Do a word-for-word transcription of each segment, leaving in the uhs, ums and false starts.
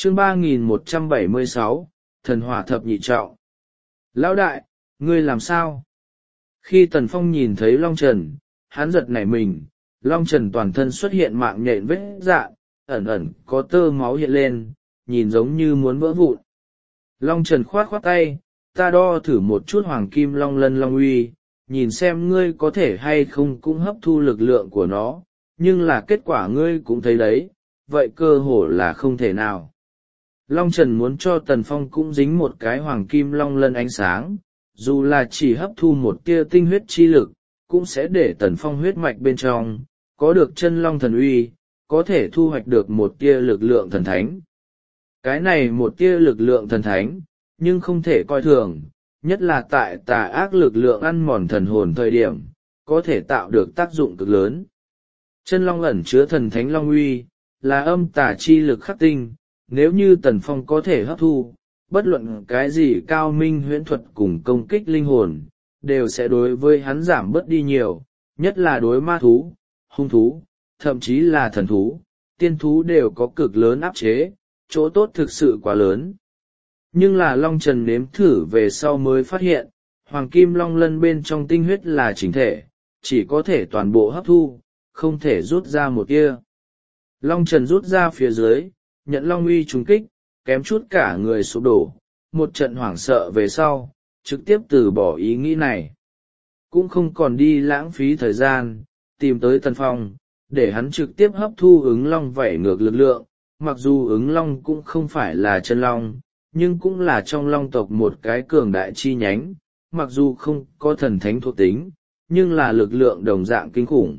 Chương ba nghìn một trăm bảy mươi sáu, thần hỏa thập nhị trọng. Lão đại, ngươi làm sao? Khi Tần Phong nhìn thấy Long Trần, hắn giật nảy mình. Long Trần toàn thân xuất hiện mạng nhện vết dạn, ẩn ẩn có tơ máu hiện lên, nhìn giống như muốn vỡ vụn. Long Trần khoát khoát tay, ta đo thử một chút hoàng kim long lân long uy, nhìn xem ngươi có thể hay không cũng hấp thu lực lượng của nó, nhưng là kết quả ngươi cũng thấy đấy, vậy cơ hồ là không thể nào. Long Trần muốn cho Tần Phong cũng dính một cái hoàng kim long lân ánh sáng, dù là chỉ hấp thu một tia tinh huyết chi lực, cũng sẽ để Tần Phong huyết mạch bên trong, có được chân long thần uy, có thể thu hoạch được một tia lực lượng thần thánh. Cái này một tia lực lượng thần thánh, nhưng không thể coi thường, nhất là tại tà ác lực lượng ăn mòn thần hồn thời điểm, có thể tạo được tác dụng cực lớn. Chân long ẩn chứa thần thánh long uy, là âm tà chi lực khắc tinh, nếu như Tần Phong có thể hấp thu, bất luận cái gì cao minh huyễn thuật cùng công kích linh hồn, đều sẽ đối với hắn giảm bớt đi nhiều, nhất là đối ma thú, hung thú, thậm chí là thần thú, tiên thú đều có cực lớn áp chế, chỗ tốt thực sự quá lớn. Nhưng là Long Trần nếm thử về sau mới phát hiện, hoàng kim long lân bên trong tinh huyết là chỉnh thể, chỉ có thể toàn bộ hấp thu, không thể rút ra một tia. Long Trần rút ra phía dưới, nhận long uy trúng kích, kém chút cả người sụp đổ, một trận hoảng sợ về sau, trực tiếp từ bỏ ý nghĩ này. Cũng không còn đi lãng phí thời gian, tìm tới Tần Phong, để hắn trực tiếp hấp thu ứng long vảy ngược lực lượng, mặc dù ứng long cũng không phải là chân long, nhưng cũng là trong long tộc một cái cường đại chi nhánh, mặc dù không có thần thánh thuộc tính, nhưng là lực lượng đồng dạng kinh khủng.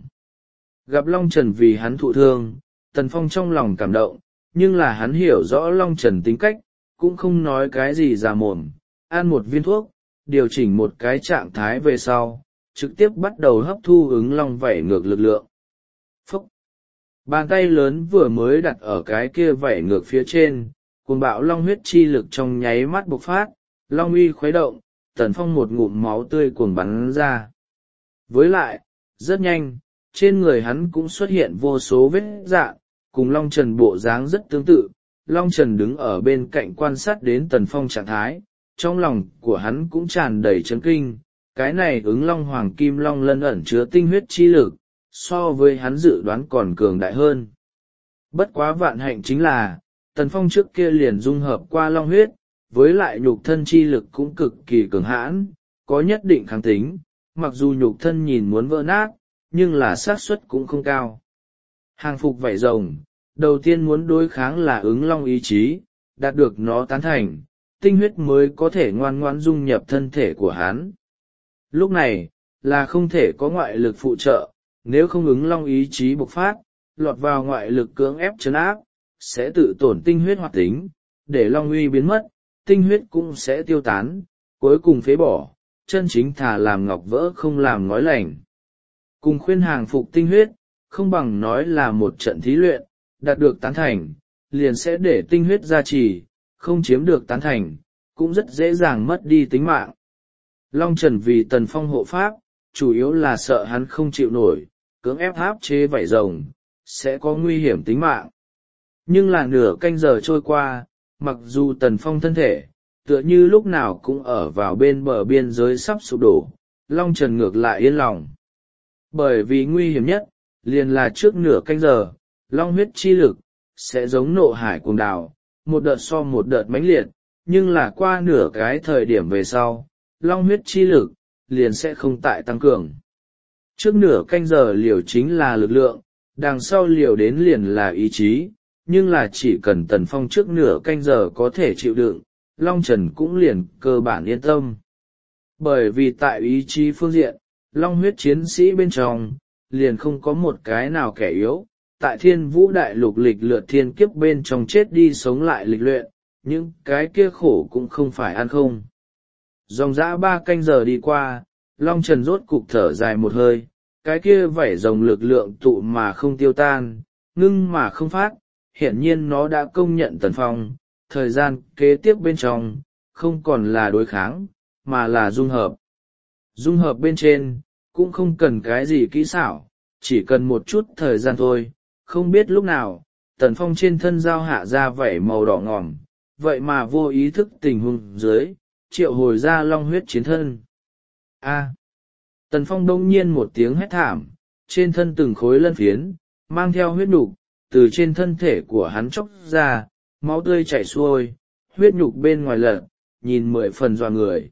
Gặp Long Trần vì hắn thụ thương, Tần Phong trong lòng cảm động, nhưng là hắn hiểu rõ Long Trần tính cách, cũng không nói cái gì già mồm, ăn một viên thuốc, điều chỉnh một cái trạng thái về sau, trực tiếp bắt đầu hấp thu ứng long vảy ngược lực lượng. Phúc! Bàn tay lớn vừa mới đặt ở cái kia vảy ngược phía trên, cuồng bạo long huyết chi lực trong nháy mắt bộc phát, long uy khuấy động, Tần Phong một ngụm máu tươi cuồng bắn ra. Với lại, rất nhanh, trên người hắn cũng xuất hiện vô số vết rạn, cùng Long Trần bộ dáng rất tương tự. Long Trần đứng ở bên cạnh quan sát đến Tần Phong trạng thái, trong lòng của hắn cũng tràn đầy chấn kinh, cái này ứng long hoàng kim long lân ẩn chứa tinh huyết chi lực, so với hắn dự đoán còn cường đại hơn. Bất quá vạn hạnh chính là, Tần Phong trước kia liền dung hợp qua long huyết, với lại nhục thân chi lực cũng cực kỳ cường hãn, có nhất định kháng tính, mặc dù nhục thân nhìn muốn vỡ nát, nhưng là xác suất cũng không cao. Hàng phục vảy rồng, đầu tiên muốn đối kháng là ứng long ý chí, đạt được nó tán thành, tinh huyết mới có thể ngoan ngoãn dung nhập thân thể của hắn. Lúc này, là không thể có ngoại lực phụ trợ, nếu không ứng long ý chí bộc phát, lọt vào ngoại lực cưỡng ép trấn áp, sẽ tự tổn tinh huyết hoạt tính, để long uy biến mất, tinh huyết cũng sẽ tiêu tán, cuối cùng phế bỏ, chân chính thà làm ngọc vỡ không làm ngói lành. Cùng khuyên hàng phục tinh huyết, không bằng nói là một trận thí luyện, đạt được tán thành, liền sẽ để tinh huyết gia trì, không chiếm được tán thành, cũng rất dễ dàng mất đi tính mạng. Long Trần vì Tần Phong hộ pháp, chủ yếu là sợ hắn không chịu nổi, cưỡng ép áp chế vảy rồng, sẽ có nguy hiểm tính mạng. Nhưng là nửa canh giờ trôi qua, mặc dù Tần Phong thân thể, tựa như lúc nào cũng ở vào bên bờ biên giới sắp sụp đổ, Long Trần ngược lại yên lòng. Bởi vì nguy hiểm nhất, liền là trước nửa canh giờ, long huyết chi lực, sẽ giống nộ hải cuồng đảo, một đợt so một đợt mãnh liệt, nhưng là qua nửa cái thời điểm về sau, long huyết chi lực, liền sẽ không tại tăng cường. Trước nửa canh giờ liều chính là lực lượng, đằng sau liều đến liền là ý chí, nhưng là chỉ cần Tần Phong trước nửa canh giờ có thể chịu đựng, Long Trần cũng liền cơ bản yên tâm. Bởi vì tại ý chí phương diện, long huyết chiến sĩ bên trong, liền không có một cái nào kẻ yếu, tại thiên vũ đại lục lịch lượt thiên kiếp bên trong chết đi sống lại lịch luyện, những cái kia khổ cũng không phải ăn không. Dòng dã ba canh giờ đi qua, Long Trần rốt cục thở dài một hơi, cái kia vảy rồng lực lượng tụ mà không tiêu tan, ngưng mà không phát, hiển nhiên nó đã công nhận Tần Phong, thời gian kế tiếp bên trong, không còn là đối kháng, mà là dung hợp. Dung hợp bên trên, cũng không cần cái gì kỹ xảo, chỉ cần một chút thời gian thôi, không biết lúc nào, Tần Phong trên thân dao hạ ra vảy màu đỏ ngòm, vậy mà vô ý thức tình huống dưới, triệu hồi ra long huyết chiến thân. A! Tần Phong đông nhiên một tiếng hét thảm, trên thân từng khối lân phiến, mang theo huyết nhục, từ trên thân thể của hắn chóc ra, máu tươi chảy xuôi, huyết nhục bên ngoài lợn, nhìn mười phần dọa người.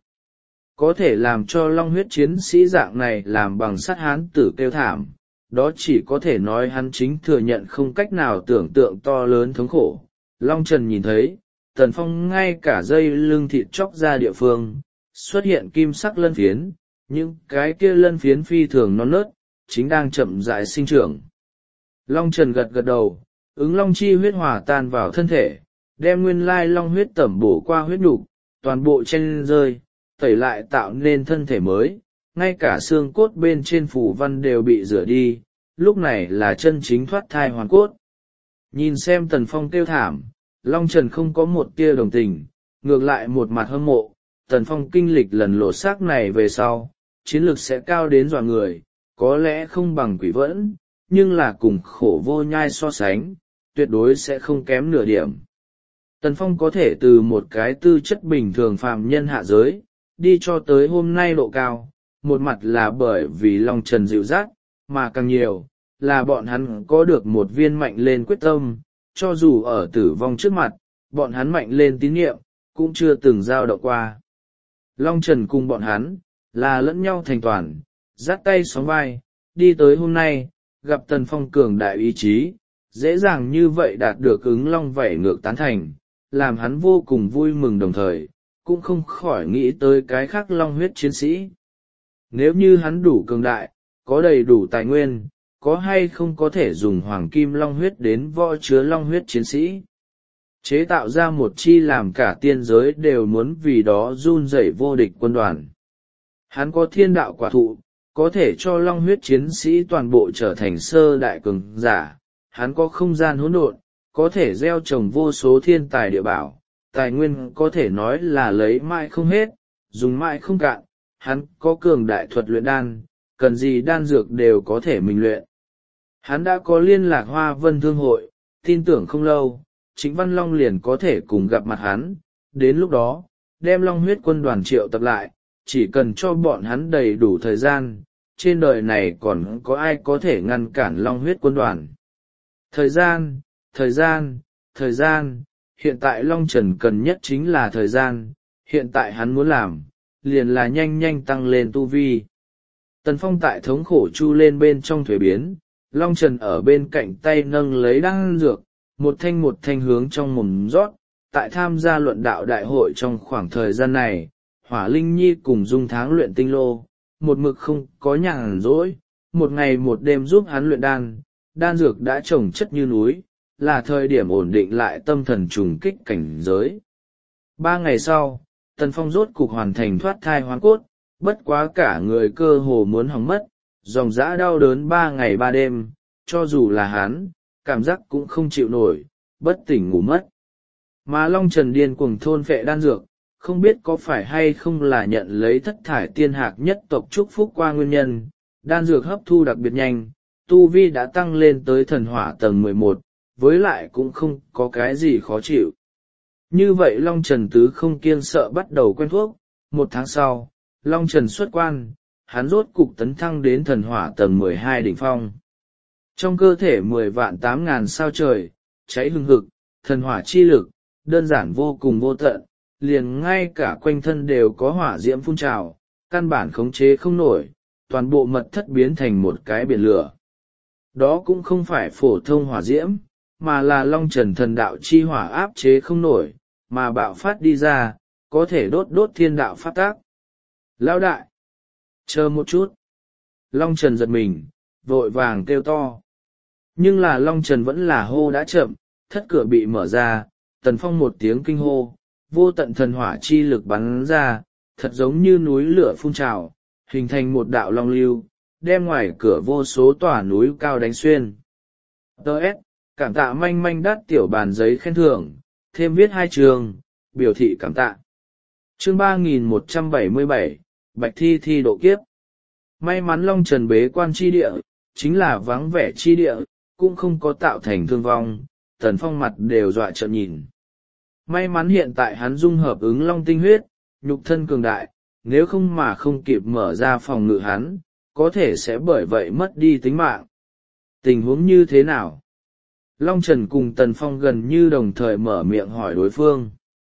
Có thể làm cho long huyết chiến sĩ dạng này làm bằng sắt hán tử kêu thảm, đó chỉ có thể nói hắn chính thừa nhận không cách nào tưởng tượng to lớn thống khổ. Long Trần nhìn thấy, Tần Phong ngay cả dây lưng thịt chóc ra địa phương, xuất hiện kim sắc lân phiến, những cái kia lân phiến phi thường non nớt, chính đang chậm rãi sinh trưởng. Long Trần gật gật đầu, ứng long chi huyết hòa tan vào thân thể, đem nguyên lai long huyết tẩm bổ qua huyết nhục, toàn bộ chen rơi, tẩy lại tạo nên thân thể mới, ngay cả xương cốt bên trên phủ văn đều bị rửa đi, lúc này là chân chính thoát thai hoàn cốt. Nhìn xem Tần Phong kêu thảm, Long Trần không có một tia đồng tình, ngược lại một mặt hâm mộ. Tần Phong kinh lịch lần lột xác này về sau, chiến lược sẽ cao đến dọa người, có lẽ không bằng Quỷ Vẫn, nhưng là cùng khổ vô nhai so sánh, tuyệt đối sẽ không kém nửa điểm. Tần Phong có thể từ một cái tư chất bình thường phàm nhân hạ giới, đi cho tới hôm nay độ cao, một mặt là bởi vì Long Trần dịu dắt, mà càng nhiều, là bọn hắn có được một viên mạnh lên quyết tâm, cho dù ở tử vong trước mặt, bọn hắn mạnh lên tín nhiệm, cũng chưa từng dao động qua. Long Trần cùng bọn hắn, là lẫn nhau thành toàn, dắt tay sóng vai, đi tới hôm nay, gặp Tần Phong cường đại ý chí, dễ dàng như vậy đạt được ứng long vảy ngược tán thành, làm hắn vô cùng vui mừng đồng thời, cũng không khỏi nghĩ tới cái khác long huyết chiến sĩ. Nếu như hắn đủ cường đại, có đầy đủ tài nguyên, có hay không có thể dùng hoàng kim long huyết đến võ chứa long huyết chiến sĩ, chế tạo ra một chi làm cả tiên giới đều muốn vì đó run rẩy vô địch quân đoàn. Hắn có thiên đạo quả thụ, có thể cho long huyết chiến sĩ toàn bộ trở thành sơ đại cường giả. Hắn có không gian hỗn độn, có thể gieo trồng vô số thiên tài địa bảo, tài nguyên có thể nói là lấy mãi không hết, dùng mãi không cạn. Hắn có cường đại thuật luyện đan, cần gì đan dược đều có thể mình luyện. Hắn đã có liên lạc Hoa Vân Thương hội, tin tưởng không lâu, Trịnh Văn Long liền có thể cùng gặp mặt hắn, đến lúc đó, đem long huyết quân đoàn triệu tập lại, chỉ cần cho bọn hắn đầy đủ thời gian, trên đời này còn có ai có thể ngăn cản long huyết quân đoàn. Thời gian, thời gian, thời gian, hiện tại Long Trần cần nhất chính là thời gian, hiện tại hắn muốn làm, liền là nhanh nhanh tăng lên tu vi. Tần Phong tại thống khổ chu lên bên trong thuế biến, Long Trần ở bên cạnh tay nâng lấy đan dược, một thanh một thanh hướng trong mồm rót. Tại tham gia luận đạo đại hội trong khoảng thời gian này, Hỏa Linh Nhi cùng Dung Tháng luyện tinh lô, một mực không có nhàn rỗi, một ngày một đêm giúp hắn luyện đan, đan dược đã trồng chất như núi, là thời điểm ổn định lại tâm thần trùng kích cảnh giới. Ba ngày sau, Tần Phong rốt cục hoàn thành thoát thai hoán cốt, bất quá cả người cơ hồ muốn hỏng mất, dòng dã đau đớn ba ngày ba đêm, cho dù là hắn, cảm giác cũng không chịu nổi, bất tỉnh ngủ mất. Mà Long Trần điên cuồng thôn phệ đan dược, không biết có phải hay không là nhận lấy thất thải tiên hạc nhất tộc chúc phúc qua nguyên nhân, đan dược hấp thu đặc biệt nhanh, tu vi đã tăng lên tới thần hỏa tầng mười một, với lại cũng không có cái gì khó chịu. Như vậy Long Trần Tứ không kiêng sợ bắt đầu quen thuốc, một tháng sau, Long Trần xuất quan, hắn rốt cục tấn thăng đến thần hỏa tầng mười hai đỉnh phong. Trong cơ thể mười vạn tám ngàn sao trời, cháy hừng hực, thần hỏa chi lực, đơn giản vô cùng vô tận, liền ngay cả quanh thân đều có hỏa diễm phun trào, căn bản khống chế không nổi, toàn bộ mật thất biến thành một cái biển lửa. Đó cũng không phải phổ thông hỏa diễm, mà là Long Trần thần đạo chi hỏa áp chế không nổi, mà bạo phát đi ra, có thể đốt đốt thiên đạo pháp tác. Lão đại! Chờ một chút! Long Trần giật mình, vội vàng kêu to. Nhưng là Long Trần vẫn là hô đã chậm, thất cửa bị mở ra, Tần Phong một tiếng kinh hô, vô tận thần hỏa chi lực bắn ra, thật giống như núi lửa phun trào, hình thành một đạo long lưu, đem ngoài cửa vô số tòa núi cao đánh xuyên. Đợt, cảm tạ manh manh đắt tiểu bàn giấy khen thưởng, thêm viết hai trường, biểu thị cảm tạ. Chương ba nghìn một trăm bảy mươi bảy, Bạch Thi Thi độ kiếp. May mắn Long Trần bế quan chi địa, chính là vắng vẻ chi địa, cũng không có tạo thành thương vong, Tần Phong mặt đều dọa trợn nhìn. May mắn hiện tại hắn dung hợp ứng long tinh huyết, nhục thân cường đại, nếu không mà không kịp mở ra phòng ngự hắn, có thể sẽ bởi vậy mất đi tính mạng. Tình huống như thế nào? Long Trần cùng Tần Phong gần như đồng thời mở miệng hỏi đối phương.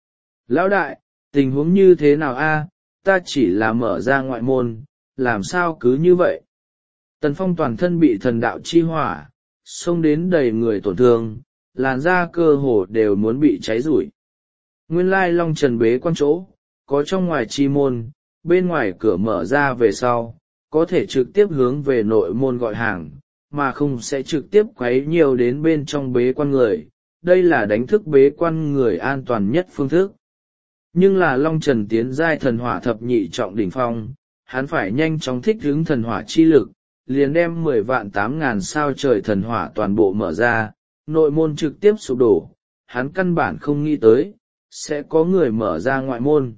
Lão đại, tình huống như thế nào a? Ta chỉ là mở ra ngoại môn, làm sao cứ như vậy? Tần Phong toàn thân bị thần đạo chi hỏa, xông đến đầy người tổn thương, làn da cơ hồ đều muốn bị cháy rủi. Nguyên lai Long Trần bế quan chỗ, có trong ngoài chi môn, bên ngoài cửa mở ra về sau, có thể trực tiếp hướng về nội môn gọi hàng, mà không sẽ trực tiếp quấy nhiều đến bên trong bế quan người. Đây là đánh thức bế quan người an toàn nhất phương thức. Nhưng là Long Trần tiến giai thần hỏa thập nhị trọng đỉnh phong, hắn phải nhanh chóng thích ứng thần hỏa chi lực, liền đem mười vạn tám ngàn sao trời thần hỏa toàn bộ mở ra, nội môn trực tiếp sụp đổ, hắn căn bản không nghĩ tới, sẽ có người mở ra ngoại môn.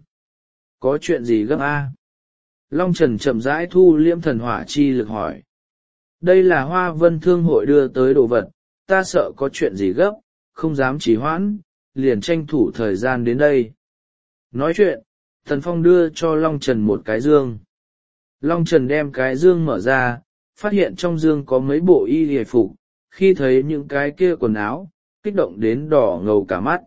Có chuyện gì gấp a? Long Trần chậm rãi thu liễm thần hỏa chi lực hỏi. Đây là Hoa Vân Thương hội đưa tới đồ vật, ta sợ có chuyện gì gấp, không dám trì hoãn, liền tranh thủ thời gian đến đây. Nói chuyện, Thần Phong đưa cho Long Trần một cái dương. Long Trần đem cái dương mở ra, phát hiện trong dương có mấy bộ y hề phục, khi thấy những cái kia quần áo, kích động đến đỏ ngầu cả mắt.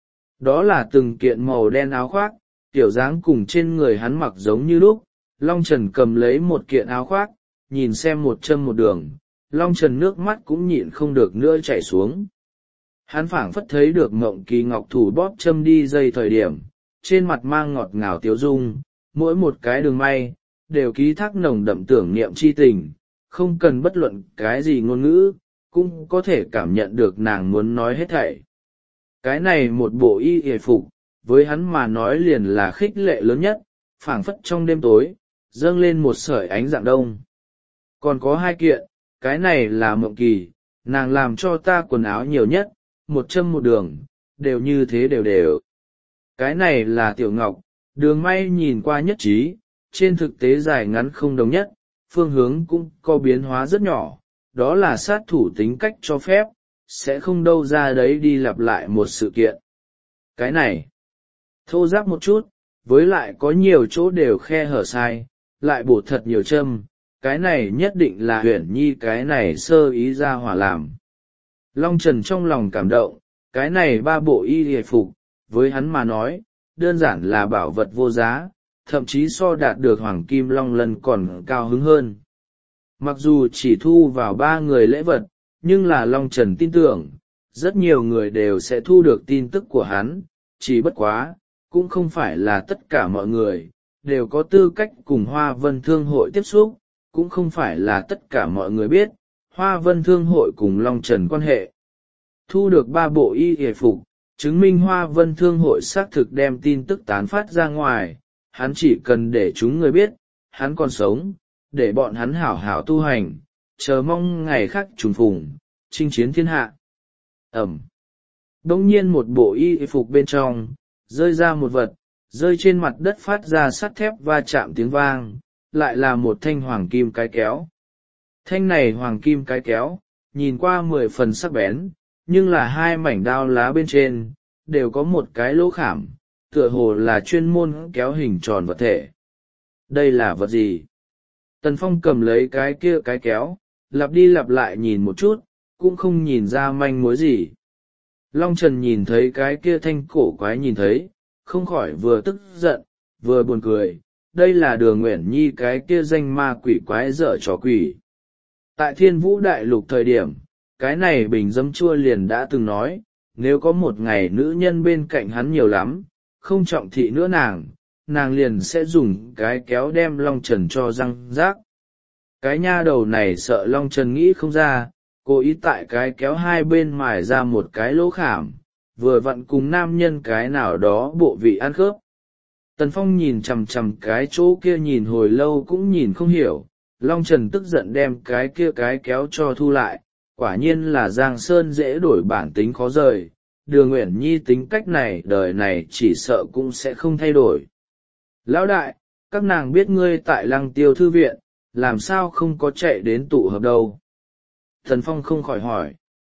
Đó là từng kiện màu đen áo khoác, kiểu dáng cùng trên người hắn mặc giống như lúc. Long Trần cầm lấy một kiện áo khoác, nhìn xem một châm một đường, Long Trần nước mắt cũng nhịn không được nữa chảy xuống. Hắn phảng phất thấy được Mộng Kỳ Ngọc thủ bóp châm đi dây thời điểm, trên mặt mang ngọt ngào tiếu dung, mỗi một cái đường may, đều ký thác nồng đậm tưởng niệm chi tình, không cần bất luận cái gì ngôn ngữ, cũng có thể cảm nhận được nàng muốn nói hết thảy. Cái này một bộ y hề phục, với hắn mà nói liền là khích lệ lớn nhất, phảng phất trong đêm tối, dâng lên một sợi ánh dạng đông. Còn có hai kiện, cái này là Mộng Kỳ, nàng làm cho ta quần áo nhiều nhất, một châm một đường, đều như thế đều đều. Cái này là Tiểu Ngọc, đường may nhìn qua nhất trí, trên thực tế dài ngắn không đồng nhất, phương hướng cũng có biến hóa rất nhỏ, đó là sát thủ tính cách cho phép, sẽ không đâu ra đấy đi lặp lại một sự kiện. Cái này, thô ráp một chút, với lại có nhiều chỗ đều khe hở sai, lại bổ thật nhiều châm, cái này nhất định là Huyển Nhi cái này sơ ý ra hỏa làm. Long Trần trong lòng cảm động, cái này ba bộ y hề phục, với hắn mà nói, đơn giản là bảo vật vô giá, thậm chí so đạt được Hoàng Kim Long Lân còn cao hứng hơn. Mặc dù chỉ thu vào ba người lễ vật, nhưng là Long Trần tin tưởng, rất nhiều người đều sẽ thu được tin tức của hắn, chỉ bất quá, cũng không phải là tất cả mọi người, đều có tư cách cùng Hoa Vân Thương hội tiếp xúc, cũng không phải là tất cả mọi người biết, Hoa Vân Thương hội cùng Long Trần quan hệ. Thu được ba bộ y hề phục, chứng minh Hoa Vân Thương hội xác thực đem tin tức tán phát ra ngoài, hắn chỉ cần để chúng người biết, hắn còn sống, để bọn hắn hảo hảo tu hành, chờ mong ngày khác trùng phùng, chinh chiến thiên hạ. Ẩm. Đông nhiên một bộ y phục bên trong, rơi ra một vật, rơi trên mặt đất phát ra sắt thép va chạm tiếng vang, lại là một thanh hoàng kim cái kéo. Thanh này hoàng kim cái kéo, nhìn qua mười phần sắc bén, nhưng là hai mảnh đao lá bên trên, đều có một cái lỗ khảm, tựa hồ là chuyên môn kéo hình tròn vật thể. Đây là vật gì? Tần Phong cầm lấy cái kia cái kéo, lặp đi lặp lại nhìn một chút, cũng không nhìn ra manh mối gì. Long Trần nhìn thấy cái kia thanh cổ quái nhìn thấy, không khỏi vừa tức giận, vừa buồn cười, đây là Đường Uyển Nhi cái kia danh ma quỷ quái dở trò quỷ. Tại Thiên Vũ Đại Lục thời điểm, cái này bình dấm chua liền đã từng nói, nếu có một ngày nữ nhân bên cạnh hắn nhiều lắm, không trọng thị nữa nàng, nàng liền sẽ dùng cái kéo đem Long Trần cho răng rác. Cái nha đầu này sợ Long Trần nghĩ không ra, cố ý tại cái kéo hai bên mài ra một cái lỗ khảm, vừa vặn cùng nam nhân cái nào đó bộ vị ăn khớp. Tần Phong nhìn chằm chằm cái chỗ kia nhìn hồi lâu cũng nhìn không hiểu, Long Trần tức giận đem cái kia cái kéo cho thu lại, quả nhiên là Giang Sơn dễ đổi bản tính khó rời, Đường Uyển Nhi tính cách này đời này chỉ sợ cũng sẽ không thay đổi. Lão đại, các nàng biết ngươi tại Lăng Tiêu thư viện, làm sao không có chạy đến tụ hợp đâu? Tần Phong không khỏi hỏi.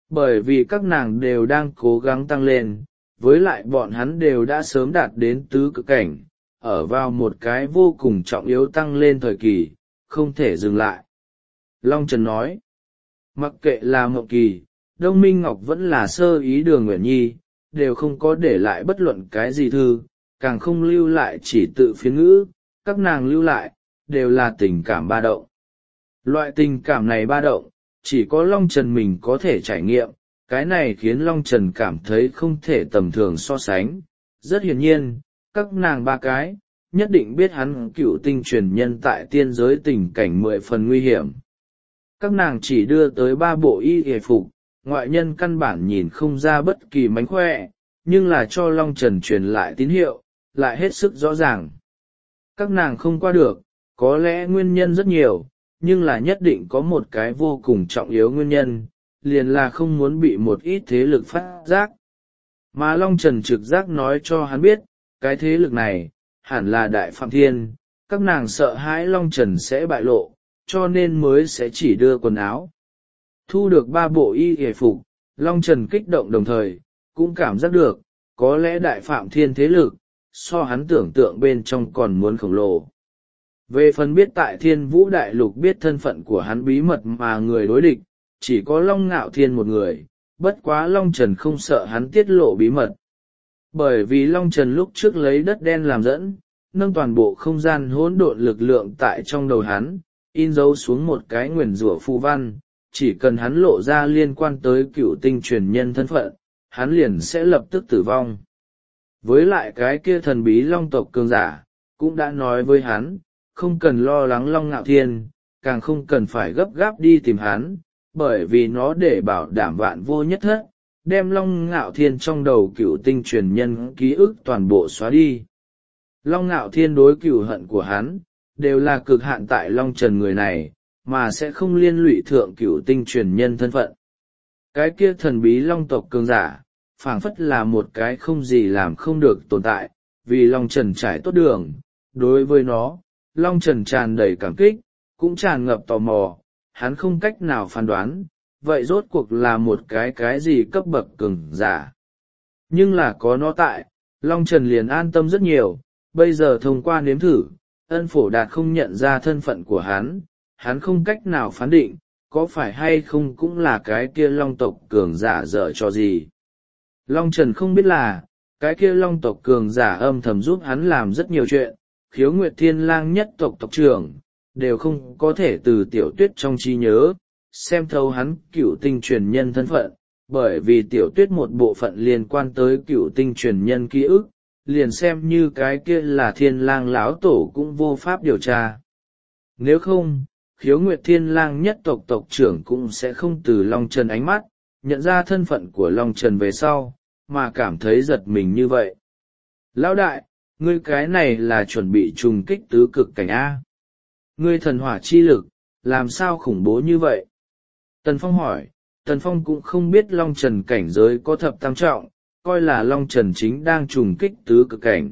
bởi vì các nàng đều đang cố gắng tăng lên, với lại bọn hắn đều đã sớm đạt đến tứ cực cảnh, ở vào một cái vô cùng trọng yếu tăng lên thời kỳ, không thể dừng lại. Long Trần nói, mặc kệ là Mộng Kỳ, Đông Minh Ngọc vẫn là Sơ Ý Đường Nguyễn Nhi, đều không có để lại bất luận cái gì thư, càng không lưu lại chỉ tự phiên ngữ, các nàng lưu lại, đều là tình cảm ba động. Loại tình cảm này ba động, chỉ có Long Trần mình có thể trải nghiệm, cái này khiến Long Trần cảm thấy không thể tầm thường so sánh. Rất hiển nhiên, các nàng ba cái, nhất định biết hắn cựu tinh truyền nhân tại tiên giới tình cảnh mười phần nguy hiểm. Các nàng chỉ đưa tới ba bộ y hề phục, ngoại nhân căn bản nhìn không ra bất kỳ mánh khỏe, nhưng là cho Long Trần truyền lại tín hiệu, lại hết sức rõ ràng. Các nàng không qua được, có lẽ nguyên nhân rất nhiều, nhưng là nhất định có một cái vô cùng trọng yếu nguyên nhân, liền là không muốn bị một ít thế lực phát giác. Mà Long Trần trực giác nói cho hắn biết, cái thế lực này, hẳn là Đại Phạm Thiên, các nàng sợ hãi Long Trần sẽ bại lộ, cho nên mới sẽ chỉ đưa quần áo. Thu được ba bộ y hề phục, Long Trần kích động đồng thời, cũng cảm giác được, có lẽ Đại Phạm Thiên thế lực, so hắn tưởng tượng bên trong còn muốn khổng lồ. Về phần biết tại Thiên Vũ Đại Lục biết thân phận của hắn bí mật mà người đối địch, chỉ có Long Ngạo Thiên một người, bất quá Long Trần không sợ hắn tiết lộ bí mật. Bởi vì Long Trần lúc trước lấy đất đen làm dẫn, nâng toàn bộ không gian hỗn độn lực lượng tại trong đầu hắn, in dấu xuống một cái nguyền rủa phù văn, chỉ cần hắn lộ ra liên quan tới cựu tinh truyền nhân thân phận, hắn liền sẽ lập tức tử vong. Với lại cái kia thần bí Long tộc cường giả, cũng đã nói với hắn, không cần lo lắng Long Ngạo Thiên, càng không cần phải gấp gáp đi tìm hắn, bởi vì nó để bảo đảm vạn vô nhất thất, đem Long Ngạo Thiên trong đầu cựu tinh truyền nhân ký ức toàn bộ xóa đi. Long Ngạo Thiên đối cựu hận của hắn, đều là cực hạn tại Long Trần người này, mà sẽ không liên lụy thượng cựu tinh truyền nhân thân phận. Cái kia thần bí Long tộc cường giả, phảng phất là một cái không gì làm không được tồn tại, vì Long Trần trải tốt đường, đối với nó, Long Trần tràn đầy cảm kích, cũng tràn ngập tò mò, hắn không cách nào phán đoán, vậy rốt cuộc là một cái cái gì cấp bậc cường giả. Nhưng là có nó tại, Long Trần liền an tâm rất nhiều, bây giờ thông qua nếm thử, Ân Phổ Đạt không nhận ra thân phận của hắn, hắn không cách nào phán định, có phải hay không cũng là cái kia Long tộc cường giả dở cho gì. Long Trần không biết là, cái kia Long tộc cường giả âm thầm giúp hắn làm rất nhiều chuyện, Khiếu Nguyệt Thiên Lang nhất tộc tộc trưởng, đều không có thể từ Tiểu Tuyết trong trí nhớ, xem thấu hắn cựu tinh truyền nhân thân phận, bởi vì Tiểu Tuyết một bộ phận liên quan tới cựu tinh truyền nhân ký ức, liền xem như cái kia là Thiên Lang lão tổ cũng vô pháp điều tra. Nếu không, Khiếu Nguyệt Thiên Lang nhất tộc tộc trưởng cũng sẽ không từ Long Trần ánh mắt, nhận ra thân phận của Long Trần về sau, mà cảm thấy giật mình như vậy. Lão đại, ngươi cái này là chuẩn bị trùng kích tứ cực cảnh A. Ngươi thần hỏa chi lực, làm sao khủng bố như vậy? Tần Phong hỏi, Tần Phong cũng không biết Long Trần cảnh giới có thập tam trọng, coi là Long Trần chính đang trùng kích tứ cực cảnh.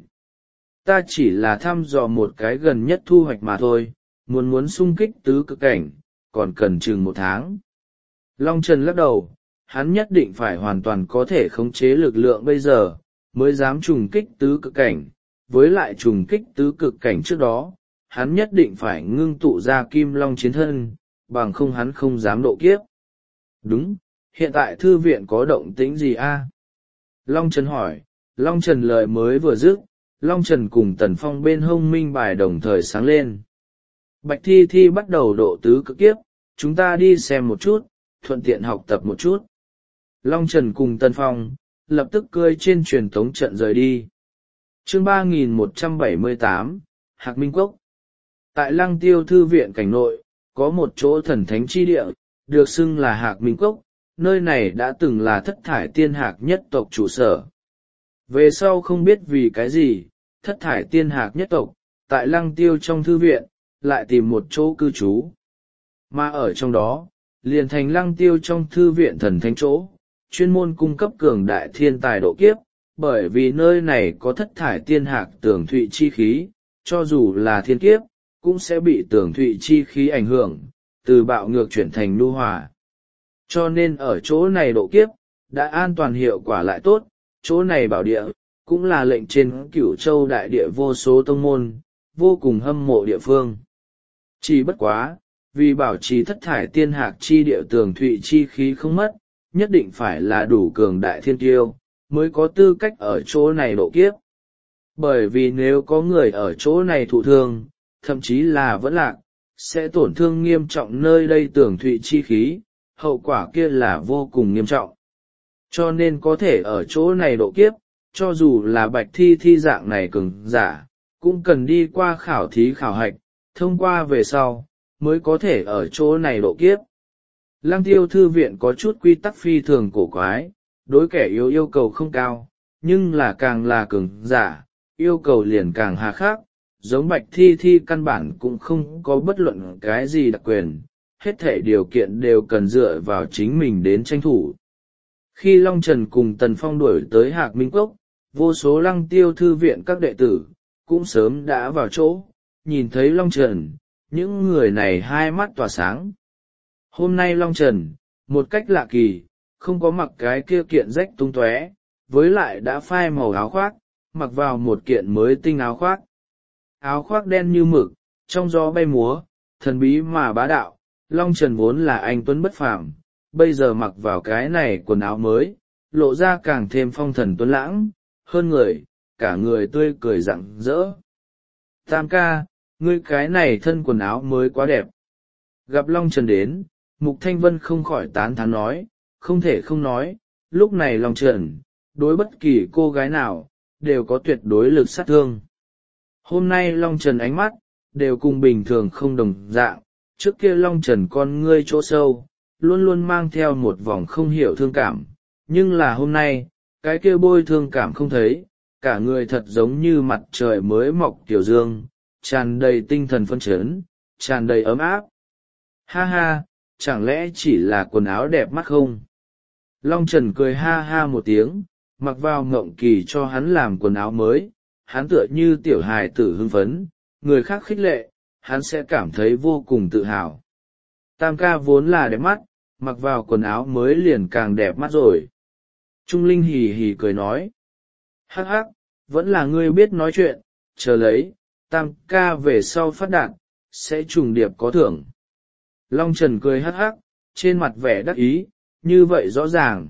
Ta chỉ là thăm dò một cái gần nhất thu hoạch mà thôi, muốn muốn xung kích tứ cực cảnh, còn cần chừng một tháng. Long Trần lắc đầu, hắn nhất định phải hoàn toàn có thể khống chế lực lượng bây giờ, mới dám trùng kích tứ cực cảnh, với lại trùng kích tứ cực cảnh trước đó, hắn nhất định phải ngưng tụ ra kim long chiến thân, bằng không hắn không dám độ kiếp. Đúng, hiện tại thư viện có động tĩnh gì a? Long Trần hỏi, Long Trần lời mới vừa dứt, Long Trần cùng Tần Phong bên hông minh bài đồng thời sáng lên. Bạch Thi Thi bắt đầu độ tứ cực kiếp, chúng ta đi xem một chút, thuận tiện học tập một chút. Long Trần cùng Tần Phong, lập tức cơi trên truyền tống trận rời đi. Chương ba nghìn một trăm bảy mươi tám, Hạc Minh Cốc. Tại Lăng Tiêu Thư viện cảnh nội, có một chỗ thần thánh chi địa, được xưng là Hạc Minh Cốc, nơi này đã từng là Thất Thải Tiên Hạc nhất tộc trụ sở. Về sau không biết vì cái gì, Thất Thải Tiên Hạc nhất tộc, tại Lăng Tiêu trong thư viện, lại tìm một chỗ cư trú. Mà ở trong đó, liền thành Lăng Tiêu trong thư viện thần thánh chỗ, chuyên môn cung cấp cường đại thiên tài độ kiếp, bởi vì nơi này có Thất Thải Tiên Hạc tường thụy chi khí, cho dù là thiên kiếp, cũng sẽ bị tường thụy chi khí ảnh hưởng, từ bạo ngược chuyển thành nhu hòa. Cho nên ở chỗ này độ kiếp, đã an toàn hiệu quả lại tốt, chỗ này bảo địa, cũng là lệnh trên Cửu Châu đại địa vô số tông môn, vô cùng hâm mộ địa phương. Chỉ bất quá, vì bảo trì thất thải tiên hạc chi địa tường thụy chi khí không mất, nhất định phải là đủ cường đại thiên tiêu, mới có tư cách ở chỗ này độ kiếp. Bởi vì nếu có người ở chỗ này thụ thương, thậm chí là vẫn lạc, sẽ tổn thương nghiêm trọng nơi đây tường thụy chi khí, hậu quả kia là vô cùng nghiêm trọng. Cho nên có thể ở chỗ này độ kiếp, cho dù là bạch thi thi dạng này cường giả, cũng cần đi qua khảo thí khảo hạch, thông qua về sau, mới có thể ở chỗ này độ kiếp. Lăng Tiêu thư viện có chút quy tắc phi thường cổ quái, đối kẻ yếu yêu cầu không cao, nhưng là càng là cường giả, yêu cầu liền càng hà khắc, giống bạch thi thi căn bản cũng không có bất luận cái gì đặc quyền, hết thể điều kiện đều cần dựa vào chính mình đến tranh thủ. Khi Long Trần cùng Tần Phong đuổi tới Hạc Minh Cốc, vô số Lăng Tiêu thư viện các đệ tử, cũng sớm đã vào chỗ, nhìn thấy Long Trần, những người này hai mắt tỏa sáng. Hôm nay Long Trần, một cách lạ kỳ, không có mặc cái kia kiện rách tung tóe, với lại đã phai màu áo khoác, mặc vào một kiện mới tinh áo khoác. Áo khoác đen như mực, trong gió bay múa, thần bí mà bá đạo, Long Trần vốn là anh tuấn bất phàm, bây giờ mặc vào cái này quần áo mới, lộ ra càng thêm phong thần tuấn lãng, hơn người, cả người tươi cười rạng rỡ. Tam ca, ngươi cái này thân quần áo mới quá đẹp. Gặp Long Trần đến, Mục Thanh Vân không khỏi tán thán nói, không thể không nói, lúc này Long Trần, đối bất kỳ cô gái nào, đều có tuyệt đối lực sát thương. Hôm nay Long Trần ánh mắt, đều cùng bình thường không đồng dạng, trước kia Long Trần con ngươi chỗ sâu, luôn luôn mang theo một vòng không hiểu thương cảm, nhưng là hôm nay, cái kia bôi thương cảm không thấy, cả người thật giống như mặt trời mới mọc tiểu dương, tràn đầy tinh thần phấn chấn, tràn đầy ấm áp. Ha ha, chẳng lẽ chỉ là quần áo đẹp mắt không? Long Trần cười ha ha một tiếng, mặc vào ngộng kỳ cho hắn làm quần áo mới, hắn tựa như tiểu hài tử hưng phấn, người khác khích lệ, hắn sẽ cảm thấy vô cùng tự hào. Tam ca vốn là đẹp mắt, mặc vào quần áo mới liền càng đẹp mắt rồi. Trung Linh hì hì cười nói, hắc hắc, vẫn là ngươi biết nói chuyện, chờ lấy, tam ca về sau phát đạt, sẽ trùng điệp có thưởng. Long Trần cười hắc hắc, trên mặt vẻ đắc ý, như vậy rõ ràng.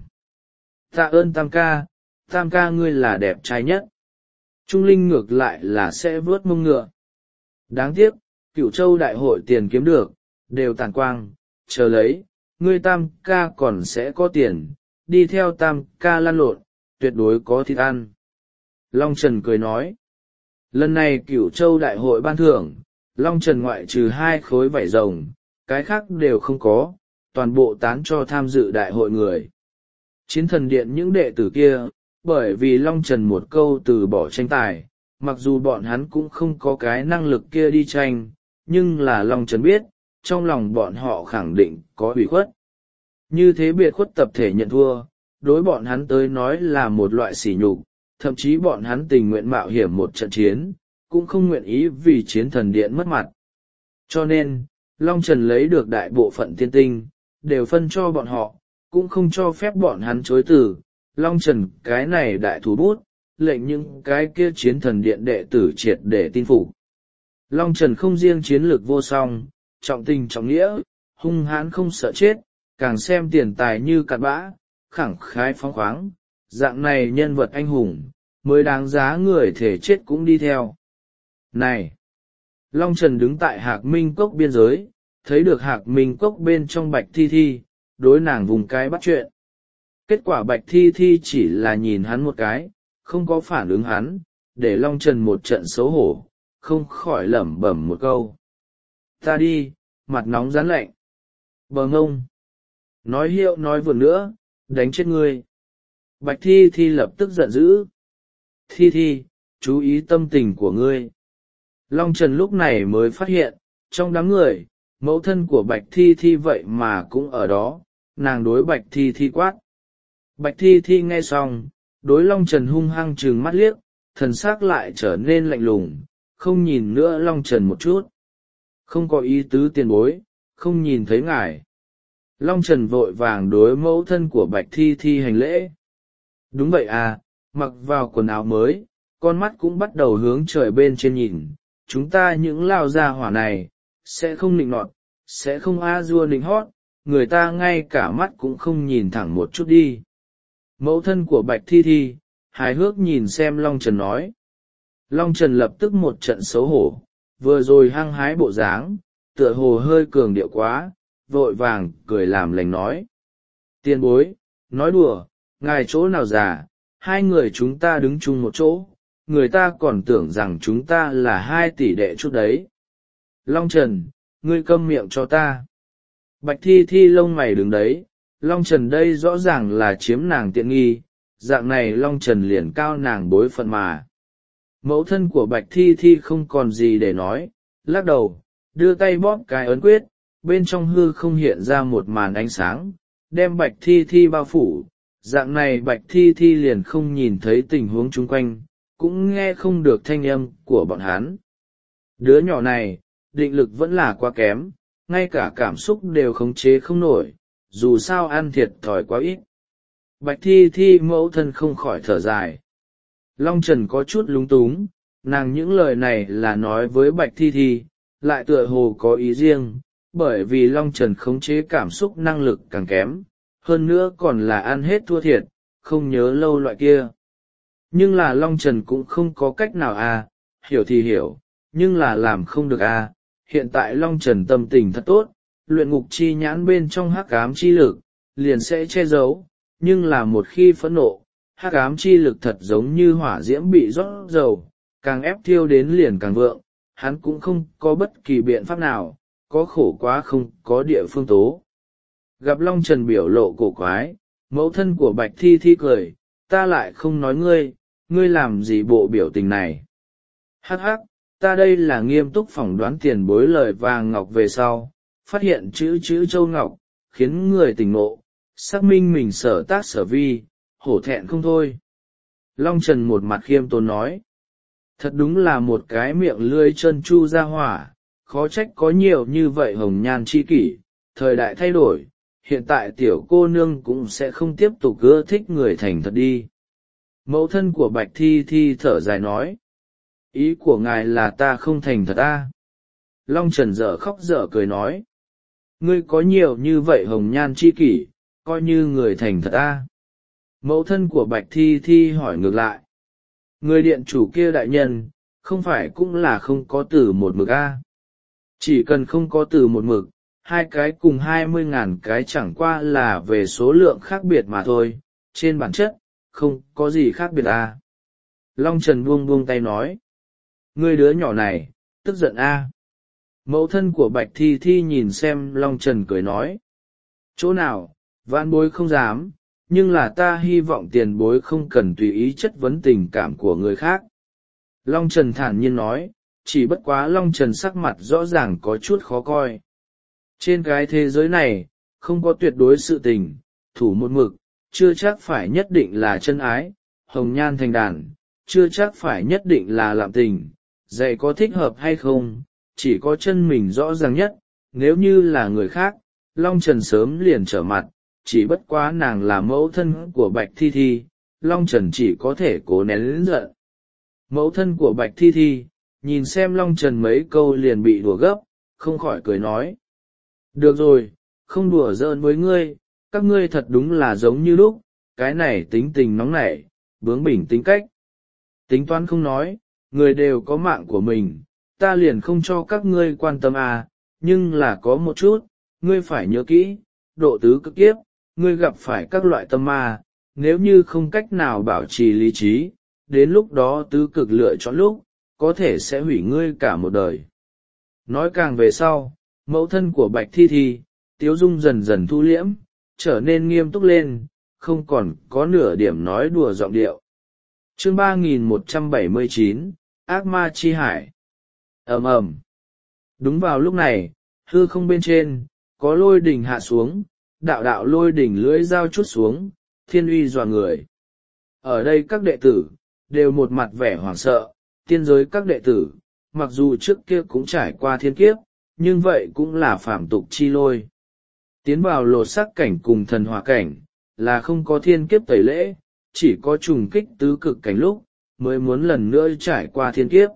Tạ ơn tam ca, tam ca ngươi là đẹp trai nhất. Trung Linh ngược lại là sẽ vớt mông ngựa. Đáng tiếc, Cửu Châu đại hội tiền kiếm được, đều tàn quang, chờ lấy, ngươi tam ca còn sẽ có tiền, đi theo tam ca lăn lộn, tuyệt đối có thịt ăn. Long Trần cười nói, lần này Cửu Châu đại hội ban thưởng, Long Trần ngoại trừ hai khối vải rồng, cái khác đều không có, toàn bộ tán cho tham dự đại hội người. Chiến thần điện những đệ tử kia, bởi vì Long Trần một câu từ bỏ tranh tài, mặc dù bọn hắn cũng không có cái năng lực kia đi tranh, nhưng là Long Trần biết, trong lòng bọn họ khẳng định có ủy khuất. Như thế biệt khuất tập thể nhận thua, đối bọn hắn tới nói là một loại sỉ nhục, thậm chí bọn hắn tình nguyện mạo hiểm một trận chiến, cũng không nguyện ý vì chiến thần điện mất mặt. Cho nên, Long Trần lấy được đại bộ phận tiên tinh, đều phân cho bọn họ, cũng không cho phép bọn hắn chối từ. Long Trần cái này đại thủ bút, lệnh những cái kia chiến thần điện đệ tử triệt để tin phục. Long Trần không riêng chiến lược vô song, trọng tình trọng nghĩa, hung hãn không sợ chết, càng xem tiền tài như cặn bã, khẳng khái phóng khoáng, dạng này nhân vật anh hùng, mới đáng giá người thể chết cũng đi theo. Này! Long Trần đứng tại Hạc Minh Cốc biên giới, thấy được Hạc Minh Cốc bên trong Bạch Thi Thi, đối nàng vùng cái bắt chuyện. Kết quả Bạch Thi Thi chỉ là nhìn hắn một cái, không có phản ứng hắn, để Long Trần một trận xấu hổ, không khỏi lẩm bẩm một câu. Ta đi, mặt nóng rán lạnh. Bờ ngông. Nói hiệu nói vừa nữa, đánh chết ngươi. Bạch Thi Thi lập tức giận dữ. Thi Thi, chú ý tâm tình của ngươi. Long Trần lúc này mới phát hiện, trong đám người, mẫu thân của Bạch Thi Thi vậy mà cũng ở đó, nàng đối Bạch Thi Thi quát. Bạch Thi Thi nghe xong, đối Long Trần hung hăng trừng mắt liếc, thần sắc lại trở nên lạnh lùng, không nhìn nữa Long Trần một chút. Không có ý tứ tiền bối, không nhìn thấy ngài. Long Trần vội vàng đối mẫu thân của Bạch Thi Thi hành lễ. Đúng vậy à, mặc vào quần áo mới, con mắt cũng bắt đầu hướng trời bên trên nhìn, chúng ta những lao gia hỏa này, sẽ không nịnh nọt, sẽ không a dua nịnh hót, người ta ngay cả mắt cũng không nhìn thẳng một chút đi. Mẫu thân của Bạch Thi Thi, hài hước nhìn xem Long Trần nói. Long Trần lập tức một trận xấu hổ, vừa rồi hăng hái bộ dáng, tựa hồ hơi cường điệu quá, vội vàng cười làm lành nói. Tiền bối, nói đùa, ngài chỗ nào già, hai người chúng ta đứng chung một chỗ, người ta còn tưởng rằng chúng ta là hai tỷ đệ chút đấy. Long Trần, ngươi câm miệng cho ta. Bạch Thi Thi lông mày đứng đấy, Long Trần đây rõ ràng là chiếm nàng tiện nghi, dạng này Long Trần liền cao nàng bối phận mà. Mẫu thân của Bạch Thi Thi không còn gì để nói, lắc đầu, đưa tay bóp cái ấn quyết, bên trong hư không hiện ra một màn ánh sáng, đem Bạch Thi Thi bao phủ, dạng này Bạch Thi Thi liền không nhìn thấy tình huống chung quanh, cũng nghe không được thanh âm của bọn hắn. Đứa nhỏ này, định lực vẫn là quá kém, ngay cả cảm xúc đều khống chế không nổi, dù sao ăn thiệt thòi quá ít. Bạch Thi Thi mẫu thân không khỏi thở dài. Long Trần có chút lúng túng, nàng những lời này là nói với Bạch Thi Thi, lại tựa hồ có ý riêng, bởi vì Long Trần khống chế cảm xúc năng lực càng kém, hơn nữa còn là ăn hết thua thiệt, không nhớ lâu loại kia. Nhưng là Long Trần cũng không có cách nào à, hiểu thì hiểu, nhưng là làm không được à, hiện tại Long Trần tâm tình thật tốt, luyện ngục chi nhãn bên trong hắc ám chi lực, liền sẽ che giấu, nhưng là một khi phẫn nộ, hắc ám chi lực thật giống như hỏa diễm bị rót dầu, càng ép thiêu đến liền càng vượng, hắn cũng không có bất kỳ biện pháp nào, có khổ quá không có địa phương tố. Gặp Long Trần biểu lộ cổ quái, mẫu thân của Bạch Thi Thi cười, ta lại không nói ngươi, ngươi làm gì bộ biểu tình này. Hắc hắc, ta đây là nghiêm túc phỏng đoán tiền bối lời vàng ngọc về sau, phát hiện chữ chữ châu ngọc, khiến người tỉnh ngộ, xác minh mình sở tác sở vi, hổ thẹn không thôi. Long Trần một mặt khiêm tốn nói, thật đúng là một cái miệng lưỡi trơn chu ra hỏa, khó trách có nhiều như vậy hồng nhan chi kỷ, thời đại thay đổi, hiện tại tiểu cô nương cũng sẽ không tiếp tục ưa thích người thành thật đi. Mẫu thân của Bạch Thi Thi thở dài nói, ý của ngài là ta không thành thật à? Long Trần dở khóc dở cười nói, ngươi có nhiều như vậy hồng nhan chi kỷ, coi như người thành thật à? Mẫu thân của Bạch Thi Thi hỏi ngược lại, người điện chủ kia đại nhân, không phải cũng là không có từ một mực à? Chỉ cần không có từ một mực, hai cái cùng hai mươi ngàn cái chẳng qua là về số lượng khác biệt mà thôi, trên bản chất, không có gì khác biệt à. Long Trần buông buông tay nói, ngươi đứa nhỏ này, tức giận à. Mẫu thân của Bạch Thi Thi nhìn xem Long Trần cười nói, chỗ nào, vãn bối không dám, nhưng là ta hy vọng tiền bối không cần tùy ý chất vấn tình cảm của người khác. Long Trần thản nhiên nói, chỉ bất quá Long Trần sắc mặt rõ ràng có chút khó coi. Trên cái thế giới này, không có tuyệt đối sự tình, thủ một mực, chưa chắc phải nhất định là chân ái, hồng nhan thành đàn, chưa chắc phải nhất định là lạm tình, dạy có thích hợp hay không, chỉ có chân mình rõ ràng nhất, nếu như là người khác, Long Trần sớm liền trở mặt, chỉ bất quá nàng là mẫu thân của Bạch Thi Thi, Long Trần chỉ có thể cố nén lớn giận. Mẫu thân của Bạch Thi Thi, nhìn xem Long Trần mấy câu liền bị đùa gấp, không khỏi cười nói. Được rồi, không đùa giỡn với ngươi, các ngươi thật đúng là giống như lúc, cái này tính tình nóng nảy, bướng bỉnh tính cách. Tính toán không nói, người đều có mạng của mình, ta liền không cho các ngươi quan tâm à, nhưng là có một chút, ngươi phải nhớ kỹ, độ tứ cực kiếp, ngươi gặp phải các loại tâm ma, nếu như không cách nào bảo trì lý trí, đến lúc đó tứ cực lựa chọn lúc, có thể sẽ hủy ngươi cả một đời. Nói càng về sau, mẫu thân của Bạch Thi Thi, tiếu dung dần dần thu liễm, trở nên nghiêm túc lên, không còn có nửa điểm nói đùa giọng điệu. Chương ba nghìn một trăm bảy mươi chín, Ác Ma Chi Hải. Ầm ầm. Đúng vào lúc này, hư không bên trên, có lôi đỉnh hạ xuống, đạo đạo lôi đỉnh lưỡi dao chút xuống, thiên uy dọa người. Ở đây các đệ tử, đều một mặt vẻ hoảng sợ, tiên giới các đệ tử, mặc dù trước kia cũng trải qua thiên kiếp, nhưng vậy cũng là phàm tục chi lôi. Tiến vào lột xác cảnh cùng thần hỏa cảnh, là không có thiên kiếp tẩy lễ, chỉ có trùng kích tứ cực cảnh lúc, mới muốn lần nữa trải qua thiên kiếp.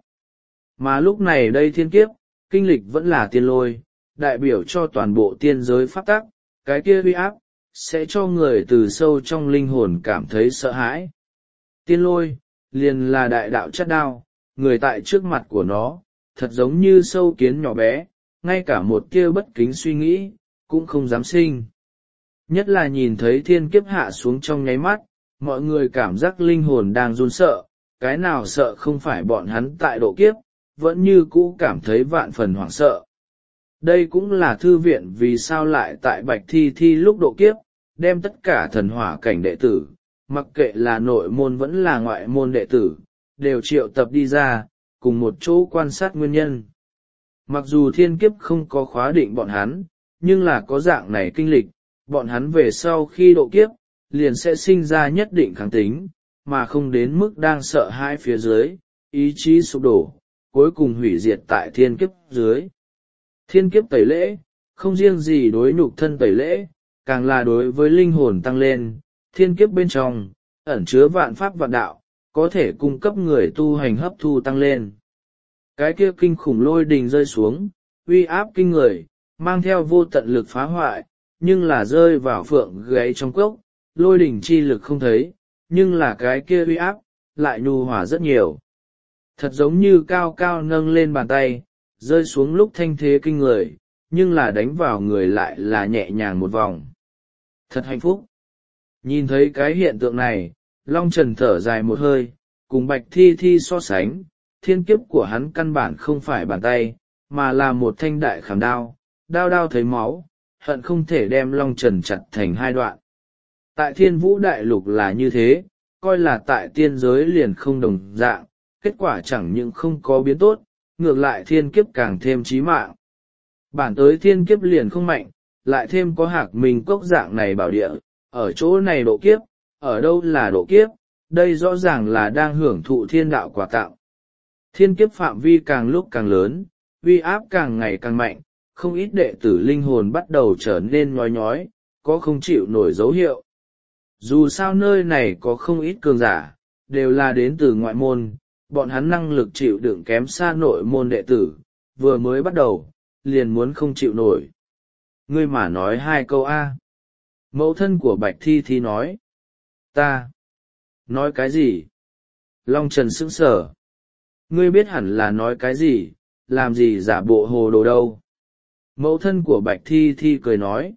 Mà lúc này đây thiên kiếp, kinh lịch vẫn là tiên lôi, đại biểu cho toàn bộ tiên giới pháp tắc, cái kia uy áp, sẽ cho người từ sâu trong linh hồn cảm thấy sợ hãi. Tiên lôi, liền là đại đạo chất đao, người tại trước mặt của nó, thật giống như sâu kiến nhỏ bé, ngay cả một kia bất kính suy nghĩ, cũng không dám sinh. Nhất là nhìn thấy thiên kiếp hạ xuống trong nháy mắt, mọi người cảm giác linh hồn đang run sợ, cái nào sợ không phải bọn hắn tại độ kiếp, vẫn như cũ cảm thấy vạn phần hoảng sợ. Đây cũng là thư viện vì sao lại tại Bạch Thi Thi lúc độ kiếp, đem tất cả thần hỏa cảnh đệ tử, mặc kệ là nội môn vẫn là ngoại môn đệ tử, đều triệu tập đi ra, cùng một chỗ quan sát nguyên nhân. Mặc dù thiên kiếp không có khóa định bọn hắn, nhưng là có dạng này kinh lịch, bọn hắn về sau khi độ kiếp, liền sẽ sinh ra nhất định kháng tính, mà không đến mức đang sợ hãi phía dưới, ý chí sụp đổ, cuối cùng hủy diệt tại thiên kiếp dưới. Thiên kiếp tẩy lễ, không riêng gì đối nhục thân tẩy lễ, càng là đối với linh hồn tăng lên, thiên kiếp bên trong, ẩn chứa vạn pháp vạn đạo, có thể cung cấp người tu hành hấp thu tăng lên. Cái kia kinh khủng lôi đình rơi xuống, uy áp kinh người, mang theo vô tận lực phá hoại, nhưng là rơi vào phượng gáy trong cốc, lôi đỉnh chi lực không thấy, nhưng là cái kia uy áp, lại nhu hòa rất nhiều. Thật giống như cao cao nâng lên bàn tay, rơi xuống lúc thanh thế kinh người, nhưng là đánh vào người lại là nhẹ nhàng một vòng. Thật hạnh phúc. Nhìn thấy cái hiện tượng này, Long Trần thở dài một hơi, cùng Bạch Thi Thi so sánh, thiên kiếp của hắn căn bản không phải bàn tay, mà là một thanh đại khảm đao, đao đao thấy máu, hận không thể đem Long Trần chặt thành hai đoạn. Tại thiên vũ đại lục là như thế, coi là tại tiên giới liền không đồng dạng, kết quả chẳng những không có biến tốt, ngược lại thiên kiếp càng thêm chí mạng. Bản tới thiên kiếp liền không mạnh, lại thêm có Hạc Minh cốc dạng này bảo địa, ở chỗ này độ kiếp, ở đâu là độ kiếp, đây rõ ràng là đang hưởng thụ thiên đạo quà tặng. Thiên kiếp phạm vi càng lúc càng lớn, uy áp càng ngày càng mạnh, không ít đệ tử linh hồn bắt đầu trở nên nhói nhói, có không chịu nổi dấu hiệu. Dù sao nơi này có không ít cường giả, đều là đến từ ngoại môn, bọn hắn năng lực chịu đựng kém xa nội môn đệ tử, vừa mới bắt đầu, liền muốn không chịu nổi. Ngươi mà nói hai câu A. Mẫu thân của Bạch Thi Thi nói. Ta. Nói cái gì? Long Trần sững sờ. Ngươi biết hẳn là nói cái gì, làm gì giả bộ hồ đồ đâu. Mẫu thân của Bạch Thi Thi cười nói.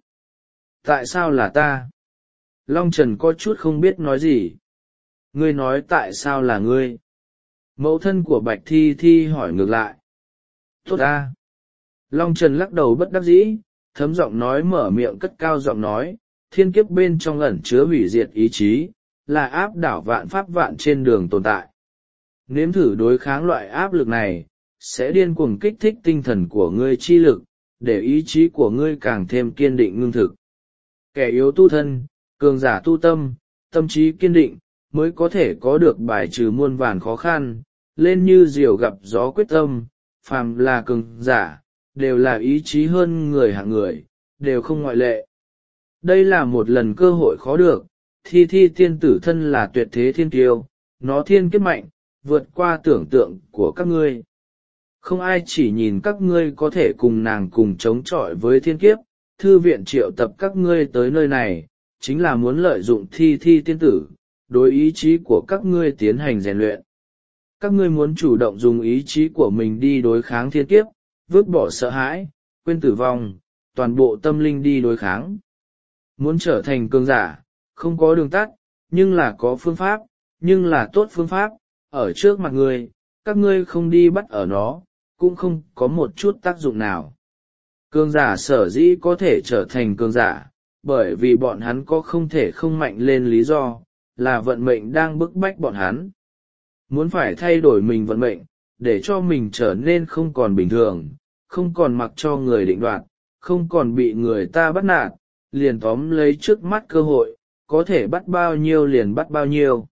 Tại sao là ta? Long Trần có chút không biết nói gì. Ngươi nói tại sao là ngươi? Mẫu thân của Bạch Thi Thi hỏi ngược lại. Tốt ta. Long Trần lắc đầu bất đắc dĩ, thấm giọng nói mở miệng cất cao giọng nói, thiên kiếp bên trong ẩn chứa hủy diệt ý chí, là áp đảo vạn pháp vạn trên đường tồn tại. Nếm thử đối kháng loại áp lực này, sẽ điên cuồng kích thích tinh thần của ngươi chi lực, để ý chí của ngươi càng thêm kiên định ngưng thực. Kẻ yếu tu thân, cường giả tu tâm, tâm trí kiên định, mới có thể có được bài trừ muôn vàn khó khăn, lên như diều gặp gió quyết tâm, phàm là cường giả, đều là ý chí hơn người hạng người, đều không ngoại lệ. Đây là một lần cơ hội khó được, Thi Thi tiên tử thân là tuyệt thế thiên kiêu, nó thiên kiếp mạnh, vượt qua tưởng tượng của các ngươi. Không ai chỉ nhìn các ngươi có thể cùng nàng cùng chống chọi với thiên kiếp, thư viện triệu tập các ngươi tới nơi này, chính là muốn lợi dụng Thi Thi tiên tử, đối ý chí của các ngươi tiến hành rèn luyện. Các ngươi muốn chủ động dùng ý chí của mình đi đối kháng thiên kiếp, vứt bỏ sợ hãi, quên tử vong, toàn bộ tâm linh đi đối kháng. Muốn trở thành cường giả, không có đường tắt, nhưng là có phương pháp, nhưng là tốt phương pháp, ở trước mặt ngươi, các ngươi không đi bắt ở nó, cũng không có một chút tác dụng nào. Cường giả sở dĩ có thể trở thành cường giả, bởi vì bọn hắn có không thể không mạnh lên lý do, là vận mệnh đang bức bách bọn hắn. Muốn phải thay đổi mình vận mệnh, để cho mình trở nên không còn bình thường, không còn mặc cho người định đoạt, không còn bị người ta bắt nạt, liền tóm lấy trước mắt cơ hội, có thể bắt bao nhiêu liền bắt bao nhiêu.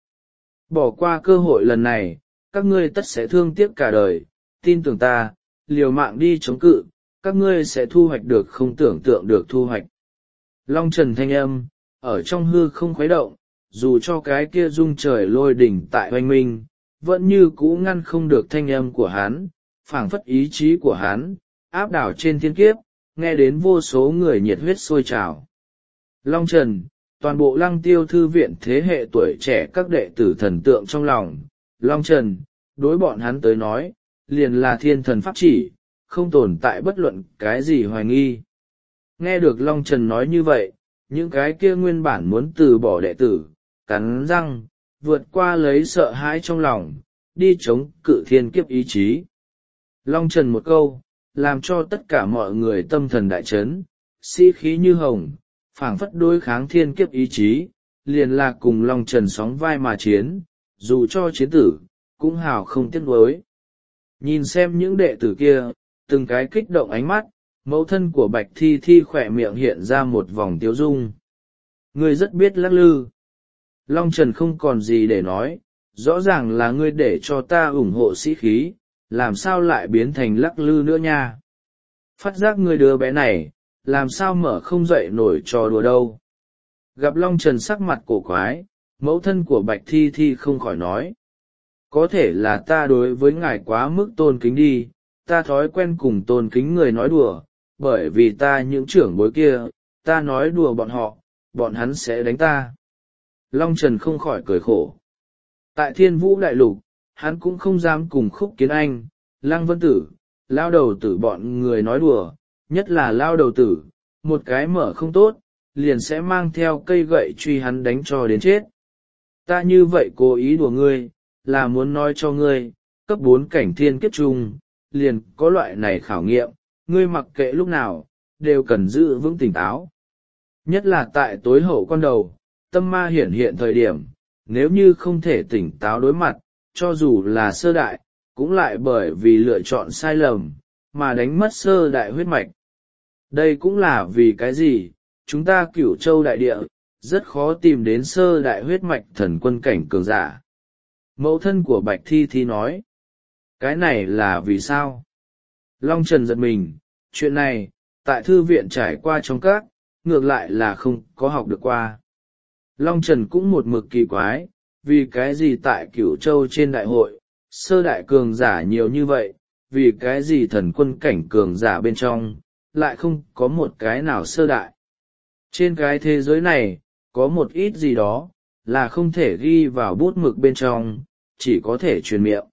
Bỏ qua cơ hội lần này, các ngươi tất sẽ thương tiếc cả đời, tin tưởng ta, liều mạng đi chống cự, các ngươi sẽ thu hoạch được không tưởng tượng được thu hoạch. Long trần thanh âm, ở trong hư không khuấy động, dù cho cái kia rung trời lôi đỉnh tại oanh minh, vẫn như cũ ngăn không được thanh âm của hắn, phảng phất ý chí của hắn, áp đảo trên thiên kiếp, nghe đến vô số người nhiệt huyết sôi trào. Long trần, toàn bộ lăng tiêu thư viện thế hệ tuổi trẻ các đệ tử thần tượng trong lòng, Long trần, đối bọn hắn tới nói, liền là thiên thần pháp chỉ, không tồn tại bất luận cái gì hoài nghi. Nghe được Long trần nói như vậy, những cái kia nguyên bản muốn từ bỏ đệ tử, cắn răng, vượt qua lấy sợ hãi trong lòng, đi chống cự thiên kiếp ý chí. Long trần một câu, làm cho tất cả mọi người tâm thần đại chấn, sĩ khí như hồng, phảng phất đối kháng thiên kiếp ý chí, liền là cùng Long trần sóng vai mà chiến, dù cho chiến tử, cũng hào không tiếc nuối. Nhìn xem những đệ tử kia, từng cái kích động ánh mắt, mẫu thân của Bạch Thi Thi khỏe miệng hiện ra một vòng tiếu dung. Ngươi rất biết lắc lư. Long trần không còn gì để nói, rõ ràng là ngươi để cho ta ủng hộ sĩ khí, làm sao lại biến thành lắc lư nữa nha. Phát giác ngươi đứa bé này, làm sao mở không dậy nổi trò đùa đâu. Gặp Long trần sắc mặt cổ quái, mẫu thân của Bạch Thi Thi không khỏi nói. Có thể là ta đối với ngài quá mức tôn kính đi, ta thói quen cùng tôn kính người nói đùa, bởi vì ta những trưởng bối kia, ta nói đùa bọn họ, bọn hắn sẽ đánh ta. Long trần không khỏi cười khổ. Tại Thiên Vũ Đại Lục, hắn cũng không dám cùng Khúc Kiến Anh, Lăng Vân Tử, lao đầu tử bọn người nói đùa, nhất là lao đầu tử, một cái mở không tốt, liền sẽ mang theo cây gậy truy hắn đánh cho đến chết. Ta như vậy cố ý đùa ngươi, là muốn nói cho ngươi, cấp bốn cảnh thiên kiếp chung, liền có loại này khảo nghiệm, ngươi mặc kệ lúc nào, đều cần giữ vững tỉnh táo. Nhất là tại tối hậu con đầu, tâm ma hiển hiện thời điểm, nếu như không thể tỉnh táo đối mặt, cho dù là sơ đại, cũng lại bởi vì lựa chọn sai lầm, mà đánh mất sơ đại huyết mạch. Đây cũng là vì cái gì, chúng ta Cửu Châu đại địa, rất khó tìm đến sơ đại huyết mạch thần quân cảnh cường giả. Mẫu thân của Bạch Thi Thi nói, cái này là vì sao? Long trần giật mình, chuyện này, tại thư viện trải qua trong các, ngược lại là không có học được qua. Long trần cũng một mực kỳ quái, vì cái gì tại Cửu Châu trên đại hội, sơ đại cường giả nhiều như vậy, vì cái gì thần quân cảnh cường giả bên trong, lại không có một cái nào sơ đại. Trên cái thế giới này, có một ít gì đó, là không thể ghi vào bút mực bên trong, chỉ có thể truyền miệng.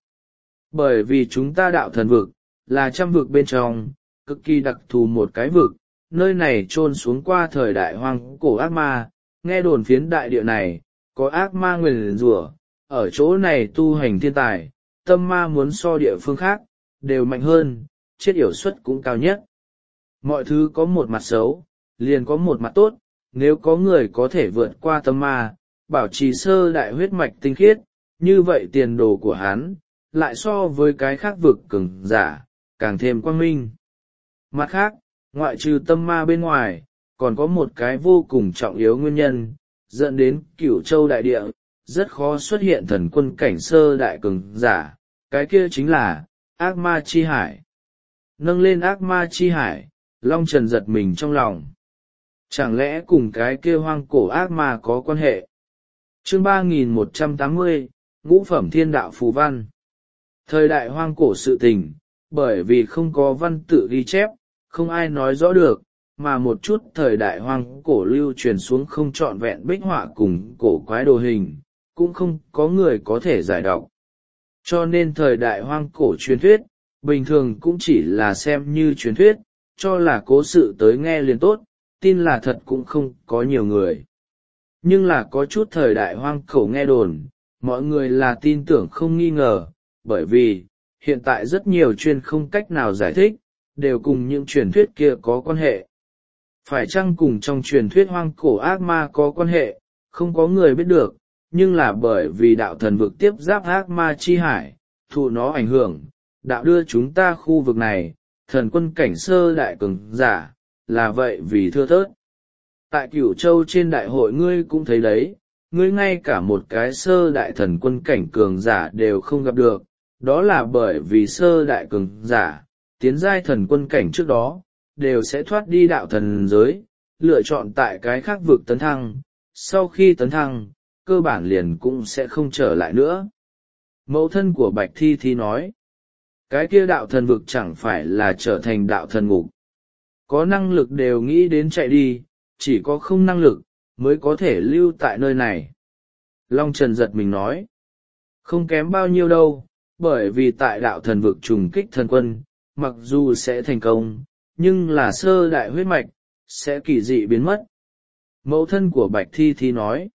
Bởi vì chúng ta đạo thần vực, là trăm vực bên trong, cực kỳ đặc thù một cái vực, nơi này chôn xuống qua thời đại hoang cổ ác ma, nghe đồn phiến đại địa này, có ác ma nguyền rủa, ở chỗ này tu hành thiên tài, tâm ma muốn so địa phương khác, đều mạnh hơn, chết yểu suất cũng cao nhất. Mọi thứ có một mặt xấu, liền có một mặt tốt, nếu có người có thể vượt qua tâm ma, bảo trì sơ đại huyết mạch tinh khiết, như vậy tiền đồ của hắn, lại so với cái khác vực cường giả, càng thêm quang minh. Mặt khác, ngoại trừ tâm ma bên ngoài, còn có một cái vô cùng trọng yếu nguyên nhân, dẫn đến Cửu Châu đại địa, rất khó xuất hiện thần quân cảnh sơ đại cường giả, cái kia chính là, ác ma chi hải. Nâng lên ác ma chi hải, Long trần giật mình trong lòng. Chẳng lẽ cùng cái kia hoang cổ ác ma có quan hệ? Chương ba nghìn một trăm tám mươi, Ngũ Phẩm Thiên Đạo Phù Văn. Thời đại hoang cổ sự tình, bởi vì không có văn tự ghi chép, không ai nói rõ được, mà một chút thời đại hoang cổ lưu truyền xuống không trọn vẹn bích họa cùng cổ quái đồ hình, cũng không có người có thể giải đọc. Cho nên thời đại hoang cổ truyền thuyết, bình thường cũng chỉ là xem như truyền thuyết, cho là cố sự tới nghe liền tốt, tin là thật cũng không có nhiều người. Nhưng là có chút thời đại hoang cổ nghe đồn, mọi người là tin tưởng không nghi ngờ, bởi vì, hiện tại rất nhiều chuyên không cách nào giải thích, đều cùng những truyền thuyết kia có quan hệ. Phải chăng cùng trong truyền thuyết hoang cổ ác ma có quan hệ, không có người biết được, nhưng là bởi vì đạo thần vực tiếp giáp ác ma chi hải, thụ nó ảnh hưởng, đạo đưa chúng ta khu vực này, thần quân cảnh sơ đại cường giả, là vậy vì thưa thớt. Tại Cửu Châu trên đại hội ngươi cũng thấy đấy, ngươi ngay cả một cái sơ đại thần quân cảnh cường giả đều không gặp được, đó là bởi vì sơ đại cường giả, tiến giai thần quân cảnh trước đó, đều sẽ thoát đi đạo thần giới, lựa chọn tại cái khác vực tấn thăng, sau khi tấn thăng, cơ bản liền cũng sẽ không trở lại nữa. Mẫu thân của Bạch Thi Thi nói, cái kia đạo thần vực chẳng phải là trở thành đạo thần ngục. Có năng lực đều nghĩ đến chạy đi, chỉ có không năng lực, mới có thể lưu tại nơi này. Long Trần giật mình nói, không kém bao nhiêu đâu, bởi vì tại đạo thần vực trùng kích thần quân, mặc dù sẽ thành công, nhưng là sơ đại huyết mạch, sẽ kỳ dị biến mất. Mẫu thân của Bạch Thi Thi nói,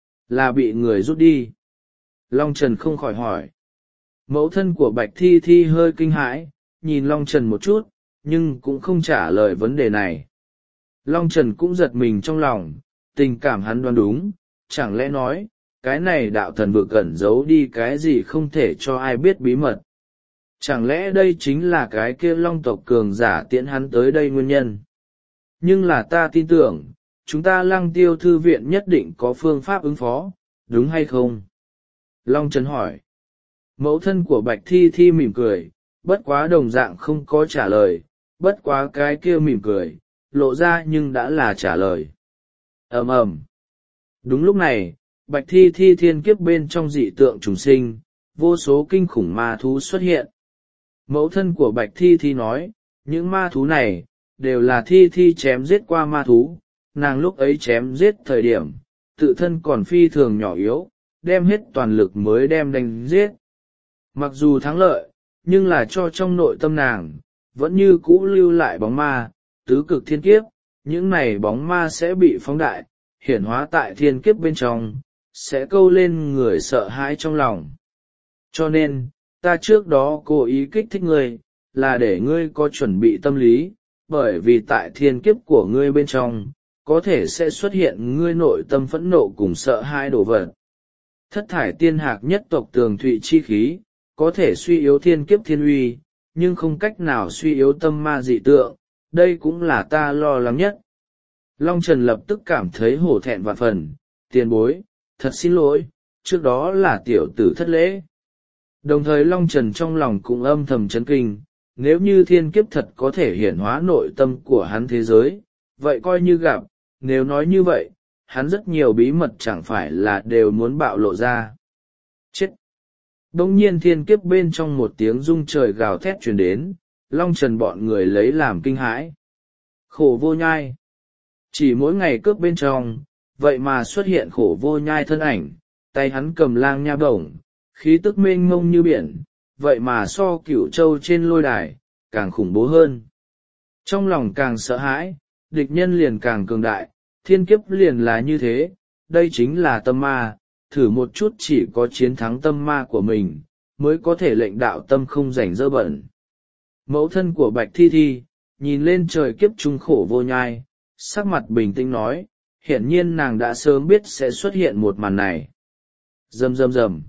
là bị người rút đi. Long Trần không khỏi hỏi. Mẫu thân của Bạch Thi Thi hơi kinh hãi, nhìn Long Trần một chút, nhưng cũng không trả lời vấn đề này. Long Trần cũng giật mình trong lòng, tình cảm hắn đoán đúng, chẳng lẽ nói, cái này đạo thần vực ẩn giấu đi cái gì không thể cho ai biết bí mật. Chẳng lẽ đây chính là cái kia Long tộc cường giả tiễn hắn tới đây nguyên nhân. Nhưng là ta tin tưởng, chúng ta Lăng Tiêu thư viện nhất định có phương pháp ứng phó, đúng hay không? Long Trần hỏi. Mẫu thân của Bạch Thi Thi mỉm cười, bất quá đồng dạng không có trả lời, bất quá cái kia mỉm cười, lộ ra nhưng đã là trả lời. Ầm ầm. Đúng lúc này, Bạch Thi Thi thiên kiếp bên trong dị tượng trùng sinh, vô số kinh khủng ma thú xuất hiện. Mẫu thân của Bạch Thi Thi nói, những ma thú này, đều là Thi Thi chém giết qua ma thú, nàng lúc ấy chém giết thời điểm, tự thân còn phi thường nhỏ yếu, đem hết toàn lực mới đem đánh giết. Mặc dù thắng lợi, nhưng là cho trong nội tâm nàng, vẫn như cũ lưu lại bóng ma, tứ cực thiên kiếp, những này bóng ma sẽ bị phóng đại, hiển hóa tại thiên kiếp bên trong, sẽ câu lên người sợ hãi trong lòng. Cho nên, ta trước đó cố ý kích thích ngươi, là để ngươi có chuẩn bị tâm lý, bởi vì tại thiên kiếp của ngươi bên trong, có thể sẽ xuất hiện ngươi nội tâm phẫn nộ cùng sợ hãi đồ vật. Thất thải tiên hạc nhất tộc tường thụy chi khí, có thể suy yếu thiên kiếp thiên uy, nhưng không cách nào suy yếu tâm ma dị tượng, đây cũng là ta lo lắng nhất. Long Trần lập tức cảm thấy hổ thẹn vạn phần, tiền bối, thật xin lỗi, trước đó là tiểu tử thất lễ. Đồng thời Long Trần trong lòng cũng âm thầm chấn kinh, nếu như thiên kiếp thật có thể hiển hóa nội tâm của hắn thế giới, vậy coi như gặp, nếu nói như vậy, hắn rất nhiều bí mật chẳng phải là đều muốn bạo lộ ra. Chết! Đông nhiên thiên kiếp bên trong một tiếng rung trời gào thét truyền đến, Long Trần bọn người lấy làm kinh hãi. Khổ vô nhai! Chỉ mỗi ngày cướp bên trong, vậy mà xuất hiện khổ vô nhai thân ảnh, tay hắn cầm lang nha bổng, khí tức mênh mông như biển, vậy mà so cửu châu trên lôi đài, càng khủng bố hơn. Trong lòng càng sợ hãi, địch nhân liền càng cường đại, thiên kiếp liền là như thế, đây chính là tâm ma, thử một chút chỉ có chiến thắng tâm ma của mình, mới có thể lệnh đạo tâm không rảnh dơ bẩn. Mẫu thân của Bạch Thi Thi, nhìn lên trời kiếp trung khổ vô nhai, sắc mặt bình tĩnh nói, hiển nhiên nàng đã sớm biết sẽ xuất hiện một màn này. Rầm rầm rầm.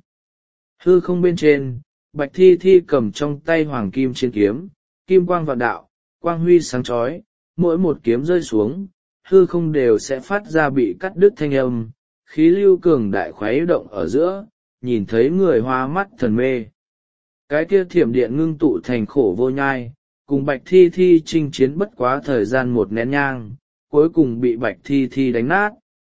Hư không bên trên, Bạch Thi Thi cầm trong tay hoàng kim chiến kiếm, kim quang vạn đạo, quang huy sáng chói, mỗi một kiếm rơi xuống, hư không đều sẽ phát ra bị cắt đứt thanh âm, khí lưu cường đại khuấy động ở giữa, nhìn thấy người hoa mắt thần mê. Cái kia thiểm điện ngưng tụ thành khổ vô nhai, cùng Bạch Thi Thi chinh chiến bất quá thời gian một nén nhang, cuối cùng bị Bạch Thi Thi đánh nát.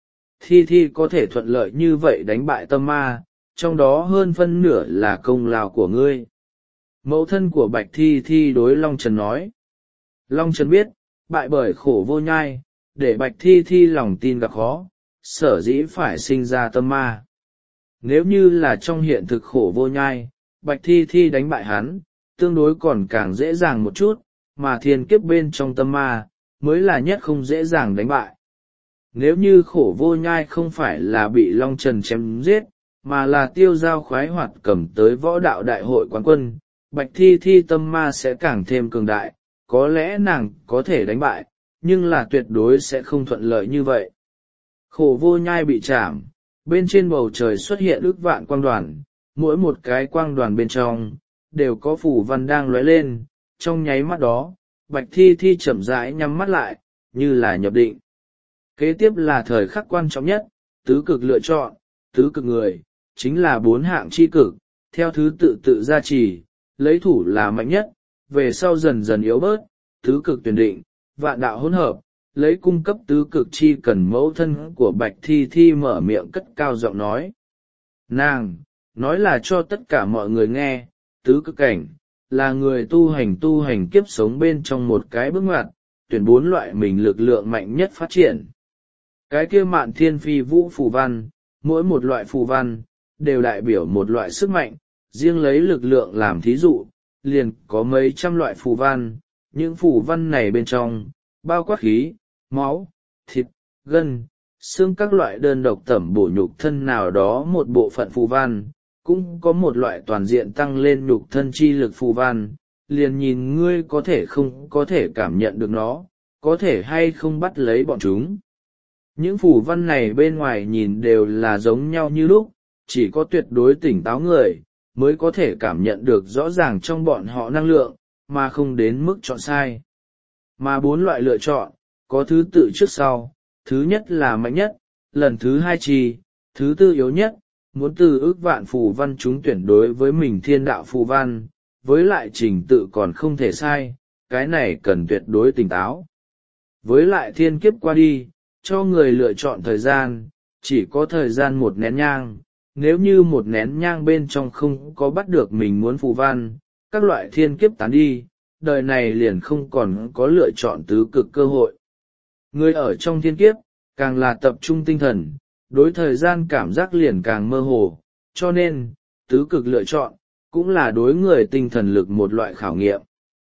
Thi Thi có thể thuận lợi như vậy đánh bại tâm ma, trong đó hơn phân nửa là công lao của ngươi. Mẫu thân của Bạch Thi Thi đối Long Trần nói. Long Trần biết, bại bởi khổ vô nhai, để Bạch Thi Thi lòng tin gặp khó, sở dĩ phải sinh ra tâm ma. Nếu như là trong hiện thực khổ vô nhai, Bạch Thi Thi đánh bại hắn, tương đối còn càng dễ dàng một chút, mà thiên kiếp bên trong tâm ma, mới là nhất không dễ dàng đánh bại. Nếu như khổ vô nhai không phải là bị Long Trần chém giết, mà là tiêu giao khoái hoạt cầm tới võ đạo đại hội quán quân, Bạch Thi Thi tâm ma sẽ càng thêm cường đại, có lẽ nàng có thể đánh bại, nhưng là tuyệt đối sẽ không thuận lợi như vậy. Khổ vô nhai bị chạm, bên trên bầu trời xuất hiện ức vạn quang đoàn, mỗi một cái quang đoàn bên trong, đều có phủ văn đang lóe lên, trong nháy mắt đó, Bạch Thi Thi chậm rãi nhắm mắt lại, như là nhập định. Kế tiếp là thời khắc quan trọng nhất, tứ cực lựa chọn, tứ cực người, chính là bốn hạng chi cực, theo thứ tự tự gia trì, lấy thủ là mạnh nhất, về sau dần dần yếu bớt, tứ cực tuyển định, vạn đạo hỗn hợp, lấy cung cấp tứ cực chi cần mẫu thân của Bạch Thi Thi mở miệng cất cao giọng nói. Nàng, nói là cho tất cả mọi người nghe, tứ cực cảnh, là người tu hành tu hành kiếp sống bên trong một cái bước ngoặt, tuyển bốn loại mình lực lượng mạnh nhất phát triển. Cái kia Mạn Thiên Phi Vũ phù văn, mỗi một loại phù văn, đều đại biểu một loại sức mạnh, riêng lấy lực lượng làm thí dụ, liền có mấy trăm loại phù văn, những phù văn này bên trong, bao quát khí, máu, thịt, gân, xương các loại đơn độc tẩm bổ nhục thân nào đó một bộ phận phù văn, cũng có một loại toàn diện tăng lên nhục thân chi lực phù văn, liền nhìn ngươi có thể không có thể cảm nhận được nó, có thể hay không bắt lấy bọn chúng. Những phù văn này bên ngoài nhìn đều là giống nhau như lúc, chỉ có tuyệt đối tỉnh táo người, mới có thể cảm nhận được rõ ràng trong bọn họ năng lượng, mà không đến mức chọn sai. Mà bốn loại lựa chọn, có thứ tự trước sau, thứ nhất là mạnh nhất, lần thứ hai trì, thứ tư yếu nhất, muốn từ ước vạn phù văn chúng tuyển đối với mình thiên đạo phù văn, với lại trình tự còn không thể sai, cái này cần tuyệt đối tỉnh táo. Với lại thiên kiếp qua đi, cho người lựa chọn thời gian, chỉ có thời gian một nén nhang, nếu như một nén nhang bên trong không có bắt được mình muốn phù văn, các loại thiên kiếp tán đi, đời này liền không còn có lựa chọn tứ cực cơ hội. Người ở trong thiên kiếp, càng là tập trung tinh thần, đối thời gian cảm giác liền càng mơ hồ, cho nên, tứ cực lựa chọn, cũng là đối người tinh thần lực một loại khảo nghiệm.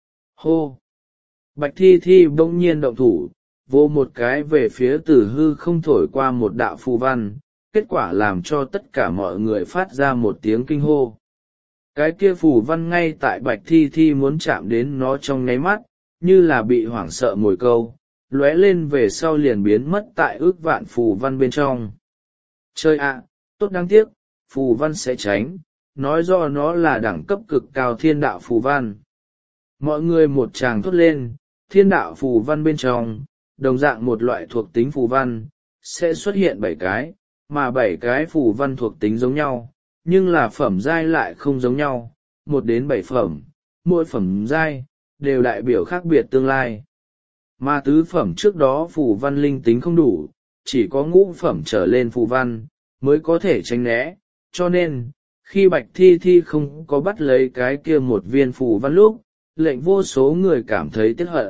Hô! Bạch Thi Thi bỗng nhiên động thủ, vô một cái về phía tử hư không thổi qua một đạo phù văn, kết quả làm cho tất cả mọi người phát ra một tiếng kinh hô. Cái kia phù văn ngay tại Bạch Thi Thi muốn chạm đến nó trong nháy mắt, như là bị hoảng sợ mồi câu, lóe lên về sau liền biến mất tại ước vạn phù văn bên trong. Chơi ạ, tốt đáng tiếc, phù văn sẽ tránh, nói do nó là đẳng cấp cực cao thiên đạo phù văn. Mọi người một tràng thốt lên, thiên đạo phù văn bên trong, đồng dạng một loại thuộc tính phù văn, sẽ xuất hiện bảy cái, mà bảy cái phù văn thuộc tính giống nhau, nhưng là phẩm giai lại không giống nhau, một đến bảy phẩm, mỗi phẩm giai, đều đại biểu khác biệt tương lai. Mà tứ phẩm trước đó phù văn linh tính không đủ, chỉ có ngũ phẩm trở lên phù văn, mới có thể tránh né, cho nên, khi Bạch Thi Thi không có bắt lấy cái kia một viên phù văn lúc, lệnh vô số người cảm thấy tiếc hận.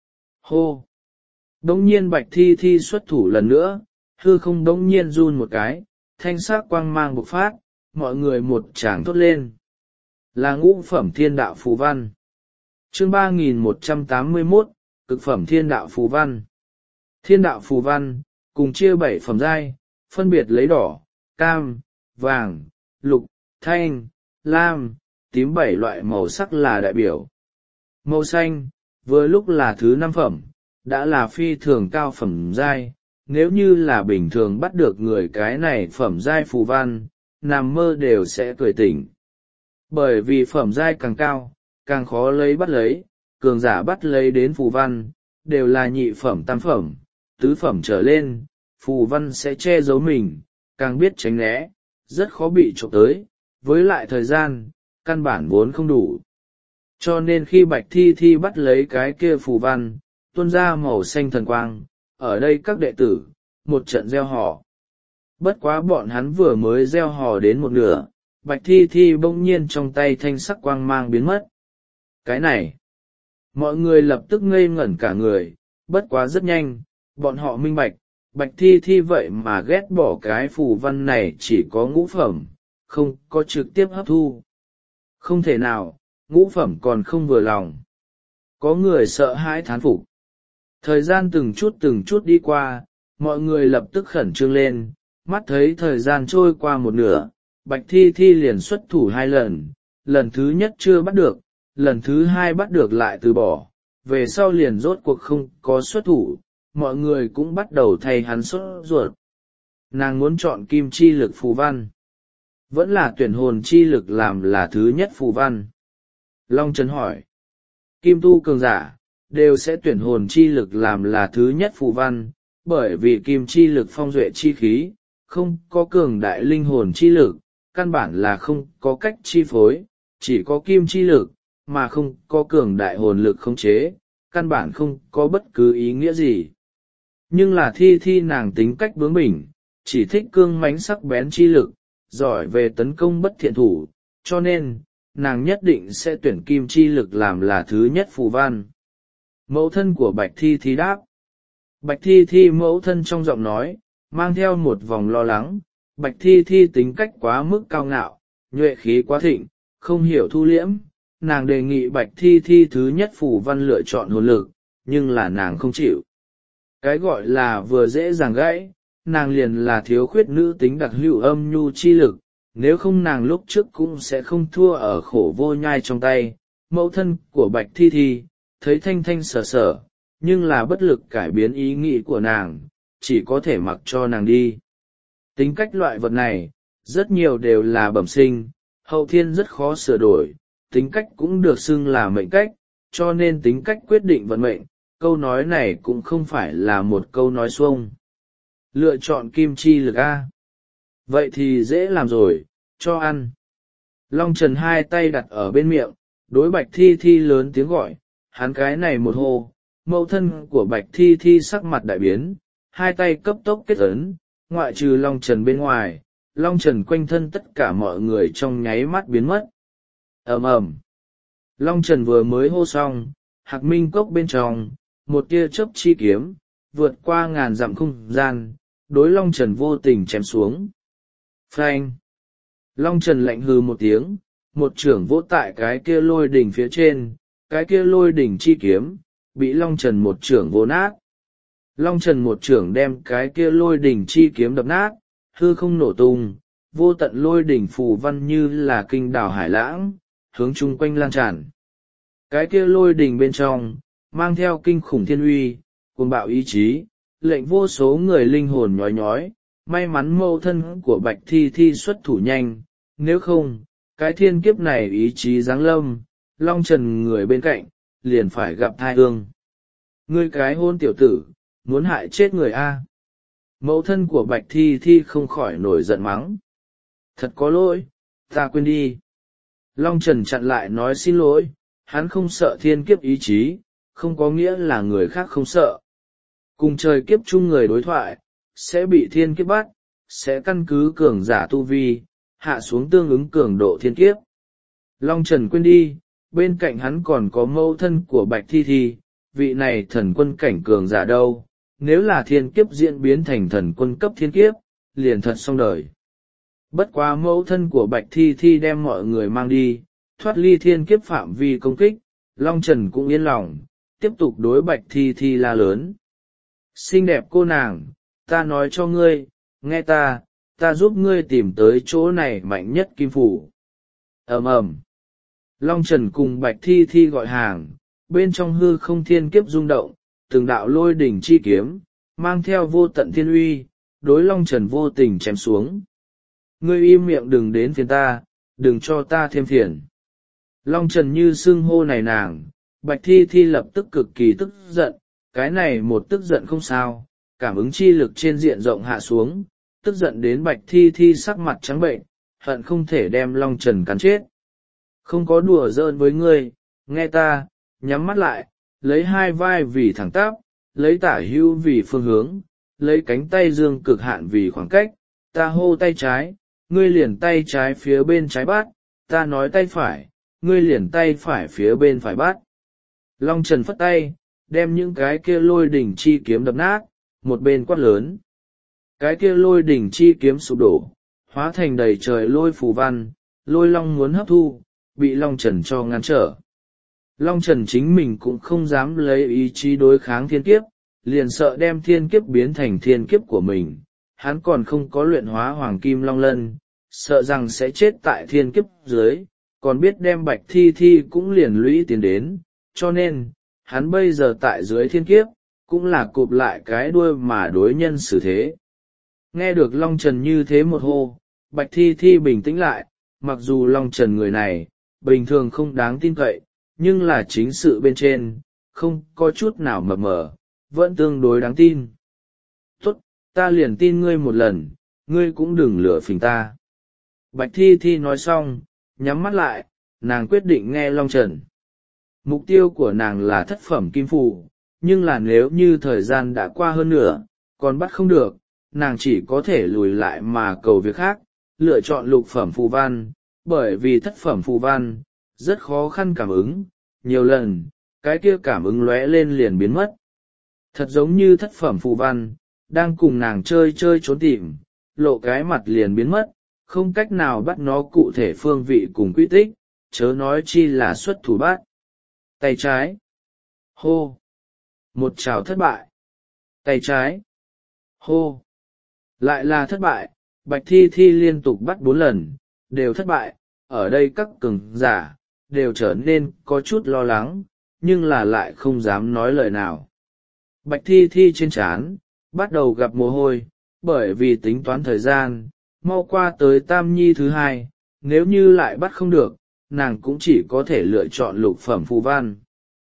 Hô! Đông nhiên Bạch Thi Thi xuất thủ lần nữa, hư không đông nhiên run một cái, thanh sắc quang mang bộc phát, mọi người một tràng thốt lên. Là ngũ phẩm thiên đạo phù văn. Chương ba nghìn một trăm tám mươi mốt, cực phẩm thiên đạo phù văn. Thiên đạo phù văn, cùng chia bảy phẩm giai, phân biệt lấy đỏ, cam, vàng, lục, thanh, lam, tím bảy loại màu sắc là đại biểu. Màu xanh, vừa lúc là thứ năm phẩm, đã là phi thường cao phẩm giai, nếu như là bình thường bắt được người cái này phẩm giai phù văn, nằm mơ đều sẽ cười tỉnh. Bởi vì phẩm giai càng cao, càng khó lấy bắt lấy, cường giả bắt lấy đến phù văn, đều là nhị phẩm tam phẩm, tứ phẩm trở lên, phù văn sẽ che giấu mình, càng biết tránh né, rất khó bị trộm tới, với lại thời gian, căn bản vốn không đủ. Cho nên khi Bạch Thi Thi bắt lấy cái kia phù văn, tuôn ra màu xanh thần quang, ở đây các đệ tử, một trận gieo hò. Bất quá bọn hắn vừa mới gieo hò đến một nửa, Bạch Thi Thi bỗng nhiên trong tay thanh sắc quang mang biến mất. Cái này, mọi người lập tức ngây ngẩn cả người, bất quá rất nhanh, bọn họ minh bạch, Bạch Thi Thi vậy mà ghét bỏ cái phù văn này chỉ có ngũ phẩm, không có trực tiếp hấp thu. Không thể nào, ngũ phẩm còn không vừa lòng. Có người sợ hãi thán phục. Thời gian từng chút từng chút đi qua, mọi người lập tức khẩn trương lên, mắt thấy thời gian trôi qua một nửa, Bạch Thi Thi liền xuất thủ hai lần, lần thứ nhất chưa bắt được, lần thứ hai bắt được lại từ bỏ, về sau liền rốt cuộc không có xuất thủ, mọi người cũng bắt đầu thay hắn sốt ruột. Nàng muốn chọn kim chi lực phù văn, vẫn là tuyển hồn chi lực làm là thứ nhất phù văn. Long Trấn hỏi, kim tu cường giả, đều sẽ tuyển hồn chi lực làm là thứ nhất phù văn, bởi vì kim chi lực phong duệ chi khí, không có cường đại linh hồn chi lực, căn bản là không có cách chi phối, chỉ có kim chi lực, mà không có cường đại hồn lực khống chế, căn bản không có bất cứ ý nghĩa gì. nhưng là thi thi nàng tính cách bướng bỉnh, chỉ thích cương mãnh sắc bén chi lực, giỏi về tấn công bất thiện thủ, cho nên nàng nhất định sẽ tuyển kim chi lực làm là thứ nhất phù văn. Mẫu thân của Bạch Thi Thi đáp. Bạch Thi Thi mẫu thân trong giọng nói mang theo một vòng lo lắng. Bạch Thi Thi tính cách quá mức cao ngạo, nhuệ khí quá thịnh, không hiểu thu liễm. Nàng đề nghị Bạch Thi Thi thứ nhất phù văn lựa chọn hồn lực, nhưng là nàng không chịu. Cái gọi là vừa dễ dàng gãy, nàng liền là thiếu khuyết nữ tính đặc hữu âm nhu chi lực, nếu không nàng lúc trước cũng sẽ không thua ở khổ vô nhai trong tay. Mẫu thân của Bạch Thi Thi thấy thanh thanh sở sở, nhưng là bất lực cải biến ý nghĩ của nàng, chỉ có thể mặc cho nàng đi. Tính cách loại vật này, rất nhiều đều là bẩm sinh, hậu thiên rất khó sửa đổi, tính cách cũng được xưng là mệnh cách, cho nên tính cách quyết định vận mệnh, câu nói này cũng không phải là một câu nói xuông. Lựa chọn kim chi lực A. Vậy thì dễ làm rồi, cho ăn. Long Trần hai tay đặt ở bên miệng, đối Bạch Thi Thi lớn tiếng gọi, hắn cái này một hô, mẫu thân của Bạch Thi Thi sắc mặt đại biến, hai tay cấp tốc kết ấn, ngoại trừ Long Trần bên ngoài, Long Trần quanh thân tất cả mọi người trong nháy mắt biến mất. Ầm ầm. Long Trần vừa mới hô xong, Hạc Minh cốc bên trong, một tia chớp chi kiếm, vượt qua ngàn dặm không gian, đối Long Trần vô tình chém xuống. Phanh. Long Trần lạnh hừ một tiếng, một chưởng vỗ tại cái kia lôi đỉnh phía trên, cái kia lôi đỉnh chi kiếm, bị Long Trần một chưởng vỗ nát. Long Trần một chưởng đem cái kia lôi đỉnh chi kiếm đập nát, hư không nổ tung, vô tận lôi đỉnh phù văn như là kinh đảo hải lãng, hướng chung quanh lan tràn. Cái kia lôi đỉnh bên trong, mang theo kinh khủng thiên uy, cuồng bạo ý chí, lệnh vô số người linh hồn nhói nhói, may mắn mẫu thân của Bạch Thi Thi xuất thủ nhanh, nếu không, cái thiên kiếp này ý chí giáng lâm, Long Trần người bên cạnh, liền phải gặp thai ương. Ngươi cái hôn tiểu tử, muốn hại chết người A. Mẫu thân của Bạch Thi Thi không khỏi nổi giận mắng. Thật có lỗi, ta quên đi. Long Trần chặn lại nói xin lỗi, hắn không sợ thiên kiếp ý chí, không có nghĩa là người khác không sợ. Cùng trời kiếp chung người đối thoại, sẽ bị thiên kiếp bắt, sẽ căn cứ cường giả tu vi, hạ xuống tương ứng cường độ thiên kiếp. Long Trần quên đi, bên cạnh hắn còn có mẫu thân của Bạch Thi Thi, vị này thần quân cảnh cường giả đâu, nếu là thiên kiếp diễn biến thành thần quân cấp thiên kiếp, liền thật xong đời. Bất quá mẫu thân của Bạch Thi Thi đem mọi người mang đi, thoát ly thiên kiếp phạm vi công kích, Long Trần cũng yên lòng, tiếp tục đối Bạch Thi Thi la lớn. Xinh đẹp cô nàng, ta nói cho ngươi, nghe ta, ta giúp ngươi tìm tới chỗ này mạnh nhất kim phủ. Ầm ầm. Long Trần cùng Bạch Thi Thi gọi hàng, bên trong hư không thiên kiếp rung động, từng đạo lôi đỉnh chi kiếm, mang theo vô tận thiên uy, đối Long Trần vô tình chém xuống. Ngươi im miệng đừng đến phiền ta, đừng cho ta thêm phiền. Long Trần như xưng hô này nàng, Bạch Thi Thi lập tức cực kỳ tức giận, cái này một tức giận không sao, cảm ứng chi lực trên diện rộng hạ xuống, tức giận đến Bạch Thi Thi sắc mặt trắng bệnh, hận không thể đem Long Trần cắn chết. Không có đùa giỡn với ngươi, nghe ta, nhắm mắt lại, lấy hai vai vì thẳng tắp, lấy tả hữu vì phương hướng, lấy cánh tay dương cực hạn vì khoảng cách, ta hô tay trái, ngươi liền tay trái phía bên trái bắt, ta nói tay phải, ngươi liền tay phải phía bên phải bắt. Long Trần phất tay, đem những cái kia lôi đỉnh chi kiếm đập nát, một bên quát lớn. Cái kia lôi đỉnh chi kiếm sụp đổ, hóa thành đầy trời lôi phù văn, lôi long muốn hấp thu, bị Long Trần cho ngăn trở. Long Trần chính mình cũng không dám lấy ý chí đối kháng thiên kiếp, liền sợ đem thiên kiếp biến thành thiên kiếp của mình, hắn còn không có luyện hóa hoàng kim long lân, sợ rằng sẽ chết tại thiên kiếp dưới, còn biết đem Bạch Thi Thi cũng liền lũy tiến đến, cho nên, hắn bây giờ tại dưới thiên kiếp, cũng là cụp lại cái đuôi mà đối nhân xử thế. Nghe được Long Trần như thế một hô, Bạch Thi Thi bình tĩnh lại, mặc dù Long Trần người này, bình thường không đáng tin cậy, nhưng là chính sự bên trên, không có chút nào mập mờ, vẫn tương đối đáng tin. Tốt, ta liền tin ngươi một lần, ngươi cũng đừng lừa phỉnh ta. Bạch Thi Thi nói xong, nhắm mắt lại, nàng quyết định nghe Long Trần. Mục tiêu của nàng là thất phẩm kim phù, nhưng là nếu như thời gian đã qua hơn nửa còn bắt không được, nàng chỉ có thể lùi lại mà cầu việc khác, lựa chọn lục phẩm phù văn, bởi vì thất phẩm phù văn rất khó khăn cảm ứng, nhiều lần cái kia cảm ứng lóe lên liền biến mất. Thật giống như thất phẩm phù văn đang cùng nàng chơi chơi trốn tìm, lộ cái mặt liền biến mất, không cách nào bắt nó cụ thể phương vị cùng quy tích, chớ nói chi là xuất thủ bắt. Tay trái, hô, một trào thất bại. Tay trái, hô, lại là thất bại. Bạch Thi Thi liên tục bắt bốn lần, đều thất bại. Ở đây các cường giả đều trở nên có chút lo lắng, nhưng là lại không dám nói lời nào. Bạch Thi Thi trên trán bắt đầu gặp mồ hôi, bởi vì tính toán thời gian, mau qua tới tam nhi thứ hai, nếu như lại bắt không được, nàng cũng chỉ có thể lựa chọn lục phẩm phù văn.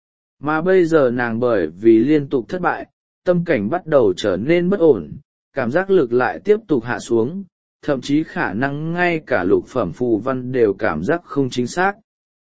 Mà bây giờ nàng bởi vì liên tục thất bại, tâm cảnh bắt đầu trở nên bất ổn, cảm giác lực lại tiếp tục hạ xuống, thậm chí khả năng ngay cả lục phẩm phù văn đều cảm giác không chính xác.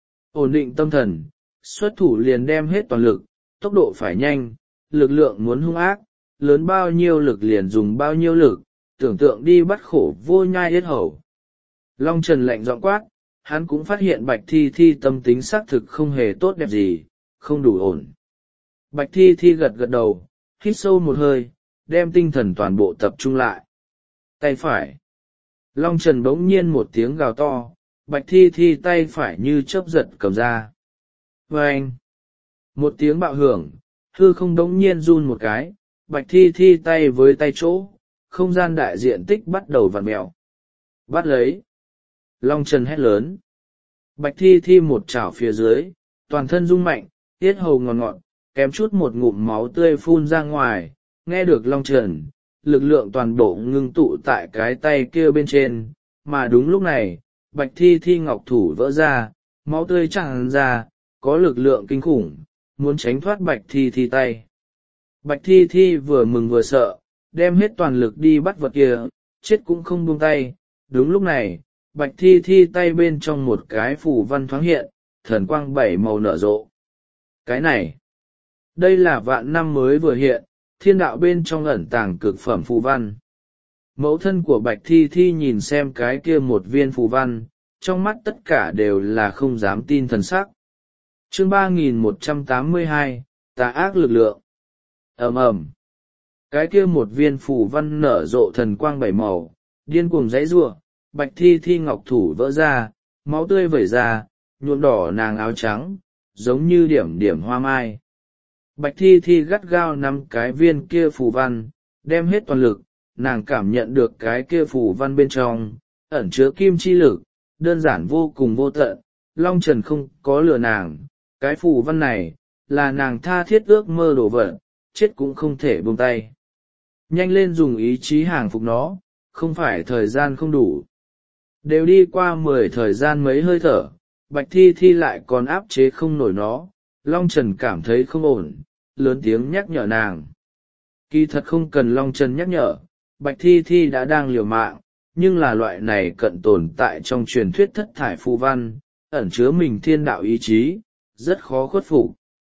Ổn định tâm thần, xuất thủ liền đem hết toàn lực, tốc độ phải nhanh, lực lượng muốn hung ác, lớn bao nhiêu lực liền dùng bao nhiêu lực, tưởng tượng đi bắt khổ vô nhai yết hầu. Long Trần lạnh giọng quát, hắn cũng phát hiện Bạch Thi Thi tâm tính xác thực không hề tốt đẹp gì, không đủ ổn. Bạch Thi Thi gật gật đầu, hít sâu một hơi, đem tinh thần toàn bộ tập trung lại. Tay phải. Long Trần bỗng nhiên một tiếng gào to, Bạch Thi Thi tay phải như chớp giật cầm ra. Vâng! Một tiếng bạo hưởng, hư không đống nhiên run một cái, Bạch Thi Thi tay với tay chỗ, không gian đại diện tích bắt đầu vặn mẹo. Bắt lấy! Long Trần hét lớn. Bạch Thi Thi một chảo phía dưới, toàn thân rung mạnh, tiết hầu ngọt ngọt, kém chút một ngụm máu tươi phun ra ngoài, nghe được Long Trần, lực lượng toàn bộ ngưng tụ tại cái tay kia bên trên, mà đúng lúc này, Bạch Thi Thi ngọc thủ vỡ ra, máu tươi tràn ra, có lực lượng kinh khủng, muốn tránh thoát Bạch Thi Thi tay. Bạch Thi Thi vừa mừng vừa sợ, đem hết toàn lực đi bắt vật kia, chết cũng không buông tay. Đúng lúc này, Bạch Thi Thi tay bên trong một cái phù văn thoáng hiện, thần quang bảy màu nở rộ. Cái này, đây là vạn năm mới vừa hiện, thiên đạo bên trong ẩn tàng cực phẩm phù văn. Mẫu thân của Bạch Thi Thi nhìn xem cái kia một viên phù văn, trong mắt tất cả đều là không dám tin thần sắc. Chương ba nghìn một trăm tám mươi hai, tà ác lực lượng. Ầm ầm. Cái kia một viên phù văn nở rộ thần quang bảy màu, điên cuồng giãy giụa, Bạch Thi Thi ngọc thủ vỡ ra, máu tươi vẩy ra, nhuộm đỏ nàng áo trắng, giống như điểm điểm hoa mai. Bạch Thi Thi gắt gao nắm cái viên kia phù văn, đem hết toàn lực, nàng cảm nhận được cái kia phù văn bên trong, ẩn chứa kim chi lực, đơn giản vô cùng vô tận. Long Trần không có lừa nàng, cái phù văn này, là nàng tha thiết ước mơ đổ vật, chết cũng không thể buông tay. Nhanh lên dùng ý chí hàng phục nó, không phải thời gian không đủ. Đều đi qua mười thời gian mấy hơi thở, Bạch Thi Thi lại còn áp chế không nổi nó, Long Trần cảm thấy không ổn, lớn tiếng nhắc nhở nàng. Kỳ thật không cần Long Trần nhắc nhở, Bạch Thi Thi đã đang liều mạng, nhưng là loại này cận tồn tại trong truyền thuyết thất thải phù văn, ẩn chứa mình thiên đạo ý chí, rất khó khuất phục.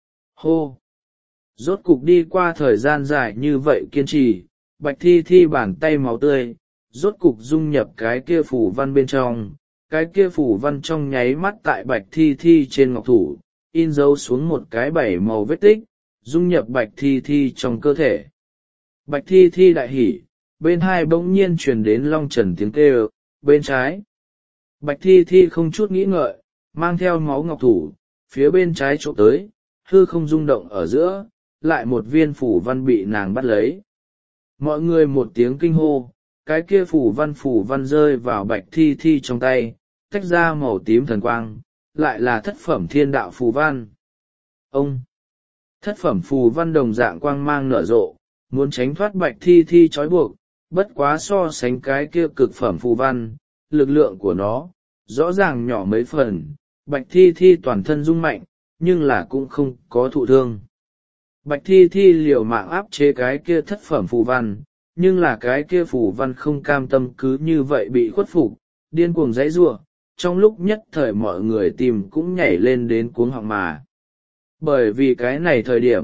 Hô! Rốt cục đi qua thời gian dài như vậy kiên trì, Bạch Thi Thi bàn tay máu tươi, rốt cục dung nhập cái kia phù văn bên trong, cái kia phù văn trong nháy mắt tại Bạch Thi Thi trên ngọc thủ, in dấu xuống một cái bảy màu vết tích, dung nhập Bạch Thi Thi trong cơ thể. Bạch Thi Thi đại hỉ, bên hai bỗng nhiên truyền đến Long Trần tiếng kêu, bên trái. Bạch Thi Thi không chút nghĩ ngợi, mang theo máu ngọc thủ, phía bên trái chỗ tới, hư không rung động ở giữa, lại một viên phù văn bị nàng bắt lấy. Mọi người một tiếng kinh hô, cái kia phù văn phù văn rơi vào Bạch Thi Thi trong tay, tách ra màu tím thần quang, lại là thất phẩm thiên đạo phù văn. Ông! Thất phẩm phù văn đồng dạng quang mang nở rộ, muốn tránh thoát Bạch Thi Thi trói buộc, bất quá so sánh cái kia cực phẩm phù văn, lực lượng của nó, rõ ràng nhỏ mấy phần, Bạch Thi Thi toàn thân rung mạnh, nhưng là cũng không có thụ thương. Bạch Thi Thi liều mạng áp chế cái kia thất phẩm phù văn, nhưng là cái kia phù văn không cam tâm cứ như vậy bị khuất phục, điên cuồng giãy giụa, trong lúc nhất thời mọi người tìm cũng nhảy lên đến cuống họng mà. Bởi vì cái này thời điểm,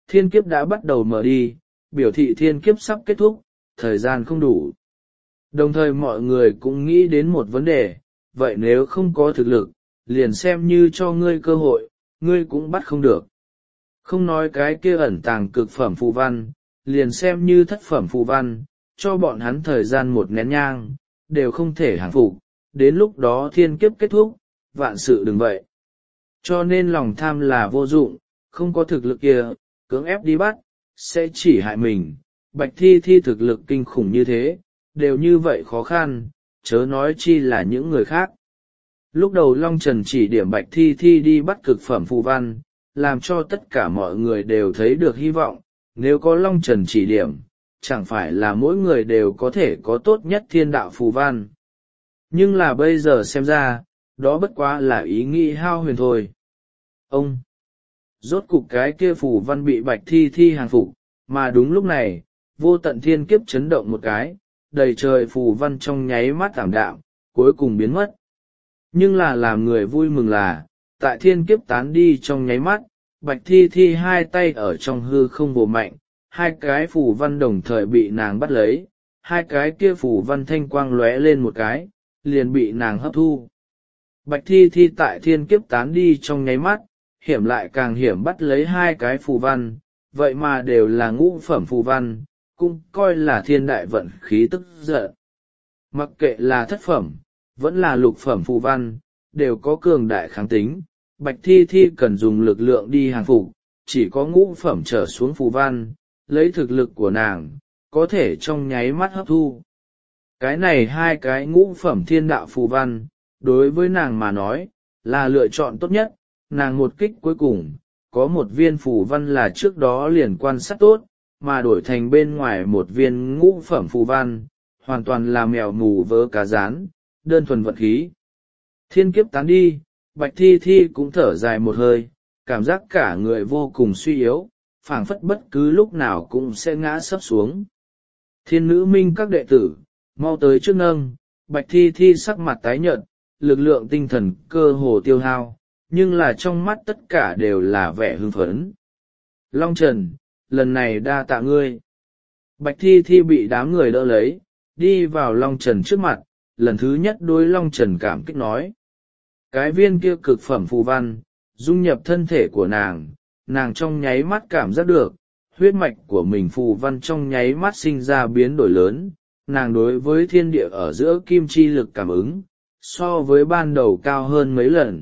thiên kiếp đã bắt đầu mở đi, biểu thị thiên kiếp sắp kết thúc, thời gian không đủ. Đồng thời mọi người cũng nghĩ đến một vấn đề, vậy nếu không có thực lực, liền xem như cho ngươi cơ hội, ngươi cũng bắt không được. Không nói cái kia ẩn tàng cực phẩm phù văn, liền xem như thất phẩm phù văn, cho bọn hắn thời gian một nén nhang, đều không thể hàng phục, đến lúc đó thiên kiếp kết thúc, vạn sự đừng vậy. Cho nên lòng tham là vô dụng, không có thực lực kia, cưỡng ép đi bắt, sẽ chỉ hại mình. Bạch Thi Thi thực lực kinh khủng như thế, đều như vậy khó khăn, chớ nói chi là những người khác. Lúc đầu Long Trần chỉ điểm Bạch Thi Thi đi bắt cực phẩm phù văn, làm cho tất cả mọi người đều thấy được hy vọng, nếu có Long Trần chỉ điểm, chẳng phải là mỗi người đều có thể có tốt nhất thiên đạo phù văn. Nhưng là bây giờ xem ra, đó bất quá là ý nghĩ hao huyền thôi. Ông! Rốt cục cái kia phù văn bị Bạch Thi Thi hàng phục, mà đúng lúc này, vô tận thiên kiếp chấn động một cái, đầy trời phù văn trong nháy mắt ảm đạm, cuối cùng biến mất. Nhưng là làm người vui mừng là, tại thiên kiếp tán đi trong nháy mắt, Bạch Thi Thi hai tay ở trong hư không vồ mạnh, hai cái phù văn đồng thời bị nàng bắt lấy, hai cái kia phù văn thanh quang lóe lên một cái, liền bị nàng hấp thu. Bạch Thi Thi tại thiên kiếp tán đi trong nháy mắt, hiểm lại càng hiểm bắt lấy hai cái phù văn, vậy mà đều là ngũ phẩm phù văn, cũng coi là thiên đại vận khí tức giận. Mặc kệ là thất phẩm, vẫn là lục phẩm phù văn, đều có cường đại kháng tính, Bạch Thi Thi cần dùng lực lượng đi hàng phục, chỉ có ngũ phẩm trở xuống phù văn, lấy thực lực của nàng, có thể trong nháy mắt hấp thu. Cái này hai cái ngũ phẩm thiên đạo phù văn, đối với nàng mà nói, là lựa chọn tốt nhất, nàng một kích cuối cùng, có một viên phù văn là trước đó liền quan sát tốt, mà đổi thành bên ngoài một viên ngũ phẩm phù văn, hoàn toàn là mèo mù vớ cá rán, đơn thuần vận khí. Thiên kiếp tán đi, Bạch Thi Thi cũng thở dài một hơi, cảm giác cả người vô cùng suy yếu, phảng phất bất cứ lúc nào cũng sẽ ngã sấp xuống. Thiên nữ minh các đệ tử, mau tới trước nâng, Bạch Thi Thi sắc mặt tái nhợt, lực lượng tinh thần cơ hồ tiêu hao, nhưng là trong mắt tất cả đều là vẻ hưng phấn. Long Trần, lần này đa tạ ngươi. Bạch Thi Thi bị đám người đỡ lấy, đi vào Long Trần trước mặt, lần thứ nhất đối Long Trần cảm kích nói. Cái viên kia cực phẩm phù văn, dung nhập thân thể của nàng, nàng trong nháy mắt cảm giác được, huyết mạch của mình phù văn trong nháy mắt sinh ra biến đổi lớn, nàng đối với thiên địa ở giữa kim chi lực cảm ứng, so với ban đầu cao hơn mấy lần.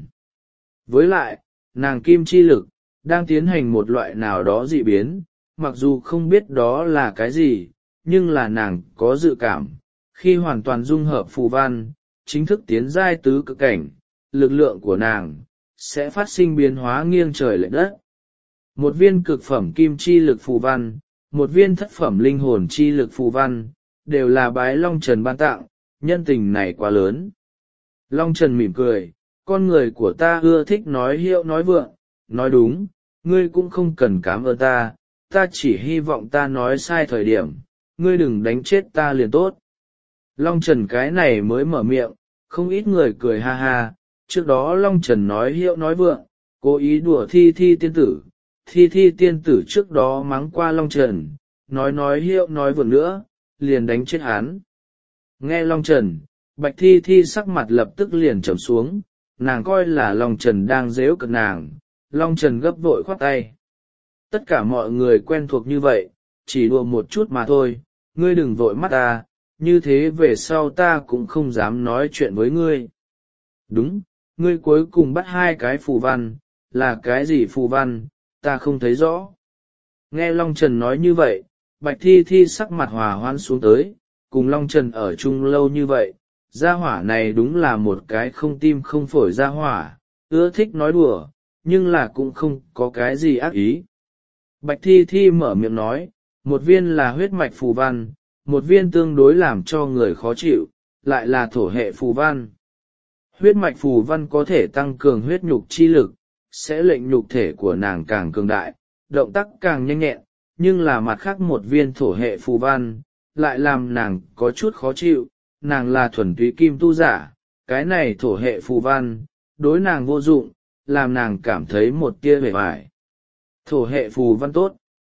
Với lại, nàng kim chi lực, đang tiến hành một loại nào đó dị biến, mặc dù không biết đó là cái gì, nhưng là nàng có dự cảm, khi hoàn toàn dung hợp phù văn, chính thức tiến giai tứ cực cảnh, lực lượng của nàng sẽ phát sinh biến hóa nghiêng trời lệch đất. Một viên cực phẩm kim chi lực phù văn, một viên thất phẩm linh hồn chi lực phù văn, đều là bái Long Trần ban tặng, nhân tình này quá lớn. Long Trần mỉm cười, con người của ta ưa thích nói hiệu nói vượng, nói đúng, ngươi cũng không cần cảm ơn ta, ta chỉ hy vọng ta nói sai thời điểm, ngươi đừng đánh chết ta liền tốt. Long Trần cái này mới mở miệng, không ít người cười ha ha, trước đó Long Trần nói hiệu nói vượng, cố ý đùa Thi Thi tiên tử, Thi Thi tiên tử trước đó mắng qua Long Trần, nói nói hiệu nói vượng nữa, liền đánh chết hắn. Nghe Long Trần, Bạch Thi Thi sắc mặt lập tức liền trầm xuống, nàng coi là Long Trần đang giễu cợt nàng, Long Trần gấp vội khoát tay. Tất cả mọi người quen thuộc như vậy, chỉ đùa một chút mà thôi, ngươi đừng vội mắt ta, như thế về sau ta cũng không dám nói chuyện với ngươi. Đúng, ngươi cuối cùng bắt hai cái phù văn, là cái gì phù văn, ta không thấy rõ. Nghe Long Trần nói như vậy, Bạch Thi Thi sắc mặt hòa hoãn xuống tới, cùng Long Trần ở chung lâu như vậy, gia hỏa này đúng là một cái không tim không phổi gia hỏa, ưa thích nói đùa, nhưng là cũng không có cái gì ác ý. Bạch Thi Thi mở miệng nói, một viên là huyết mạch phù văn, một viên tương đối làm cho người khó chịu, lại là thổ hệ phù văn. Huyết mạch phù văn có thể tăng cường huyết nhục chi lực, sẽ lệnh nhục thể của nàng càng cường đại, động tác càng nhanh nhẹn, nhưng là mặt khác một viên thổ hệ phù văn, lại làm nàng có chút khó chịu, nàng là thuần túy kim tu giả, cái này thổ hệ phù văn, đối nàng vô dụng, làm nàng cảm thấy một tia vẻ vải. Thổ hệ phù văn tốt,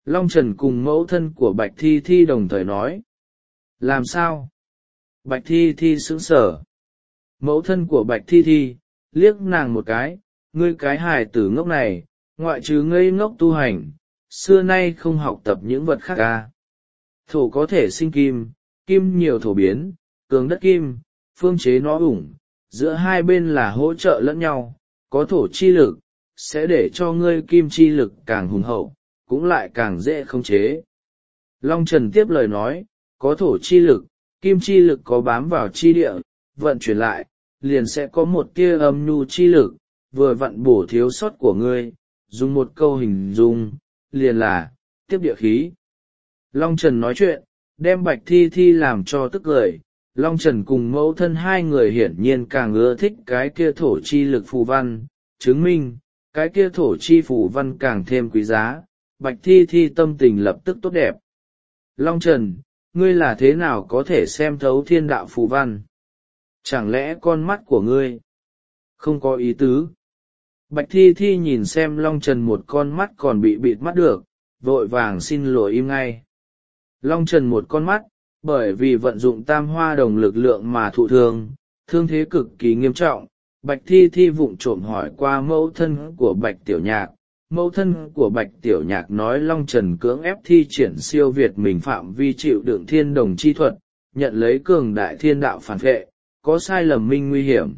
Long Trần cùng mẫu thân của Bạch Thi Thi đồng thời nói. Làm sao? Bạch Thi Thi sững sờ. Mẫu thân của Bạch Thi Thi liếc nàng một cái, ngươi cái hài tử ngốc này, ngoại trừ ngây ngốc tu hành, xưa nay không học tập những vật khác ca. Thổ có thể sinh kim, kim nhiều thổ biến, cường đất kim, phương chế nó ủng, giữa hai bên là hỗ trợ lẫn nhau, có thổ chi lực, sẽ để cho ngươi kim chi lực càng hùng hậu, cũng lại càng dễ khống chế. Long Trần tiếp lời nói, có thổ chi lực, kim chi lực có bám vào chi địa, vận chuyển lại, liền sẽ có một tia âm nhu chi lực, vừa vặn bổ thiếu sót của ngươi, dùng một câu hình dung, liền là, tiếp địa khí. Long Trần nói chuyện, đem Bạch Thi Thi làm cho tức cười. Long Trần cùng mẫu thân hai người hiển nhiên càng ưa thích cái kia thổ chi lực phù văn, chứng minh, cái kia thổ chi phù văn càng thêm quý giá. Bạch Thi Thi tâm tình lập tức tốt đẹp. Long Trần, ngươi là thế nào có thể xem thấu thiên đạo phù văn? Chẳng lẽ con mắt của ngươi không có ý tứ? Bạch Thi Thi nhìn xem Long Trần một con mắt còn bị bịt mắt được, vội vàng xin lỗi im ngay. Long Trần một con mắt, bởi vì vận dụng tam hoa đồng lực lượng mà thụ thương, thương thế cực kỳ nghiêm trọng. Bạch Thi Thi vụng trộm hỏi qua mẫu thân của Bạch Tiểu Nhạc. Mẫu thân của Bạch Tiểu Nhạc nói Long Trần cưỡng ép thi triển siêu việt mình phạm vi chịu đựng thiên đồng chi thuật, nhận lấy cường đại thiên đạo phản vệ, có sai lầm minh nguy hiểm.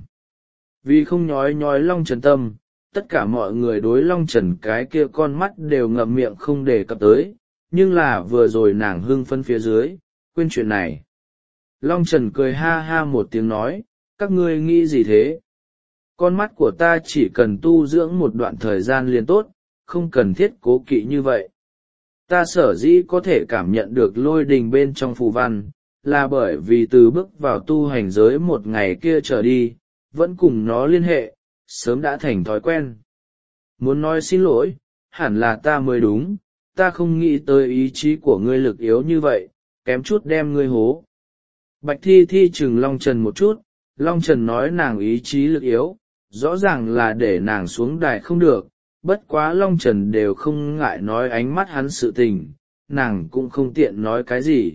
Vì không nhói nhói Long Trần tâm, tất cả mọi người đối Long Trần cái kia con mắt đều ngậm miệng không đề cập tới, nhưng là vừa rồi nàng hưng phấn phía dưới, quên chuyện này. Long Trần cười ha ha một tiếng nói, các ngươi nghĩ gì thế? Con mắt của ta chỉ cần tu dưỡng một đoạn thời gian liền tốt, không cần thiết cố kỵ như vậy. Ta sở dĩ có thể cảm nhận được lôi đình bên trong phù văn, là bởi vì từ bước vào tu hành giới một ngày kia trở đi, vẫn cùng nó liên hệ, sớm đã thành thói quen. Muốn nói xin lỗi, hẳn là ta mới đúng, ta không nghĩ tới ý chí của ngươi lực yếu như vậy, kém chút đem ngươi hố. Bạch Thi Thi chừng Long Trần một chút, Long Trần nói nàng ý chí lực yếu, rõ ràng là để nàng xuống đài không được, bất quá Long Trần đều không ngại nói ánh mắt hắn sự tình, nàng cũng không tiện nói cái gì.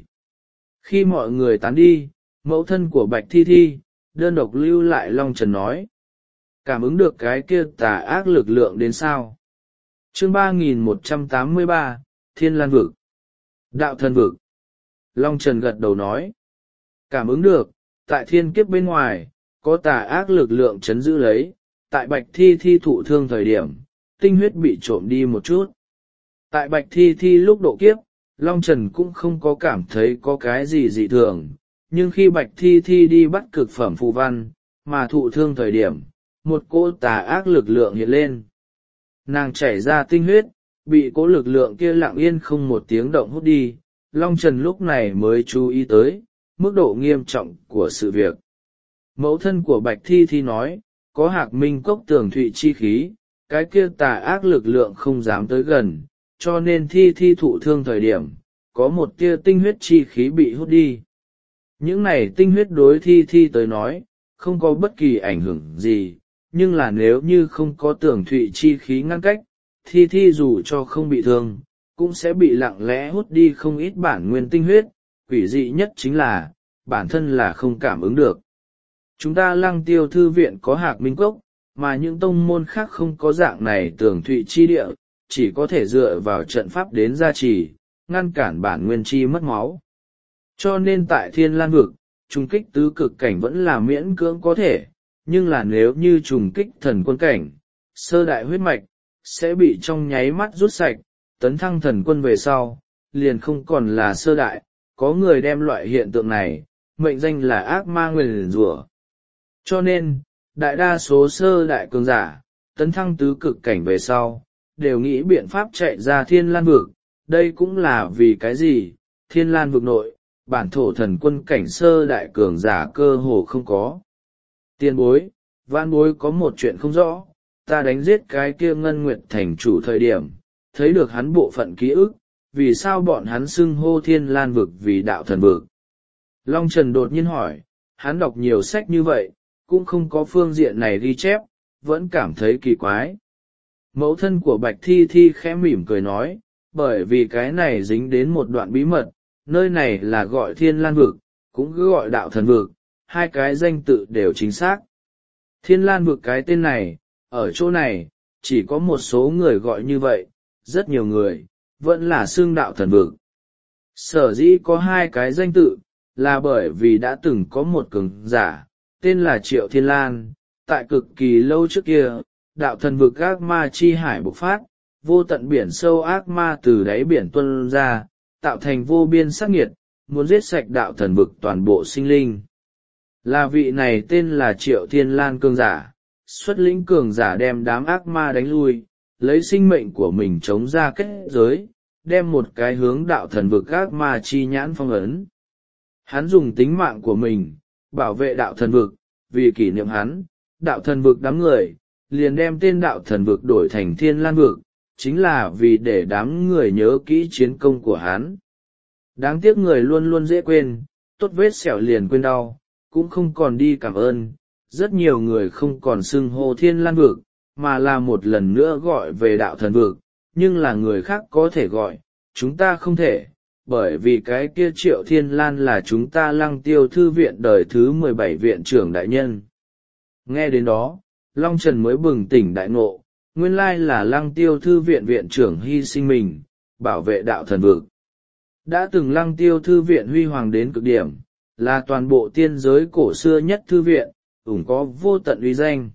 Khi mọi người tán đi, mẫu thân của Bạch Thi Thi, đơn độc lưu lại Long Trần nói. Cảm ứng được cái kia tà ác lực lượng đến sao? Chương ba nghìn một trăm tám mươi ba, Thiên Lan Vực. Đạo Thần Vực. Long Trần gật đầu nói. Cảm ứng được, tại thiên kiếp bên ngoài, có tà ác lực lượng chấn giữ lấy, tại Bạch Thi Thi thụ thương thời điểm, tinh huyết bị trộm đi một chút. Tại Bạch Thi Thi lúc độ kiếp, Long Trần cũng không có cảm thấy có cái gì dị thường, nhưng khi Bạch Thi Thi đi bắt cực phẩm phù văn, mà thụ thương thời điểm, một cỗ tà ác lực lượng hiện lên. Nàng chảy ra tinh huyết, bị cỗ lực lượng kia lặng yên không một tiếng động hút đi. Long Trần lúc này mới chú ý tới mức độ nghiêm trọng của sự việc. Mẫu thân của Bạch Thi Thi nói, có Hạc Minh cốc tường thụy chi khí, cái kia tà ác lực lượng không dám tới gần, cho nên Thi Thi thụ thương thời điểm, có một tia tinh huyết chi khí bị hút đi. Những này tinh huyết đối Thi Thi tới nói, không có bất kỳ ảnh hưởng gì, nhưng là nếu như không có tường thụy chi khí ngăn cách, Thi Thi dù cho không bị thương, cũng sẽ bị lặng lẽ hút đi không ít bản nguyên tinh huyết. Quỷ dị nhất chính là, bản thân là không cảm ứng được. Chúng ta Lăng Tiêu thư viện có Hạc Minh cốc, mà những tông môn khác không có dạng này tường thụy chi địa, chỉ có thể dựa vào trận pháp đến gia trì, ngăn cản bản nguyên chi mất máu. Cho nên tại Thiên Lan Vực, trùng kích tứ cực cảnh vẫn là miễn cưỡng có thể, nhưng là nếu như trùng kích thần quân cảnh, sơ đại huyết mạch, sẽ bị trong nháy mắt rút sạch, tấn thăng thần quân về sau, liền không còn là sơ đại, có người đem loại hiện tượng này, mệnh danh là ác ma nguyền rủa. Cho nên, đại đa số sơ đại cường giả, tấn thăng tứ cực cảnh về sau, đều nghĩ biện pháp chạy ra Thiên Lan Vực. Đây cũng là vì cái gì, Thiên Lan Vực nội, bản thổ thần quân cảnh sơ đại cường giả cơ hồ không có. Tiên bối, vãn bối có một chuyện không rõ, ta đánh giết cái kia Ngân Nguyệt thành chủ thời điểm, thấy được hắn bộ phận ký ức, vì sao bọn hắn xưng hô Thiên Lan Vực vì đạo thần vực? Long Trần đột nhiên hỏi, hắn đọc nhiều sách như vậy, cũng không có phương diện này ghi chép, vẫn cảm thấy kỳ quái. Mẫu thân của Bạch Thi Thi khẽ mỉm cười nói, bởi vì cái này dính đến một đoạn bí mật, nơi này là gọi Thiên Lan Vực, cũng cứ gọi Đạo Thần Vực, hai cái danh tự đều chính xác. Thiên Lan Vực cái tên này, ở chỗ này, chỉ có một số người gọi như vậy, rất nhiều người, vẫn là xưng Đạo Thần Vực. Sở dĩ có hai cái danh tự, là bởi vì đã từng có một cường giả, tên là Triệu Thiên Lan, tại cực kỳ lâu trước kia, Đạo Thần Vực ác ma chi hải bộc phát, vô tận biển sâu ác ma từ đáy biển tuôn ra, tạo thành vô biên sát nghiệt, muốn giết sạch Đạo Thần Vực toàn bộ sinh linh. Là vị này tên là Triệu Thiên Lan cường giả, xuất lĩnh cường giả đem đám ác ma đánh lui, lấy sinh mệnh của mình chống ra kết giới, đem một cái hướng Đạo Thần Vực ác ma chi nhãn phong ấn. Hắn dùng tính mạng của mình, bảo vệ Đạo Thần Vực, vì kỷ niệm hắn, Đạo Thần Vực đám người, liền đem tên Đạo Thần Vực đổi thành Thiên Lan Vực, chính là vì để đám người nhớ kỹ chiến công của hắn. Đáng tiếc người luôn luôn dễ quên, tốt vết sẹo liền quên đau, cũng không còn đi cảm ơn, rất nhiều người không còn xưng hô Thiên Lan Vực, mà là một lần nữa gọi về Đạo Thần Vực, nhưng là người khác có thể gọi, chúng ta không thể, bởi vì cái kia Triệu Thiên Lan là chúng ta Lăng Tiêu Thư viện đời thứ mười bảy viện trưởng đại nhân. Nghe đến đó, Long Trần mới bừng tỉnh đại ngộ, nguyên lai là Lăng Tiêu Thư viện viện trưởng hy sinh mình, bảo vệ Đạo Thần Vực. Đã từng Lăng Tiêu Thư viện huy hoàng đến cực điểm, là toàn bộ tiên giới cổ xưa nhất thư viện, ủng có vô tận uy danh.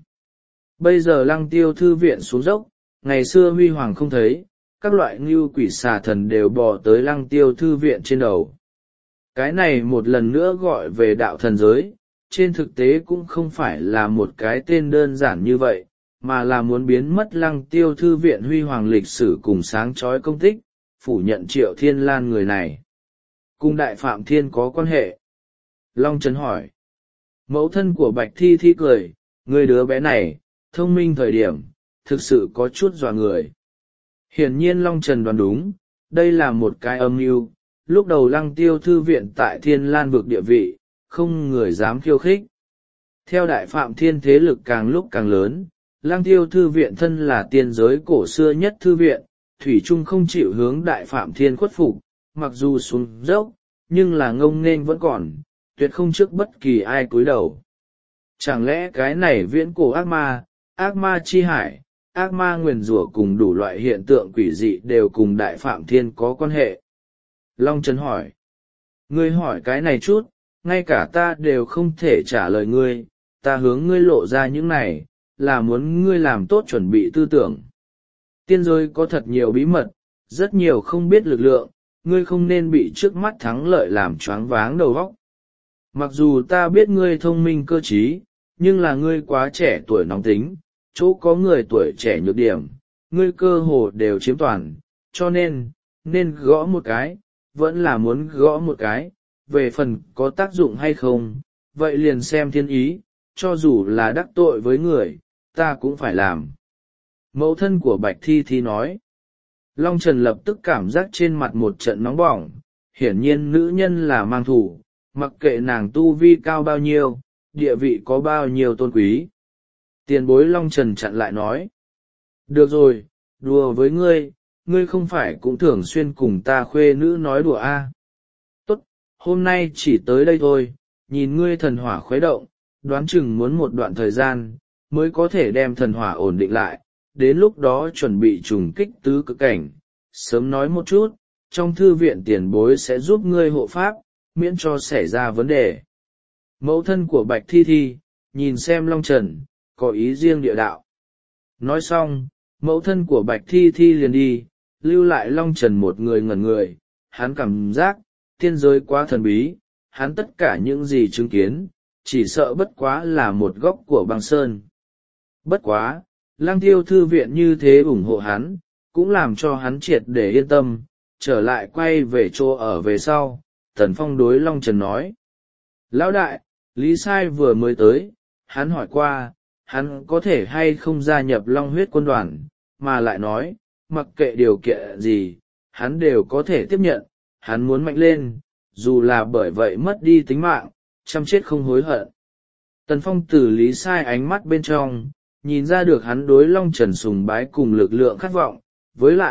Bây giờ Lăng Tiêu Thư viện xuống dốc, ngày xưa huy hoàng không thấy, các loại ngưu quỷ xà thần đều bò tới Lăng Tiêu Thư viện trên đầu. Cái này một lần nữa gọi về đạo thần giới, trên thực tế cũng không phải là một cái tên đơn giản như vậy, mà là muốn biến mất Lăng Tiêu Thư viện huy hoàng lịch sử cùng sáng chói công tích, phủ nhận Triệu Thiên Lan người này. Cùng Đại Phạm Thiên có quan hệ? Long Trần hỏi. Mẫu thân của Bạch Thi Thi cười, người đứa bé này, thông minh thời điểm, thực sự có chút dọa người. Hiển nhiên Long Trần đoán đúng, đây là một cái âm mưu. Lúc đầu Lăng Tiêu Thư viện tại Thiên Lan vực địa vị, không người dám khiêu khích. Theo Đại Phạm Thiên thế lực càng lúc càng lớn, Lăng Tiêu Thư viện thân là tiên giới cổ xưa nhất thư viện, thủy chung không chịu hướng Đại Phạm Thiên khuất phục, mặc dù xuống dốc, nhưng là ngông nên vẫn còn, tuyệt không trước bất kỳ ai cúi đầu. Chẳng lẽ cái này viễn cổ ác ma, ác ma chi hải, ác ma nguyền rủa cùng đủ loại hiện tượng quỷ dị đều cùng Đại Phạm Thiên có quan hệ? Long Trần hỏi. Ngươi hỏi cái này chút, ngay cả ta đều không thể trả lời ngươi, ta hướng ngươi lộ ra những này, là muốn ngươi làm tốt chuẩn bị tư tưởng. Tiên giới có thật nhiều bí mật, rất nhiều không biết lực lượng, ngươi không nên bị trước mắt thắng lợi làm choáng váng đầu óc. Mặc dù ta biết ngươi thông minh cơ trí, nhưng là ngươi quá trẻ tuổi nóng tính, chỗ có người tuổi trẻ nhược điểm, ngươi cơ hồ đều chiếm toàn, cho nên, nên gõ một cái, vẫn là muốn gõ một cái, về phần có tác dụng hay không, vậy liền xem thiên ý, cho dù là đắc tội với người, ta cũng phải làm. Mẫu thân của Bạch Thi Thi nói. Long Trần lập tức cảm giác trên mặt một trận nóng bỏng, hiển nhiên nữ nhân là mang thủ, mặc kệ nàng tu vi cao bao nhiêu, địa vị có bao nhiêu tôn quý. Tiền bối Long Trần chặn lại nói. Được rồi, đùa với ngươi, ngươi không phải cũng thường xuyên cùng ta khuê nữ nói đùa a? À? Tốt, hôm nay chỉ tới đây thôi, nhìn ngươi thần hỏa khuấy động, đoán chừng muốn một đoạn thời gian, mới có thể đem thần hỏa ổn định lại, đến lúc đó chuẩn bị trùng kích tứ cực cảnh, sớm nói một chút, trong thư viện tiền bối sẽ giúp ngươi hộ pháp, miễn cho xảy ra vấn đề. Mẫu thân của Bạch Thi Thi, nhìn xem Long Trần, có ý riêng địa đạo. Nói xong, mẫu thân của Bạch Thi Thi liền đi, lưu lại Long Trần một người ngẩn người, hắn cảm giác, tiên giới quá thần bí, hắn tất cả những gì chứng kiến, chỉ sợ bất quá là một góc của băng sơn. Bất quá, Lăng Tiêu Thư viện như thế ủng hộ hắn, cũng làm cho hắn triệt để yên tâm, trở lại quay về chỗ ở về sau, Tần Phong đối Long Trần nói. Lão đại, Lý Sai vừa mới tới, hắn hỏi qua, hắn có thể hay không gia nhập Long huyết quân đoàn, mà lại nói, mặc kệ điều kiện gì, hắn đều có thể tiếp nhận, hắn muốn mạnh lên, dù là bởi vậy mất đi tính mạng, chăm chết không hối hận. Tần Phong từ Lý Sai ánh mắt bên trong, nhìn ra được hắn đối Long Trần sùng bái cùng lực lượng khát vọng, với lại,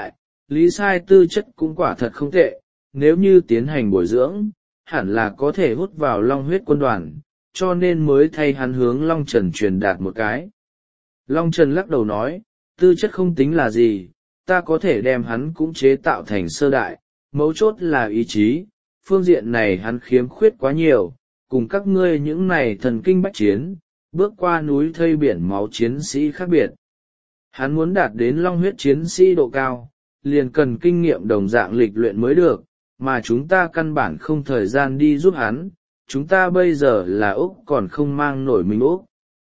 Lý Sai tư chất cũng quả thật không tệ, nếu như tiến hành bồi dưỡng, hẳn là có thể hút vào long huyết quân đoàn, cho nên mới thay hắn hướng Long Trần truyền đạt một cái. Long Trần lắc đầu nói, tư chất không tính là gì, ta có thể đem hắn cũng chế tạo thành sơ đại, mấu chốt là ý chí, phương diện này hắn khiếm khuyết quá nhiều, cùng các ngươi những này thần kinh bách chiến, bước qua núi thây biển máu chiến sĩ khác biệt. Hắn muốn đạt đến long huyết chiến sĩ độ cao, liền cần kinh nghiệm đồng dạng lịch luyện mới được, mà chúng ta căn bản không thời gian đi giúp hắn, chúng ta bây giờ là Úc còn không mang nổi mình Úc.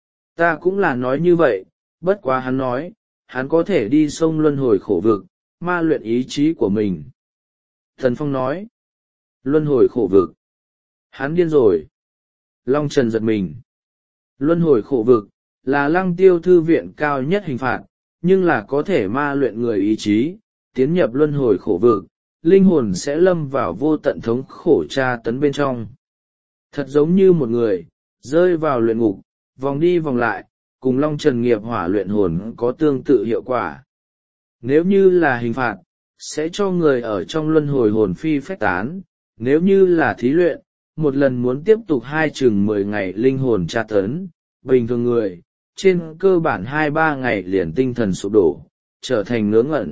Ta cũng là nói như vậy, bất quá hắn nói, hắn có thể đi sông luân hồi khổ vực, ma luyện ý chí của mình. Thần Phong nói, luân hồi khổ vực. Hắn điên rồi. Long Trần giật mình. Luân hồi khổ vực, là Lăng Tiêu thư viện cao nhất hình phạt, nhưng là có thể ma luyện người ý chí, tiến nhập luân hồi khổ vực, linh hồn sẽ lâm vào vô tận thống khổ tra tấn bên trong. Thật giống như một người, rơi vào luyện ngục, vòng đi vòng lại, cùng Long Trần nghiệp hỏa luyện hồn có tương tự hiệu quả. Nếu như là hình phạt, sẽ cho người ở trong luân hồi hồn phi phách tán, nếu như là thí luyện, một lần muốn tiếp tục hai chừng mười ngày linh hồn tra tấn, bình thường người, trên cơ bản hai ba ngày liền tinh thần sụp đổ, trở thành ngớ ngẩn.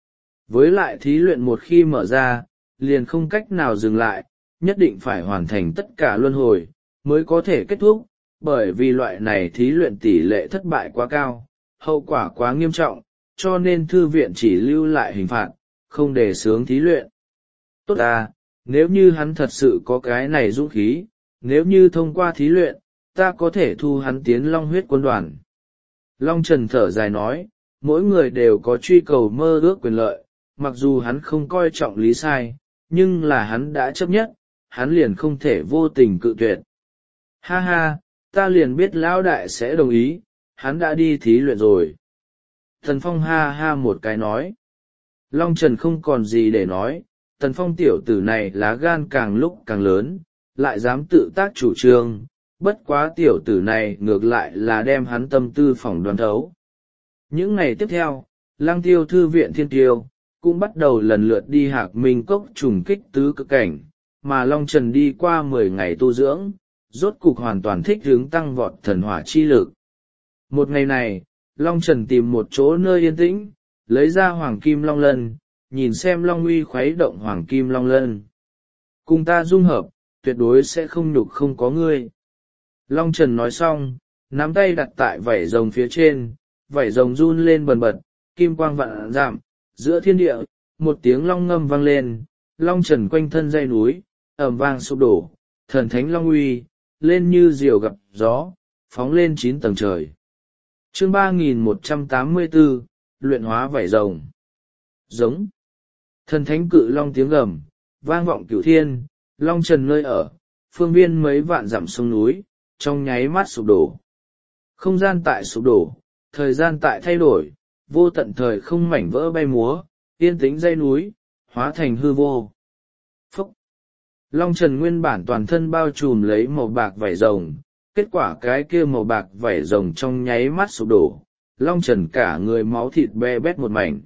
Với lại thí luyện một khi mở ra, liền không cách nào dừng lại, nhất định phải hoàn thành tất cả luân hồi, mới có thể kết thúc, bởi vì loại này thí luyện tỷ lệ thất bại quá cao, hậu quả quá nghiêm trọng, cho nên thư viện chỉ lưu lại hình phạt, không đề xướng thí luyện. Tốt à, nếu như hắn thật sự có cái này dũng khí, nếu như thông qua thí luyện, ta có thể thu hắn tiến long huyết quân đoàn. Long Trần thở dài nói, mỗi người đều có truy cầu mơ ước quyền lợi, mặc dù hắn không coi trọng Lý Sai, nhưng là hắn đã chấp nhất, hắn liền không thể vô tình cự tuyệt. Ha ha, ta liền biết lão đại sẽ đồng ý, hắn đã đi thí luyện rồi. Tần Phong ha ha một cái nói. Long Trần không còn gì để nói, Tần Phong tiểu tử này lá gan càng lúc càng lớn, lại dám tự tác chủ trương, bất quá tiểu tử này ngược lại là đem hắn tâm tư phỏng đoán thấu. Những ngày tiếp theo, Lăng Tiêu thư viện Thiên Tiêu cũng bắt đầu lần lượt đi Hạc Minh Cốc trùng kích tứ cực cảnh, mà Long Trần đi qua mười ngày tu dưỡng, rốt cục hoàn toàn thích hướng tăng vọt thần hỏa chi lực. Một ngày này, Long Trần tìm một chỗ nơi yên tĩnh, lấy ra Hoàng Kim Long Lân, nhìn xem Long Uy khuấy động Hoàng Kim Long Lân. Cùng ta dung hợp, tuyệt đối sẽ không nhục không có ngươi. Long Trần nói xong, nắm tay đặt tại vảy rồng phía trên, vảy rồng run lên bần bật, kim quang vạn dặm, giữa thiên địa, một tiếng long ngâm vang lên, Long Trần quanh thân dây núi, ầm vang sụp đổ, thần thánh Long Uy, lên như diều gặp gió, phóng lên chín tầng trời. Chương ba nghìn một trăm tám mươi bốn, luyện hóa vảy rồng. Giống. Thần thánh cự long tiếng gầm, vang vọng cửu thiên, Long Trần nơi ở, phương viên mấy vạn dặm sông núi, trong nháy mắt sụp đổ. Không gian tại sụp đổ, thời gian tại thay đổi, vô tận thời không mảnh vỡ bay múa, yên tĩnh dây núi, hóa thành hư vô. Phúc! Long Trần nguyên bản toàn thân bao trùm lấy màu bạc vảy rồng, kết quả cái kia màu bạc vảy rồng trong nháy mắt sụp đổ, Long Trần cả người máu thịt be bét một mảnh.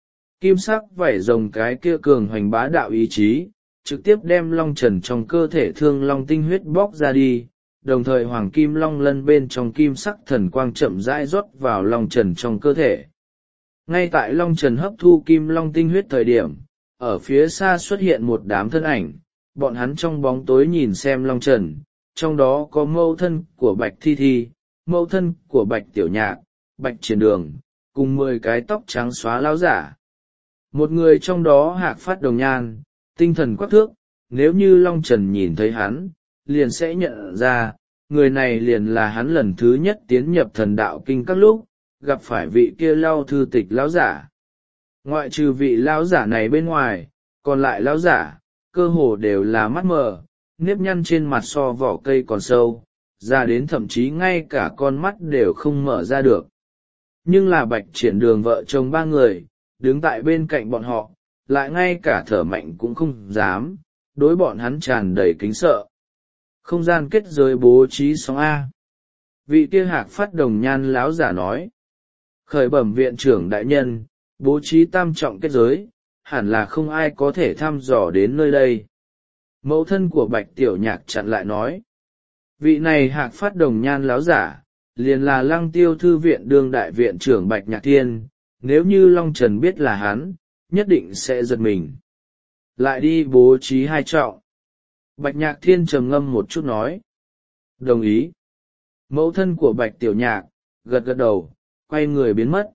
Kim sắc vảy rồng cái kia cường hoành bá đạo ý chí, trực tiếp đem Long Trần trong cơ thể thương long tinh huyết bóc ra đi, đồng thời Hoàng Kim Long Lân bên trong kim sắc thần quang chậm rãi rót vào Long Trần trong cơ thể. Ngay tại Long Trần hấp thu kim long tinh huyết thời điểm, ở phía xa xuất hiện một đám thân ảnh, bọn hắn trong bóng tối nhìn xem Long Trần, trong đó có mẫu thân của Bạch Thi Thi, mẫu thân của Bạch Tiểu Nhạc, Bạch Triển Đường, cùng mười cái tóc trắng xóa lão giả. Một người trong đó hạc phát đồng nhan, tinh thần quắc thước, nếu như Long Trần nhìn thấy hắn, liền sẽ nhận ra, người này liền là hắn lần thứ nhất tiến nhập thần đạo kinh các lúc, gặp phải vị kia Lao thư tịch lão giả. Ngoại trừ vị lão giả này bên ngoài, còn lại lão giả, cơ hồ đều là mắt mờ, nếp nhăn trên mặt so vỏ cây còn sâu, ra đến thậm chí ngay cả con mắt đều không mở ra được. Nhưng là Bạch Triển Đường vợ chồng ba người, đứng tại bên cạnh bọn họ, lại ngay cả thở mạnh cũng không dám, đối bọn hắn tràn đầy kính sợ. Không gian kết giới bố trí sóng A. Vị kia hạc phát đồng nhan lão giả nói. Khởi bẩm viện trưởng đại nhân, bố trí tam trọng kết giới, hẳn là không ai có thể thăm dò đến nơi đây. Mẫu thân của Bạch Tiểu Nhạc chặn lại nói, vị này Hạc Phát Đồng Nhan láo giả, liền là Lăng Tiêu thư viện đương đại viện trưởng Bạch Nhạc Thiên, nếu như Long Trần biết là hắn, nhất định sẽ giật mình. Lại đi bố trí hai trọng. Bạch Nhạc Thiên trầm ngâm một chút nói, đồng ý. Mẫu thân của Bạch Tiểu Nhạc gật gật đầu, quay người biến mất.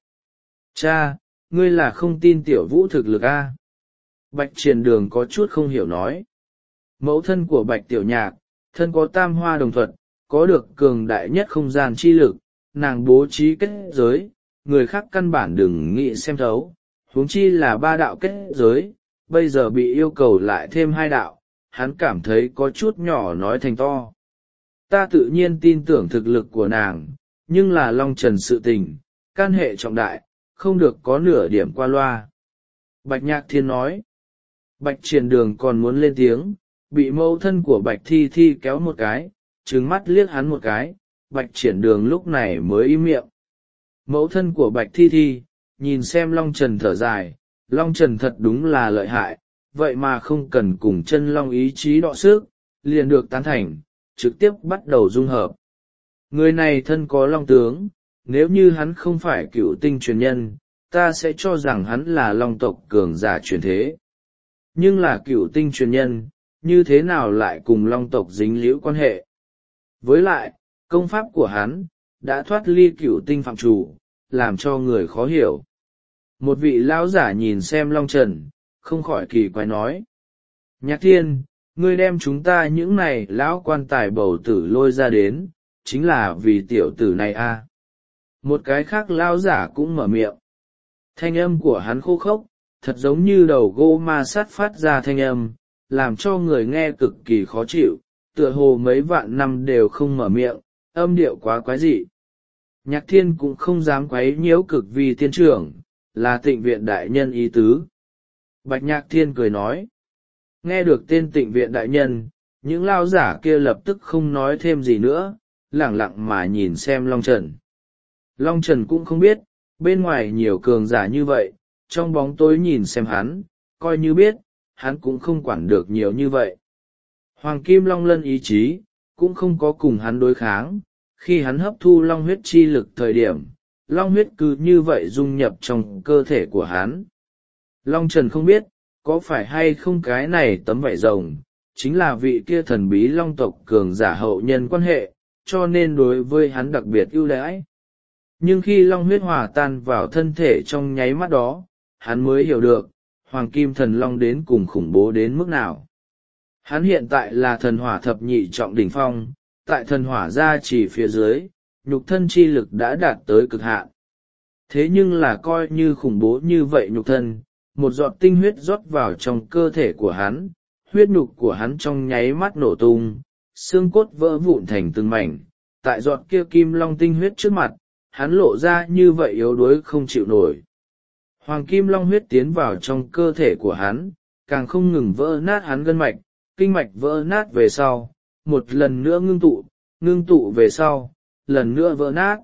Cha, ngươi là không tin Tiểu Vũ thực lực a? Bạch Triển Đường có chút không hiểu nói. Mẫu thân của Bạch Tiểu Nhạc, thân có tam hoa đồng thuật, có được cường đại nhất không gian chi lực, nàng bố trí kết giới, người khác căn bản đừng nghĩ xem thấu, huống chi là ba đạo kết giới, bây giờ bị yêu cầu lại thêm hai đạo, hắn cảm thấy có chút nhỏ nói thành to. Ta tự nhiên tin tưởng thực lực của nàng, nhưng là Long Trần sự tình, can hệ trọng đại, không được có nửa điểm qua loa. Bạch Nhạc Thiên nói. Bạch Triển Đường còn muốn lên tiếng, bị mẫu thân của Bạch Thi Thi kéo một cái, trừng mắt liếc hắn một cái, Bạch Triển Đường lúc này mới im miệng. Mẫu thân của Bạch Thi Thi, nhìn xem Long Trần thở dài, Long Trần thật đúng là lợi hại, vậy mà không cần cùng chân Long ý chí đọ sức, liền được tán thành, trực tiếp bắt đầu dung hợp. Người này thân có Long tướng, nếu như hắn không phải cựu tinh truyền nhân, ta sẽ cho rằng hắn là Long tộc cường giả truyền thế. Nhưng là cựu tinh truyền nhân, như thế nào lại cùng Long tộc dính liễu quan hệ? Với lại, công pháp của hắn, đã thoát ly cựu tinh phạm chủ, làm cho người khó hiểu. Một vị lão giả nhìn xem Long Trần, không khỏi kỳ quái nói. Nhạc Thiên, ngươi đem chúng ta những này lão quan tài bầu tử lôi ra đến, chính là vì tiểu tử này a. À. Một cái khác lão giả cũng mở miệng. Thanh âm của hắn khô khốc, thật giống như đầu gỗ ma sắt phát ra thanh âm, làm cho người nghe cực kỳ khó chịu, tựa hồ mấy vạn năm đều không mở miệng, âm điệu quá quái dị. Nhạc Thiên cũng không dám quấy nhiễu cực vì tiên trưởng, là Tịnh Viện đại nhân ý tứ. Bạch Nhạc Thiên cười nói. Nghe được tên Tịnh Viện đại nhân, những lao giả kia lập tức không nói thêm gì nữa, lẳng lặng mà nhìn xem Long Trần. Long Trần cũng không biết, bên ngoài nhiều cường giả như vậy, trong bóng tối nhìn xem hắn, coi như biết, hắn cũng không quản được nhiều như vậy. Hoàng Kim Long Lân ý chí, cũng không có cùng hắn đối kháng, khi hắn hấp thu long huyết chi lực thời điểm, long huyết cứ như vậy dung nhập trong cơ thể của hắn. Long Trần không biết, có phải hay không cái này tấm vảy rồng, chính là vị kia thần bí long tộc cường giả hậu nhân quan hệ, cho nên đối với hắn đặc biệt ưu đãi. Nhưng khi long huyết hòa tan vào thân thể trong nháy mắt đó, hắn mới hiểu được, Hoàng Kim Thần Long đến cùng khủng bố đến mức nào. Hắn hiện tại là thần hỏa thập nhị trọng đỉnh phong, tại thần hỏa gia chỉ phía dưới, nhục thân chi lực đã đạt tới cực hạn. Thế nhưng là coi như khủng bố như vậy nhục thân, một giọt tinh huyết rót vào trong cơ thể của hắn, huyết nhục của hắn trong nháy mắt nổ tung, xương cốt vỡ vụn thành từng mảnh, tại giọt kia kim long tinh huyết trước mặt, hắn lộ ra như vậy yếu đuối không chịu nổi. Hoàng kim long huyết tiến vào trong cơ thể của hắn, càng không ngừng vỡ nát hắn gân mạch, kinh mạch vỡ nát về sau, một lần nữa ngưng tụ, ngưng tụ về sau, lần nữa vỡ nát.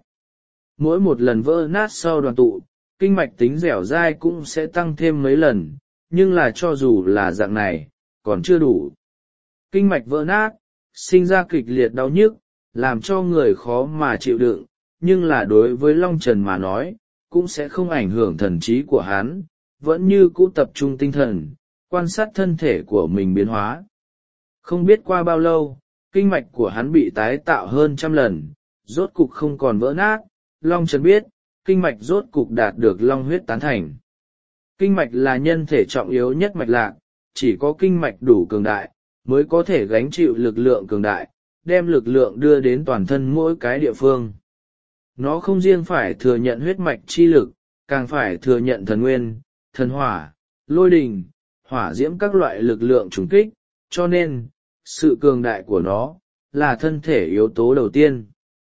Mỗi một lần vỡ nát sau đoàn tụ, kinh mạch tính dẻo dai cũng sẽ tăng thêm mấy lần, nhưng là cho dù là dạng này, còn chưa đủ. Kinh mạch vỡ nát, sinh ra kịch liệt đau nhức, làm cho người khó mà chịu đựng, nhưng là đối với Long Trần mà nói, cũng sẽ không ảnh hưởng thần trí của hắn, vẫn như cũ tập trung tinh thần, quan sát thân thể của mình biến hóa. Không biết qua bao lâu, kinh mạch của hắn bị tái tạo hơn trăm lần, rốt cục không còn vỡ nát, Long Trần biết, kinh mạch rốt cục đạt được long huyết tán thành. Kinh mạch là nhân thể trọng yếu nhất mạch lạc, chỉ có kinh mạch đủ cường đại, mới có thể gánh chịu lực lượng cường đại, đem lực lượng đưa đến toàn thân mỗi cái địa phương. Nó không riêng phải thừa nhận huyết mạch chi lực, càng phải thừa nhận thần nguyên, thần hỏa, lôi đình, hỏa diễm các loại lực lượng trùng kích, cho nên, sự cường đại của nó, là thân thể yếu tố đầu tiên.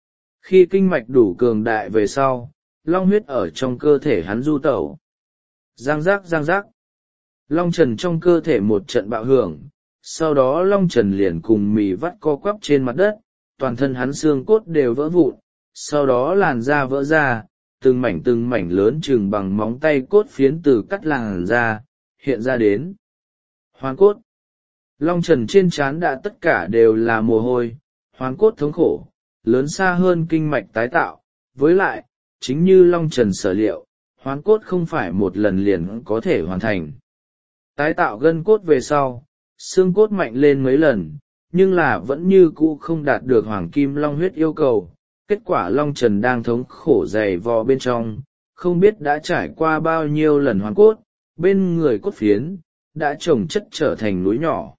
Khi kinh mạch đủ cường đại về sau, long huyết ở trong cơ thể hắn du tẩu. Giang giác giang giác. Long Trần trong cơ thể một trận bạo hưởng, sau đó Long Trần liền cùng mì vắt co quắp trên mặt đất, toàn thân hắn xương cốt đều vỡ vụn, sau đó làn da vỡ ra, từng mảnh từng mảnh lớn chừng bằng móng tay cốt phiến từ cắt làn da, hiện ra đến hoàn cốt. Long trần trên trán đã tất cả đều là mồ hôi, hoàn cốt thống khổ, lớn xa hơn kinh mạch tái tạo, với lại, chính như Long trần sở liệu, hoàn cốt không phải một lần liền có thể hoàn thành. Tái tạo gân cốt về sau, xương cốt mạnh lên mấy lần, nhưng là vẫn như cũ không đạt được hoàng kim long huyết yêu cầu. Kết quả Long trần đang thống khổ dày vò bên trong, không biết đã trải qua bao nhiêu lần hoàn cốt, bên người cốt phiến, đã chồng chất trở thành núi nhỏ.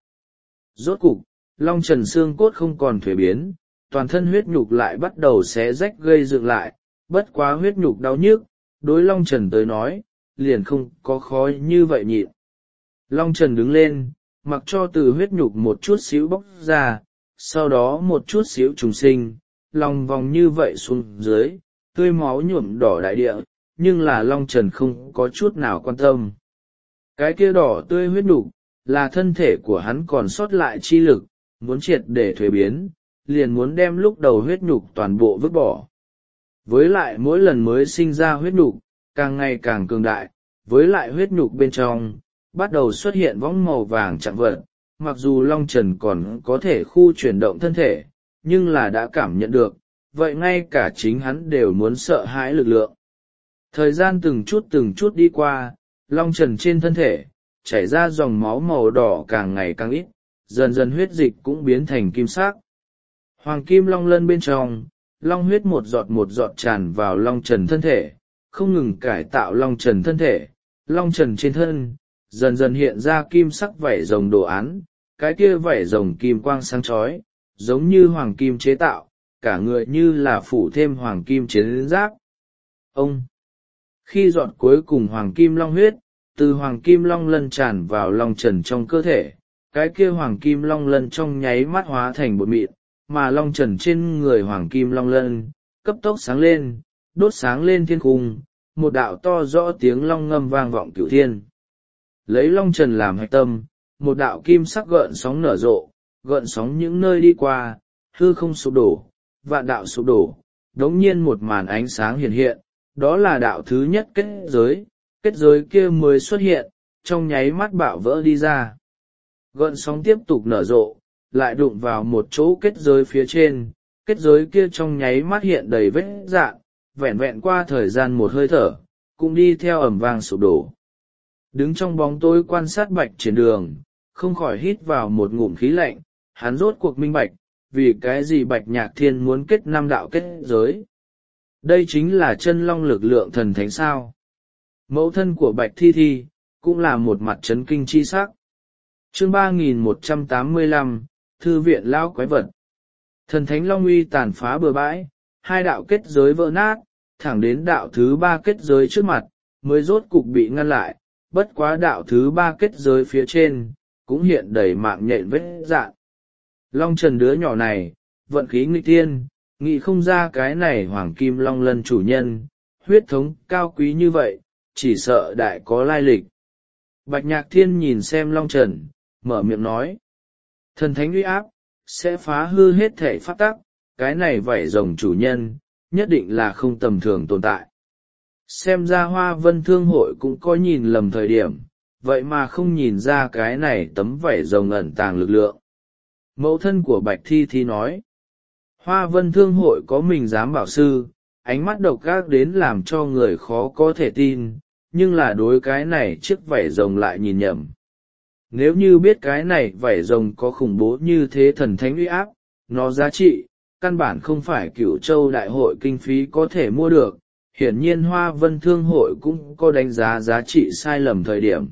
Rốt cục, Long trần xương cốt không còn thuế biến, toàn thân huyết nhục lại bắt đầu xé rách gây dựng lại, bất quá huyết nhục đau nhức, đối Long trần tới nói, liền không có khó như vậy nhịn. Long trần đứng lên, mặc cho từ huyết nhục một chút xíu bóc ra, sau đó một chút xíu trùng sinh, lòng vòng như vậy xuống dưới, tươi máu nhuộm đỏ đại địa, nhưng là Long trần không có chút nào quan tâm. Cái kia đỏ tươi huyết nhục là thân thể của hắn còn sót lại chi lực, muốn triệt để thuế biến, liền muốn đem lúc đầu huyết nhục toàn bộ vứt bỏ. Với lại mỗi lần mới sinh ra huyết nhục, càng ngày càng cường đại, với lại huyết nhục bên trong, bắt đầu xuất hiện võng màu vàng chạm vật, mặc dù Long trần còn có thể khu chuyển động thân thể, nhưng là đã cảm nhận được, vậy ngay cả chính hắn đều muốn sợ hãi lực lượng. Thời gian từng chút từng chút đi qua, Long trần trên thân thể, chảy ra dòng máu màu đỏ càng ngày càng ít, dần dần huyết dịch cũng biến thành kim sắc. Hoàng kim long lân bên trong, long huyết một giọt một giọt tràn vào Long trần thân thể, không ngừng cải tạo Long trần thân thể. Long trần trên thân, dần dần hiện ra kim sắc vảy rồng đồ án, cái kia vảy rồng kim quang sáng chói, giống như hoàng kim chế tạo, cả người như là phủ thêm hoàng kim chiến giáp. Ông! Khi giọt cuối cùng hoàng kim long huyết, từ hoàng kim long lân tràn vào Long trần trong cơ thể, cái kia hoàng kim long lân trong nháy mắt hóa thành bột mịn, mà Long trần trên người hoàng kim long lân, cấp tốc sáng lên, đốt sáng lên thiên cung, một đạo to rõ tiếng long ngâm vang vọng cửu thiên. Lấy Long trần làm hạch tâm, một đạo kim sắc gợn sóng nở rộ, gợn sóng những nơi đi qua, hư không sụp đổ, vạn đạo sụp đổ, đống nhiên một màn ánh sáng hiện hiện, đó là đạo thứ nhất kết giới, kết giới kia mới xuất hiện, trong nháy mắt bạo vỡ đi ra. Gợn sóng tiếp tục nở rộ, lại đụng vào một chỗ kết giới phía trên, kết giới kia trong nháy mắt hiện đầy vết rạn, vẹn vẹn qua thời gian một hơi thở, cũng đi theo ầm vang sụp đổ. Đứng trong bóng tối quan sát Bạch Triển Đường, không khỏi hít vào một ngụm khí lạnh, hắn rốt cuộc minh bạch, vì cái gì Bạch Nhạc Thiên muốn kết năm đạo kết giới. Đây chính là chân long lực lượng thần thánh sao. Mẫu thân của Bạch Thi Thi, cũng là một mặt chấn kinh chi sắc. Chương ba nghìn một trăm tám mươi lăm, Thư viện Lão Quái Vật. Thần thánh long uy tàn phá bừa bãi, hai đạo kết giới vỡ nát, thẳng đến đạo thứ ba kết giới trước mặt, mới rốt cục bị ngăn lại, bất quá đạo thứ ba kết giới phía trên, cũng hiện đầy mạng nhện vết dạn. Long trần đứa nhỏ này, vận khí nghịch thiên, nghĩ không ra cái này hoàng kim long lân chủ nhân, huyết thống cao quý như vậy, chỉ sợ đại có lai lịch. Bạch Nhạc Thiên nhìn xem Long trần, mở miệng nói. Thần thánh uy áp, sẽ phá hư hết thể pháp tắc, cái này vảy rồng chủ nhân, nhất định là không tầm thường tồn tại. Xem ra Hoa Vân Thương Hội cũng có nhìn lầm thời điểm, vậy mà không nhìn ra cái này tấm vảy rồng ẩn tàng lực lượng. Mẫu thân của Bạch Thi Thi nói, Hoa Vân Thương Hội có mình giám bảo sư, ánh mắt độc ác đến làm cho người khó có thể tin, nhưng là đối cái này chiếc vảy rồng lại nhìn nhầm. Nếu như biết cái này vảy rồng có khủng bố như thế thần thánh uy áp, nó giá trị, căn bản không phải Cửu Châu Đại hội kinh phí có thể mua được. Hiển nhiên Hoa Vân Thương Hội cũng có đánh giá giá trị sai lầm thời điểm.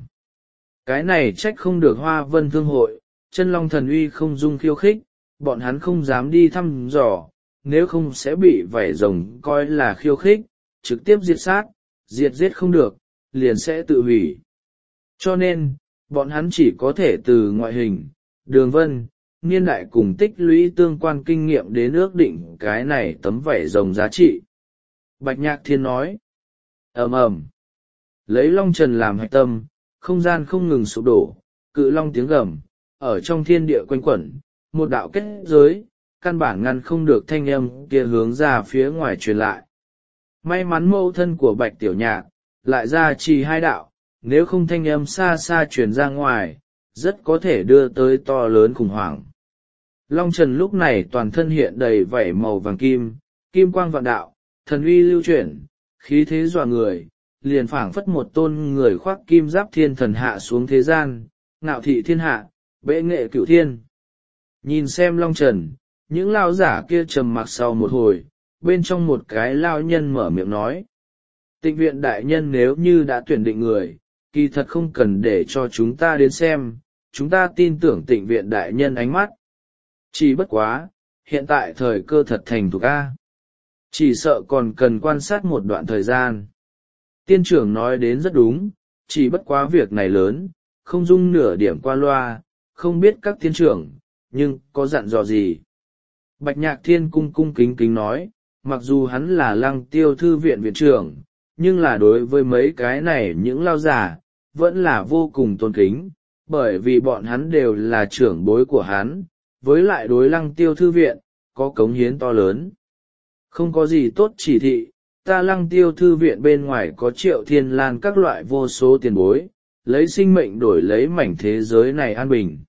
Cái này trách không được Hoa Vân Thương Hội, chân long thần uy không dung khiêu khích, bọn hắn không dám đi thăm dò, nếu không sẽ bị vảy rồng coi là khiêu khích, trực tiếp diệt sát, diệt giết không được, liền sẽ tự hủy. Cho nên, bọn hắn chỉ có thể từ ngoại hình, đường vân, niên đại cùng tích lũy tương quan kinh nghiệm đến ước định cái này tấm vảy rồng giá trị. Bạch Nhạc Thiên nói, ầm ầm, lấy Long trần làm hạch tâm, không gian không ngừng sụp đổ, cự long tiếng gầm, ở trong thiên địa quanh quẩn, một đạo kết giới, căn bản ngăn không được thanh âm kia hướng ra phía ngoài truyền lại. May mắn mẫu thân của Bạch Tiểu Nhạc, lại ra trì hai đạo, nếu không thanh âm xa xa truyền ra ngoài, rất có thể đưa tới to lớn khủng hoảng. Long Trần lúc này toàn thân hiện đầy vảy màu vàng kim, kim quang vạn đạo, thần uy lưu chuyển, khí thế dọa người, liền phảng phất một tôn người khoác kim giáp thiên thần hạ xuống thế gian, ngạo thị thiên hạ, bệ nghệ cửu thiên. Nhìn xem Long Trần, những lao giả kia trầm mặc sau một hồi, bên trong một cái lao nhân mở miệng nói. Tịnh viện đại nhân nếu như đã tuyển định người, kỳ thật không cần để cho chúng ta đến xem, chúng ta tin tưởng tịnh viện đại nhân ánh mắt. Chỉ bất quá, hiện tại thời cơ thật thành thục A. Chỉ sợ còn cần quan sát một đoạn thời gian. Tiên trưởng nói đến rất đúng, chỉ bất quá việc này lớn, không dung nửa điểm qua loa, không biết các tiên trưởng, nhưng có dặn dò gì. Bạch Nhạc Thiên cung cung kính kính nói, mặc dù hắn là Lăng Tiêu thư viện viện trưởng, nhưng là đối với mấy cái này những lao giả, vẫn là vô cùng tôn kính, bởi vì bọn hắn đều là trưởng bối của hắn, với lại đối Lăng Tiêu thư viện, có cống hiến to lớn. Không có gì tốt chỉ thị, ta Lăng Tiêu thư viện bên ngoài có Triệu Thiên Lan các loại vô số tiền bối, lấy sinh mệnh đổi lấy mảnh thế giới này an bình.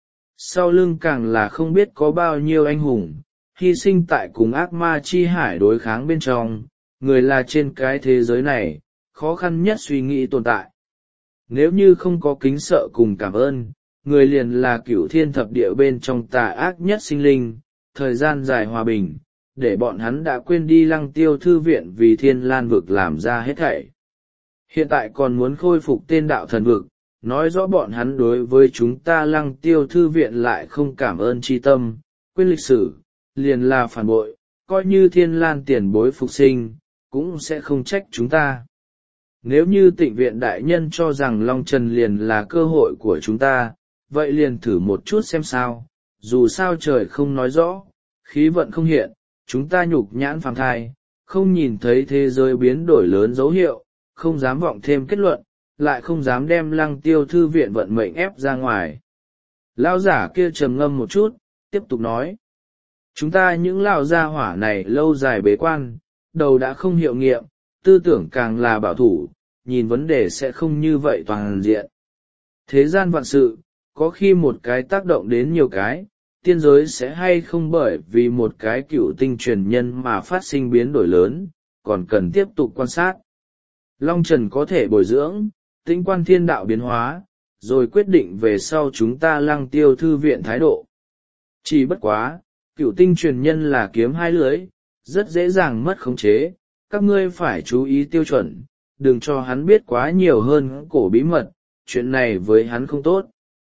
Sau lưng càng là không biết có bao nhiêu anh hùng, hy sinh tại cùng ác ma chi hải đối kháng bên trong, người là trên cái thế giới này, khó khăn nhất suy nghĩ tồn tại. Nếu như không có kính sợ cùng cảm ơn, người liền là cửu thiên thập địa bên trong tà ác nhất sinh linh, thời gian dài hòa bình, để bọn hắn đã quên đi Lăng Tiêu thư viện vì Thiên Lan vực làm ra hết thảy. Hiện tại còn muốn khôi phục tên đạo thần vực, nói rõ bọn hắn đối với chúng ta Lăng Tiêu thư viện lại không cảm ơn tri tâm, quên lịch sử, liền là phản bội, coi như Thiên Lan tiền bối phục sinh, cũng sẽ không trách chúng ta. Nếu như tịnh viện đại nhân cho rằng Long Trần liền là cơ hội của chúng ta, vậy liền thử một chút xem sao, dù sao trời không nói rõ, khí vận không hiện, chúng ta nhục nhãn phàm thai, không nhìn thấy thế giới biến đổi lớn dấu hiệu, không dám vọng thêm kết luận, lại không dám đem Lăng Tiêu thư viện vận mệnh ép ra ngoài. Lão giả kia trầm ngâm một chút, tiếp tục nói. Chúng ta những lão gia hỏa này lâu dài bế quan, đầu đã không hiệu nghiệm, tư tưởng càng là bảo thủ, nhìn vấn đề sẽ không như vậy toàn diện. Thế gian vạn sự, có khi một cái tác động đến nhiều cái, tiên giới sẽ hay không bởi vì một cái cựu tinh truyền nhân mà phát sinh biến đổi lớn, còn cần tiếp tục quan sát. Long Trần có thể bồi dưỡng, tinh quan thiên đạo biến hóa, rồi quyết định về sau chúng ta Lăng Tiêu thư viện thái độ. Chỉ bất quá, cựu tinh truyền nhân là kiếm hai lưới, rất dễ dàng mất khống chế, các ngươi phải chú ý tiêu chuẩn, đừng cho hắn biết quá nhiều hơn cổ bí mật, chuyện này với hắn không tốt.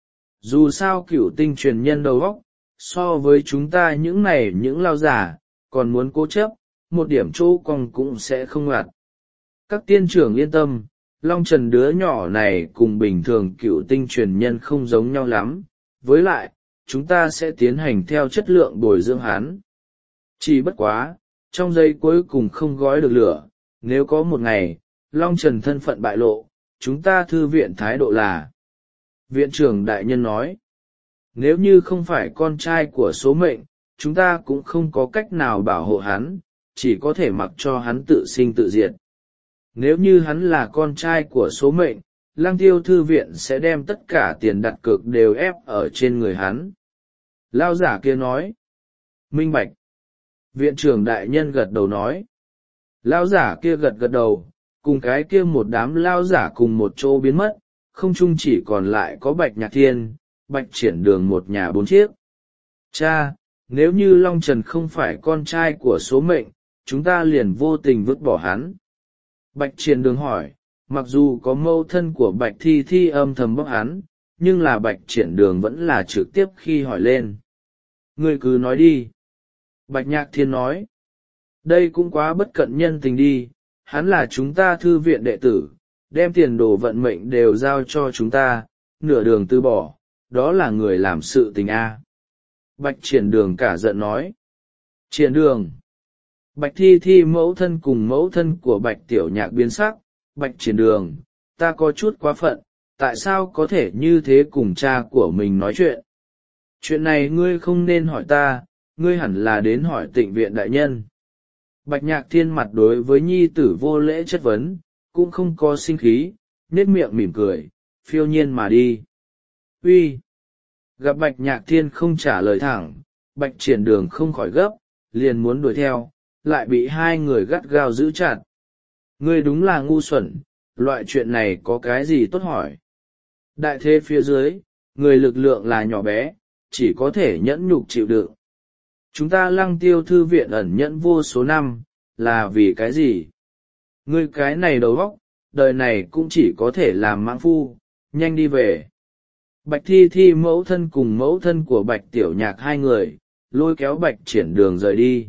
Dù sao cựu tinh truyền nhân đầu óc, so với chúng ta những này những lao giả, còn muốn cố chấp, một điểm chỗ cong cũng sẽ không ngặt. Các tiên trưởng yên tâm, Long Trần đứa nhỏ này cùng bình thường cựu tinh truyền nhân không giống nhau lắm, với lại, chúng ta sẽ tiến hành theo chất lượng bồi dưỡng hắn. Chỉ bất quá, trong giây cuối cùng không gói được lửa, nếu có một ngày, Long Trần thân phận bại lộ, chúng ta thư viện thái độ là. Viện trưởng đại nhân nói, nếu như không phải con trai của số mệnh, chúng ta cũng không có cách nào bảo hộ hắn, chỉ có thể mặc cho hắn tự sinh tự diệt. Nếu như hắn là con trai của số mệnh, Lăng Tiêu thư viện sẽ đem tất cả tiền đặt cược đều ép ở trên người hắn. Lao giả kia nói, minh bạch. Viện trưởng đại nhân gật đầu nói, lao giả kia gật gật đầu, cùng cái kia một đám lao giả cùng một chỗ biến mất, không chung chỉ còn lại có Bạch Nhạc Thiên, Bạch Triển Đường một nhà bốn chiếc. Cha, nếu như Long Trần không phải con trai của số mệnh, chúng ta liền vô tình vứt bỏ hắn. Bạch Triển Đường hỏi, mặc dù có mâu thân của Bạch Thi Thi âm thầm bóc hắn, nhưng là Bạch Triển Đường vẫn là trực tiếp khi hỏi lên. Ngươi cứ nói đi. Bạch Nhạc Thiên nói, đây cũng quá bất cận nhân tình đi, hắn là chúng ta thư viện đệ tử, đem tiền đồ vận mệnh đều giao cho chúng ta, nửa đường từ bỏ, đó là người làm sự tình a. Bạch Triển Đường cả giận nói. Triển Đường. Bạch Thi Thi mẫu thân cùng mẫu thân của Bạch Tiểu Nhạc biến sắc, Bạch Triển Đường, ta có chút quá phận, tại sao có thể như thế cùng cha của mình nói chuyện? Chuyện này ngươi không nên hỏi ta, ngươi hẳn là đến hỏi Tịnh viện đại nhân. Bạch Nhạc Thiên mặt đối với nhi tử vô lễ chất vấn, cũng không có sinh khí, nết miệng mỉm cười, phiêu nhiên mà đi. Uy! Gặp Bạch Nhạc Thiên không trả lời thẳng, Bạch Triển Đường không khỏi gấp, liền muốn đuổi theo, lại bị hai người gắt gao giữ chặt. Ngươi đúng là ngu xuẩn, loại chuyện này có cái gì tốt hỏi. Đại thế phía dưới, người lực lượng là nhỏ bé, chỉ có thể nhẫn nhục chịu đựng. Chúng ta Lăng Tiêu thư viện ẩn nhẫn vô số năm, là vì cái gì? Ngươi cái này đầu óc, đời này cũng chỉ có thể làm mãng phu, nhanh đi về. Bạch Thi Thi mẫu thân cùng mẫu thân của Bạch Tiểu Nhạc hai người, lôi kéo Bạch Triển Đường rời đi.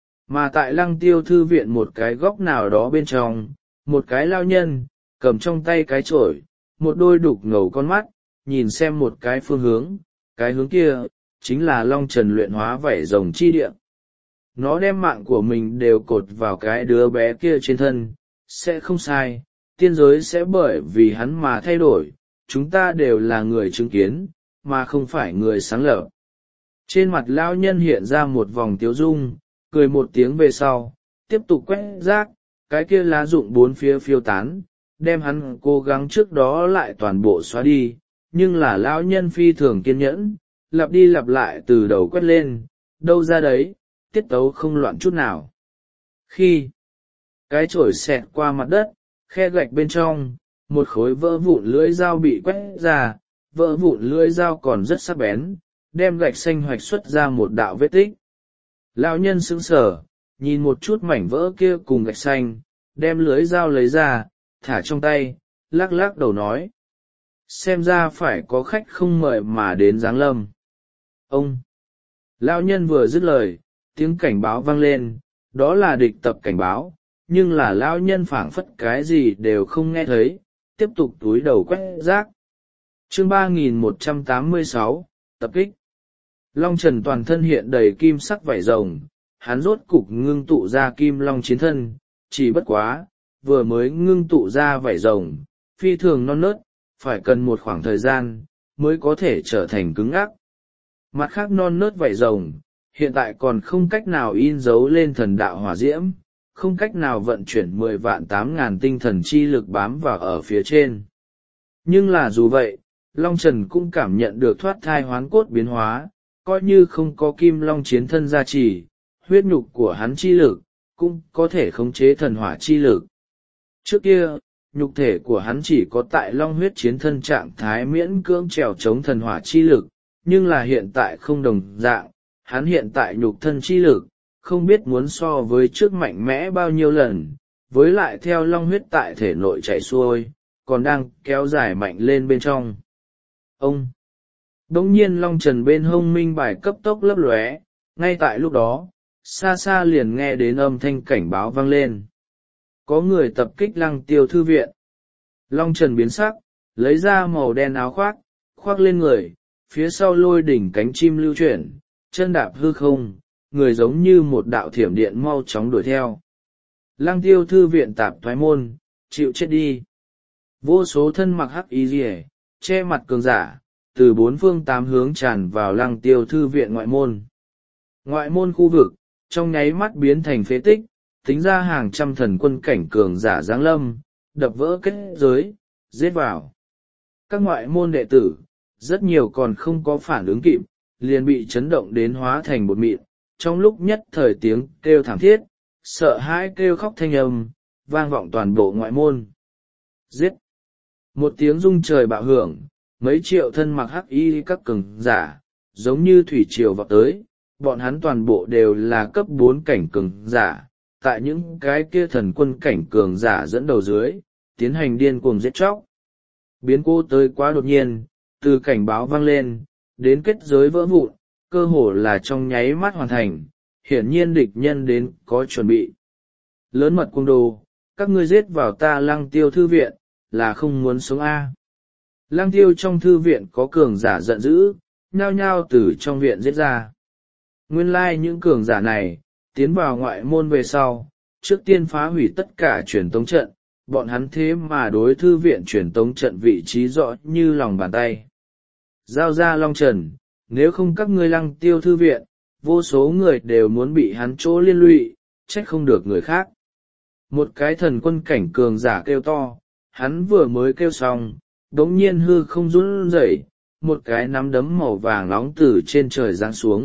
Mà tại Lăng Tiêu thư viện một cái góc nào đó bên trong, một cái lao nhân, cầm trong tay cái chổi, một đôi đục ngầu con mắt, nhìn xem một cái phương hướng, cái hướng kia, chính là Long Trần luyện hóa vảy rồng chi địa. Nó đem mạng của mình đều cột vào cái đứa bé kia trên thân, sẽ không sai, tiên giới sẽ bởi vì hắn mà thay đổi, chúng ta đều là người chứng kiến, mà không phải người sáng lập. Trên mặt lão nhân hiện ra một vòng tiếu dung, cười một tiếng về sau, tiếp tục quét rác, cái kia lá rụng bốn phía phiêu tán, đem hắn cố gắng trước đó lại toàn bộ xóa đi, nhưng là lão nhân phi thường kiên nhẫn, lặp đi lặp lại từ đầu quét lên, đâu ra đấy, tiết tấu không loạn chút nào. Khi cái chổi xẹt qua mặt đất, khe gạch bên trong, một khối vỡ vụn lưỡi dao bị quét ra, vỡ vụn lưỡi dao còn rất sắc bén, đem gạch xanh hoạch xuất ra một đạo vết tích. Lão nhân sững sờ, nhìn một chút mảnh vỡ kia cùng gạch xanh, đem lưỡi dao lấy ra, thả trong tay, lắc lắc đầu nói. Xem ra phải có khách không mời mà đến giáng lâm. Ông! Lão nhân vừa dứt lời, tiếng cảnh báo vang lên, đó là địch tập cảnh báo, nhưng là lão nhân phảng phất cái gì đều không nghe thấy, tiếp tục túi đầu quét rác. Chương ba nghìn một trăm tám mươi sáu, tập kích. Long Trần toàn thân hiện đầy kim sắc vảy rồng, hắn rốt cục ngưng tụ ra kim long chiến thân, chỉ bất quá, vừa mới ngưng tụ ra vảy rồng, phi thường non nớt, phải cần một khoảng thời gian, mới có thể trở thành cứng ắc. Mặt khác non nớt vảy rồng, hiện tại còn không cách nào in dấu lên thần đạo hỏa diễm, không cách nào vận chuyển mười vạn tám ngàn tinh thần chi lực bám vào ở phía trên. Nhưng là dù vậy, Long Trần cũng cảm nhận được thoát thai hoán cốt biến hóa, coi như không có kim long chiến thân gia trì, huyết nhục của hắn chi lực, cũng có thể khống chế thần hỏa chi lực. Trước kia, nhục thể của hắn chỉ có tại long huyết chiến thân trạng thái miễn cưỡng trèo chống thần hỏa chi lực, nhưng là hiện tại không đồng dạng, hắn hiện tại nhục thân chi lực, không biết muốn so với trước mạnh mẽ bao nhiêu lần, với lại theo long huyết tại thể nội chảy xuôi, còn đang kéo dài mạnh lên bên trong. Ông! Đống nhiên Long Trần bên hông minh bài cấp tốc lấp lóe, ngay tại lúc đó, xa xa liền nghe đến âm thanh cảnh báo vang lên. Có người tập kích Lăng Tiêu thư viện. Long Trần biến sắc, lấy ra màu đen áo khoác, khoác lên người, phía sau lôi đỉnh cánh chim lưu chuyển, chân đạp hư không, người giống như một đạo thiểm điện mau chóng đuổi theo. Lăng Tiêu thư viện tạp thoái môn, chịu chết đi. Vô số thân mặc hắc y rìa, che mặt cường giả, từ bốn phương tám hướng tràn vào Lăng Tiêu thư viện ngoại môn. Ngoại môn khu vực, trong nháy mắt biến thành phế tích, tính ra hàng trăm thần quân cảnh cường giả giáng lâm, đập vỡ kết giới, giết vào. Các ngoại môn đệ tử, rất nhiều còn không có phản ứng kịp, liền bị chấn động đến hóa thành bột mịn, trong lúc nhất thời tiếng kêu thảm thiết, sợ hãi kêu khóc thanh âm, vang vọng toàn bộ ngoại môn. Giết! Một tiếng rung trời bạo hưởng, mấy triệu thân mặc hắc y các cường giả, giống như thủy triều vọt tới, bọn hắn toàn bộ đều là cấp bốn cảnh cường giả, tại những cái kia thần quân cảnh cường giả dẫn đầu dưới, tiến hành điên cuồng giết chóc. Biến cố tới quá đột nhiên, từ cảnh báo vang lên, đến kết giới vỡ vụn, cơ hồ là trong nháy mắt hoàn thành, hiển nhiên địch nhân đến có chuẩn bị. Lớn mật cung đồ, các ngươi giết vào ta Lăng Tiêu thư viện, là không muốn sống A. Lăng Tiêu trong thư viện có cường giả giận dữ, nhao nhao từ trong viện giết ra. Nguyên lai like những cường giả này, tiến vào ngoại môn về sau, trước tiên phá hủy tất cả truyền tống trận, bọn hắn thế mà đối thư viện truyền tống trận vị trí rõ như lòng bàn tay. Giao ra Long Trần, nếu không các ngươi Lăng Tiêu thư viện, vô số người đều muốn bị hắn chỗ liên lụy, trách không được người khác. Một cái thần quân cảnh cường giả kêu to, hắn vừa mới kêu xong, đ ỗ n g nhiên hư không run rẩy, một cái nắm đấm màu vàng nóng từ trên trời giáng xuống.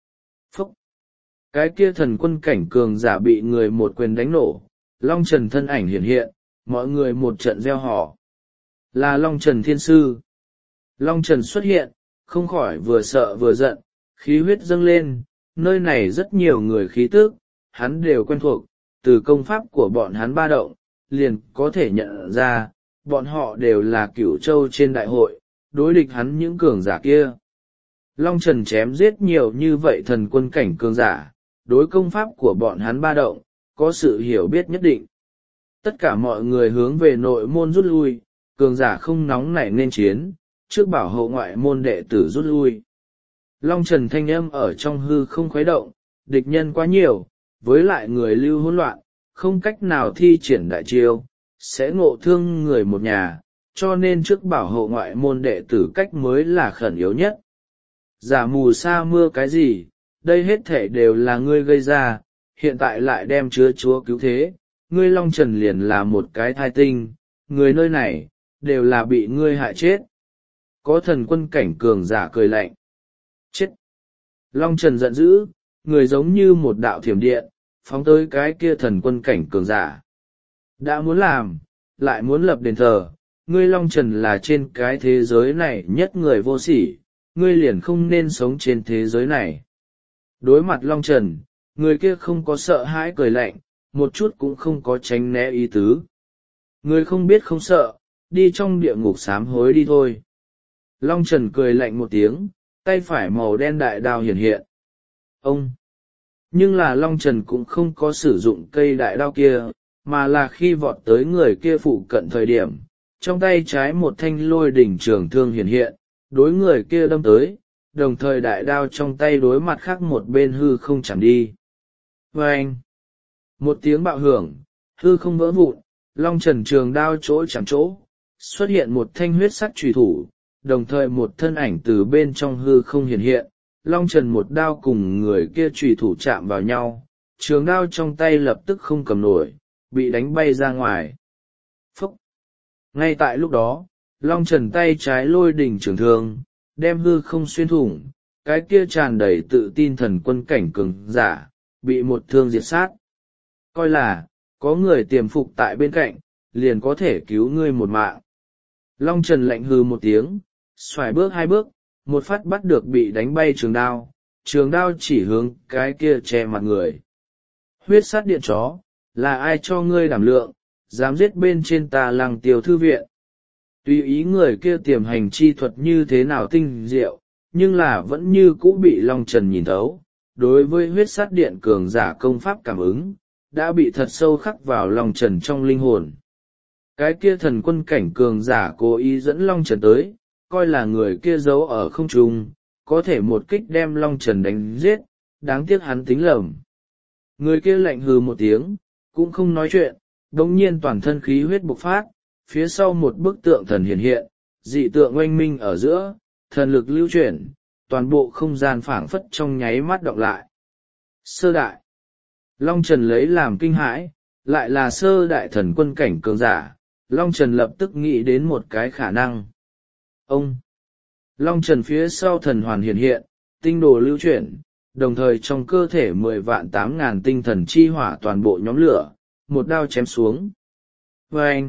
Phúc! Cái kia thần quân cảnh cường giả bị người một quyền đánh nổ, Long Trần thân ảnh hiện hiện, mọi người một trận reo hò. Là Long Trần Thiên Sư. Long Trần xuất hiện, không khỏi vừa sợ vừa giận, khí huyết dâng lên, nơi này rất nhiều người khí tức, hắn đều quen thuộc, từ công pháp của bọn hắn ba động, liền có thể nhận ra, bọn họ đều là cửu châu trên đại hội, đối địch hắn những cường giả kia. Long Trần chém giết nhiều như vậy thần quân cảnh cường giả, đối công pháp của bọn hắn ba động, có sự hiểu biết nhất định. Tất cả mọi người hướng về nội môn rút lui, cường giả không nóng nảy nên chiến, trước bảo hộ ngoại môn đệ tử rút lui. Long Trần thanh âm ở trong hư không khuấy động, địch nhân quá nhiều, với lại người lưu hỗn loạn, không cách nào thi triển đại chiêu, sẽ ngộ thương người một nhà, cho nên trước bảo hộ ngoại môn đệ tử cách mới là khẩn yếu nhất. Giả mù sa mưa cái gì, đây hết thể đều là ngươi gây ra, hiện tại lại đem chứa chúa cứu thế, ngươi Long Trần liền là một cái thai tinh, người nơi này, đều là bị ngươi hại chết. Có thần quân cảnh cường giả cười lạnh. Chết! Long Trần giận dữ, người giống như một đạo thiểm điện, phóng tới cái kia thần quân cảnh cường giả. Đã muốn làm, lại muốn lập đền thờ, ngươi Long Trần là trên cái thế giới này nhất người vô sỉ, ngươi liền không nên sống trên thế giới này. Đối mặt Long Trần, người kia không có sợ hãi cười lạnh, một chút cũng không có tránh né ý tứ. Người không biết không sợ, đi trong địa ngục sám hối đi thôi. Long Trần cười lạnh một tiếng, tay phải màu đen đại đao hiển hiện. Ông! Nhưng là Long Trần cũng không có sử dụng cây đại đao kia, mà là khi vọt tới người kia phụ cận thời điểm, trong tay trái một thanh lôi đỉnh trường thương hiển hiện, đối người kia đâm tới, đồng thời đại đao trong tay đối mặt khác một bên hư không chạm đi. Vâng! Một tiếng bạo hưởng, hư không vỡ vụn, Long Trần trường đao chỗ chạm chỗ, xuất hiện một thanh huyết sắc chùy thủ, đồng thời một thân ảnh từ bên trong hư không hiển hiện. Long Trần một đao cùng người kia chùy thủ chạm vào nhau, trường đao trong tay lập tức không cầm nổi, bị đánh bay ra ngoài. Phúc! Ngay tại lúc đó, Long Trần tay trái lôi đỉnh trường thương, đem hư không xuyên thủng, cái kia tràn đầy tự tin thần quân cảnh cường giả, bị một thương diệt sát. Coi là, có người tiềm phục tại bên cạnh, liền có thể cứu ngươi một mạng. Long Trần lạnh hư một tiếng, xoài bước hai bước, một phát bắt được bị đánh bay trường đao, trường đao chỉ hướng cái kia che mặt người. Huyết sát điện chó, là ai cho ngươi đảm lượng, dám giết bên trên ta Lăng Tiêu thư viện. Tùy ý người kia tiềm hành chi thuật như thế nào tinh diệu, nhưng là vẫn như cũ bị Long Trần nhìn thấu, đối với huyết sát điện cường giả công pháp cảm ứng, đã bị thật sâu khắc vào Long Trần trong linh hồn. Cái kia thần quân cảnh cường giả cố ý dẫn Long Trần tới, coi là người kia giấu ở không trung, có thể một kích đem Long Trần đánh giết, đáng tiếc hắn tính lầm. Người kia lạnh hừ một tiếng, cũng không nói chuyện, đống nhiên toàn thân khí huyết bộc phát, phía sau một bức tượng thần hiện hiện, dị tượng oanh minh ở giữa, thần lực lưu chuyển, toàn bộ không gian phảng phất trong nháy mắt đọng lại. Sơ đại! Long Trần lấy làm kinh hãi, lại là sơ đại thần quân cảnh cường giả, Long Trần lập tức nghĩ đến một cái khả năng. Ông! Long Trần phía sau thần hoàn hiện hiện, tinh đồ lưu chuyển, đồng thời trong cơ thể mười vạn tám ngàn tinh thần chi hỏa toàn bộ nhóm lửa, một đao chém xuống. Vâng!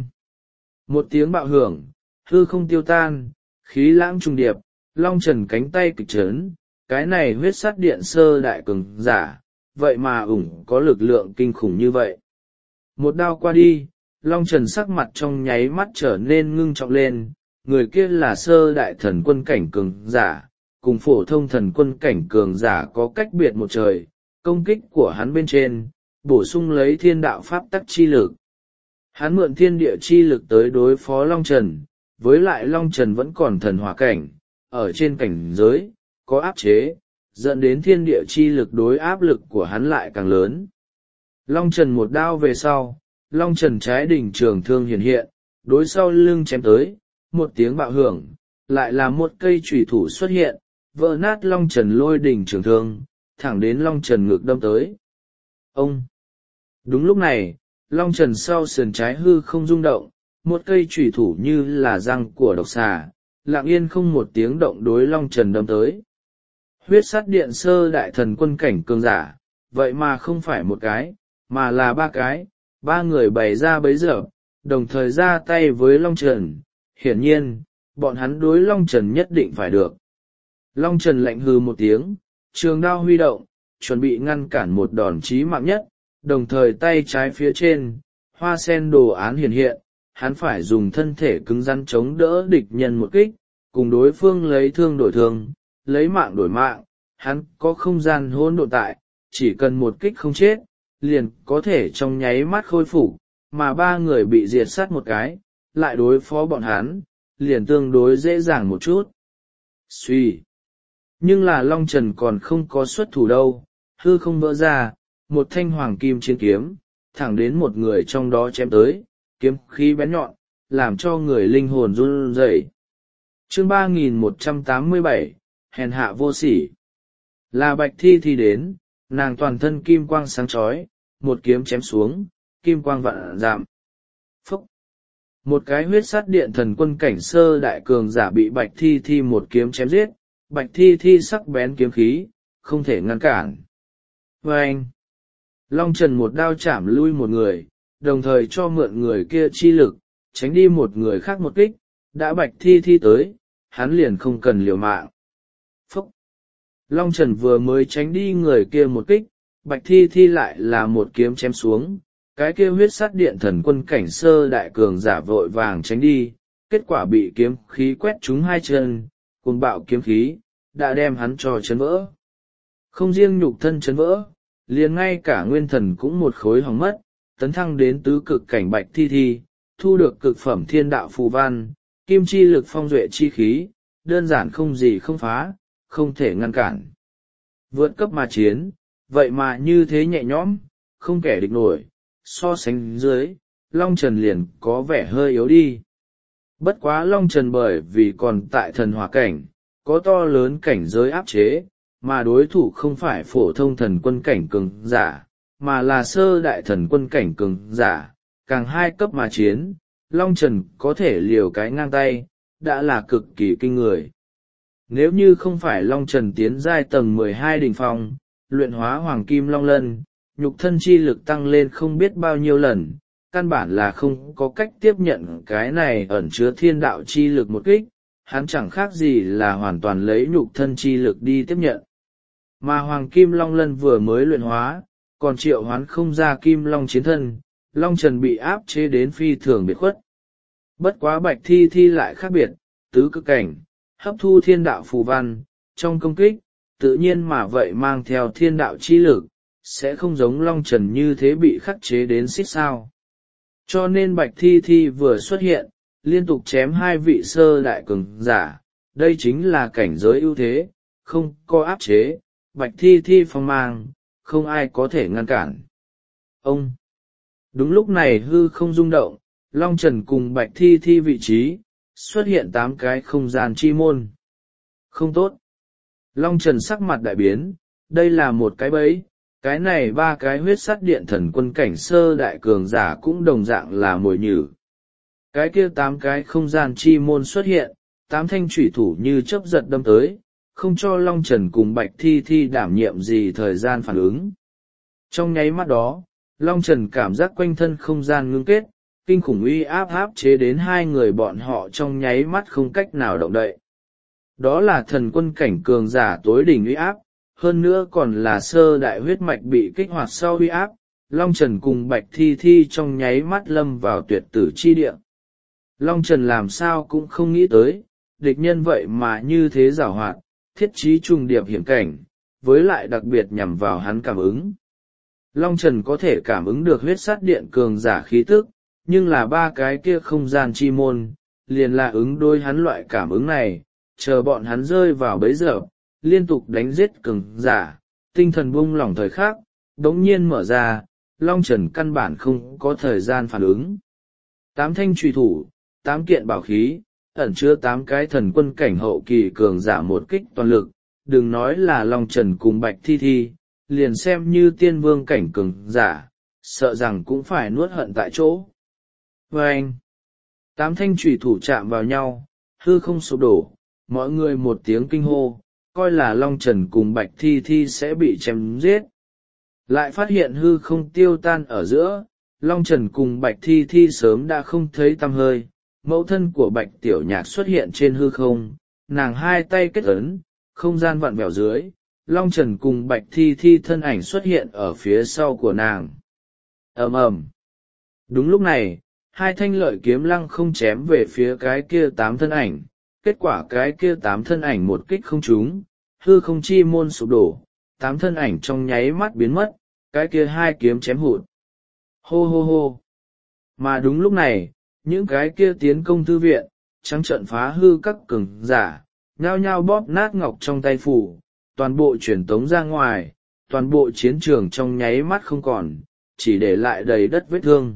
Một tiếng bạo hưởng, hư không tiêu tan, khí lãng trùng điệp, Long Trần cánh tay kịch chấn, cái này huyết sát điện sơ đại cường giả, vậy mà ủng có lực lượng kinh khủng như vậy. Một đao qua đi, Long Trần sắc mặt trong nháy mắt trở nên ngưng trọng lên, người kia là sơ đại thần quân cảnh cường giả, cùng phổ thông thần quân cảnh cường giả có cách biệt một trời, công kích của hắn bên trên, bổ sung lấy thiên đạo pháp tắc chi lực. Hắn mượn thiên địa chi lực tới đối phó Long Trần, với lại Long Trần vẫn còn thần hỏa cảnh, ở trên cảnh giới, có áp chế, dẫn đến thiên địa chi lực đối áp lực của hắn lại càng lớn. Long Trần một đao về sau, Long Trần trái đỉnh trường thương hiện hiện, đối sau lưng chém tới, một tiếng bạo hưởng, lại là một cây chùy thủ xuất hiện, vỡ nát Long Trần lôi đỉnh trường thương, thẳng đến Long Trần ngực đâm tới. Ông! Đúng lúc này, Long Trần sau sườn trái hư không rung động, một cây chủy thủ như là răng của độc xà, lặng yên không một tiếng động đối Long Trần đâm tới. Huyết sắt điện sơ đại thần quân cảnh cường giả, vậy mà không phải một cái, mà là ba cái, ba người bày ra bấy giờ, đồng thời ra tay với Long Trần. Hiển nhiên, bọn hắn đối Long Trần nhất định phải được. Long Trần lạnh hừ một tiếng, trường đao huy động, chuẩn bị ngăn cản một đòn chí mạng nhất, đồng thời tay trái phía trên, hoa sen đồ án hiện hiện, hắn phải dùng thân thể cứng rắn chống đỡ địch nhân một kích, cùng đối phương lấy thương đổi thương, lấy mạng đổi mạng, hắn có không gian hỗn độn tại, chỉ cần một kích không chết, liền có thể trong nháy mắt khôi phục, mà ba người bị diệt sát một cái, lại đối phó bọn hắn, liền tương đối dễ dàng một chút. Suy. Nhưng là Long Trần còn không có xuất thủ đâu, hư không vỡ ra, một thanh hoàng kim chiến kiếm, thẳng đến một người trong đó chém tới, kiếm khí bén nhọn, làm cho người linh hồn run rẩy. Chương ba nghìn một trăm tám mươi bảy, hèn hạ vô sỉ. Là Bạch Thi Thi đến, nàng toàn thân kim quang sáng chói, một kiếm chém xuống, kim quang vạn dặm. Phúc! Một cái huyết sát điện thần quân cảnh sơ đại cường giả bị Bạch Thi Thi một kiếm chém giết, Bạch Thi Thi sắc bén kiếm khí, không thể ngăn cản. Và anh! Long Trần một đao chạm lui một người, đồng thời cho mượn người kia chi lực, tránh đi một người khác một kích, đã Bạch Thi Thi tới, hắn liền không cần liều mạng. Phúc! Long Trần vừa mới tránh đi người kia một kích, Bạch Thi Thi lại là một kiếm chém xuống, cái kia huyết sát điện thần quân cảnh sơ đại cường giả vội vàng tránh đi, kết quả bị kiếm khí quét trúng hai chân, cuồng bạo kiếm khí, đã đem hắn cho chấn vỡ. Không riêng nhục thân chấn vỡ, liền ngay cả nguyên thần cũng một khối hỏng mất, tấn thăng đến tứ cực cảnh Bạch Thi Thi, thu được cực phẩm thiên đạo phù văn, kim chi lực phong duệ chi khí, đơn giản không gì không phá, không thể ngăn cản. Vượt cấp mà chiến, vậy mà như thế nhẹ nhõm, không kẻ địch nổi, so sánh dưới, Long Trần liền có vẻ hơi yếu đi. Bất quá Long Trần bởi vì còn tại thần hỏa cảnh, có to lớn cảnh giới áp chế, mà đối thủ không phải phổ thông thần quân cảnh cường giả, mà là sơ đại thần quân cảnh cường giả, càng hai cấp mà chiến, Long Trần có thể liều cái ngang tay, đã là cực kỳ kinh người. Nếu như không phải Long Trần tiến giai tầng mười hai đỉnh phong, luyện hóa hoàng kim long lân, nhục thân chi lực tăng lên không biết bao nhiêu lần, căn bản là không có cách tiếp nhận cái này ẩn chứa thiên đạo chi lực một kích, hắn chẳng khác gì là hoàn toàn lấy nhục thân chi lực đi tiếp nhận. Mà hoàng kim long lân vừa mới luyện hóa, còn triệu hoán không ra kim long chiến thân, Long Trần bị áp chế đến phi thường biệt khuất. Bất quá Bạch Thi Thi lại khác biệt, tứ cực cảnh, hấp thu thiên đạo phù văn, trong công kích, tự nhiên mà vậy mang theo thiên đạo chi lực, sẽ không giống Long Trần như thế bị khắc chế đến xích sao. Cho nên Bạch Thi Thi vừa xuất hiện, liên tục chém hai vị sơ đại cường giả, đây chính là cảnh giới ưu thế, không có áp chế, Bạch Thi Thi phong mang, không ai có thể ngăn cản. Ông! Đúng lúc này hư không rung động, Long Trần cùng Bạch Thi Thi vị trí, xuất hiện tám cái không gian chi môn. Không tốt! Long Trần sắc mặt đại biến, đây là một cái bẫy, cái này ba cái huyết sắt điện thần quân cảnh sơ đại cường giả cũng đồng dạng là mồi nhử. Cái kia tám cái không gian chi môn xuất hiện, tám thanh thủy thủ như chớp giật đâm tới, không cho Long Trần cùng Bạch Thi Thi đảm nhiệm gì thời gian phản ứng. Trong nháy mắt đó, Long Trần cảm giác quanh thân không gian ngưng kết, kinh khủng uy áp áp chế đến hai người bọn họ trong nháy mắt không cách nào động đậy. Đó là thần quân cảnh cường giả tối đỉnh uy áp, hơn nữa còn là sơ đại huyết mạch bị kích hoạt sau uy áp, Long Trần cùng Bạch Thi Thi trong nháy mắt lâm vào tuyệt tử chi địa. Long Trần làm sao cũng không nghĩ tới, địch nhân vậy mà như thế giảo hoạt, thiết trí trùng điệp hiểm cảnh, với lại đặc biệt nhằm vào hắn cảm ứng. Long Trần có thể cảm ứng được huyết sát điện cường giả khí tức, nhưng là ba cái kia không gian chi môn, liền là ứng đôi hắn loại cảm ứng này, chờ bọn hắn rơi vào bấy giờ, liên tục đánh giết cường giả, tinh thần buông lỏng thời khắc, đống nhiên mở ra, Long Trần căn bản không có thời gian phản ứng. Tám thanh truy thủ, tám kiện bảo khí, ẩn chứa tám cái thần quân cảnh hậu kỳ cường giả một kích toàn lực, đừng nói là Long Trần cùng Bạch Thi Thi, liền xem như tiên vương cảnh cường giả, sợ rằng cũng phải nuốt hận tại chỗ. Và anh, Tám thanh trùy thủ chạm vào nhau, hư không sụp đổ, mọi người một tiếng kinh hô, coi là Long Trần cùng Bạch Thi Thi sẽ bị chém giết. Lại phát hiện hư không tiêu tan ở giữa, Long Trần cùng Bạch Thi Thi sớm đã không thấy tăm hơi, mẫu thân của Bạch Tiểu Nhạc xuất hiện trên hư không, nàng hai tay kết ấn, không gian vặn vẹo dưới, Long Trần cùng Bạch Thi Thi thân ảnh xuất hiện ở phía sau của nàng. ầm ầm. Đúng lúc này, hai thanh lợi kiếm lăng không chém về phía cái kia tám thân ảnh, kết quả cái kia tám thân ảnh một kích không trúng, hư không chi môn sụp đổ, tám thân ảnh trong nháy mắt biến mất, cái kia hai kiếm chém hụt. Hô hô hô. Mà đúng lúc này, những cái kia tiến công thư viện, trắng trợn phá hư các cường giả, nhao nhao bóp nát ngọc trong tay phủ, toàn bộ truyền tống ra ngoài, toàn bộ chiến trường trong nháy mắt không còn, chỉ để lại đầy đất vết thương.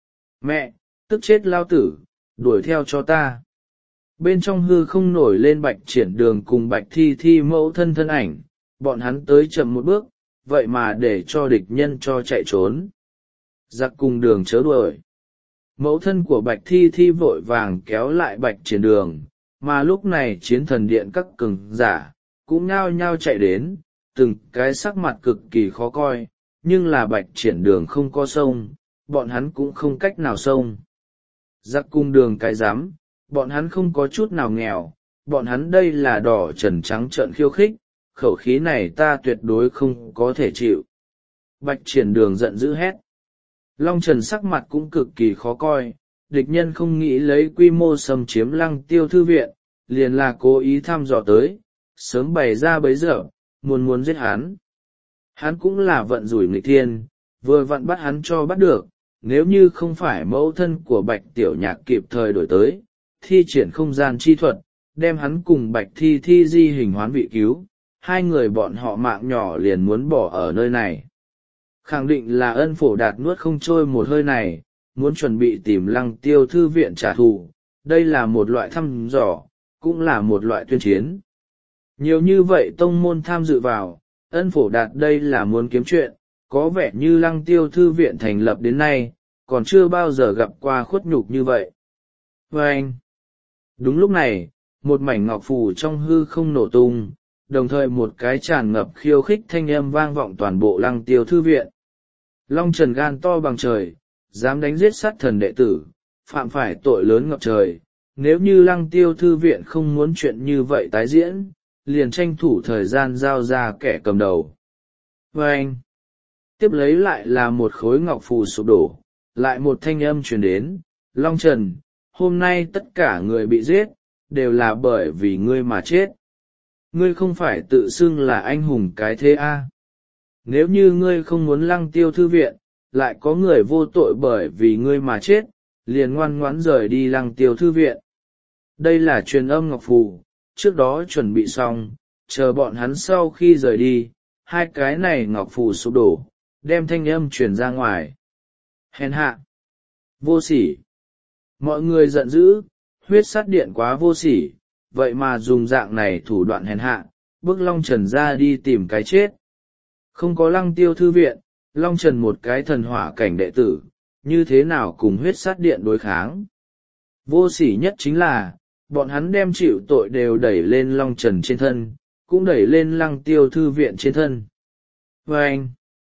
Mẹ, tức chết lao tử, đuổi theo cho ta. Bên trong hư không nổi lên Bạch Triển Đường cùng Bạch Thi Thi mẫu thân thân ảnh, bọn hắn tới chậm một bước, vậy mà để cho địch nhân cho chạy trốn. Giặc cùng đường chớ đuổi. Mẫu thân của Bạch Thi Thi vội vàng kéo lại Bạch Triển Đường, mà lúc này chiến thần điện các cường giả, cũng nhao nhao chạy đến, từng cái sắc mặt cực kỳ khó coi, nhưng là Bạch Triển Đường không có sông, bọn hắn cũng không cách nào sông. Giặc cùng đường cái rắm, bọn hắn không có chút nào nghèo, bọn hắn đây là đỏ trần trắng trợn khiêu khích, khẩu khí này ta tuyệt đối không có thể chịu. Bạch Triển Đường giận dữ hét. Long Trần sắc mặt cũng cực kỳ khó coi, địch nhân không nghĩ lấy quy mô xâm chiếm Lăng Tiêu thư viện, liền là cố ý thăm dò tới, sớm bày ra bấy giờ, muốn muốn giết hắn. Hắn cũng là vận rủi nghịch thiên, vừa vặn bắt hắn cho bắt được, nếu như không phải mẫu thân của Bạch Tiểu Nhạc kịp thời đổi tới, thi triển không gian chi thuật, đem hắn cùng Bạch Thi Thi di hình hoán vị cứu, hai người bọn họ mạng nhỏ liền muốn bỏ ở nơi này. Khẳng định là Ân Phổ Đạt nuốt không trôi một hơi này, muốn chuẩn bị tìm Lăng Tiêu thư viện trả thù, đây là một loại thăm dò, cũng là một loại tuyên chiến. Nhiều như vậy tông môn tham dự vào, Ân Phổ Đạt đây là muốn kiếm chuyện, có vẻ như Lăng Tiêu thư viện thành lập đến nay, còn chưa bao giờ gặp qua khuất nhục như vậy. Và anh, đúng lúc này, một mảnh ngọc phù trong hư không nổ tung, đồng thời một cái tràn ngập khiêu khích thanh âm vang vọng toàn bộ Lăng Tiêu thư viện. Long Trần gan to bằng trời, dám đánh giết sát thần đệ tử, phạm phải tội lớn ngập trời, nếu như Lăng Tiêu thư viện không muốn chuyện như vậy tái diễn, liền tranh thủ thời gian giao ra kẻ cầm đầu. Và anh, tiếp lấy lại là một khối ngọc phù sụp đổ, lại một thanh âm truyền đến, Long Trần, hôm nay tất cả người bị giết, đều là bởi vì ngươi mà chết. Ngươi không phải tự xưng là anh hùng cái thế a? À? Nếu như ngươi không muốn Lăng Tiêu thư viện, lại có người vô tội bởi vì ngươi mà chết, liền ngoan ngoãn rời đi Lăng Tiêu thư viện. Đây là truyền âm ngọc phù, trước đó chuẩn bị xong, chờ bọn hắn sau khi rời đi, hai cái này ngọc phù sụp đổ, đem thanh âm truyền ra ngoài. Hèn hạ, vô sỉ. Mọi người giận dữ, huyết sát điện quá vô sỉ, vậy mà dùng dạng này thủ đoạn hèn hạ, bước Long Trần ra đi tìm cái chết. Không có Lăng Tiêu thư viện, Long Trần một cái thần hỏa cảnh đệ tử, như thế nào cùng huyết sát điện đối kháng. Vô sỉ nhất chính là, bọn hắn đem chịu tội đều đẩy lên Long Trần trên thân, cũng đẩy lên Lăng Tiêu thư viện trên thân. Và anh,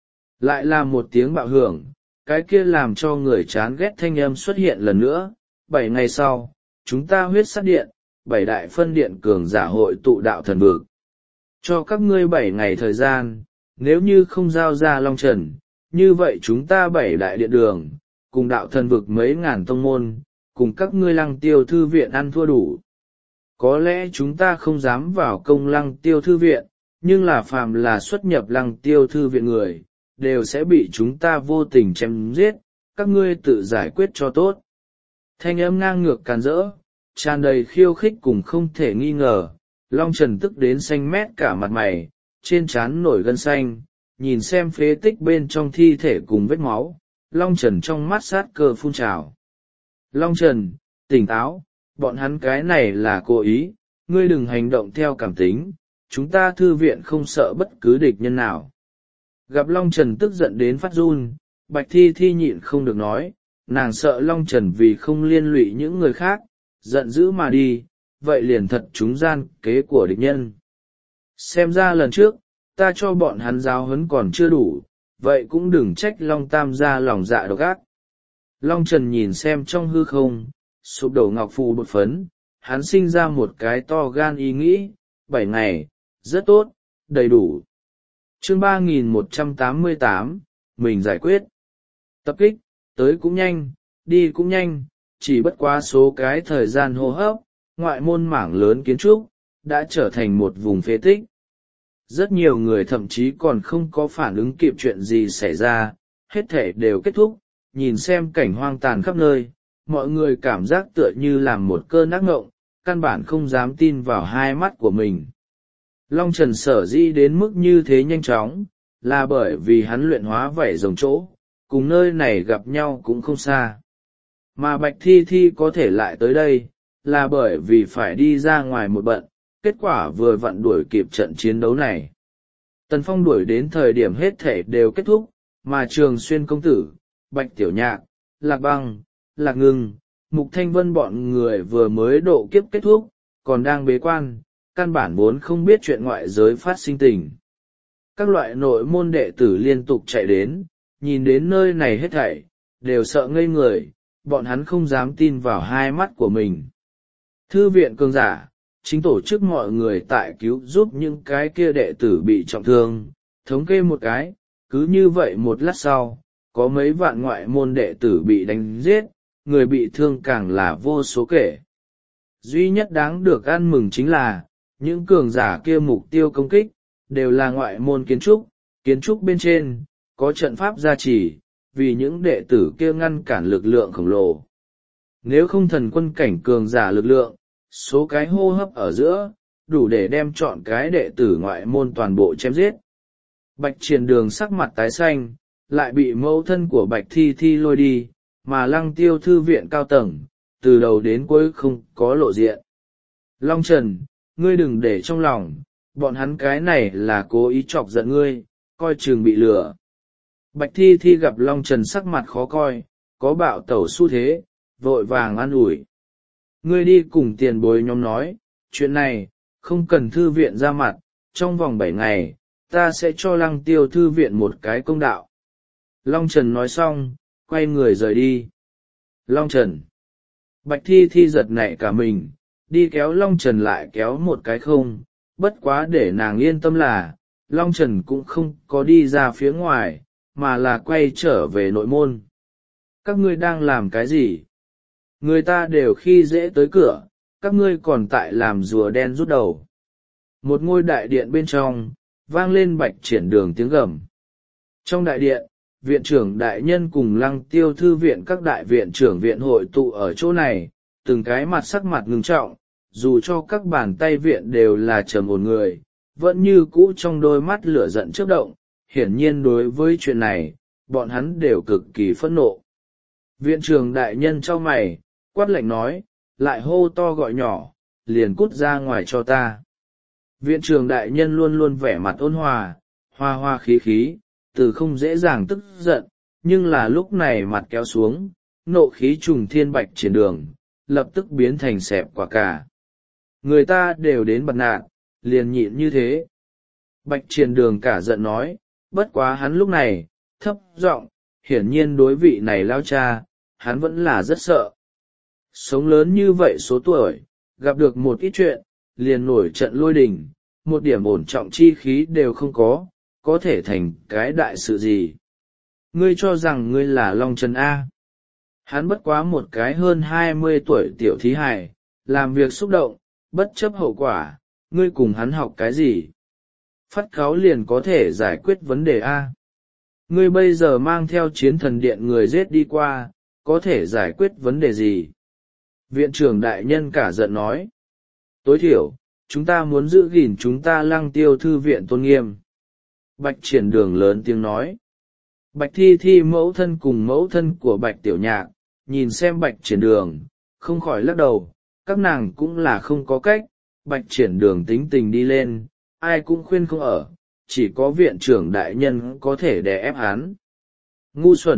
lại là một tiếng bạo hưởng, cái kia làm cho người chán ghét thanh âm xuất hiện lần nữa. Bảy ngày sau, chúng ta huyết sát điện, bảy đại phân điện cường giả hội tụ đạo thần vực. Cho các ngươi bảy ngày thời gian, nếu như không giao ra Long Trần, như vậy chúng ta bảy đại điện đường, cùng đạo thần vực mấy ngàn tông môn, cùng các ngươi Lăng Tiêu thư viện ăn thua đủ. Có lẽ chúng ta không dám vào công Lăng Tiêu thư viện, nhưng là phàm là xuất nhập Lăng Tiêu thư viện người, đều sẽ bị chúng ta vô tình chém giết, các ngươi tự giải quyết cho tốt. Thanh âm ngang ngược càn rỡ, tràn đầy khiêu khích cùng không thể nghi ngờ, Long Trần tức đến xanh mét cả mặt mày, trên trán nổi gân xanh, nhìn xem phế tích bên trong thi thể cùng vết máu, Long Trần trong mắt sát cơ phun trào. Long Trần, tỉnh táo, bọn hắn cái này là cố ý, ngươi đừng hành động theo cảm tính, chúng ta thư viện không sợ bất cứ địch nhân nào. Gặp Long Trần tức giận đến phát run, Bạch Thi Thi nhịn không được nói, nàng sợ Long Trần vì không liên lụy những người khác, giận dữ mà đi, vậy liền thật trúng gian kế của địch nhân. Xem ra lần trước, ta cho bọn hắn giáo huấn còn chưa đủ, vậy cũng đừng trách Long Tam gia lòng dạ độc ác. Long Trần nhìn xem trong hư không, sụp đổ ngọc phù bột phấn, hắn sinh ra một cái to gan ý nghĩ, bảy ngày, rất tốt, đầy đủ. Chương ba nghìn một trăm tám mươi tám, mình giải quyết. Tập kích, tới cũng nhanh, đi cũng nhanh, chỉ bất quá số cái thời gian hô hấp, ngoại môn mảng lớn kiến trúc, đã trở thành một vùng phế tích. Rất nhiều người thậm chí còn không có phản ứng kịp chuyện gì xảy ra, hết thể đều kết thúc, nhìn xem cảnh hoang tàn khắp nơi, mọi người cảm giác tựa như làm một cơn ác ngộng, căn bản không dám tin vào hai mắt của mình. Long Trần sở dĩ đến mức như thế nhanh chóng, là bởi vì hắn luyện hóa vảy rồng chỗ, cùng nơi này gặp nhau cũng không xa. Mà Bạch Thi Thi có thể lại tới đây, là bởi vì phải đi ra ngoài một bận, kết quả vừa vặn đuổi kịp trận chiến đấu này. Tần Phong đuổi đến thời điểm hết thể đều kết thúc, mà Trường Xuyên công tử, Bạch Tiểu Nhạc, Lạc Băng, Lạc Ngưng, Mục Thanh Vân bọn người vừa mới độ kiếp kết thúc, còn đang bế quan, căn bản vốn không biết chuyện ngoại giới phát sinh tình. Các loại nội môn đệ tử liên tục chạy đến, nhìn đến nơi này hết thảy, đều sợ ngây người, bọn hắn không dám tin vào hai mắt của mình. Thư viện cường giả, chính tổ chức mọi người tại cứu giúp những cái kia đệ tử bị trọng thương, thống kê một cái, cứ như vậy một lát sau, có mấy vạn ngoại môn đệ tử bị đánh giết, người bị thương càng là vô số kể. Duy nhất đáng được ăn mừng chính là, những cường giả kia mục tiêu công kích, đều là ngoại môn kiến trúc, kiến trúc bên trên, có trận pháp gia trì, vì những đệ tử kia ngăn cản lực lượng khổng lồ. Nếu không thần quân cảnh cường giả lực lượng, số cái hô hấp ở giữa, đủ để đem chọn cái đệ tử ngoại môn toàn bộ chém giết. Bạch Triển Đường sắc mặt tái xanh, lại bị mẫu thân của Bạch Thi Thi lôi đi, mà Lăng Tiêu thư viện cao tầng, từ đầu đến cuối không có lộ diện. Long Trần, ngươi đừng để trong lòng, bọn hắn cái này là cố ý chọc giận ngươi, coi chừng bị lừa. Bạch Thi Thi gặp Long Trần sắc mặt khó coi, có bạo tẩu xu thế, vội vàng an ủi. Ngươi đi cùng tiền bối nhóm nói, chuyện này, không cần thư viện ra mặt, trong vòng bảy ngày, ta sẽ cho Lăng Tiêu thư viện một cái công đạo. Long Trần nói xong, quay người rời đi. Long Trần. Bạch Thi Thi giật nảy cả mình, đi kéo Long Trần lại kéo một cái không, bất quá để nàng yên tâm là, Long Trần cũng không có đi ra phía ngoài, mà là quay trở về nội môn. Các ngươi đang làm cái gì? Người ta đều khi dễ tới cửa, các ngươi còn tại làm rùa đen rút đầu. Một ngôi đại điện bên trong, vang lên Bạch Triển Đường tiếng gầm. Trong đại điện, viện trưởng đại nhân cùng Lăng Tiêu thư viện các đại viện trưởng viện hội tụ ở chỗ này, từng cái mặt sắc mặt ngưng trọng, dù cho các bàn tay viện đều là trầm ổn người, vẫn như cũ trong đôi mắt lửa giận chớp động, hiển nhiên đối với chuyện này, bọn hắn đều cực kỳ phẫn nộ. Viện trưởng đại nhân chau mày, quát lạnh nói, lại hô to gọi nhỏ, liền cút ra ngoài cho ta. Viện trưởng đại nhân luôn luôn vẻ mặt ôn hòa, hoa hoa khí khí, từ không dễ dàng tức giận, nhưng là lúc này mặt kéo xuống, nộ khí trùng thiên. Bạch Triển Đường, lập tức biến thành xẹp quả cà. Người ta đều đến bật nạn, liền nhịn như thế. Bạch Triển Đường cả giận nói, bất quá hắn lúc này, thấp giọng, hiển nhiên đối vị này lao cha, hắn vẫn là rất sợ. Sống lớn như vậy số tuổi, gặp được một ít chuyện, liền nổi trận lôi đình, một điểm ổn trọng chi khí đều không có, có thể thành cái đại sự gì. Ngươi cho rằng ngươi là Long Trần A. Hắn bất quá một cái hơn hai mươi tuổi tiểu thí hài, làm việc xúc động, bất chấp hậu quả, ngươi cùng hắn học cái gì? Phát cáo liền có thể giải quyết vấn đề A. Ngươi bây giờ mang theo chiến thần điện người giết đi qua, có thể giải quyết vấn đề gì? Viện trưởng đại nhân cả giận nói. Tối thiểu, chúng ta muốn giữ gìn chúng ta Lăng Tiêu thư viện tôn nghiêm. Bạch Triển Đường lớn tiếng nói. Bạch Thi Thi mẫu thân cùng mẫu thân của Bạch Tiểu Nhạc, nhìn xem Bạch Triển Đường, không khỏi lắc đầu, các nàng cũng là không có cách, Bạch Triển Đường tính tình đi lên, ai cũng khuyên không ở, chỉ có viện trưởng đại nhân có thể đè ép hắn. Ngu xuẩn,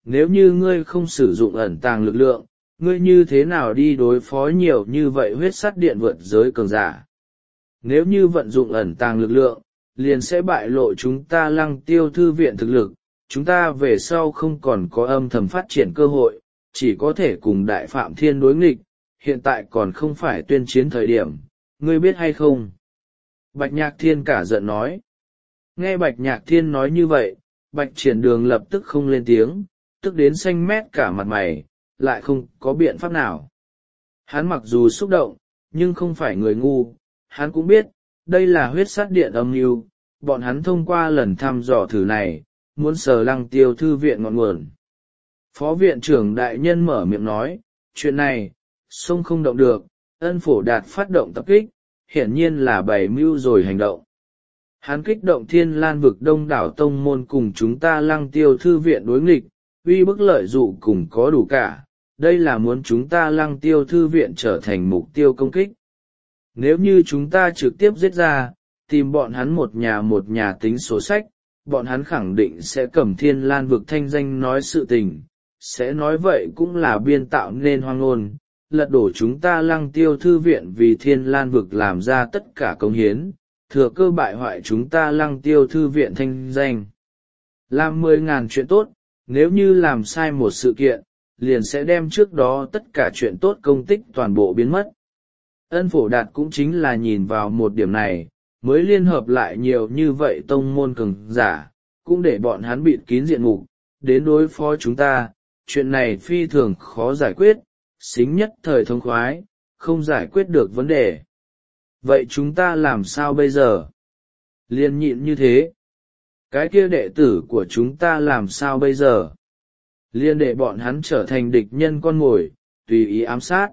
nếu như ngươi không sử dụng ẩn tàng lực lượng, ngươi như thế nào đi đối phó nhiều như vậy huyết sắt điện vượt giới cường giả? Nếu như vận dụng ẩn tàng lực lượng, liền sẽ bại lộ chúng ta Lăng Tiêu thư viện thực lực, chúng ta về sau không còn có âm thầm phát triển cơ hội, chỉ có thể cùng Đại Phạm Thiên đối nghịch, hiện tại còn không phải tuyên chiến thời điểm, ngươi biết hay không? Bạch Nhạc Thiên cả giận nói. Nghe Bạch Nhạc Thiên nói như vậy, Bạch Triển Đường lập tức không lên tiếng, tức đến xanh mét cả mặt mày, lại không có biện pháp nào. Hắn mặc dù xúc động, nhưng không phải người ngu, hắn cũng biết, đây là huyết sát điện âm mưu, bọn hắn thông qua lần thăm dò thử này, muốn sờ Lăng Tiêu thư viện ngọn nguồn. Phó viện trưởng đại nhân mở miệng nói, chuyện này, sông không động được, Ân Phổ Đạt phát động tập kích, hiển nhiên là bày mưu rồi hành động. Hắn kích động Thiên Lan vực đông đảo tông môn cùng chúng ta Lăng Tiêu thư viện đối nghịch, uy bức lợi dụ cùng có đủ cả, đây là muốn chúng ta Lăng Tiêu thư viện trở thành mục tiêu công kích. Nếu như chúng ta trực tiếp giết ra, tìm bọn hắn một nhà một nhà tính sổ sách, bọn hắn khẳng định sẽ cầm Thiên Lan vực thanh danh nói sự tình, sẽ nói vậy cũng là biên tạo nên hoang ngôn, lật đổ chúng ta Lăng Tiêu thư viện vì Thiên Lan vực làm ra tất cả công hiến, thừa cơ bại hoại chúng ta Lăng Tiêu thư viện thanh danh. Làm mười ngàn chuyện tốt, nếu như làm sai một sự kiện, liền sẽ đem trước đó tất cả chuyện tốt công tích toàn bộ biến mất. Ân Phổ Đạt cũng chính là nhìn vào một điểm này, mới liên hợp lại nhiều như vậy tông môn cường giả, cũng để bọn hắn bịt kín diện mục, đến đối phó chúng ta, chuyện này phi thường khó giải quyết, xính nhất thời thông khoái, không giải quyết được vấn đề. Vậy chúng ta làm sao bây giờ? Liên nhịn như thế. Cái kia đệ tử của chúng ta làm sao bây giờ? Liên để bọn hắn trở thành địch nhân con mồi, tùy ý ám sát.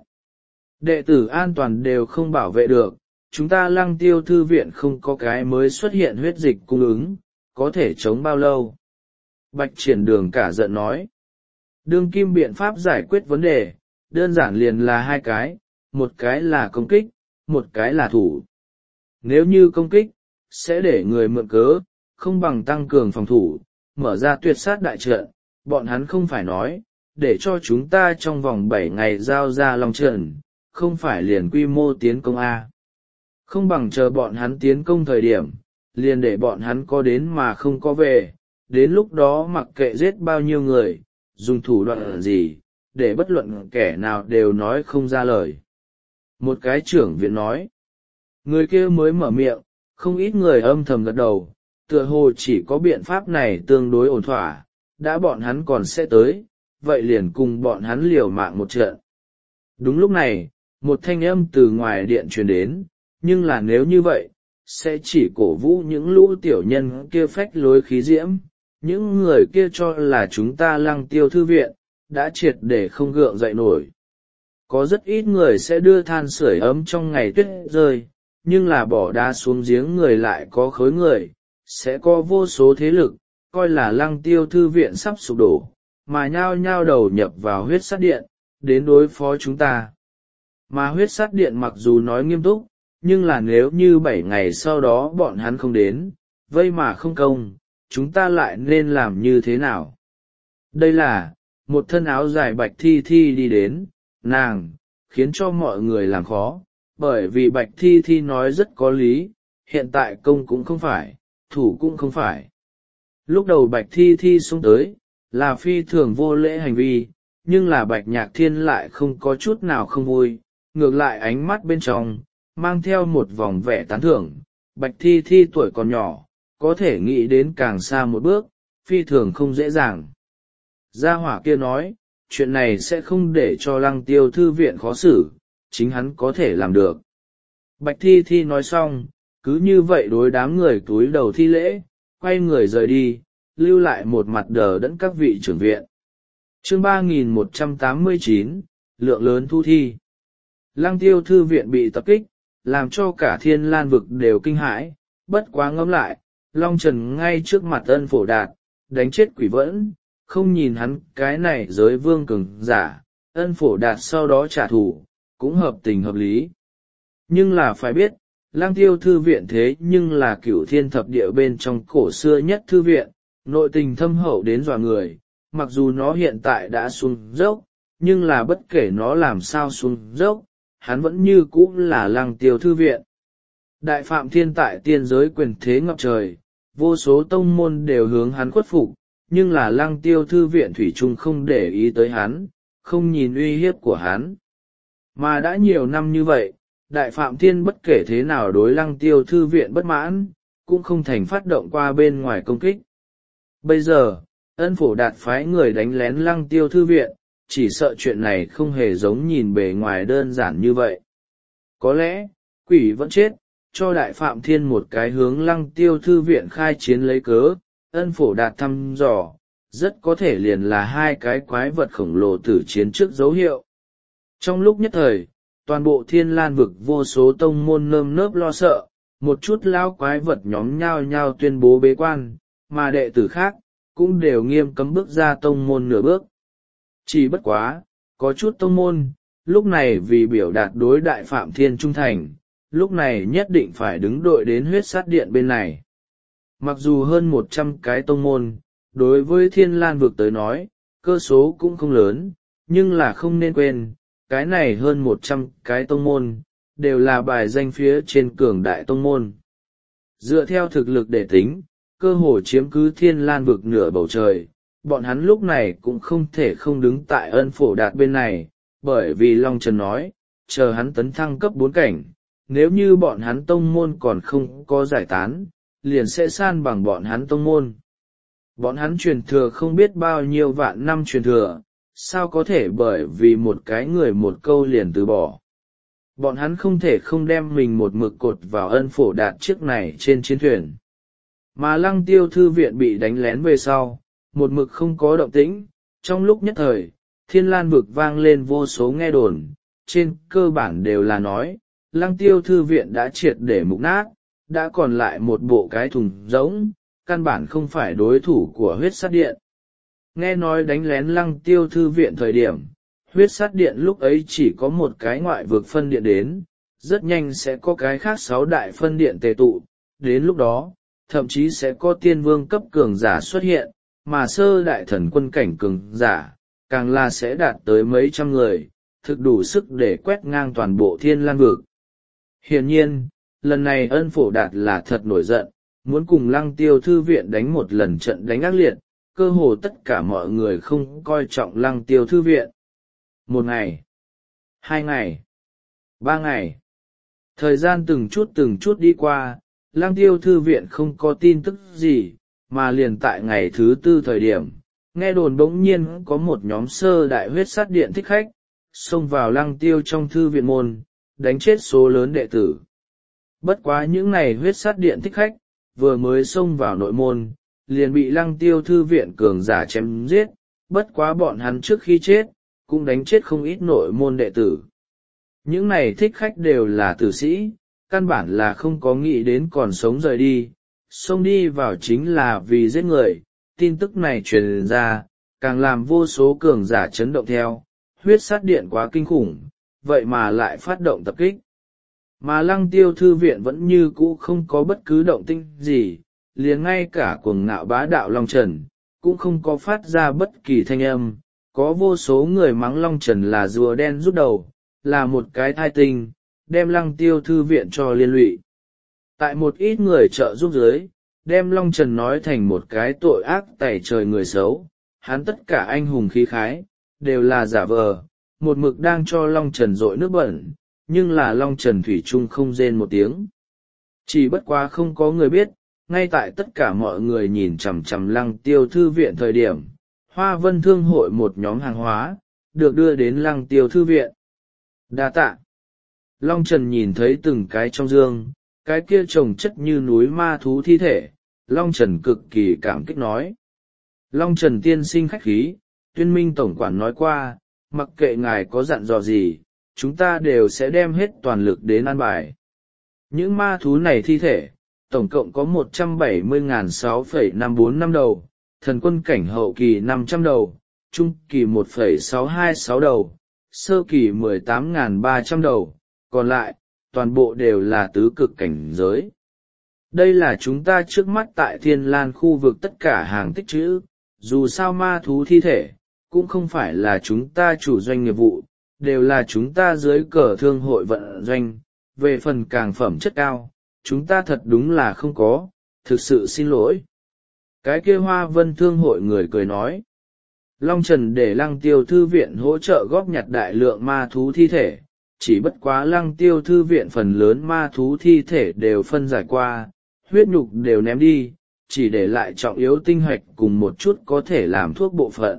Đệ tử an toàn đều không bảo vệ được, chúng ta Lăng Tiêu thư viện không có cái mới xuất hiện huyết dịch cung ứng, có thể chống bao lâu? Bạch Triển Đường cả giận nói. Đương kim biện pháp giải quyết vấn đề, đơn giản liền là hai cái, một cái là công kích, một cái là thủ. Nếu như công kích, sẽ để người mượn cớ, không bằng tăng cường phòng thủ, mở ra tuyệt sát đại trận, bọn hắn không phải nói, để cho chúng ta trong vòng bảy ngày giao ra Long Trận, không phải liền quy mô tiến công A. Không bằng chờ bọn hắn tiến công thời điểm, liền để bọn hắn có đến mà không có về, đến lúc đó mặc kệ giết bao nhiêu người, dùng thủ đoạn gì, để bất luận kẻ nào đều nói không ra lời. Một cái trưởng viện nói, người kia mới mở miệng, không ít người âm thầm gật đầu, tựa hồ chỉ có biện pháp này tương đối ổn thỏa, đã bọn hắn còn sẽ tới, vậy liền cùng bọn hắn liều mạng một trận. Đúng lúc này, một thanh âm từ ngoài điện truyền đến, nhưng là nếu như vậy, sẽ chỉ cổ vũ những lũ tiểu nhân kia phách lối khí diễm, những người kia cho là chúng ta Lăng Tiêu thư viện, đã triệt để không gượng dậy nổi. Có rất ít người sẽ đưa than sưởi ấm trong ngày tuyết rơi, nhưng là bỏ đá xuống giếng người lại có khối người, sẽ có vô số thế lực, coi là Lăng Tiêu thư viện sắp sụp đổ, mà nhao nhao đầu nhập vào huyết sát điện, đến đối phó chúng ta. Mà huyết sát điện mặc dù nói nghiêm túc, nhưng là nếu như bảy ngày sau đó bọn hắn không đến, vây mà không công, chúng ta lại nên làm như thế nào? Đây là, một thân áo dài bạch thi thi đi đến, nàng, khiến cho mọi người làm khó, bởi vì bạch thi thi nói rất có lý, hiện tại công cũng không phải, thủ cũng không phải. Lúc đầu bạch thi thi xuống tới, là phi thường vô lễ hành vi, nhưng là bạch nhạc thiên lại không có chút nào không vui, ngược lại ánh mắt bên trong, mang theo một vòng vẻ tán thưởng, bạch thi thi tuổi còn nhỏ, có thể nghĩ đến càng xa một bước, phi thường không dễ dàng. Gia hỏa kia nói, chuyện này sẽ không để cho Lăng Tiêu thư viện khó xử, chính hắn có thể làm được. Bạch thi thi nói xong, cứ như vậy đối đám người túi đầu thi lễ, quay người rời đi, lưu lại một mặt đờ đẫn các vị trưởng viện. Chương ba nghìn một trăm tám mươi chín, lượng lớn thu thi. Lăng Tiêu thư viện bị tập kích, làm cho cả Thiên Lan vực đều kinh hãi, bất quá ngẫm lại, Long Trần ngay trước mặt Ân Phổ Đạt, đánh chết quỷ vẫn, không nhìn hắn cái này giới vương cường giả, Ân Phổ Đạt sau đó trả thù, cũng hợp tình hợp lý. Nhưng là phải biết, Lăng Tiêu thư viện thế nhưng là cửu thiên thập địa bên trong cổ xưa nhất thư viện, nội tình thâm hậu đến dọa người, mặc dù nó hiện tại đã xuống dốc, nhưng là bất kể nó làm sao xuống dốc, hắn vẫn như cũ là Lăng Tiêu thư viện. Đại Phạm Thiên tại tiên giới quyền thế ngập trời, vô số tông môn đều hướng hắn khuất phục, nhưng là Lăng Tiêu thư viện thủy chung không để ý tới hắn, không nhìn uy hiếp của hắn. Mà đã nhiều năm như vậy, Đại Phạm Thiên bất kể thế nào đối Lăng Tiêu thư viện bất mãn, cũng không thành phát động qua bên ngoài công kích. Bây giờ, Ân Phổ Đạt phái người đánh lén Lăng Tiêu thư viện, chỉ sợ chuyện này không hề giống nhìn bề ngoài đơn giản như vậy. Có lẽ, quỷ vẫn chết, cho Đại Phạm Thiên một cái hướng Lăng Tiêu thư viện khai chiến lấy cớ, Ân Phổ Đạt thăm dò, rất có thể liền là hai cái quái vật khổng lồ tử chiến trước dấu hiệu. Trong lúc nhất thời, toàn bộ Thiên Lan vực vô số tông môn nơm nớp lo sợ, một chút lão quái vật nhóm nhao nhao tuyên bố bế quan, mà đệ tử khác cũng đều nghiêm cấm bước ra tông môn nửa bước. Chỉ bất quá, có chút tông môn, lúc này vì biểu đạt đối Đại Phạm Thiên trung thành, lúc này nhất định phải đứng đội đến huyết sát điện bên này. Mặc dù hơn một trăm cái tông môn, đối với Thiên Lan vực tới nói, cơ số cũng không lớn, nhưng là không nên quên, cái này hơn một trăm cái tông môn, đều là bài danh phía trên cường đại tông môn. Dựa theo thực lực để tính, cơ hồ chiếm cứ Thiên Lan vực nửa bầu trời, bọn hắn lúc này cũng không thể không đứng tại Ân Phổ Đạt bên này, bởi vì Long Trần nói, chờ hắn tấn thăng cấp bốn cảnh, nếu như bọn hắn tông môn còn không có giải tán, liền sẽ san bằng bọn hắn tông môn. Bọn hắn truyền thừa không biết bao nhiêu vạn năm truyền thừa, sao có thể bởi vì một cái người một câu liền từ bỏ. Bọn hắn không thể không đem mình một mực cột vào Ân Phổ Đạt chiếc này trên chiến thuyền. Mà Lăng Tiêu thư viện bị đánh lén về sau, một mực không có động tĩnh, trong lúc nhất thời, Thiên Lan vực vang lên vô số nghe đồn, trên cơ bản đều là nói, Lăng Tiêu thư viện đã triệt để mục nát, đã còn lại một bộ cái thùng rỗng, căn bản không phải đối thủ của huyết sát điện. Nghe nói đánh lén Lăng Tiêu thư viện thời điểm, huyết sát điện lúc ấy chỉ có một cái ngoại vực phân điện đến, rất nhanh sẽ có cái khác sáu đại phân điện tề tụ, đến lúc đó, thậm chí sẽ có tiên vương cấp cường giả xuất hiện, mà sơ đại thần quân cảnh cường giả, càng là sẽ đạt tới mấy trăm người, thực đủ sức để quét ngang toàn bộ Thiên Lan vực. Hiển nhiên, lần này Ân Phổ Đạt là thật nổi giận, muốn cùng Lăng Tiêu thư viện đánh một lần trận đánh ác liệt, cơ hồ tất cả mọi người không coi trọng Lăng Tiêu thư viện. Một ngày, hai ngày, ba ngày, thời gian từng chút từng chút đi qua, Lăng Tiêu thư viện không có tin tức gì, mà liền tại ngày thứ tư thời điểm, nghe đồn bỗng nhiên có một nhóm sơ đại huyết sát điện thích khách, xông vào Lăng Tiêu trong thư viện môn, đánh chết số lớn đệ tử. Bất quá những này huyết sát điện thích khách, vừa mới xông vào nội môn, liền bị Lăng Tiêu thư viện cường giả chém giết, bất quá bọn hắn trước khi chết, cũng đánh chết không ít nội môn đệ tử. Những này thích khách đều là tử sĩ, căn bản là không có nghĩ đến còn sống rời đi, xông đi vào chính là vì giết người. Tin tức này truyền ra, càng làm vô số cường giả chấn động theo, huyết sát điện quá kinh khủng, vậy mà lại phát động tập kích. Mà Lăng Tiêu thư viện vẫn như cũ không có bất cứ động tĩnh gì, liền ngay cả cuồng ngạo bá đạo Long Trần, cũng không có phát ra bất kỳ thanh âm. Có vô số người mắng Long Trần là rùa đen rút đầu, là một cái thai tinh, đem Lăng Tiêu thư viện cho liên lụy. Tại một ít người trợ giúp dưới, đem Long Trần nói thành một cái tội ác tày trời người xấu, hắn tất cả anh hùng khí khái, đều là giả vờ, một mực đang cho Long Trần dội nước bẩn, nhưng là Long Trần thủy chung không rên một tiếng. Chỉ bất quá không có người biết, ngay tại tất cả mọi người nhìn chằm chằm Lăng Tiêu thư viện thời điểm, Hoa Vân Thương hội một nhóm hàng hóa, được đưa đến Lăng Tiêu thư viện. Đa tạ. Long Trần nhìn thấy từng cái trong dương, cái kia trồng chất như núi ma thú thi thể, Long Trần cực kỳ cảm kích nói. Long Trần tiên sinh khách khí, Tuyên Minh tổng quản nói qua, mặc kệ ngài có dặn dò gì, chúng ta đều sẽ đem hết toàn lực đến an bài. Những ma thú này thi thể, tổng cộng có một trăm bảy mươi nghìn sáu phẩy năm bốn năm đầu, thần quân cảnh hậu kỳ năm trăm đầu, trung kỳ một phẩy sáu hai sáu đầu, sơ kỳ mười tám nghìn ba trăm đầu, còn lại, toàn bộ đều là tứ cực cảnh giới. Đây là chúng ta trước mắt tại Thiên Lan khu vực tất cả hàng tích trữ, dù sao ma thú thi thể cũng không phải là chúng ta chủ doanh nghiệp vụ, đều là chúng ta dưới cờ thương hội vận doanh, về phần càng phẩm chất cao, chúng ta thật đúng là không có, thực sự xin lỗi. Cái kia Hoa Vân thương hội người cười nói. Long Trần để Lăng Tiêu thư viện hỗ trợ góp nhặt đại lượng ma thú thi thể, chỉ bất quá Lăng Tiêu thư viện phần lớn ma thú thi thể đều phân giải qua, huyết nhục đều ném đi, chỉ để lại trọng yếu tinh hoạch cùng một chút có thể làm thuốc bộ phận.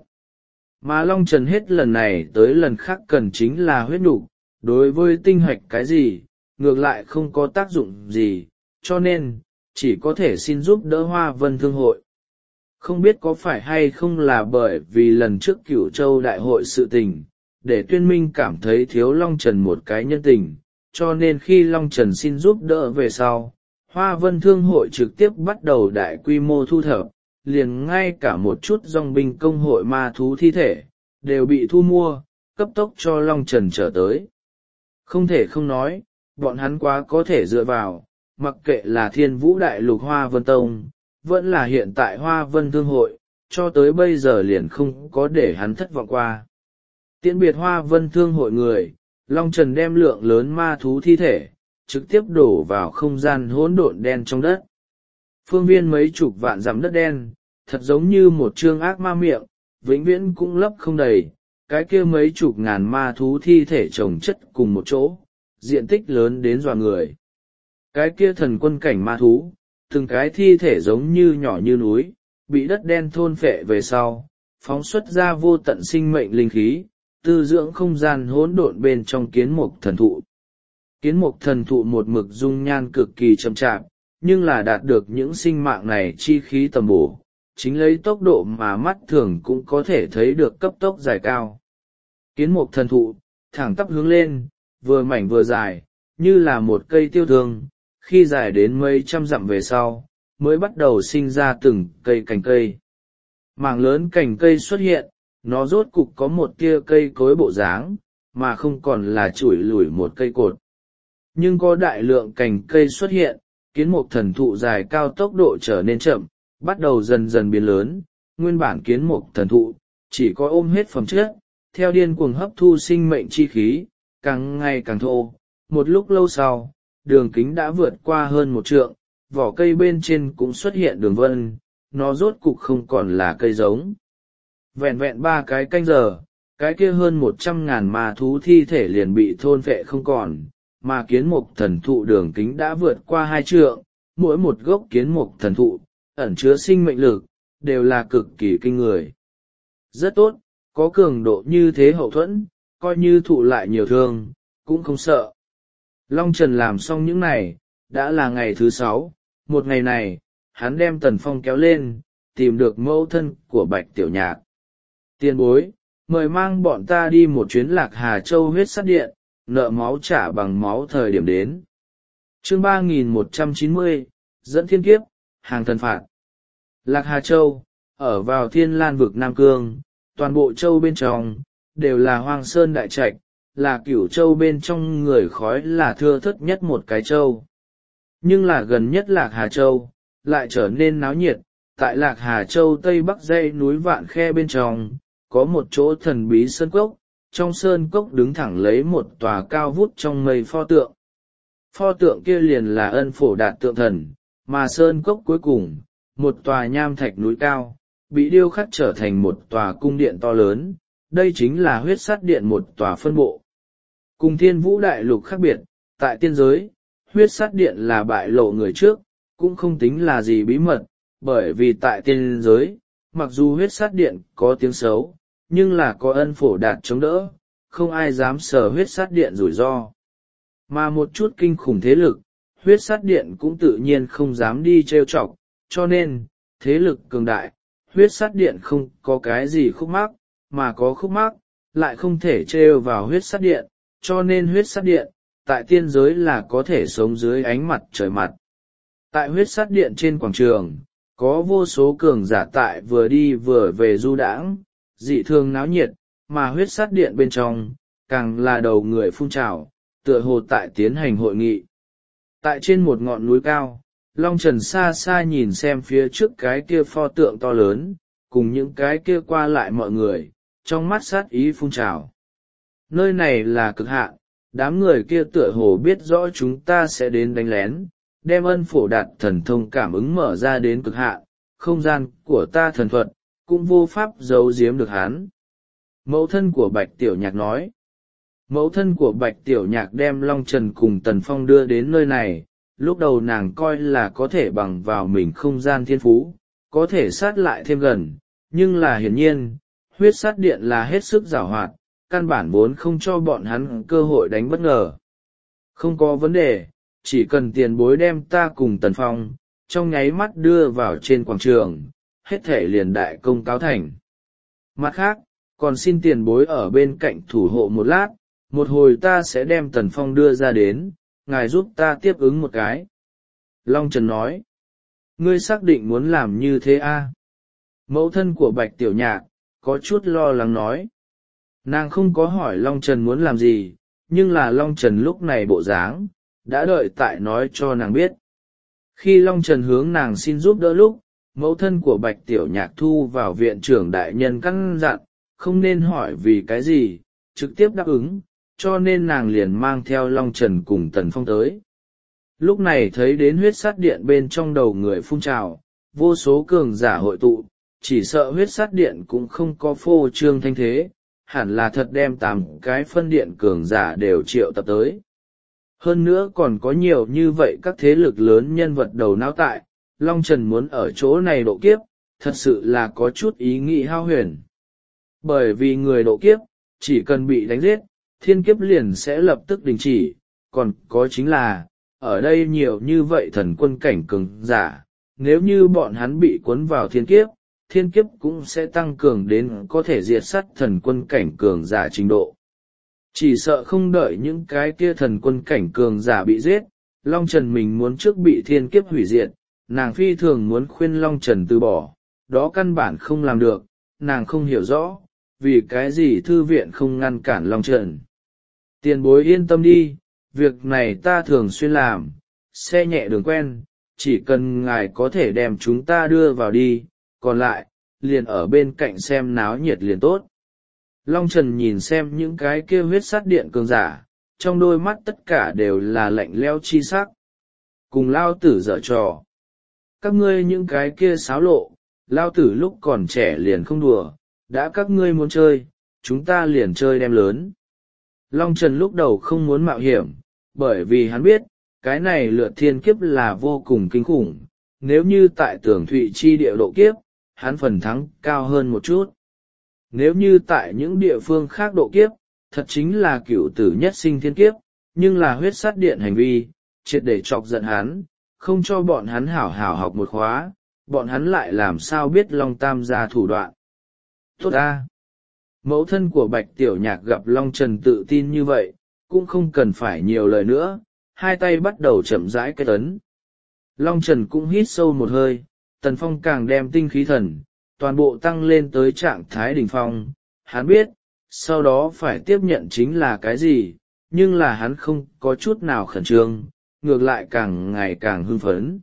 Mà Long Trần hết lần này tới lần khác cần chính là huyết nhục, đối với tinh hoạch cái gì, ngược lại không có tác dụng gì, cho nên, chỉ có thể xin giúp đỡ Hoa Vân thương hội. Không biết có phải hay không là bởi vì lần trước Cửu Châu đại hội sự tình, để Tuyên Minh cảm thấy thiếu Long Trần một cái nhân tình, cho nên khi Long Trần xin giúp đỡ về sau, Hoa Vân thương hội trực tiếp bắt đầu đại quy mô thu thập, liền ngay cả một chút dòng binh công hội ma thú thi thể, đều bị thu mua, cấp tốc cho Long Trần trở tới. Không thể không nói, bọn hắn quá có thể dựa vào, mặc kệ là Thiên Vũ Đại Lục Hoa Vân Tông, vẫn là hiện tại Hoa Vân Thương hội, cho tới bây giờ liền không có để hắn thất vọng qua. Tiễn biệt Hoa Vân Thương hội người, Long Trần đem lượng lớn ma thú thi thể, trực tiếp đổ vào không gian hỗn độn đen trong đất. Phương viên mấy chục vạn dặm đất đen, thật giống như một trương ác ma miệng, vĩnh viễn cũng lấp không đầy, cái kia mấy chục ngàn ma thú thi thể chồng chất cùng một chỗ, diện tích lớn đến dọa người. Cái kia thần quân cảnh ma thú, từng cái thi thể giống như nhỏ như núi, bị đất đen thôn phệ về sau, phóng xuất ra vô tận sinh mệnh linh khí, tư dưỡng không gian hỗn độn bên trong kiến mục thần thụ. Kiến mục thần thụ một mực dung nhan cực kỳ chậm chạp, nhưng là đạt được những sinh mạng này chi khí tầm bổ, chính lấy tốc độ mà mắt thường cũng có thể thấy được cấp tốc dài cao. Kiến mục thần thụ, thẳng tắp hướng lên, vừa mảnh vừa dài, như là một cây tiêu thương, khi dài đến mấy trăm dặm về sau, mới bắt đầu sinh ra từng cây cành cây. Mảng lớn cành cây xuất hiện, nó rốt cục có một tia cây cối bộ dáng, mà không còn là chủi lủi một cây cột. Nhưng có đại lượng cành cây xuất hiện, kiến mục thần thụ dài cao tốc độ trở nên chậm, bắt đầu dần dần biến lớn, nguyên bản kiến mục thần thụ, chỉ có ôm hết phẩm chất, theo điên cuồng hấp thu sinh mệnh chi khí, càng ngày càng thô. Một lúc lâu sau, đường kính đã vượt qua hơn một trượng, vỏ cây bên trên cũng xuất hiện đường vân, nó rốt cục không còn là cây giống. Vẹn vẹn ba cái canh giờ, cái kia hơn một trăm ngàn ma thú thi thể liền bị thôn phệ không còn, mà kiến mục thần thụ đường kính đã vượt qua hai trượng, mỗi một gốc kiến mục thần thụ, ẩn chứa sinh mệnh lực, đều là cực kỳ kinh người. Rất tốt, có cường độ như thế hậu thuẫn, coi như thụ lại nhiều thương, cũng không sợ. Long Trần làm xong những này, đã là ngày thứ sáu, một ngày này, hắn đem Tần Phong kéo lên, tìm được mẫu thân của Bạch Tiểu Nhạc. Tiền bối, mời mang bọn ta đi một chuyến Lạc Hà Châu huyết sát điện, nợ máu trả bằng máu thời điểm đến. Chương ba nghìn một trăm chín mươi, dẫn thiên kiếp, hàng thần phạt. Lạc Hà Châu, ở vào Thiên Lan vực Nam Cương, toàn bộ châu bên trong, đều là hoang sơn đại trạch, là cửu châu bên trong người khói là thưa thớt nhất một cái châu. Nhưng là gần nhất Lạc Hà Châu, lại trở nên náo nhiệt, tại Lạc Hà Châu Tây Bắc dãy núi Vạn Khe bên trong, có một chỗ thần bí sơn cốc, trong sơn cốc đứng thẳng lấy một tòa cao vút trong mây pho tượng. Pho tượng kia liền là Ân Phổ Đạt tượng thần, mà sơn cốc cuối cùng, một tòa nham thạch núi cao, bị điêu khắc trở thành một tòa cung điện to lớn, đây chính là huyết sát điện một tòa phân bộ. Cùng Thiên Vũ Đại Lục khác biệt, tại tiên giới, huyết sát điện là bại lộ người trước, cũng không tính là gì bí mật, bởi vì tại tiên giới, mặc dù huyết sát điện có tiếng xấu, nhưng là có Ân Phổ Đạt chống đỡ, không ai dám sờ huyết sát điện rủi ro. Mà một chút kinh khủng thế lực, huyết sát điện cũng tự nhiên không dám đi trêu chọc, cho nên, thế lực cường đại, huyết sát điện không có cái gì khúc mắc, mà có khúc mắc, lại không thể trêu vào huyết sát điện, cho nên huyết sát điện, tại tiên giới là có thể sống dưới ánh mặt trời mặt. Tại huyết sát điện trên quảng trường, có vô số cường giả tại vừa đi vừa về du đãng, dị thường náo nhiệt, mà huyết sát điện bên trong, càng là đầu người phun trào, tựa hồ tại tiến hành hội nghị. Tại trên một ngọn núi cao, Long Trần xa xa nhìn xem phía trước cái kia pho tượng to lớn, cùng những cái kia qua lại mọi người, trong mắt sát ý phun trào. Nơi này là cực hạn, đám người kia tựa hồ biết rõ chúng ta sẽ đến đánh lén, đem ân phổ đạt thần thông cảm ứng mở ra đến cực hạn, không gian của ta thần thuật, cũng vô pháp giấu giếm được hắn. Mẫu thân của Bạch Tiểu Nhạc nói. Mẫu thân của Bạch Tiểu Nhạc đem Long Trần cùng Tần Phong đưa đến nơi này, lúc đầu nàng coi là có thể bằng vào mình không gian thiên phú, có thể sát lại thêm gần, nhưng là hiển nhiên, huyết sát điện là hết sức giàu hoạt, căn bản vốn không cho bọn hắn cơ hội đánh bất ngờ. Không có vấn đề, chỉ cần tiền bối đem ta cùng Tần Phong, trong nháy mắt đưa vào trên quảng trường, hết thể liền đại công cáo thành. Mặt khác, còn xin tiền bối ở bên cạnh thủ hộ một lát, một hồi ta sẽ đem Tần Phong đưa ra đến, ngài giúp ta tiếp ứng một cái. Long Trần nói, ngươi xác định muốn làm như thế a? À? Mẫu thân của Bạch Tiểu Nhạc, có chút lo lắng nói. Nàng không có hỏi Long Trần muốn làm gì, nhưng là Long Trần lúc này bộ dáng, đã đợi tại nói cho nàng biết. Khi Long Trần hướng nàng xin giúp đỡ lúc, mẫu thân của Bạch Tiểu Nhạc thu vào viện trưởng đại nhân căn dặn, không nên hỏi vì cái gì, trực tiếp đáp ứng, cho nên nàng liền mang theo Long Trần cùng Tần Phong tới. Lúc này thấy đến huyết sát điện bên trong đầu người phun trào, vô số cường giả hội tụ, chỉ sợ huyết sát điện cũng không có phô trương thanh thế, hẳn là thật đem tám cái phân điện cường giả đều triệu tập tới. Hơn nữa còn có nhiều như vậy các thế lực lớn nhân vật đầu não tại, Long Trần muốn ở chỗ này độ kiếp, thật sự là có chút ý nghĩ hao huyền. Bởi vì người độ kiếp, chỉ cần bị đánh giết, thiên kiếp liền sẽ lập tức đình chỉ, còn có chính là, ở đây nhiều như vậy thần quân cảnh cường giả, nếu như bọn hắn bị cuốn vào thiên kiếp, thiên kiếp cũng sẽ tăng cường đến có thể diệt sát thần quân cảnh cường giả trình độ. Chỉ sợ không đợi những cái kia thần quân cảnh cường giả bị giết, Long Trần mình muốn trước bị thiên kiếp hủy diệt, nàng phi thường muốn khuyên Long Trần từ bỏ, đó căn bản không làm được, nàng không hiểu rõ, vì cái gì thư viện không ngăn cản Long Trần. Tiền bối yên tâm đi, việc này ta thường xuyên làm, xe nhẹ đường quen, chỉ cần ngài có thể đem chúng ta đưa vào đi, còn lại, liền ở bên cạnh xem náo nhiệt liền tốt. Long Trần nhìn xem những cái kia huyết sát điện cường giả, trong đôi mắt tất cả đều là lạnh lẽo chi sắc. Cùng lao tử dở trò. Các ngươi những cái kia xáo lộ, lao tử lúc còn trẻ liền không đùa, đã các ngươi muốn chơi, chúng ta liền chơi đem lớn. Long Trần lúc đầu không muốn mạo hiểm, bởi vì hắn biết, cái này lượt thiên kiếp là vô cùng kinh khủng, nếu như tại Tưởng Thụy chi địa độ kiếp, hắn phần thắng cao hơn một chút. Nếu như tại những địa phương khác độ kiếp, thật chính là cửu tử nhất sinh thiên kiếp, nhưng là huyết sát điện hành vi, triệt để chọc giận hắn, không cho bọn hắn hảo hảo học một khóa, bọn hắn lại làm sao biết Long Tam gia thủ đoạn. Tốt a! Mẫu thân của Bạch Tiểu Nhạc gặp Long Trần tự tin như vậy, cũng không cần phải nhiều lời nữa, hai tay bắt đầu chậm rãi kết ấn. Long Trần cũng hít sâu một hơi, Tần Phong càng đem tinh khí thần, toàn bộ tăng lên tới trạng thái đỉnh phong, hắn biết, sau đó phải tiếp nhận chính là cái gì, nhưng là hắn không có chút nào khẩn trương, ngược lại càng ngày càng hưng phấn.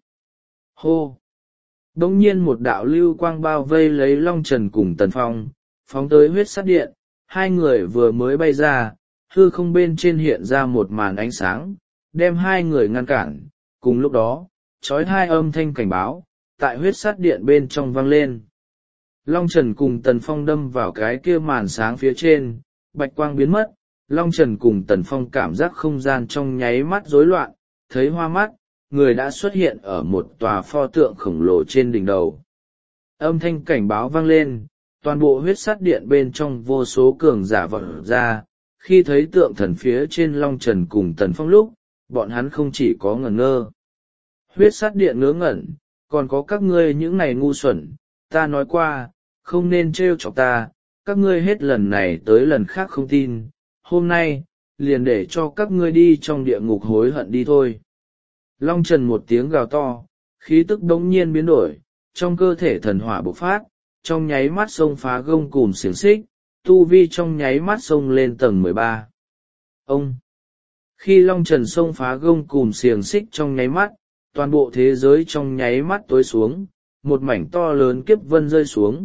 Hô! Đống nhiên một đạo lưu quang bao vây lấy Long Trần cùng Tần Phong, phóng tới huyết sát điện, hai người vừa mới bay ra, hư không bên trên hiện ra một màn ánh sáng, đem hai người ngăn cản, cùng lúc đó, trói hai âm thanh cảnh báo, tại huyết sát điện bên trong vang lên. Long Trần cùng Tần Phong đâm vào cái kia màn sáng phía trên, bạch quang biến mất, Long Trần cùng Tần Phong cảm giác không gian trong nháy mắt rối loạn, thấy hoa mắt, người đã xuất hiện ở một tòa pho tượng khổng lồ trên đỉnh đầu. Âm thanh cảnh báo vang lên, toàn bộ huyết sát điện bên trong vô số cường giả vọt ra, khi thấy tượng thần phía trên Long Trần cùng Tần Phong lúc, bọn hắn không chỉ có ngẩn ngơ. Huyết sát điện ngớ ngẩn, còn có các ngươi những này ngu xuẩn, ta nói qua, không nên trêu chọc ta, các ngươi hết lần này tới lần khác không tin, hôm nay, liền để cho các ngươi đi trong địa ngục hối hận đi thôi. Long Trần một tiếng gào to, khí tức đống nhiên biến đổi, trong cơ thể thần hỏa bộc phát, trong nháy mắt xông phá gông cùm xiềng xích, tu vi trong nháy mắt xông lên tầng mười ba. Ông! Khi Long Trần xông phá gông cùm xiềng xích trong nháy mắt, toàn bộ thế giới trong nháy mắt tối xuống, một mảnh to lớn kiếp vân rơi xuống,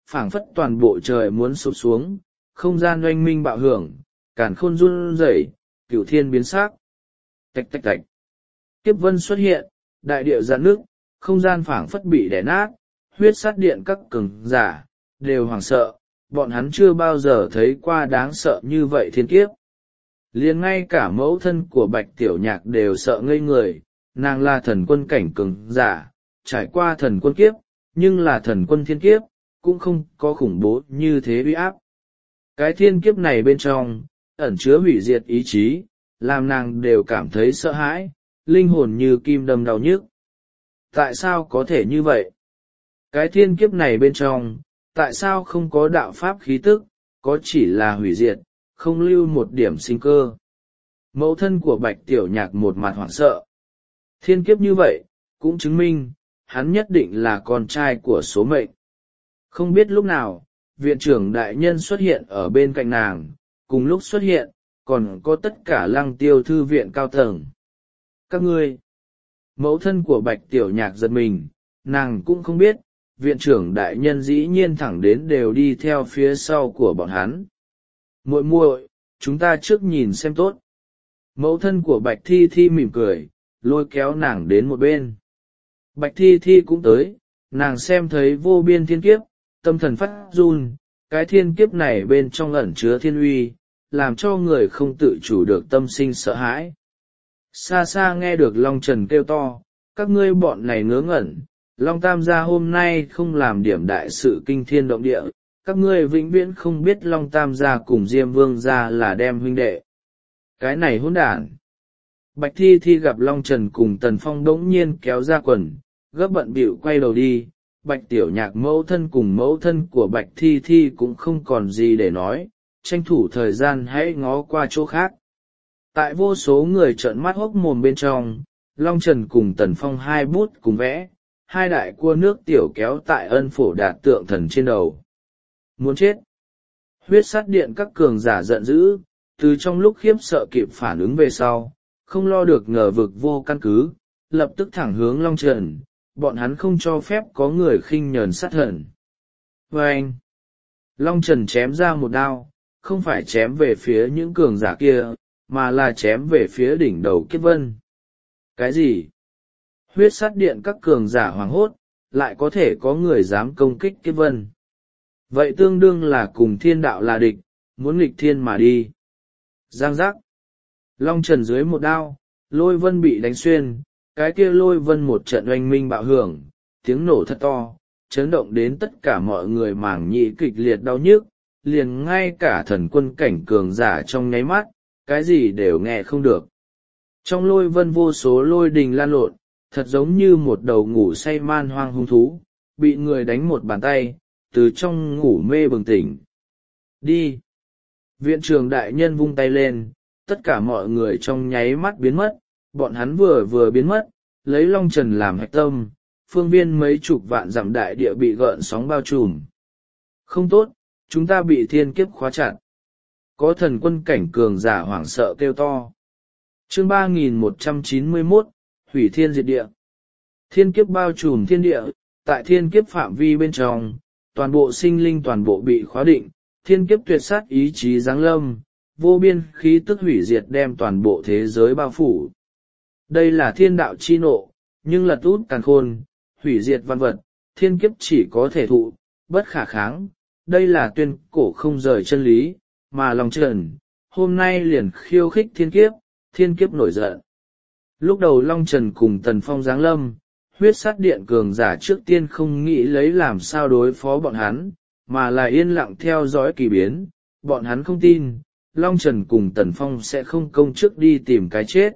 phảng phất toàn bộ trời muốn sụp xuống, không gian oanh minh bạo hưởng, càn khôn run rẩy, cửu thiên biến sắc. Tạch tạch tạch. Kiếp vân xuất hiện, đại địa rạn nước, không gian phảng phất bị đè nát, huyết sát điện các cường giả đều hoảng sợ, bọn hắn chưa bao giờ thấy qua đáng sợ như vậy thiên kiếp. Liền ngay cả mẫu thân của Bạch Tiểu Nhạc đều sợ ngây người, nàng là thần quân cảnh cường giả, trải qua thần quân kiếp, nhưng là thần quân thiên kiếp, cũng không có khủng bố như thế uy áp. Cái thiên kiếp này bên trong, ẩn chứa hủy diệt ý chí, làm nàng đều cảm thấy sợ hãi, linh hồn như kim đâm đau nhức. Tại sao có thể như vậy? Cái thiên kiếp này bên trong, tại sao không có đạo pháp khí tức, có chỉ là hủy diệt, không lưu một điểm sinh cơ? Mẫu thân của Bạch Tiểu Nhạc một mặt hoảng sợ. Thiên kiếp như vậy, cũng chứng minh, hắn nhất định là con trai của số mệnh. Không biết lúc nào, viện trưởng đại nhân xuất hiện ở bên cạnh nàng, cùng lúc xuất hiện, còn có tất cả Lăng Tiêu thư viện cao tầng. Các ngươi, mẫu thân của Bạch Tiểu Nhạc giật mình, nàng cũng không biết, viện trưởng đại nhân dĩ nhiên thẳng đến đều đi theo phía sau của bọn hắn. Muội muội, chúng ta trước nhìn xem tốt. Mẫu thân của Bạch Thi Thi mỉm cười, lôi kéo nàng đến một bên. Bạch Thi Thi cũng tới, nàng xem thấy vô biên thiên kiếp, tâm thần phát run, cái thiên kiếp này bên trong ẩn chứa thiên uy, làm cho người không tự chủ được tâm sinh sợ hãi. Xa xa nghe được Long Trần kêu to, các ngươi bọn này ngớ ngẩn, Long Tam gia hôm nay không làm điểm đại sự kinh thiên động địa, các ngươi vĩnh viễn không biết Long Tam gia cùng Diêm Vương gia là đem huynh đệ. Cái này hỗn đản. Bạch Thi Thi gặp Long Trần cùng Tần Phong đống nhiên kéo ra quần, gấp bận bịu quay đầu đi. Bạch Tiểu Nhạc mẫu thân cùng mẫu thân của Bạch Thi Thi cũng không còn gì để nói, tranh thủ thời gian hãy ngó qua chỗ khác. Tại vô số người trợn mắt hốc mồm bên trong, Long Trần cùng Tần Phong hai bút cùng vẽ, hai đại cua nước tiểu kéo tại Ân Phổ Đạt tượng thần trên đầu. Muốn chết! Huyết sát điện các cường giả giận dữ, từ trong lúc khiếp sợ kịp phản ứng về sau, không lo được ngờ vực vô căn cứ, lập tức thẳng hướng Long Trần, bọn hắn không cho phép có người khinh nhờn sát thần. Và anh, Long Trần chém ra một đao, không phải chém về phía những cường giả kia, mà là chém về phía đỉnh đầu Kiếp Vân. Cái gì? Huyết sát điện các cường giả hoảng hốt, lại có thể có người dám công kích Kiếp Vân. Vậy tương đương là cùng thiên đạo là địch, muốn nghịch thiên mà đi. Giang giác. Long Trần dưới một đao, lôi vân bị đánh xuyên, cái kia lôi vân một trận oanh minh bạo hưởng, tiếng nổ thật to, chấn động đến tất cả mọi người màng nhĩ kịch liệt đau nhức, liền ngay cả thần quân cảnh cường giả trong nháy mắt, cái gì đều nghe không được. Trong lôi vân vô số lôi đình lan lộn, thật giống như một đầu ngủ say man hoang hung thú, bị người đánh một bàn tay, từ trong ngủ mê bừng tỉnh. Đi! Viện trưởng đại nhân vung tay lên, tất cả mọi người trong nháy mắt biến mất, bọn hắn vừa vừa biến mất, lấy Long Trần làm hạch tâm, phương viên mấy chục vạn dặm đại địa bị gợn sóng bao trùm. Không tốt, chúng ta bị thiên kiếp khóa chặt. Có thần quân cảnh cường giả hoảng sợ kêu to. Chương ba nghìn một trăm chín mươi mốt, hủy thiên diệt địa. Thiên kiếp bao trùm thiên địa, tại thiên kiếp phạm vi bên trong, toàn bộ sinh linh toàn bộ bị khóa định, thiên kiếp tuyệt sát ý chí giáng lâm, vô biên khí tức hủy diệt đem toàn bộ thế giới bao phủ. Đây là thiên đạo chi nộ, nhưng lật út càn khôn, hủy diệt văn vật, thiên kiếp chỉ có thể thụ, bất khả kháng. Đây là tuyên cổ không rời chân lý, mà Long Trần, hôm nay liền khiêu khích thiên kiếp, thiên kiếp nổi giận. Lúc đầu Long Trần cùng Tần Phong giáng lâm, huyết sát điện cường giả trước tiên không nghĩ lấy làm sao đối phó bọn hắn, mà là yên lặng theo dõi kỳ biến, bọn hắn không tin, Long Trần cùng Tần Phong sẽ không công trước đi tìm cái chết.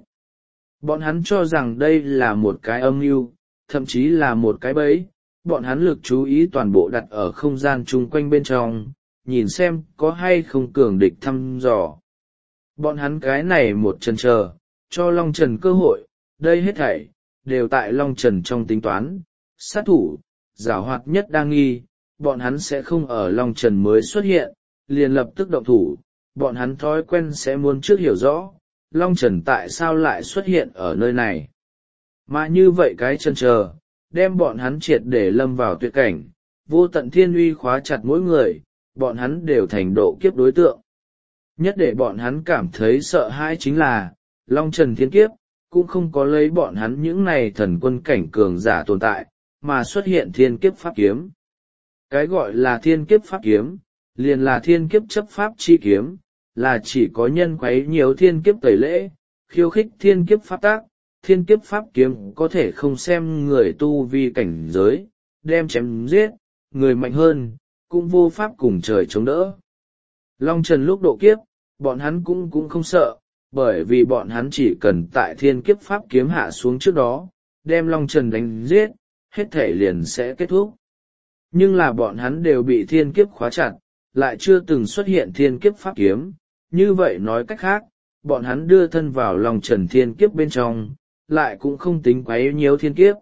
Bọn hắn cho rằng đây là một cái âm mưu, thậm chí là một cái bẫy, bọn hắn lực chú ý toàn bộ đặt ở không gian chung quanh bên trong, nhìn xem có hay không cường địch thăm dò. Bọn hắn cái này một chần chờ, cho Long Trần cơ hội, đây hết thảy, đều tại Long Trần trong tính toán, sát thủ, giảo hoạt nhất đang nghi, bọn hắn sẽ không ở Long Trần mới xuất hiện, liền lập tức động thủ, bọn hắn thói quen sẽ muốn trước hiểu rõ, Long Trần tại sao lại xuất hiện ở nơi này. Mà như vậy cái chần chờ, đem bọn hắn triệt để lâm vào tuyệt cảnh, vô tận thiên uy khóa chặt mỗi người, bọn hắn đều thành độ kiếp đối tượng. Nhất để bọn hắn cảm thấy sợ hãi chính là, Long Trần thiên kiếp, cũng không có lấy bọn hắn những này thần quân cảnh cường giả tồn tại, mà xuất hiện thiên kiếp pháp kiếm. Cái gọi là thiên kiếp pháp kiếm, liền là thiên kiếp chấp pháp chi kiếm, là chỉ có nhân quấy nhiều thiên kiếp tẩy lễ, khiêu khích thiên kiếp pháp tác, thiên kiếp pháp kiếm có thể không xem người tu vi cảnh giới, đem chém giết, người mạnh hơn, cũng vô pháp cùng trời chống đỡ. Long Trần lúc độ kiếp, bọn hắn cũng cũng không sợ, bởi vì bọn hắn chỉ cần tại thiên kiếp pháp kiếm hạ xuống trước đó, đem Long Trần đánh giết, hết thể liền sẽ kết thúc. Nhưng là bọn hắn đều bị thiên kiếp khóa chặt, lại chưa từng xuất hiện thiên kiếp pháp kiếm, như vậy nói cách khác, bọn hắn đưa thân vào Long Trần thiên kiếp bên trong, lại cũng không tính quấy nhiễu thiên kiếp.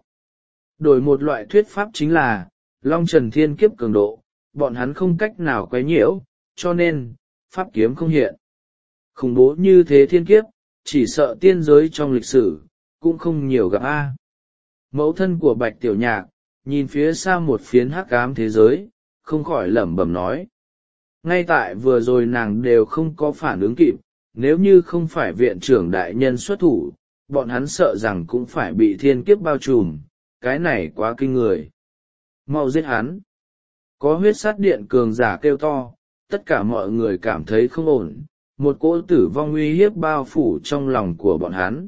Đổi một loại thuyết pháp chính là, Long Trần thiên kiếp cường độ, bọn hắn không cách nào quấy nhiễu, cho nên, pháp kiếm không hiện. Khủng bố như thế thiên kiếp, chỉ sợ tiên giới trong lịch sử, cũng không nhiều gặp a. Mẫu thân của Bạch Tiểu Nhạc, nhìn phía xa một phiến hắc ám thế giới, không khỏi lẩm bẩm nói. Ngay tại vừa rồi nàng đều không có phản ứng kịp, nếu như không phải viện trưởng đại nhân xuất thủ, bọn hắn sợ rằng cũng phải bị thiên kiếp bao trùm, cái này quá kinh người. Mau giết hắn. Có huyết sát điện cường giả kêu to, tất cả mọi người cảm thấy không ổn, một cỗ tử vong uy hiếp bao phủ trong lòng của bọn hắn.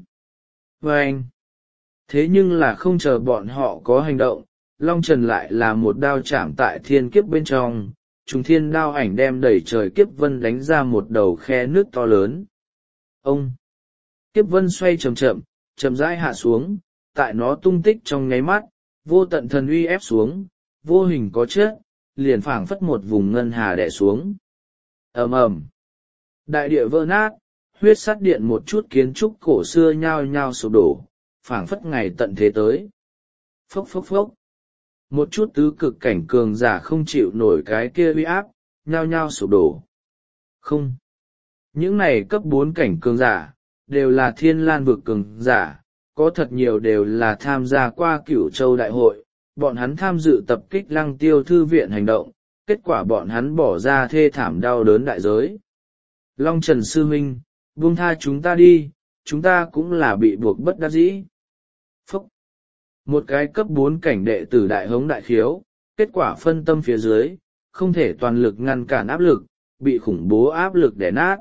Và anh, thế nhưng là không chờ bọn họ có hành động, Long Trần lại là một đao chạm tại thiên kiếp bên trong, trùng thiên đao ảnh đem đẩy trời kiếp vân đánh ra một đầu khe nước to lớn. Ông! Kiếp vân xoay chậm chậm, chậm rãi hạ xuống, tại nó tung tích trong nháy mắt, vô tận thần uy ép xuống, vô hình có chất, liền phảng phất một vùng ngân hà đè xuống. Ầm ầm! Đại địa vỡ nát, huyết sắt điện một chút kiến trúc cổ xưa nhao nhao sụp đổ, phảng phất ngày tận thế tới. Phốc phốc phốc! Một chút tứ cực cảnh cường giả không chịu nổi cái kia uy áp, nhao nhao sụp đổ. Không! Những này cấp bốn cảnh cường giả, đều là thiên lan vực cường giả, có thật nhiều đều là tham gia qua Cửu Châu Đại hội, bọn hắn tham dự tập kích Lăng Tiêu Thư viện hành động, kết quả bọn hắn bỏ ra thê thảm đau đớn đại giới. Long Trần Sư Huynh, buông tha chúng ta đi, chúng ta cũng là bị buộc bất đắc dĩ. Phúc! Một cái cấp bốn cảnh đệ tử đại hống đại khiếu, kết quả phân tâm phía dưới, không thể toàn lực ngăn cản áp lực, bị khủng bố áp lực đè nát.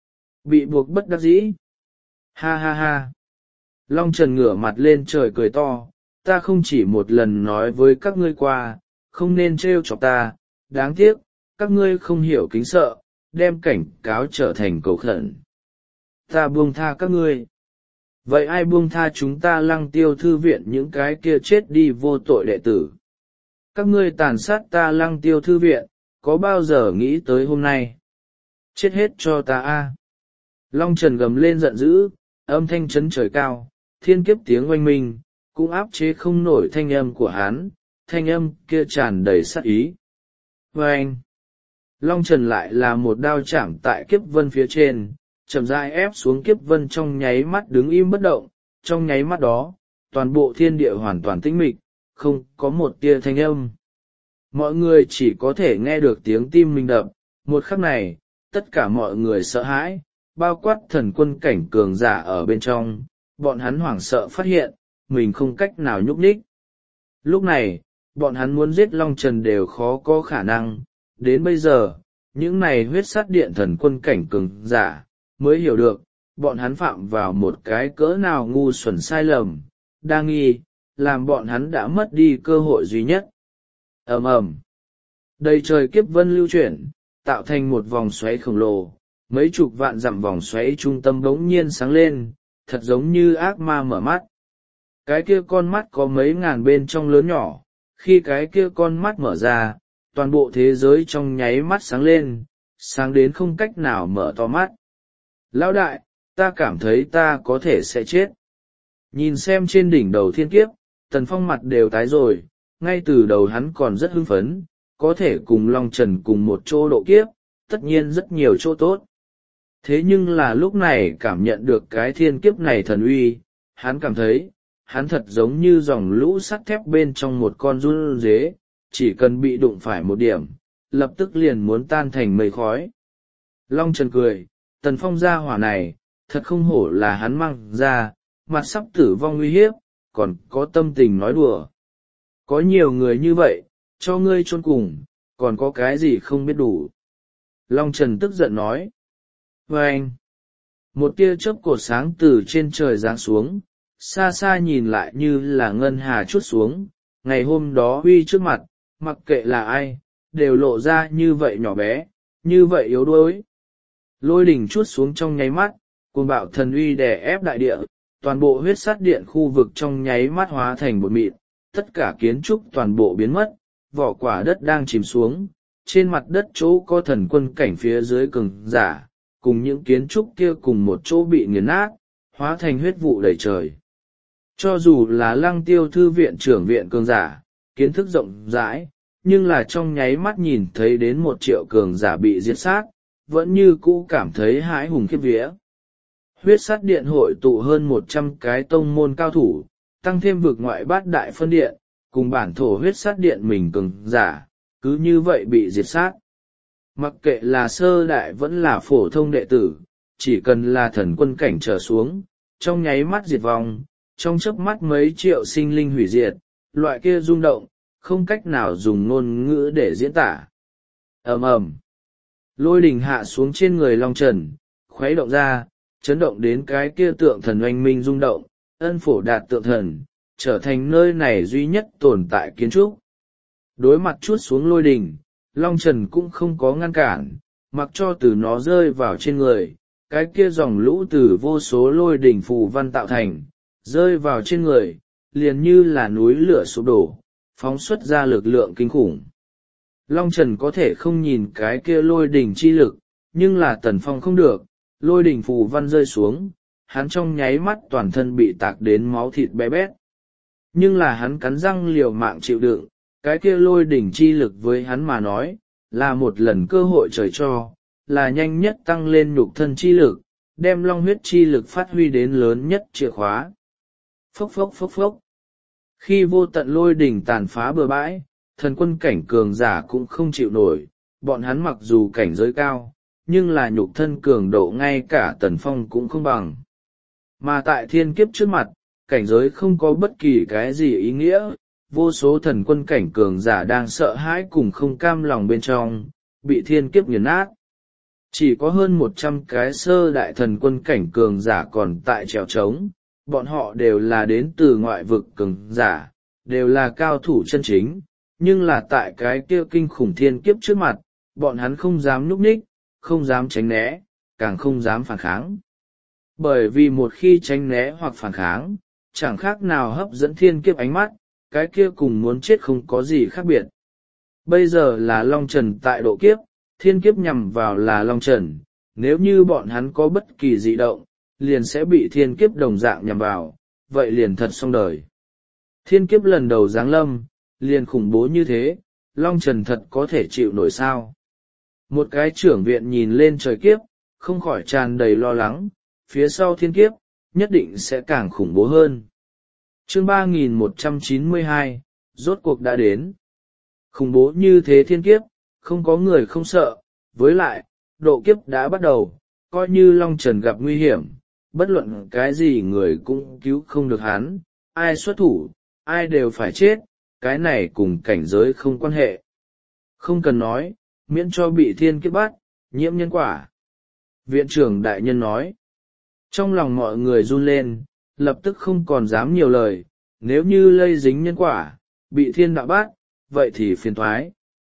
Bị buộc bất đắc dĩ. Ha ha ha! Long Trần ngửa mặt lên trời cười to, ta không chỉ một lần nói với các ngươi qua, không nên trêu chọc ta, đáng tiếc, các ngươi không hiểu kính sợ, đem cảnh cáo trở thành cầu khẩn. Ta buông tha các ngươi. Vậy ai buông tha chúng ta Lăng Tiêu Thư viện những cái kia chết đi vô tội đệ tử? Các ngươi tàn sát ta Lăng Tiêu Thư viện, có bao giờ nghĩ tới hôm nay? Chết hết cho ta a! Long Trần gầm lên giận dữ, âm thanh chấn trời cao, thiên kiếp tiếng oanh minh, cũng áp chế không nổi thanh âm của hắn, thanh âm kia tràn đầy sát ý. Và anh, Long Trần lại là một đao chạm tại kiếp vân phía trên, chậm rãi ép xuống kiếp vân trong nháy mắt đứng im bất động, trong nháy mắt đó, toàn bộ thiên địa hoàn toàn tĩnh mịch, không có một tia thanh âm. Mọi người chỉ có thể nghe được tiếng tim mình đập, một khắc này, tất cả mọi người sợ hãi, bao quát thần quân cảnh cường giả ở bên trong, bọn hắn hoảng sợ phát hiện, mình không cách nào nhúc nhích. Lúc này, bọn hắn muốn giết Long Trần đều khó có khả năng, đến bây giờ, những này huyết sát điện thần quân cảnh cường giả, mới hiểu được, bọn hắn phạm vào một cái cỡ nào ngu xuẩn sai lầm, đa nghi, làm bọn hắn đã mất đi cơ hội duy nhất. Ầm ầm, đầy trời kiếp vân lưu chuyển, tạo thành một vòng xoáy khổng lồ, mấy chục vạn dặm vòng xoáy trung tâm bỗng nhiên sáng lên, thật giống như ác ma mở mắt. Cái kia con mắt có mấy ngàn bên trong lớn nhỏ, khi cái kia con mắt mở ra, toàn bộ thế giới trong nháy mắt sáng lên, sáng đến không cách nào mở to mắt. Lão đại, ta cảm thấy ta có thể sẽ chết. Nhìn xem trên đỉnh đầu thiên kiếp, Tần Phong mặt đều tái rồi, ngay từ đầu hắn còn rất hưng phấn, có thể cùng Long Trần cùng một chỗ độ kiếp, tất nhiên rất nhiều chỗ tốt. Thế nhưng là lúc này cảm nhận được cái thiên kiếp này thần uy, hắn cảm thấy, hắn thật giống như dòng lũ sắt thép bên trong một con run dế, chỉ cần bị đụng phải một điểm, lập tức liền muốn tan thành mây khói. Long Trần cười, Tần Phong gia hỏa này, thật không hổ là hắn mang ra, mặt sắp tử vong uy hiếp, còn có tâm tình nói đùa. Có nhiều người như vậy, cho ngươi chôn cùng, còn có cái gì không biết đủ. Long Trần tức giận nói. Và anh, một tia chớp cột sáng từ trên trời giáng xuống, xa xa nhìn lại như là ngân hà chút xuống, ngày hôm đó huy trước mặt, mặc kệ là ai, đều lộ ra như vậy nhỏ bé, như vậy yếu đuối. Lôi đỉnh chút xuống trong nháy mắt, cuồng bạo thần uy đè ép đại địa, toàn bộ huyết sát điện khu vực trong nháy mắt hóa thành bột mịn, tất cả kiến trúc toàn bộ biến mất, vỏ quả đất đang chìm xuống, trên mặt đất chỗ có thần quân cảnh phía dưới cường giả, cùng những kiến trúc kia cùng một chỗ bị nghiền nát, hóa thành huyết vụ đầy trời. Cho dù là Lăng Tiêu thư viện trưởng viện cường giả, kiến thức rộng rãi, nhưng là trong nháy mắt nhìn thấy đến một triệu cường giả bị diệt sát, vẫn như cũ cảm thấy hãi hùng khiếp vía. Huyết sát điện hội tụ hơn một trăm cái tông môn cao thủ, tăng thêm vực ngoại bát đại phân điện, cùng bản thổ huyết sát điện mình cường giả, cứ như vậy bị diệt sát. Mặc kệ là sơ đại vẫn là phổ thông đệ tử, chỉ cần là thần quân cảnh trở xuống, trong nháy mắt diệt vong, trong chớp mắt mấy triệu sinh linh hủy diệt, loại kia rung động, không cách nào dùng ngôn ngữ để diễn tả. Ầm ầm, lôi đình hạ xuống trên người Long Trần, khuấy động ra, chấn động đến cái kia tượng thần oanh minh rung động, ân phổ đạt tượng thần, trở thành nơi này duy nhất tồn tại kiến trúc. Đối mặt chút xuống lôi đình, Long Trần cũng không có ngăn cản, mặc cho từ nó rơi vào trên người, cái kia dòng lũ từ vô số lôi đỉnh phù văn tạo thành, rơi vào trên người, liền như là núi lửa sụp đổ, phóng xuất ra lực lượng kinh khủng. Long Trần có thể không nhìn cái kia lôi đỉnh chi lực, nhưng là Tần Phong không được, lôi đỉnh phù văn rơi xuống, hắn trong nháy mắt toàn thân bị tạc đến máu thịt bé bét. Nhưng là hắn cắn răng liều mạng chịu đựng, cái kia lôi đỉnh chi lực với hắn mà nói, là một lần cơ hội trời cho, là nhanh nhất tăng lên nhục thân chi lực, đem long huyết chi lực phát huy đến lớn nhất chìa khóa. Phốc phốc phốc phốc. Khi vô tận lôi đỉnh tàn phá bừa bãi, thần quân cảnh cường giả cũng không chịu nổi, bọn hắn mặc dù cảnh giới cao, nhưng là nhục thân cường độ ngay cả Tần Phong cũng không bằng. Mà tại thiên kiếp trước mặt, cảnh giới không có bất kỳ cái gì ý nghĩa, vô số thần quân cảnh cường giả đang sợ hãi cùng không cam lòng bên trong, bị thiên kiếp nghiền nát. Chỉ có hơn một trăm cái sơ đại thần quân cảnh cường giả còn tại trèo trống, bọn họ đều là đến từ ngoại vực cường giả, đều là cao thủ chân chính, nhưng là tại cái kia kinh khủng thiên kiếp trước mặt, bọn hắn không dám nhúc nhích, không dám tránh né, càng không dám phản kháng. Bởi vì một khi tránh né hoặc phản kháng, chẳng khác nào hấp dẫn thiên kiếp ánh mắt, cái kia cùng muốn chết không có gì khác biệt. Bây giờ là Long Trần tại độ kiếp, thiên kiếp nhằm vào là Long Trần, nếu như bọn hắn có bất kỳ dị động, liền sẽ bị thiên kiếp đồng dạng nhằm vào, vậy liền thật xong đời. Thiên kiếp lần đầu giáng lâm, liền khủng bố như thế, Long Trần thật có thể chịu nổi sao. Một cái trưởng viện nhìn lên trời kiếp, không khỏi tràn đầy lo lắng, phía sau thiên kiếp, nhất định sẽ càng khủng bố hơn. Chương ba nghìn một trăm chín mươi hai, rốt cuộc đã đến. Khủng bố như thế thiên kiếp, không có người không sợ, với lại, độ kiếp đã bắt đầu, coi như Long Trần gặp nguy hiểm, bất luận cái gì người cũng cứu không được hắn, ai xuất thủ, ai đều phải chết, cái này cùng cảnh giới không quan hệ. Không cần nói, miễn cho bị thiên kiếp bắt, nhiễm nhân quả. Viện trưởng đại nhân nói. Trong lòng mọi người run lên, lập tức không còn dám nhiều lời, nếu như lây dính nhân quả, bị thiên đạo bắt, vậy thì phiền thoái.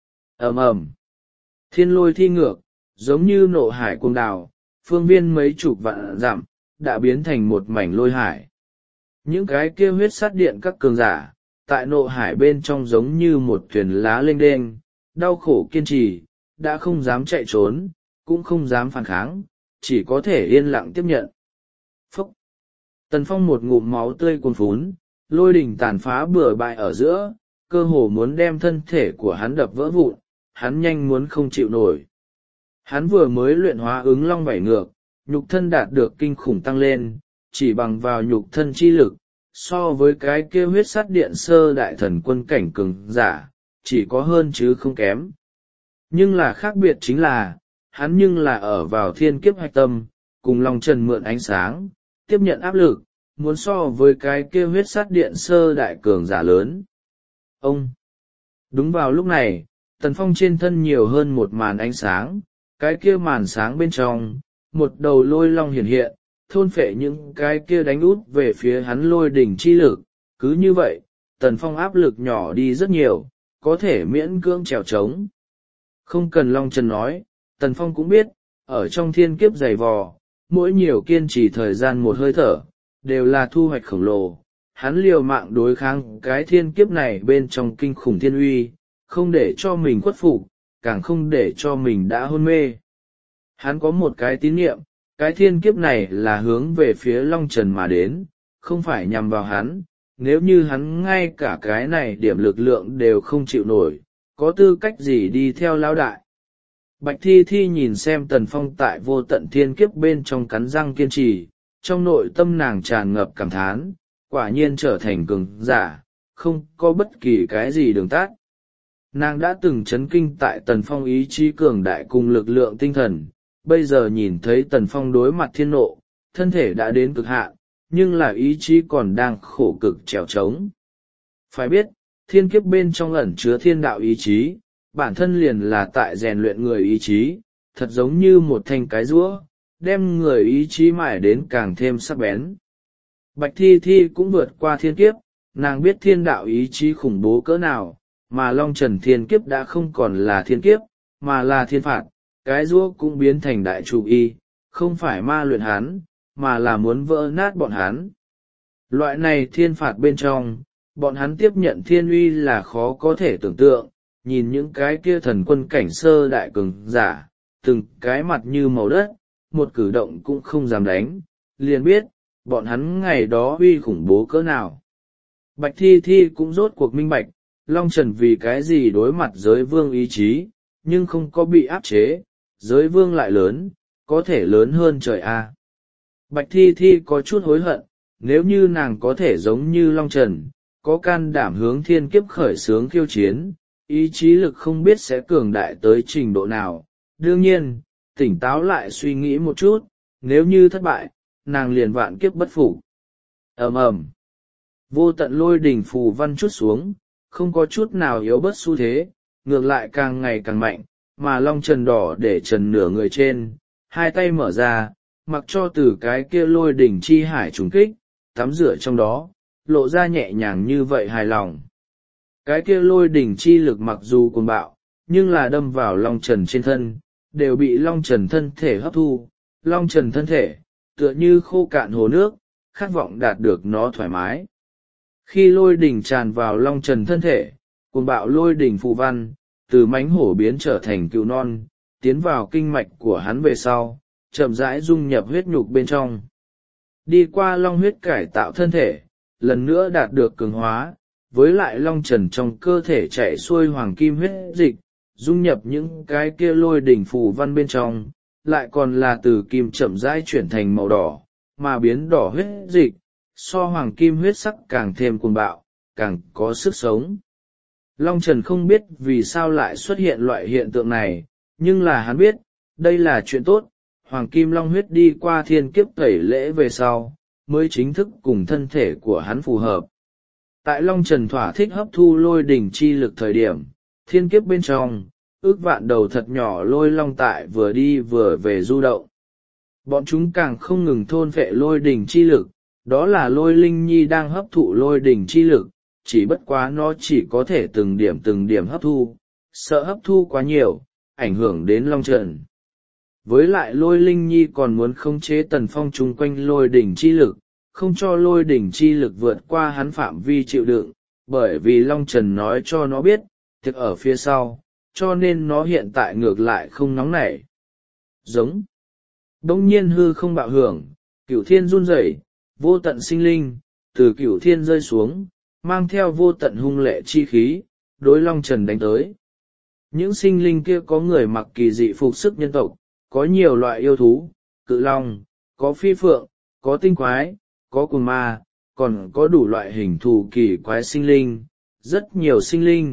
Ầm ầm, thiên lôi thi ngược, giống như nộ hải cuồng đào, phương viên mấy chục vạn dặm, đã biến thành một mảnh lôi hải. Những cái kia huyết sát điện các cường giả, tại nộ hải bên trong giống như một thuyền lá lênh đênh, đau khổ kiên trì, đã không dám chạy trốn, cũng không dám phản kháng, chỉ có thể yên lặng tiếp nhận. Phúc! Tần Phong một ngụm máu tươi cuồn phún, lôi đỉnh tàn phá bừa bãi ở giữa, cơ hồ muốn đem thân thể của hắn đập vỡ vụn, hắn nhanh muốn không chịu nổi. Hắn vừa mới luyện hóa ứng long bảy ngược, nhục thân đạt được kinh khủng tăng lên, chỉ bằng vào nhục thân chi lực, so với cái kia huyết sát điện sơ đại thần quân cảnh cường giả, chỉ có hơn chứ không kém. Nhưng là khác biệt chính là, hắn nhưng là ở vào thiên kiếp hạch tâm, cùng Long Trần mượn ánh sáng, tiếp nhận áp lực, muốn so với cái kia huyết sát điện sơ đại cường giả lớn. Ông! Đúng vào lúc này, Tần Phong trên thân nhiều hơn một màn ánh sáng, cái kia màn sáng bên trong, một đầu lôi long hiện hiện, thôn phệ những cái kia đánh út về phía hắn lôi đỉnh chi lực. Cứ như vậy, Tần Phong áp lực nhỏ đi rất nhiều, có thể miễn cưỡng trèo trống. Không cần Long Trần nói, Tần Phong cũng biết, ở trong thiên kiếp dày vò, mỗi nhiều kiên trì thời gian một hơi thở, đều là thu hoạch khổng lồ. Hắn liều mạng đối kháng cái thiên kiếp này bên trong kinh khủng thiên uy, không để cho mình khuất phục, càng không để cho mình đã hôn mê. Hắn có một cái tín niệm, cái thiên kiếp này là hướng về phía Long Trần mà đến, không phải nhằm vào hắn. Nếu như hắn ngay cả cái này điểm lực lượng đều không chịu nổi, có tư cách gì đi theo lão đại. Bạch Thi Thi nhìn xem Tần Phong tại vô tận thiên kiếp bên trong cắn răng kiên trì, trong nội tâm nàng tràn ngập cảm thán, quả nhiên trở thành cường giả, không có bất kỳ cái gì đường tắt. Nàng đã từng chấn kinh tại Tần Phong ý chí cường đại cùng lực lượng tinh thần, bây giờ nhìn thấy Tần Phong đối mặt thiên nộ, thân thể đã đến cực hạn, nhưng là ý chí còn đang khổ cực trèo trống. Phải biết, thiên kiếp bên trong ẩn chứa thiên đạo ý chí, bản thân liền là tại rèn luyện người ý chí, thật giống như một thanh cái rũa, đem người ý chí mài đến càng thêm sắc bén. Bạch Thi Thi cũng vượt qua thiên kiếp, nàng biết thiên đạo ý chí khủng bố cỡ nào, mà Long Trần thiên kiếp đã không còn là thiên kiếp, mà là thiên phạt, cái rũa cũng biến thành đại chủ y, không phải ma luyện hắn, mà là muốn vỡ nát bọn hắn. Loại này thiên phạt bên trong, bọn hắn tiếp nhận thiên uy là khó có thể tưởng tượng, nhìn những cái kia thần quân cảnh sơ đại cường giả, từng cái mặt như màu đất, một cử động cũng không dám đánh, liền biết, bọn hắn ngày đó uy khủng bố cỡ nào. Bạch Thi Thi cũng rốt cuộc minh bạch, Long Trần vì cái gì đối mặt giới vương ý chí, nhưng không có bị áp chế, giới vương lại lớn, có thể lớn hơn trời A. Bạch Thi Thi có chút hối hận, nếu như nàng có thể giống như Long Trần, có can đảm hướng thiên kiếp khởi xướng khiêu chiến, ý chí lực không biết sẽ cường đại tới trình độ nào. Đương nhiên, tỉnh táo lại suy nghĩ một chút, nếu như thất bại, nàng liền vạn kiếp bất phục. Ầm ầm, vô tận lôi đỉnh phù văn chút xuống, không có chút nào yếu bớt xu thế, ngược lại càng ngày càng mạnh, mà Long Trần đỏ để trần nửa người trên, hai tay mở ra, mặc cho từ cái kia lôi đỉnh chi hải trùng kích, tắm rửa trong đó, lộ ra nhẹ nhàng như vậy hài lòng. Cái kia lôi đỉnh chi lực mặc dù cuồng bạo, nhưng là đâm vào Long Trần trên thân, đều bị Long Trần thân thể hấp thu. Long Trần thân thể, tựa như khô cạn hồ nước, khát vọng đạt được nó thoải mái. Khi lôi đỉnh tràn vào Long Trần thân thể, cuồng bạo lôi đỉnh phù văn, từ mánh hổ biến trở thành cừu non, tiến vào kinh mạch của hắn về sau, chậm rãi dung nhập huyết nhục bên trong. Đi qua long huyết cải tạo thân thể, lần nữa đạt được cường hóa, với lại Long Trần trong cơ thể chạy xuôi hoàng kim huyết dịch, dung nhập những cái kia lôi đỉnh phù văn bên trong, lại còn là từ kim chậm rãi chuyển thành màu đỏ, mà biến đỏ huyết dịch, so hoàng kim huyết sắc càng thêm cuồng bạo, càng có sức sống. Long Trần không biết vì sao lại xuất hiện loại hiện tượng này, nhưng là hắn biết, đây là chuyện tốt, hoàng kim long huyết đi qua thiên kiếp tẩy lễ về sau, mới chính thức cùng thân thể của hắn phù hợp. Tại Long Trần thỏa thích hấp thu lôi đỉnh chi lực thời điểm, thiên kiếp bên trong, ước vạn đầu thật nhỏ lôi long tại vừa đi vừa về du động. Bọn chúng càng không ngừng thôn phệ lôi đỉnh chi lực, đó là lôi linh nhi đang hấp thụ lôi đỉnh chi lực, chỉ bất quá nó chỉ có thể từng điểm từng điểm hấp thu, sợ hấp thu quá nhiều, ảnh hưởng đến Long Trần. Với lại lôi linh nhi còn muốn khống chế Tần Phong chung quanh lôi đỉnh chi lực, không cho lôi đỉnh chi lực vượt qua hắn phạm vi chịu đựng, bởi vì Long Trần nói cho nó biết, thực ở phía sau, cho nên nó hiện tại ngược lại không nóng nảy. Giống. Đông nhiên hư không bạo hưởng, cửu thiên run rẩy, vô tận sinh linh, từ cửu thiên rơi xuống, mang theo vô tận hung lệ chi khí, đối Long Trần đánh tới. Những sinh linh kia có người mặc kỳ dị phục sức nhân tộc, có nhiều loại yêu thú, cự long, có phi phượng, có tinh quái, có cuồng ma, còn có đủ loại hình thù kỳ quái sinh linh, rất nhiều sinh linh,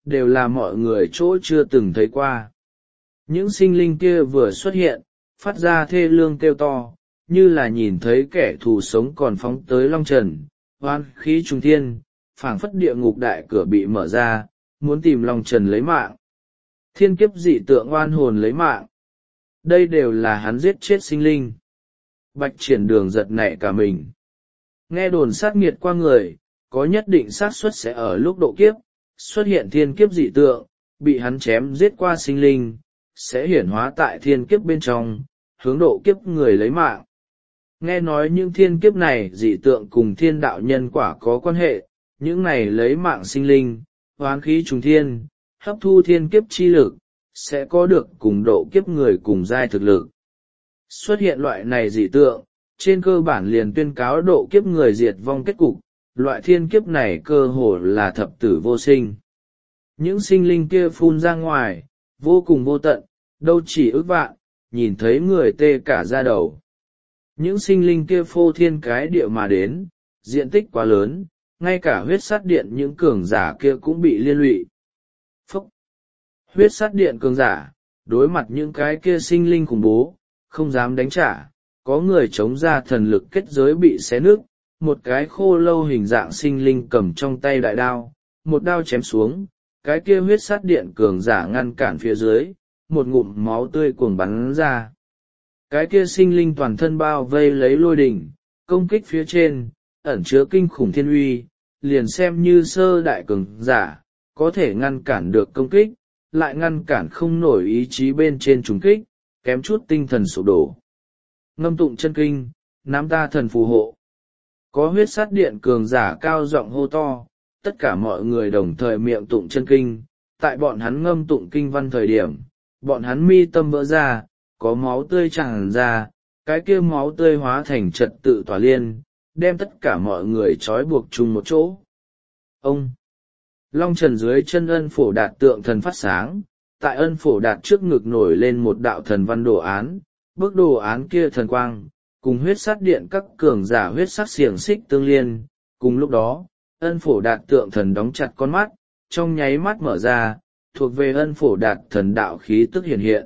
đều là mọi người chỗ chưa từng thấy qua. Những sinh linh kia vừa xuất hiện, phát ra thê lương kêu to, như là nhìn thấy kẻ thù sống còn phóng tới long trần, oan khí trung thiên, phảng phất địa ngục đại cửa bị mở ra, muốn tìm long trần lấy mạng. Thiên kiếp dị tượng oan hồn lấy mạng. Đây đều là hắn giết chết sinh linh. Bạch Triển Đường giật nảy cả mình. Nghe đồn sát nghiệt qua người, có nhất định xác suất sẽ ở lúc độ kiếp, xuất hiện thiên kiếp dị tượng, bị hắn chém giết qua sinh linh, sẽ hiển hóa tại thiên kiếp bên trong, hướng độ kiếp người lấy mạng. Nghe nói những thiên kiếp này dị tượng cùng thiên đạo nhân quả có quan hệ, những này lấy mạng sinh linh, hoán khí trùng thiên, hấp thu thiên kiếp chi lực, sẽ có được cùng độ kiếp người cùng giai thực lực. Xuất hiện loại này dị tượng, trên cơ bản liền tuyên cáo độ kiếp người diệt vong kết cục, loại thiên kiếp này cơ hồ là thập tử vô sinh. Những sinh linh kia phun ra ngoài, vô cùng vô tận, đâu chỉ ước vạn, nhìn thấy người tê cả da đầu. Những sinh linh kia phô thiên cái địa mà đến, diện tích quá lớn, ngay cả huyết sát điện những cường giả kia cũng bị liên lụy. Phúc! Huyết sát điện cường giả, đối mặt những cái kia sinh linh khủng bố, không dám đánh trả, có người chống ra thần lực kết giới bị xé nứt, một cái khô lâu hình dạng sinh linh cầm trong tay đại đao, một đao chém xuống, cái kia huyết sát điện cường giả ngăn cản phía dưới, một ngụm máu tươi cuồng bắn ra. Cái kia sinh linh toàn thân bao vây lấy lôi đỉnh, công kích phía trên, ẩn chứa kinh khủng thiên uy, liền xem như sơ đại cường giả, có thể ngăn cản được công kích, lại ngăn cản không nổi ý chí bên trên trùng kích, kém chút tinh thần sụp đổ. Ngâm tụng chân kinh, nắm ta thần phù hộ. Có huyết sát điện cường giả cao giọng hô to, tất cả mọi người đồng thời miệng tụng chân kinh, tại bọn hắn ngâm tụng kinh văn thời điểm, bọn hắn mi tâm vỡ ra, có máu tươi tràn ra, cái kia máu tươi hóa thành trật tự tỏa liên, đem tất cả mọi người trói buộc chung một chỗ. Ông! Long trần dưới chân ân phổ đạt tượng thần phát sáng, tại ân phổ đạt trước ngực nổi lên một đạo thần văn đồ án, bức đồ án kia thần quang, cùng huyết sát điện các cường giả huyết sắc xiềng xích tương liên. Cùng lúc đó, ân phổ đạt tượng thần đóng chặt con mắt, trong nháy mắt mở ra, thuộc về ân phổ đạt thần đạo khí tức hiện hiện.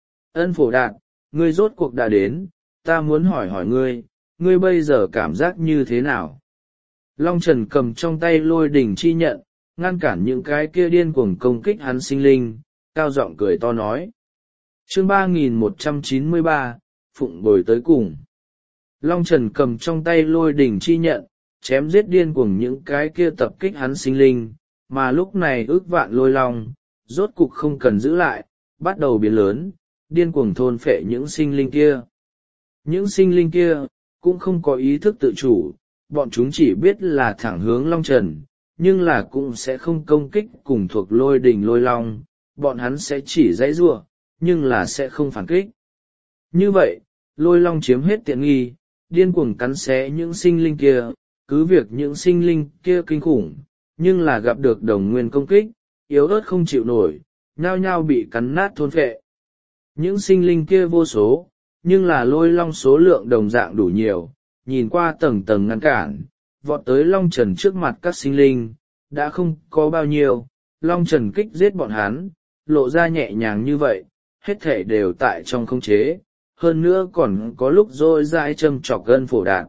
Ân phổ đạt, ngươi rốt cuộc đã đến, ta muốn hỏi hỏi ngươi, ngươi bây giờ cảm giác như thế nào? Long Trần cầm trong tay lôi đỉnh chi nhận, ngăn cản những cái kia điên cuồng công kích hắn sinh linh, cao giọng cười to nói. Chương ba nghìn một trăm chín mươi ba, Phụng Bồi tới cùng. Long Trần cầm trong tay lôi đỉnh chi nhận, chém giết điên cuồng những cái kia tập kích hắn sinh linh, mà lúc này ước vạn lôi long, rốt cục không cần giữ lại, bắt đầu biến lớn, điên cuồng thôn phệ những sinh linh kia. Những sinh linh kia, cũng không có ý thức tự chủ, bọn chúng chỉ biết là thẳng hướng Long Trần, nhưng là cũng sẽ không công kích cùng thuộc lôi đình lôi long, bọn hắn sẽ chỉ dãy giụa, nhưng là sẽ không phản kích. Như vậy, lôi long chiếm hết tiện nghi, điên cuồng cắn xé những sinh linh kia, cứ việc những sinh linh kia kinh khủng, nhưng là gặp được đồng nguyên công kích, yếu ớt không chịu nổi, nhao nhao bị cắn nát thôn phệ. Những sinh linh kia vô số, nhưng là lôi long số lượng đồng dạng đủ nhiều, nhìn qua tầng tầng ngăn cản, vọt tới Long Trần trước mặt các sinh linh, đã không có bao nhiêu, Long Trần kích giết bọn hắn, lộ ra nhẹ nhàng như vậy, hết thể đều tại trong khống chế, hơn nữa còn có lúc rôi dãi châm chọc ân phổ đạt.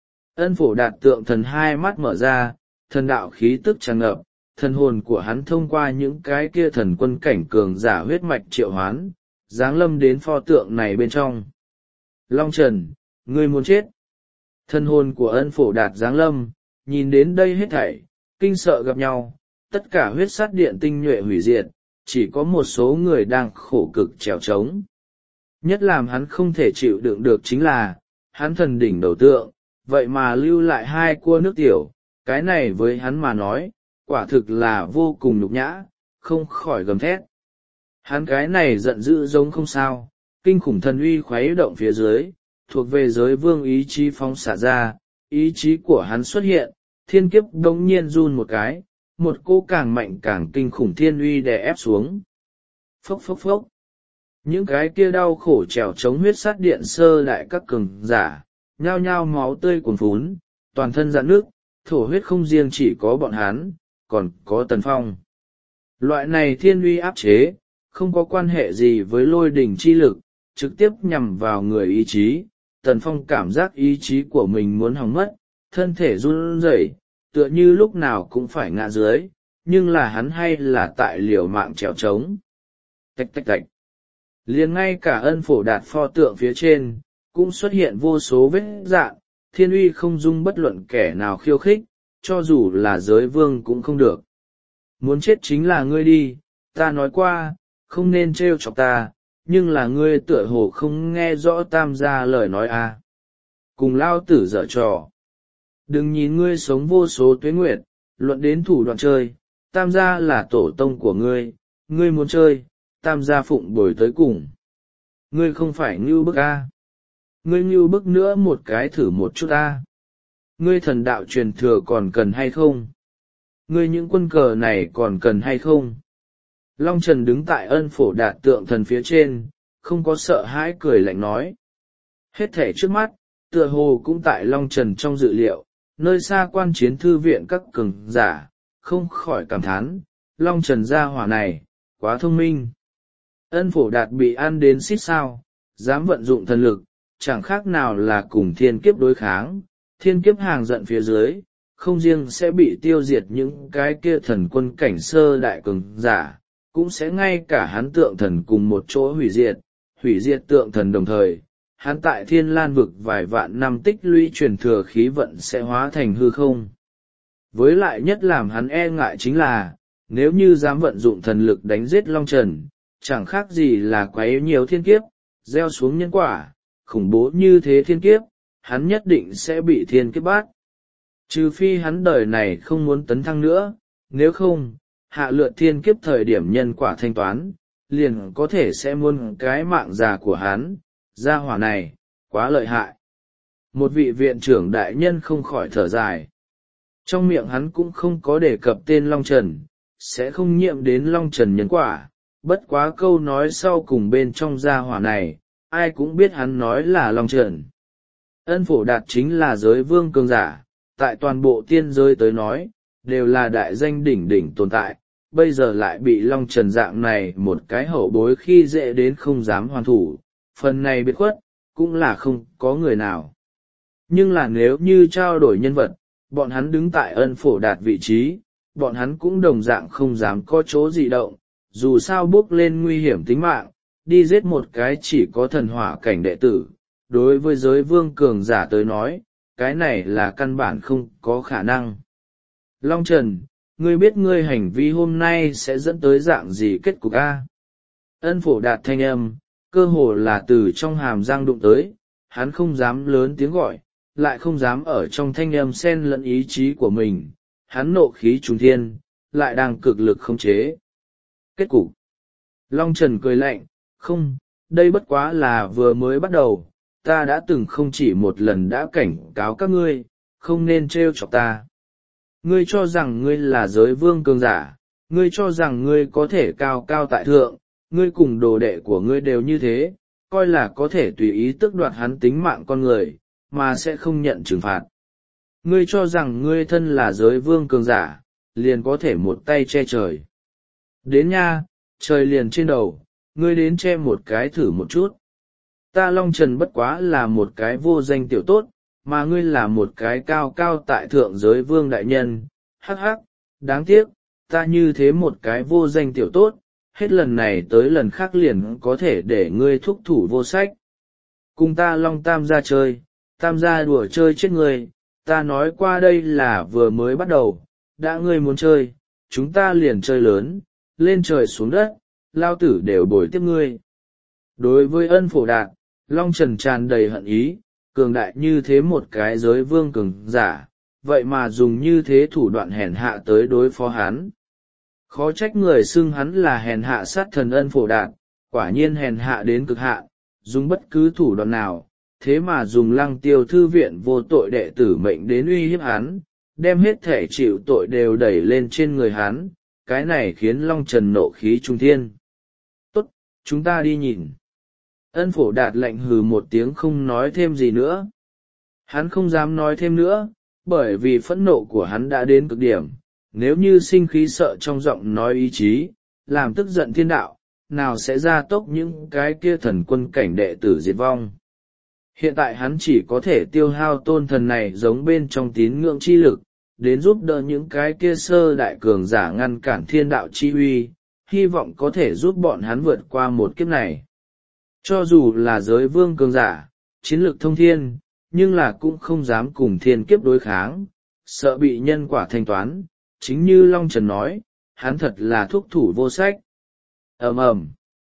Ân phổ đạt tượng thần hai mắt mở ra, thần đạo khí tức tràn ngập, thần hồn của hắn thông qua những cái kia thần quân cảnh cường giả huyết mạch triệu hoán, giáng lâm đến pho tượng này bên trong. Long Trần, ngươi muốn chết. Thần hồn của ân phổ đạt giáng lâm, nhìn đến đây hết thảy, kinh sợ gặp nhau, tất cả huyết sát điện tinh nhuệ hủy diệt, chỉ có một số người đang khổ cực trèo trống. Nhất làm hắn không thể chịu đựng được chính là, hắn thần đỉnh đầu tượng, vậy mà lưu lại hai cua nước tiểu, cái này với hắn mà nói, quả thực là vô cùng nhục nhã, không khỏi gầm thét. Hắn cái này giận dữ giống không sao, kinh khủng thần uy khuấy động phía dưới, thuộc về giới vương ý chí phóng xả ra, ý chí của hắn xuất hiện, thiên kiếp đống nhiên run một cái, một cô càng mạnh càng kinh khủng thiên uy đè ép xuống. Phốc phốc phốc. Những cái kia đau khổ trèo chống huyết sát điện sơ đại các cường giả, nhao nhao máu tươi cuồn phún, toàn thân dạn nước, thổ huyết không riêng chỉ có bọn hắn, còn có Tần Phong. Loại này thiên uy áp chế, không có quan hệ gì với lôi đỉnh chi lực, trực tiếp nhằm vào người ý chí. Tần Phong cảm giác ý chí của mình muốn hỏng mất, thân thể run rẩy, tựa như lúc nào cũng phải ngã dưới, nhưng là hắn hay là tại liều mạng trèo trống. Tạch tạch tạch. Liền ngay cả Ân Phổ Đạt pho tượng phía trên, cũng xuất hiện vô số vết dạn, thiên uy không dung bất luận kẻ nào khiêu khích, cho dù là giới vương cũng không được. Muốn chết chính là ngươi đi, ta nói qua, không nên trêu chọc ta, nhưng là ngươi tựa hồ không nghe rõ tam gia lời nói à. Cùng lao tử dở trò. Đừng nhìn ngươi sống vô số tuế nguyệt, luận đến thủ đoạn chơi, tam gia là tổ tông của ngươi, ngươi muốn chơi, tam gia phụng bồi tới cùng. Ngươi không phải ngưu bức a, ngươi ngưu bức nữa một cái thử một chút a. Ngươi thần đạo truyền thừa còn cần hay không? Ngươi những quân cờ này còn cần hay không? Long Trần đứng tại Ân Phổ Đạt tượng thần phía trên, không có sợ hãi, cười lạnh nói. Hết thể trước mắt, tựa hồ cũng tại Long Trần trong dự liệu, nơi xa quan chiến thư viện các cường giả, không khỏi cảm thán, Long Trần gia hỏa này, quá thông minh. Ân Phổ Đạt bị ăn đến xít sao, dám vận dụng thần lực, chẳng khác nào là cùng thiên kiếp đối kháng, thiên kiếp hàng giận phía dưới, không riêng sẽ bị tiêu diệt những cái kia thần quân cảnh sơ đại cường giả, cũng sẽ ngay cả hắn tượng thần cùng một chỗ hủy diệt, hủy diệt tượng thần đồng thời. Hắn tại Thiên Lan vực vài vạn năm tích lũy truyền thừa khí vận sẽ hóa thành hư không. Với lại nhất làm hắn e ngại chính là, nếu như dám vận dụng thần lực đánh giết Long Trần, chẳng khác gì là quấy nhiều thiên kiếp, gieo xuống nhân quả, khủng bố như thế thiên kiếp, hắn nhất định sẽ bị thiên kiếp bắt. Trừ phi hắn đời này không muốn tấn thăng nữa, nếu không, hạ lượt thiên kiếp thời điểm nhân quả thanh toán, liền có thể sẽ muôn cái mạng già của hắn. Gia hỏa này, quá lợi hại. Một vị viện trưởng đại nhân không khỏi thở dài. Trong miệng hắn cũng không có đề cập tên Long Trần, sẽ không nhiễm đến Long Trần nhân quả, bất quá câu nói sau cùng bên trong gia hỏa này, ai cũng biết hắn nói là Long Trần. Ân Phổ Đạt chính là giới vương cường giả, tại toàn bộ tiên giới tới nói, đều là đại danh đỉnh đỉnh tồn tại, bây giờ lại bị Long Trần dạng này một cái hậu bối khi dễ đến không dám hoàn thủ. Phần này biệt khuất, cũng là không có người nào. Nhưng là nếu như trao đổi nhân vật, bọn hắn đứng tại Ân Phổ Đạt vị trí, bọn hắn cũng đồng dạng không dám có chỗ dị động, dù sao bước lên nguy hiểm tính mạng, đi giết một cái chỉ có thần hỏa cảnh đệ tử. Đối với giới vương cường giả tới nói, cái này là căn bản không có khả năng. Long Trần, ngươi biết ngươi hành vi hôm nay sẽ dẫn tới dạng gì kết cục a? Ân Phổ Đạt thanh âm, cơ hồ là từ trong hàm răng đụng tới, hắn không dám lớn tiếng gọi, lại không dám ở trong thanh âm xen lẫn ý chí của mình, hắn nộ khí trùng thiên, lại đang cực lực khống chế. Kết cục. Long Trần cười lạnh, không, đây bất quá là vừa mới bắt đầu, ta đã từng không chỉ một lần đã cảnh cáo các ngươi, không nên trêu chọc ta. Ngươi cho rằng ngươi là giới vương cường giả, ngươi cho rằng ngươi có thể cao cao tại thượng, ngươi cùng đồ đệ của ngươi đều như thế, coi là có thể tùy ý tước đoạt hắn tính mạng con người, mà sẽ không nhận trừng phạt. Ngươi cho rằng ngươi thân là giới vương cường giả, liền có thể một tay che trời. Đến nha, trời liền trên đầu, ngươi đến che một cái thử một chút. Ta Long Trần bất quá là một cái vô danh tiểu tốt, mà ngươi là một cái cao cao tại thượng giới vương đại nhân, hắc hắc, đáng tiếc, ta như thế một cái vô danh tiểu tốt, hết lần này tới lần khác liền có thể để ngươi thúc thủ vô sách. Cùng ta Long Tam gia chơi, Tam gia đùa chơi chết ngươi, ta nói qua đây là vừa mới bắt đầu, đã ngươi muốn chơi, chúng ta liền chơi lớn, lên trời xuống đất, lao tử đều bồi tiếp ngươi. Đối với Ân Phổ Đạt, Long Trần tràn đầy hận ý, cường đại như thế một cái giới vương cường giả, vậy mà dùng như thế thủ đoạn hèn hạ tới đối phó hắn. Khó trách người xưng hắn là hèn hạ sát thần Ân Phổ Đạt, quả nhiên hèn hạ đến cực hạ, dùng bất cứ thủ đoạn nào, thế mà dùng Lăng Tiêu thư viện vô tội đệ tử mệnh đến uy hiếp hắn, đem hết thể chịu tội đều đẩy lên trên người hắn, cái này khiến Long Trần nộ khí trung thiên. Tốt, chúng ta đi nhìn. Ân Phổ Đạt lạnh hừ một tiếng không nói thêm gì nữa. Hắn không dám nói thêm nữa, bởi vì phẫn nộ của hắn đã đến cực điểm, nếu như sinh khí sợ trong giọng nói ý chí, làm tức giận thiên đạo, nào sẽ ra tốc những cái kia thần quân cảnh đệ tử diệt vong. Hiện tại hắn chỉ có thể tiêu hao tôn thần này giống bên trong tín ngưỡng chi lực, đến giúp đỡ những cái kia sơ đại cường giả ngăn cản thiên đạo chi uy, hy vọng có thể giúp bọn hắn vượt qua một kiếp này. Cho dù là giới vương cường giả, chiến lược thông thiên, nhưng là cũng không dám cùng thiên kiếp đối kháng, sợ bị nhân quả thanh toán, chính như Long Trần nói, hắn thật là thuốc thủ vô sách. Ầm ầm,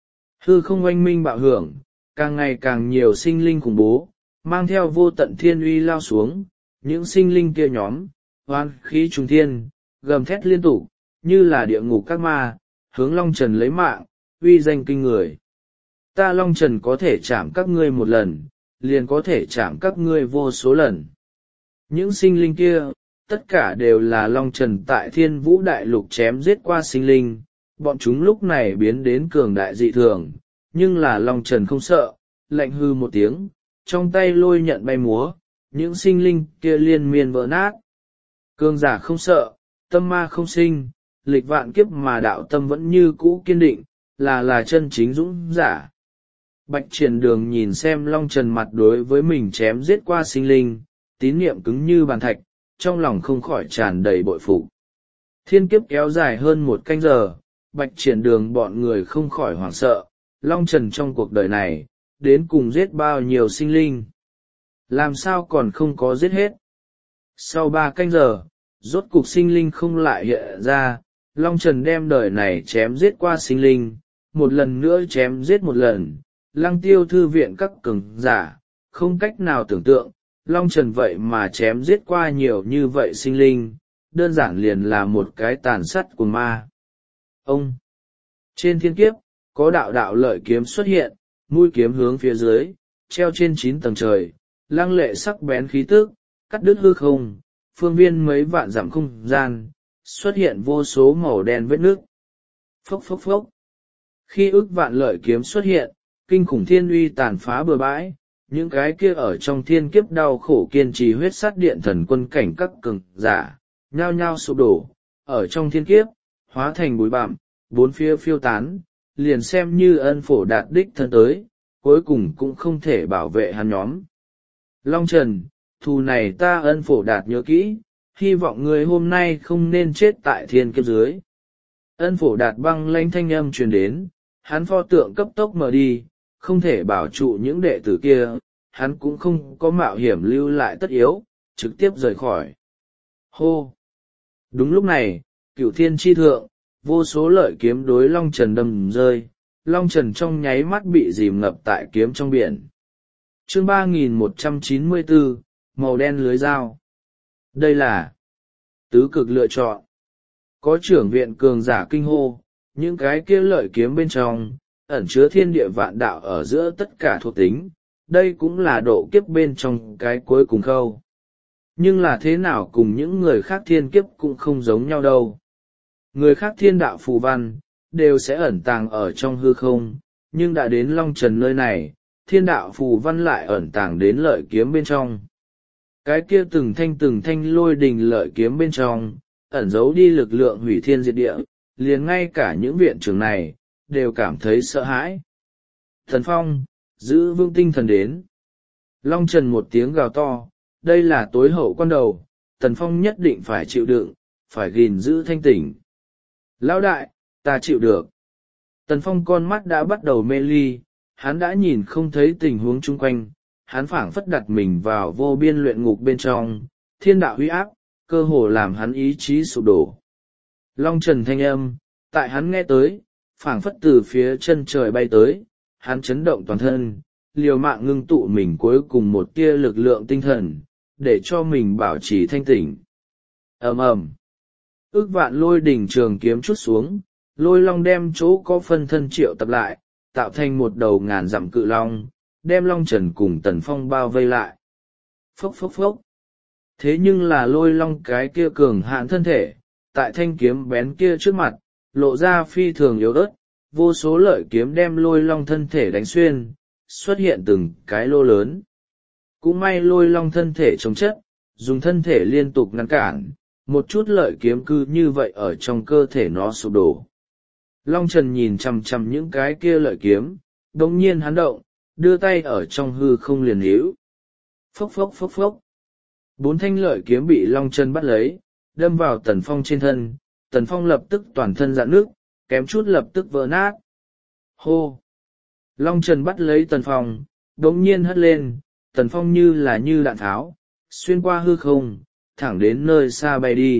hư không oanh minh bạo hưởng, càng ngày càng nhiều sinh linh khủng bố, mang theo vô tận thiên uy lao xuống, những sinh linh kia nhóm, hoan khí trùng thiên, gầm thét liên tục, như là địa ngục các ma, hướng Long Trần lấy mạng, uy danh kinh người. Ta Long Trần có thể chạm các ngươi một lần, liền có thể chạm các ngươi vô số lần. Những sinh linh kia, tất cả đều là Long Trần tại Thiên Vũ Đại Lục chém giết qua sinh linh, bọn chúng lúc này biến đến cường đại dị thường, nhưng là Long Trần không sợ, lạnh hư một tiếng, trong tay lôi nhận bay múa, những sinh linh kia liên miên vỡ nát. Cường giả không sợ, tâm ma không sinh, lịch vạn kiếp mà đạo tâm vẫn như cũ kiên định, là là chân chính dũng giả. Bạch Triển Đường nhìn xem Long Trần mặt đối với mình chém giết qua sinh linh, tín niệm cứng như bàn thạch, trong lòng không khỏi tràn đầy bội phục. Thiên kiếp kéo dài hơn một canh giờ, Bạch Triển Đường bọn người không khỏi hoảng sợ, Long Trần trong cuộc đời này, đến cùng giết bao nhiêu sinh linh. Làm sao còn không có giết hết. Sau ba canh giờ, rốt cục sinh linh không lại hiện ra, Long Trần đem đời này chém giết qua sinh linh, một lần nữa chém giết một lần, Lăng Tiêu thư viện các cường giả, không cách nào tưởng tượng, Long Trần vậy mà chém giết qua nhiều như vậy sinh linh, đơn giản liền là một cái tàn sát của ma. Ông! Trên thiên kiếp, có đạo đạo lợi kiếm xuất hiện, mũi kiếm hướng phía dưới, treo trên chín tầng trời, lăng lệ sắc bén khí tức, cắt đứt hư không, phương viên mấy vạn dặm không gian, xuất hiện vô số màu đen vết nước. Phốc phốc phốc! Khi ức vạn lợi kiếm xuất hiện, kinh khủng thiên uy tàn phá bừa bãi, những cái kia ở trong thiên kiếp đau khổ kiên trì huyết sát điện thần quân cảnh các cường giả, nhao nhao sụp đổ, ở trong thiên kiếp, hóa thành bụi bặm, bốn phía phiêu tán, liền xem như Ân Phổ Đạt đích thân tới, cuối cùng cũng không thể bảo vệ hắn nhóm. Long Trần, thù này ta Ân Phổ Đạt nhớ kỹ, hy vọng người hôm nay không nên chết tại thiên kiếp dưới. Ân Phổ Đạt băng lãnh thanh âm truyền đến, hắn pho tượng cấp tốc mở đi, không thể bảo trụ những đệ tử kia, hắn cũng không có mạo hiểm lưu lại tất yếu, trực tiếp rời khỏi. Hô! Đúng lúc này, Cửu Thiên chi thượng, vô số lợi kiếm đối Long Trần đâm rơi, Long Trần trong nháy mắt bị dìm ngập tại kiếm trong biển. Chương ba nghìn một trăm chín mươi bốn, màu đen lưới dao. Đây là tứ cực lựa chọn. Có trưởng viện cường giả kinh hô, những cái kia lợi kiếm bên trong, ẩn chứa thiên địa vạn đạo ở giữa tất cả thuộc tính, đây cũng là độ kiếp bên trong cái cuối cùng khâu. Nhưng là thế nào cùng những người khác thiên kiếp cũng không giống nhau đâu. Người khác thiên đạo phù văn, đều sẽ ẩn tàng ở trong hư không, nhưng đã đến Long Trần nơi này, thiên đạo phù văn lại ẩn tàng đến lợi kiếm bên trong. Cái kia từng thanh từng thanh lôi đình lợi kiếm bên trong, ẩn giấu đi lực lượng hủy thiên diệt địa, liền ngay cả những viện trưởng này, đều cảm thấy sợ hãi. Thần Phong, giữ vững tinh thần đến. Long Trần một tiếng gào to, đây là tối hậu quan đầu, Tần Phong nhất định phải chịu đựng, phải gìn giữ thanh tỉnh. Lão đại, ta chịu được. Tần Phong con mắt đã bắt đầu mê ly, hắn đã nhìn không thấy tình huống chung quanh, hắn phảng phất đặt mình vào vô biên luyện ngục bên trong, thiên đạo huy áp, cơ hồ làm hắn ý chí sụp đổ. Long Trần thanh âm, tại hắn nghe tới, phảng phất từ phía chân trời bay tới, hắn chấn động toàn thân, liều mạng ngưng tụ mình cuối cùng một tia lực lượng tinh thần, để cho mình bảo trì thanh tỉnh. Ầm ầm, ước vạn lôi đỉnh trường kiếm chút xuống, lôi long đem chỗ có phân thân triệu tập lại, tạo thành một đầu ngàn dặm cự long, đem Long Trần cùng Tần Phong bao vây lại. Phốc phốc phốc. Thế nhưng là lôi long cái kia cường hạn thân thể, tại thanh kiếm bén kia trước mặt, lộ ra phi thường yếu ớt, vô số lợi kiếm đem lôi long thân thể đánh xuyên, xuất hiện từng cái lô lớn. Cũng may lôi long thân thể chống chất, dùng thân thể liên tục ngăn cản, một chút lợi kiếm cứ như vậy ở trong cơ thể nó sụp đổ. Long Trần nhìn chằm chằm những cái kia lợi kiếm, đ ỗ n g nhiên hắn động, đưa tay ở trong hư không liền hữu. Phốc phốc phốc phốc. Bốn thanh lợi kiếm bị Long Trần bắt lấy, đâm vào Tần Phong trên thân, Tần Phong lập tức toàn thân rạn nước, kém chút lập tức vỡ nát. Hô! Long Trần bắt lấy Tần Phong, đ ỗ n g nhiên hất lên, Tần Phong như là như đạn tháo, xuyên qua hư không, thẳng đến nơi xa bay đi.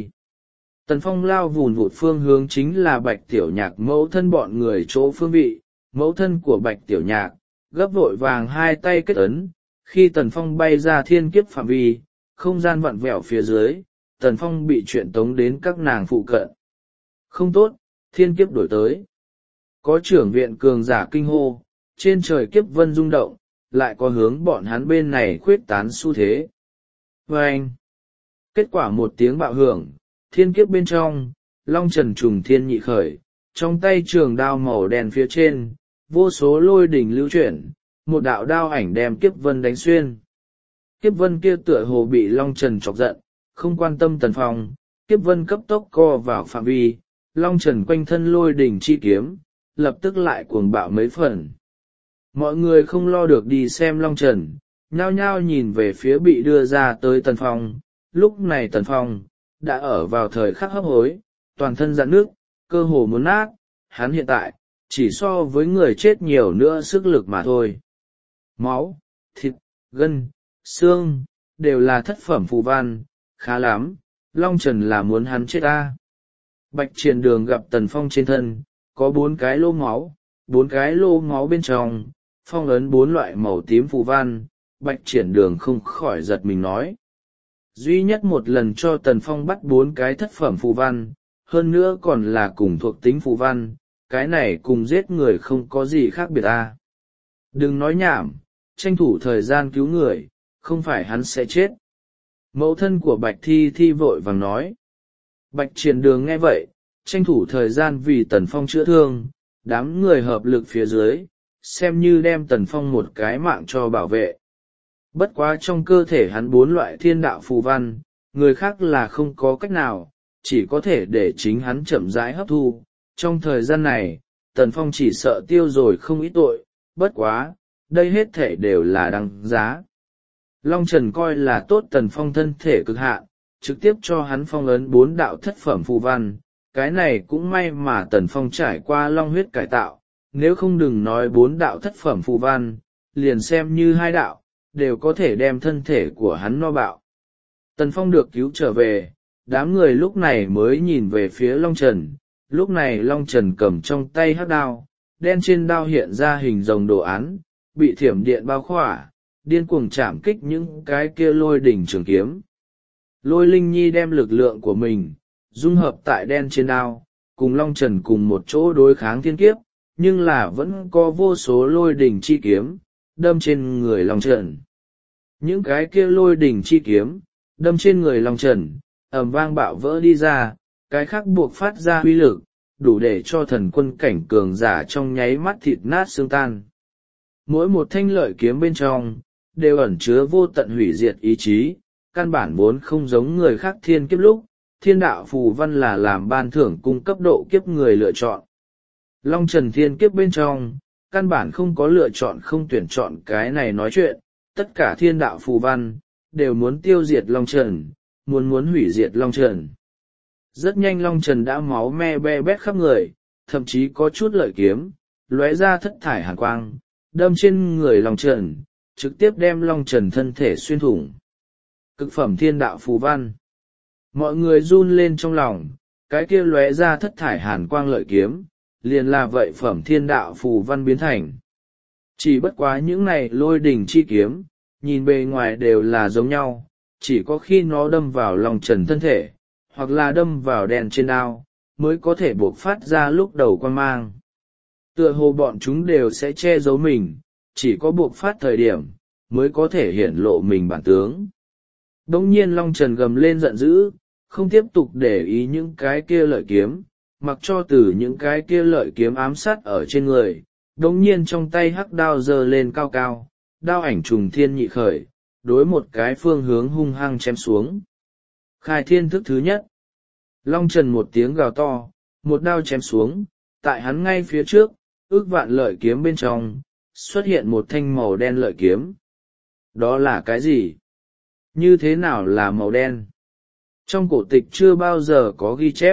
Tần Phong lao vùn vụt phương hướng chính là Bạch Tiểu Nhạc mẫu thân bọn người chỗ phương vị, mẫu thân của Bạch Tiểu Nhạc, gấp vội vàng hai tay kết ấn, khi Tần Phong bay ra thiên kiếp phạm vi, không gian vặn vẹo phía dưới, Tần Phong bị chuyện tống đến các nàng phụ cận. Không tốt, thiên kiếp đổi tới. Có trưởng viện cường giả kinh hô, trên trời kiếp vân rung động, lại có hướng bọn hắn bên này khuyết tán xu thế. Và anh, kết quả một tiếng bạo hưởng, thiên kiếp bên trong, Long Trần trùng thiên nhị khởi, trong tay trường đao màu đen phía trên, vô số lôi đỉnh lưu chuyển, một đạo đao ảnh đem kiếp vân đánh xuyên. Kiếp vân kia tựa hồ bị Long Trần chọc giận, không quan tâm Tần Phong, kiếp vân cấp tốc co vào phạm vi, Long Trần quanh thân lôi đỉnh chi kiếm, lập tức lại cuồng bạo mấy phần. Mọi người không lo được đi xem Long Trần, nhao nhao nhìn về phía bị đưa ra tới Tần Phong, lúc này Tần Phong đã ở vào thời khắc hấp hối, toàn thân rạn nước, cơ hồ muốn nát, hắn hiện tại, chỉ so với người chết nhiều nữa sức lực mà thôi. Máu, thịt, gân, xương, đều là thất phẩm phù văn, khá lắm, Long Trần là muốn hắn chết ta. Bạch Triển Đường gặp Tần Phong trên thân, có bốn cái lô máu, bốn cái lô máu bên trong, phong ấn bốn loại màu tím phù văn, Bạch Triển Đường không khỏi giật mình nói. Duy nhất một lần cho Tần Phong bắt bốn cái thất phẩm phù văn, hơn nữa còn là cùng thuộc tính phù văn, cái này cùng giết người không có gì khác biệt à. Đừng nói nhảm, tranh thủ thời gian cứu người, không phải hắn sẽ chết. Mẫu thân của Bạch Thi Thi vội vàng nói. Bạch Triển Đường nghe vậy, tranh thủ thời gian vì Tần Phong chữa thương, đám người hợp lực phía dưới, xem như đem Tần Phong một cái mạng cho bảo vệ. Bất quá trong cơ thể hắn bốn loại thiên đạo phù văn, người khác là không có cách nào, chỉ có thể để chính hắn chậm rãi hấp thu. Trong thời gian này, Tần Phong chỉ sợ tiêu rồi không ít tội, bất quá, đây hết thể đều là đăng giá. Long Trần coi là tốt Tần Phong thân thể cực hạn, trực tiếp cho hắn phong ấn bốn đạo thất phẩm phù văn, cái này cũng may mà Tần Phong trải qua long huyết cải tạo, nếu không đừng nói bốn đạo thất phẩm phù văn, liền xem như hai đạo, đều có thể đem thân thể của hắn no bạo. Tần Phong được cứu trở về, đám người lúc này mới nhìn về phía Long Trần, lúc này Long Trần cầm trong tay hắc đao, đen trên đao hiện ra hình rồng đồ án, bị thiểm điện bao khỏa, điên cuồng chạm kích những cái kia lôi đỉnh trường kiếm. Lôi Linh Nhi đem lực lượng của mình, dung hợp tại đen trên đao, cùng Long Trần cùng một chỗ đối kháng thiên kiếp, nhưng là vẫn có vô số lôi đỉnh chi kiếm, đâm trên người Long Trần. Những cái kia lôi đỉnh chi kiếm, đâm trên người Long Trần, ầm vang bạo vỡ đi ra, cái khác buộc phát ra uy lực, đủ để cho thần quân cảnh cường giả trong nháy mắt thịt nát xương tan. Mỗi một thanh lợi kiếm bên trong, đều ẩn chứa vô tận hủy diệt ý chí, căn bản vốn không giống người khác thiên kiếp lúc, thiên đạo phù văn là làm ban thưởng cung cấp độ kiếp người lựa chọn. Long Trần thiên kiếp bên trong, căn bản không có lựa chọn không tuyển chọn cái này nói chuyện, tất cả thiên đạo phù văn, đều muốn tiêu diệt Long Trần, muốn muốn hủy diệt Long Trần. Rất nhanh Long Trần đã máu me be bét khắp người, thậm chí có chút lợi kiếm, lóe ra thất thải hàn quang, đâm trên người Long Trần, trực tiếp đem Long Trần thân thể xuyên thủng. Cực phẩm thiên đạo phù văn. Mọi người run lên trong lòng, cái kia lóe ra thất thải hàn quang lợi kiếm, liền là vậy phẩm thiên đạo phù văn biến thành. Chỉ bất quá những này lôi đỉnh chi kiếm, nhìn bề ngoài đều là giống nhau, chỉ có khi nó đâm vào Long Trần thân thể, hoặc là đâm vào đèn trên đao, mới có thể buộc phát ra lúc đầu quang mang. Tựa hồ bọn chúng đều sẽ che giấu mình, chỉ có buộc phát thời điểm, mới có thể hiển lộ mình bản tướng. Đống nhiên Long Trần gầm lên giận dữ, không tiếp tục để ý những cái kia lợi kiếm, mặc cho từ những cái kia lợi kiếm ám sát ở trên người, đống nhiên trong tay hắc đao giơ lên cao cao, đao ảnh trùng thiên nhị khởi, đối một cái phương hướng hung hăng chém xuống. Khai thiên thức thứ nhất, Long Trần một tiếng gào to, một đao chém xuống, tại hắn ngay phía trước, ước vạn lợi kiếm bên trong, xuất hiện một thanh màu đen lợi kiếm. Đó là cái gì? Như thế nào là màu đen? Trong cổ tịch chưa bao giờ có ghi chép.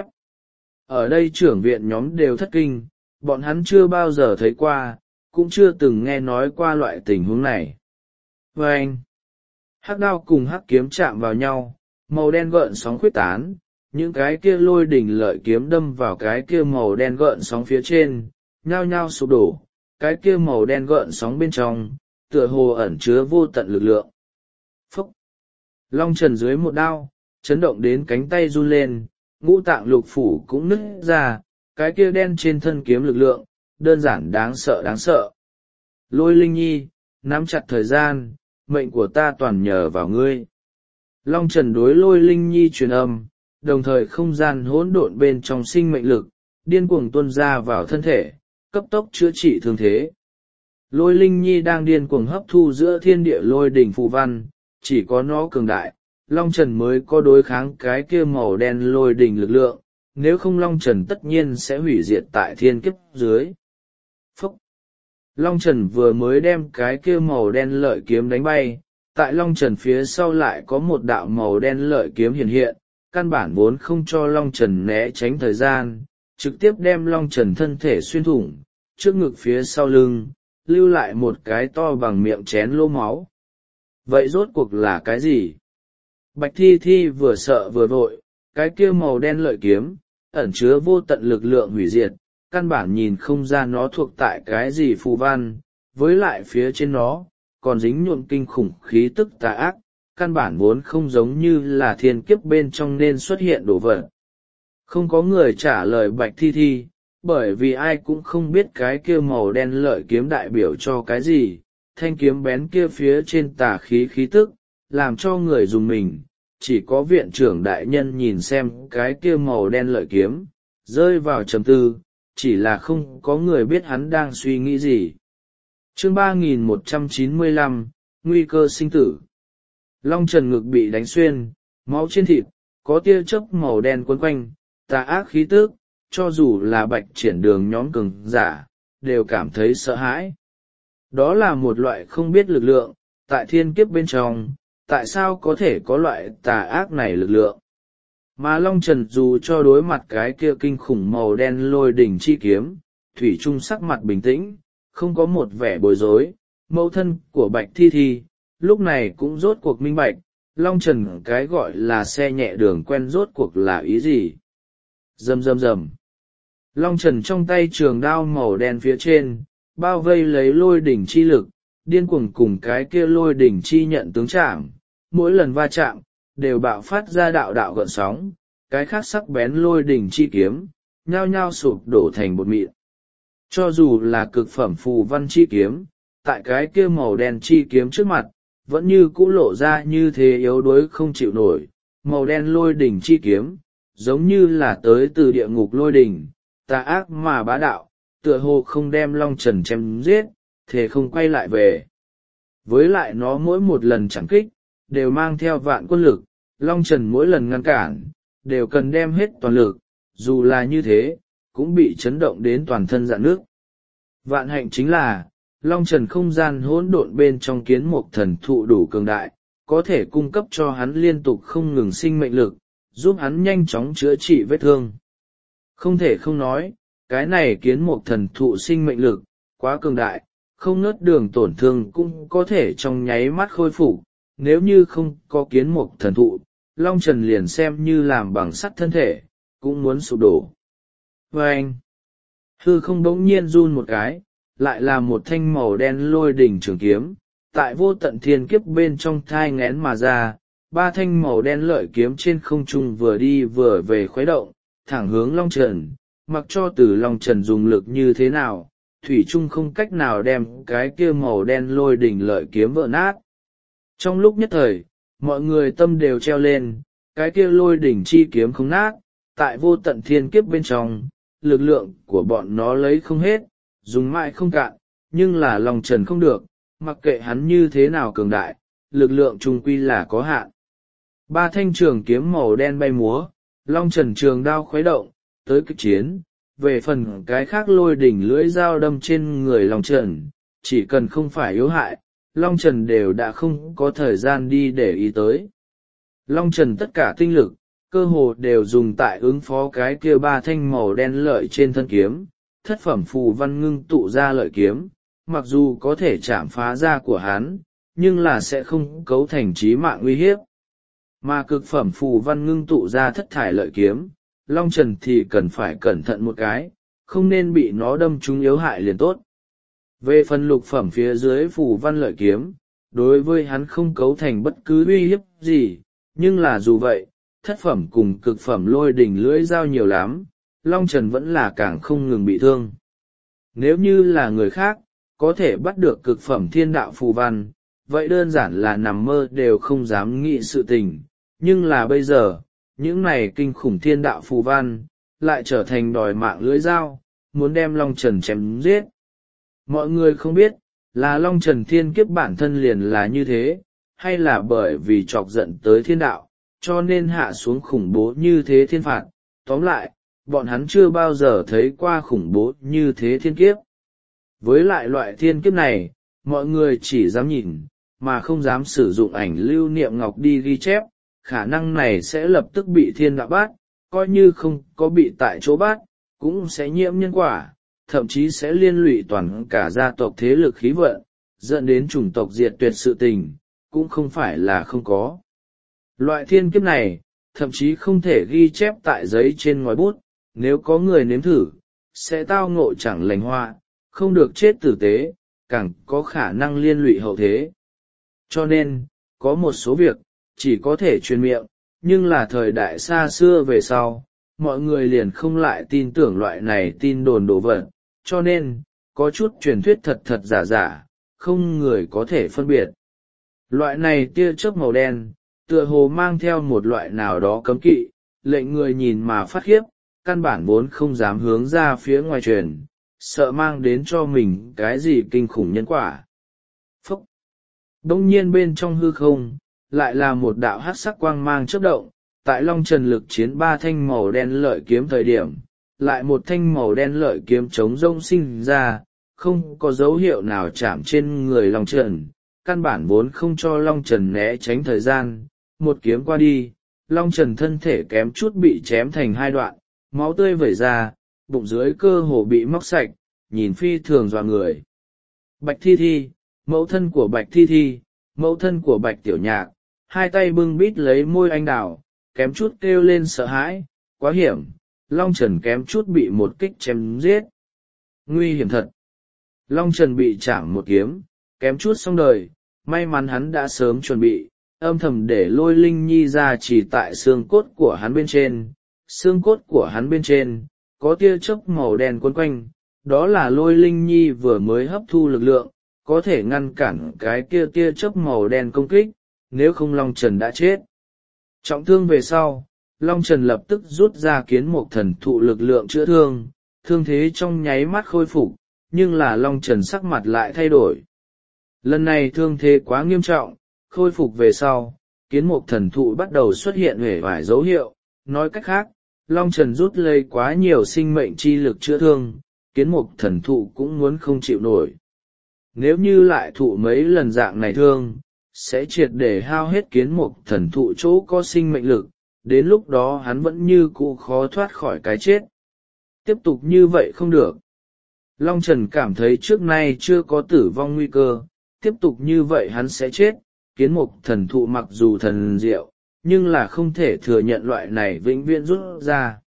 Ở đây trưởng viện nhóm đều thất kinh, bọn hắn chưa bao giờ thấy qua, cũng chưa từng nghe nói qua loại tình huống này. Và anh, hắc đao cùng hắc kiếm chạm vào nhau, màu đen gợn sóng khuyết tán, những cái kia lôi đỉnh lợi kiếm đâm vào cái kia màu đen gợn sóng phía trên, nhao nhao sụp đổ, cái kia màu đen gợn sóng bên trong, tựa hồ ẩn chứa vô tận lực lượng. Phúc! Long Trần dưới một đao, chấn động đến cánh tay run lên, ngũ tạng lục phủ cũng nứt ra, cái kia đen trên thân kiếm lực lượng, đơn giản đáng sợ đáng sợ. Lôi Linh Nhi, nắm chặt thời gian, mệnh của ta toàn nhờ vào ngươi. Long Trần đối Lôi Linh Nhi truyền âm, đồng thời không gian hỗn độn bên trong sinh mệnh lực, điên cuồng tuôn ra vào thân thể, cấp tốc chữa trị thương thế. Lôi Linh Nhi đang điên cuồng hấp thu giữa thiên địa lôi đỉnh phù văn, chỉ có nó cường đại, Long Trần mới có đối kháng cái kia màu đen lôi đỉnh lực lượng, nếu không Long Trần tất nhiên sẽ hủy diệt tại thiên kiếp dưới. Phúc! Long Trần vừa mới đem cái kia màu đen lợi kiếm đánh bay, tại Long Trần phía sau lại có một đạo màu đen lợi kiếm hiện hiện, căn bản vốn không cho Long Trần né tránh thời gian, trực tiếp đem Long Trần thân thể xuyên thủng, trước ngực phía sau lưng, lưu lại một cái to bằng miệng chén lỗ máu. Vậy rốt cuộc là cái gì? Bạch Thi Thi vừa sợ vừa vội, cái kia màu đen lợi kiếm, ẩn chứa vô tận lực lượng hủy diệt, căn bản nhìn không ra nó thuộc tại cái gì phù văn, với lại phía trên nó, còn dính nhuộm kinh khủng khí tức tà ác, căn bản vốn không giống như là thiên kiếp bên trong nên xuất hiện đồ vật. Không có người trả lời Bạch Thi Thi, bởi vì ai cũng không biết cái kia màu đen lợi kiếm đại biểu cho cái gì, thanh kiếm bén kia phía trên tà khí khí tức, làm cho người dùng mình, chỉ có viện trưởng đại nhân nhìn xem cái kia màu đen lợi kiếm, rơi vào trầm tư, chỉ là không có người biết hắn đang suy nghĩ gì. Chương ba nghìn một trăm chín mươi lăm, Nguy cơ sinh tử. Long Trần ngực bị đánh xuyên, máu trên thịt, có tia chớp màu đen quấn quanh, tà ác khí tức, cho dù là Bạch Triển Đường nhóm cường giả, đều cảm thấy sợ hãi. Đó là một loại không biết lực lượng, tại thiên kiếp bên trong, tại sao có thể có loại tà ác này lực lượng. Mà Long Trần dù cho đối mặt cái kia kinh khủng màu đen lôi đỉnh chi kiếm, thủy chung sắc mặt bình tĩnh, không có một vẻ bối rối, mẫu thân của Bạch Thi Thi, lúc này cũng rốt cuộc minh bạch, Long Trần cái gọi là xe nhẹ đường quen rốt cuộc là ý gì. Rầm rầm rầm. Long Trần trong tay trường đao màu đen phía trên, bao vây lấy lôi đỉnh chi lực, điên cuồng cùng cái kia lôi đỉnh chi nhận tướng chạm, mỗi lần va chạm, đều bạo phát ra đạo đạo gợn sóng, cái khác sắc bén lôi đỉnh chi kiếm, nhao nhao sụp đổ thành bột mịn. Cho dù là cực phẩm phù văn chi kiếm, tại cái kia màu đen chi kiếm trước mặt, vẫn như cũ lộ ra như thế yếu đuối không chịu nổi, màu đen lôi đỉnh chi kiếm, giống như là tới từ địa ngục lôi đỉnh, tà ác mà bá đạo, tựa hồ không đem Long Trần chém giết, thế không quay lại về. Với lại nó mỗi một lần chẳng kích, đều mang theo vạn quân lực, Long Trần mỗi lần ngăn cản, đều cần đem hết toàn lực, dù là như thế, cũng bị chấn động đến toàn thân dạn nước. Vạn hạnh chính là, Long Trần không gian hỗn độn bên trong kiến mục thần thụ đủ cường đại, có thể cung cấp cho hắn liên tục không ngừng sinh mệnh lực, giúp hắn nhanh chóng chữa trị vết thương. Không thể không nói, cái này kiến mục thần thụ sinh mệnh lực, quá cường đại, không nớt đường tổn thương cũng có thể trong nháy mắt khôi phục. Nếu như không có kiến mục thần thụ, Long Trần liền xem như làm bằng sắt thân thể, cũng muốn sụp đổ. Và anh, hư không bỗng nhiên run một cái, lại là một thanh màu đen lôi đỉnh trường kiếm, tại vô tận thiên kiếp bên trong thai nghén mà ra, ba thanh màu đen lợi kiếm trên không trung vừa đi vừa về khuấy động, thẳng hướng Long Trần, mặc cho từ Long Trần dùng lực như thế nào, thủy chung không cách nào đem cái kia màu đen lôi đỉnh lợi kiếm vỡ nát. Trong lúc nhất thời, mọi người tâm đều treo lên, cái kia lôi đỉnh chi kiếm không nát, tại vô tận thiên kiếp bên trong, lực lượng của bọn nó lấy không hết, dùng mãi không cạn, nhưng là Long Trần không được, mặc kệ hắn như thế nào cường đại, lực lượng trung quy là có hạn. Ba thanh trường kiếm màu đen bay múa, Long trần trường đao khuấy động, tới kịch chiến. Về phần cái khác lôi đỉnh lưỡi dao đâm trên người Long trần, chỉ cần không phải yếu hại, Long trần đều đã không có thời gian đi để ý tới. Long trần tất cả tinh lực, cơ hồ đều dùng tại ứng phó cái kia ba thanh màu đen lợi trên thân kiếm, thất phẩm phù văn ngưng tụ ra lợi kiếm, mặc dù có thể chạm phá da của hắn, nhưng là sẽ không cấu thành chí mạng uy hiếp. Mà cực phẩm phù văn ngưng tụ ra thất thải lợi kiếm, Long Trần thì cần phải cẩn thận một cái, không nên bị nó đâm trúng yếu hại liền tốt. Về phần lục phẩm phía dưới phù văn lợi kiếm, đối với hắn không cấu thành bất cứ uy hiếp gì, nhưng là dù vậy, thất phẩm cùng cực phẩm lôi đỉnh lưỡi dao nhiều lắm, Long Trần vẫn là càng không ngừng bị thương. Nếu như là người khác, có thể bắt được cực phẩm thiên đạo phù văn, vậy đơn giản là nằm mơ đều không dám nghĩ sự tình, nhưng là bây giờ, những này kinh khủng thiên đạo phù văn, lại trở thành đòi mạng lưỡi dao, muốn đem Long Trần chém giết. Mọi người không biết, là Long Trần thiên kiếp bản thân liền là như thế, hay là bởi vì chọc giận tới thiên đạo, cho nên hạ xuống khủng bố như thế thiên phạt. Tóm lại, bọn hắn chưa bao giờ thấy qua khủng bố như thế thiên kiếp. Với lại loại thiên kiếp này, mọi người chỉ dám nhìn, mà không dám sử dụng ảnh lưu niệm ngọc đi ghi chép, khả năng này sẽ lập tức bị thiên đạo bắt, coi như không có bị tại chỗ bắt, cũng sẽ nhiễm nhân quả, thậm chí sẽ liên lụy toàn cả gia tộc thế lực khí vận, dẫn đến chủng tộc diệt tuyệt sự tình, cũng không phải là không có. Loại thiên kiếp này, thậm chí không thể ghi chép tại giấy trên ngòi bút, nếu có người nếm thử, sẽ tao ngộ chẳng lành họa, không được chết tử tế, càng có khả năng liên lụy hậu thế. Cho nên, có một số việc, chỉ có thể truyền miệng, nhưng là thời đại xa xưa về sau, mọi người liền không lại tin tưởng loại này tin đồn đổ vật, cho nên, có chút truyền thuyết thật thật giả giả, không người có thể phân biệt. Loại này tia chớp màu đen, tựa hồ mang theo một loại nào đó cấm kỵ, lệnh người nhìn mà phát khiếp, căn bản vốn không dám hướng ra phía ngoài truyền, sợ mang đến cho mình cái gì kinh khủng nhân quả. Phúc! Đông nhiên bên trong hư không, lại là một đạo hắc sắc quang mang chớp động, tại Long Trần lực chiến ba thanh màu đen lợi kiếm thời điểm, lại một thanh màu đen lợi kiếm chống rông sinh ra, không có dấu hiệu nào chạm trên người Long Trần, căn bản vốn không cho Long Trần né tránh thời gian, một kiếm qua đi, Long Trần thân thể kém chút bị chém thành hai đoạn, máu tươi vẩy ra, bụng dưới cơ hồ bị móc sạch, nhìn phi thường dọa người. Bạch Thi Thi, mẫu thân của Bạch Thi Thi, mẫu thân của Bạch Tiểu Nhạc, hai tay bưng bít lấy môi anh đào, kém chút kêu lên sợ hãi, quá hiểm, Long Trần kém chút bị một kích chém giết. Nguy hiểm thật. Long Trần bị chạm một kiếm, kém chút xong đời, may mắn hắn đã sớm chuẩn bị, âm thầm để Lôi Linh Nhi ra chỉ tại xương cốt của hắn bên trên, xương cốt của hắn bên trên, có tia chớp màu đen quấn quanh, đó là Lôi Linh Nhi vừa mới hấp thu lực lượng, có thể ngăn cản cái kia tia chớp màu đen công kích, nếu không Long Trần đã chết. Trọng thương về sau, Long Trần lập tức rút ra kiến mục thần thụ lực lượng chữa thương, thương thế trong nháy mắt khôi phục, nhưng là Long Trần sắc mặt lại thay đổi. Lần này thương thế quá nghiêm trọng, khôi phục về sau, kiến mục thần thụ bắt đầu xuất hiện hể vải dấu hiệu, nói cách khác, Long Trần rút lấy quá nhiều sinh mệnh chi lực chữa thương, kiến mục thần thụ cũng muốn không chịu nổi. Nếu như lại thụ mấy lần dạng này thương, sẽ triệt để hao hết kiến mục thần thụ chỗ có sinh mệnh lực, đến lúc đó hắn vẫn như cũ khó thoát khỏi cái chết. Tiếp tục như vậy không được. Long Trần cảm thấy trước nay chưa có tử vong nguy cơ, tiếp tục như vậy hắn sẽ chết. Kiến mục thần thụ mặc dù thần diệu, nhưng là không thể thừa nhận loại này vĩnh viễn rút ra.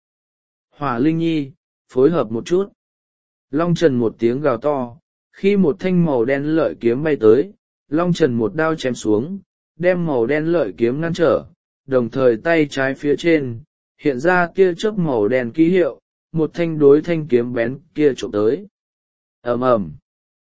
Hỏa Linh Nhi, phối hợp một chút. Long Trần một tiếng gào to, khi một thanh màu đen lợi kiếm bay tới, Long Trần một đao chém xuống, đem màu đen lợi kiếm ngăn trở, đồng thời tay trái phía trên, hiện ra tia chớp màu đen ký hiệu, một thanh đối thanh kiếm bén kia chụp tới. Ầm ầm.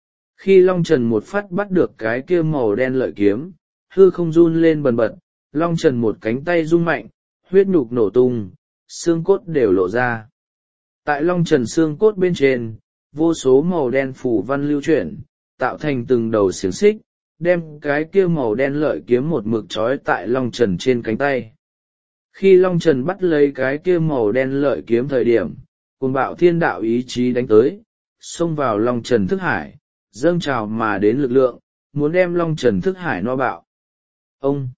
Khi Long Trần một phát bắt được cái kia màu đen lợi kiếm, hư không run lên bần bật, Long Trần một cánh tay rung mạnh, huyết nhục nổ tung, xương cốt đều lộ ra. Tại Long Trần xương cốt bên trên, vô số màu đen phủ văn lưu chuyển, tạo thành từng đầu xiềng xích, đem cái kia màu đen lợi kiếm một mực trói tại Long Trần trên cánh tay. Khi Long Trần bắt lấy cái kia màu đen lợi kiếm thời điểm, cuồng bạo thiên đạo ý chí đánh tới, xông vào Long Trần thức hải, dâng trào mà đến lực lượng, muốn đem Long Trần thức hải no bạo. Ông!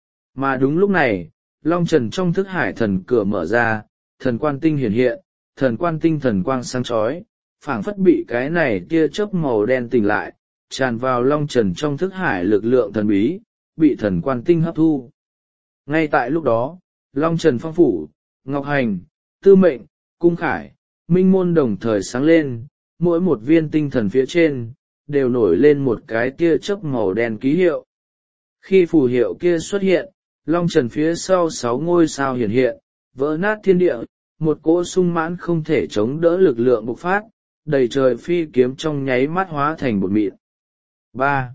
Mà đúng lúc này, Long Trần trong thức hải thần cửa mở ra, thần quan tinh hiển hiện, thần quan tinh thần quang sáng chói, phảng phất bị cái này tia chớp màu đen tỉnh lại, tràn vào Long Trần trong thức hải lực lượng thần bí, bị thần quan tinh hấp thu. Ngay tại lúc đó, Long Trần phong phủ, Ngọc Hành, Tư Mệnh, Cung Khải, Minh Môn đồng thời sáng lên, mỗi một viên tinh thần phía trên, đều nổi lên một cái tia chớp màu đen ký hiệu. Khi phù hiệu kia xuất hiện, Long Trần phía sau sáu ngôi sao hiển hiện, vỡ nát thiên địa, một cỗ sung mãn không thể chống đỡ lực lượng bộc phát, đầy trời phi kiếm trong nháy mắt hóa thành bột mịn. ba.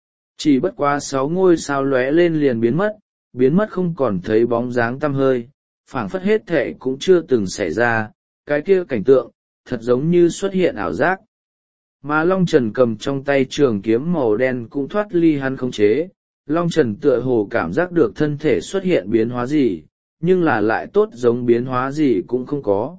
Chỉ bất quá sáu ngôi sao lóe lên liền biến mất, biến mất không còn thấy bóng dáng tăm hơi, phảng phất hết thệ cũng chưa từng xảy ra, cái kia cảnh tượng, thật giống như xuất hiện ảo giác. Mà Long Trần cầm trong tay trường kiếm màu đen cũng thoát ly hắn khống chế, Long Trần tựa hồ cảm giác được thân thể xuất hiện biến hóa gì, nhưng là lại tốt giống biến hóa gì cũng không có.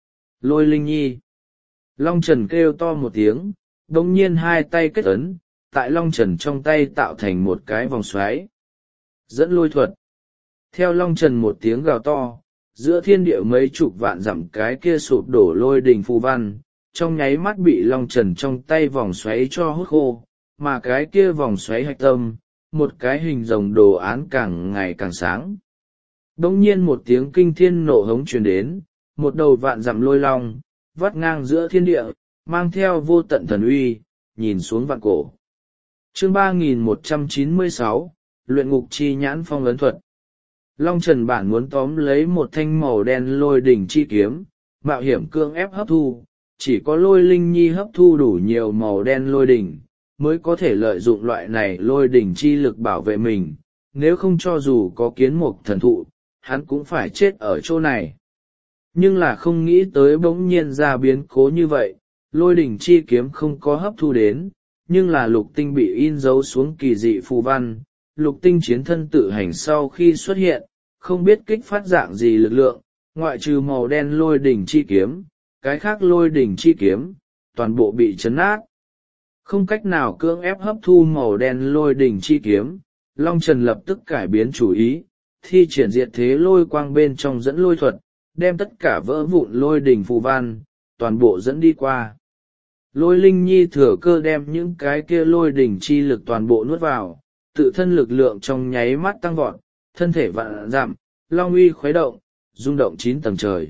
Lôi Linh Nhi. Long Trần kêu to một tiếng, đồng nhiên hai tay kết ấn, tại Long Trần trong tay tạo thành một cái vòng xoáy. Dẫn lôi thuật. Theo Long Trần một tiếng gào to, giữa thiên địa mấy chục vạn dặm cái kia sụp đổ lôi đình phù văn, trong nháy mắt bị Long Trần trong tay vòng xoáy cho hút khô, mà cái kia vòng xoáy hạch tâm, một cái hình rồng đồ án càng ngày càng sáng. Đống nhiên một tiếng kinh thiên nổ hống truyền đến, một đầu vạn dặm lôi long, vắt ngang giữa thiên địa, mang theo vô tận thần uy, nhìn xuống vạn cổ. Chương ba nghìn một trăm chín mươi sáu, Luyện ngục chi nhãn phong ấn thuật. Long Trần bản muốn tóm lấy một thanh màu đen lôi đỉnh chi kiếm, mạo hiểm cưỡng ép hấp thu, chỉ có Lôi Linh Nhi hấp thu đủ nhiều màu đen lôi đỉnh, mới có thể lợi dụng loại này lôi đỉnh chi lực bảo vệ mình, nếu không cho dù có kiến mục thần thụ, hắn cũng phải chết ở chỗ này. Nhưng là không nghĩ tới bỗng nhiên ra biến cố như vậy, lôi đỉnh chi kiếm không có hấp thu đến, nhưng là lục tinh bị in dấu xuống kỳ dị phù văn, lục tinh chiến thân tự hành sau khi xuất hiện, không biết kích phát dạng gì lực lượng, ngoại trừ màu đen lôi đỉnh chi kiếm, cái khác lôi đỉnh chi kiếm, toàn bộ bị chấn nát. Không cách nào cưỡng ép hấp thu màu đen lôi đỉnh chi kiếm, Long Trần lập tức cải biến chủ ý, thi triển diệt thế lôi quang bên trong dẫn lôi thuật, đem tất cả vỡ vụn lôi đỉnh phù văn, toàn bộ dẫn đi qua. Lôi Linh Nhi thừa cơ đem những cái kia lôi đỉnh chi lực toàn bộ nuốt vào, tự thân lực lượng trong nháy mắt tăng vọt, thân thể vạn dặm, long uy khuấy động, rung động chín tầng trời.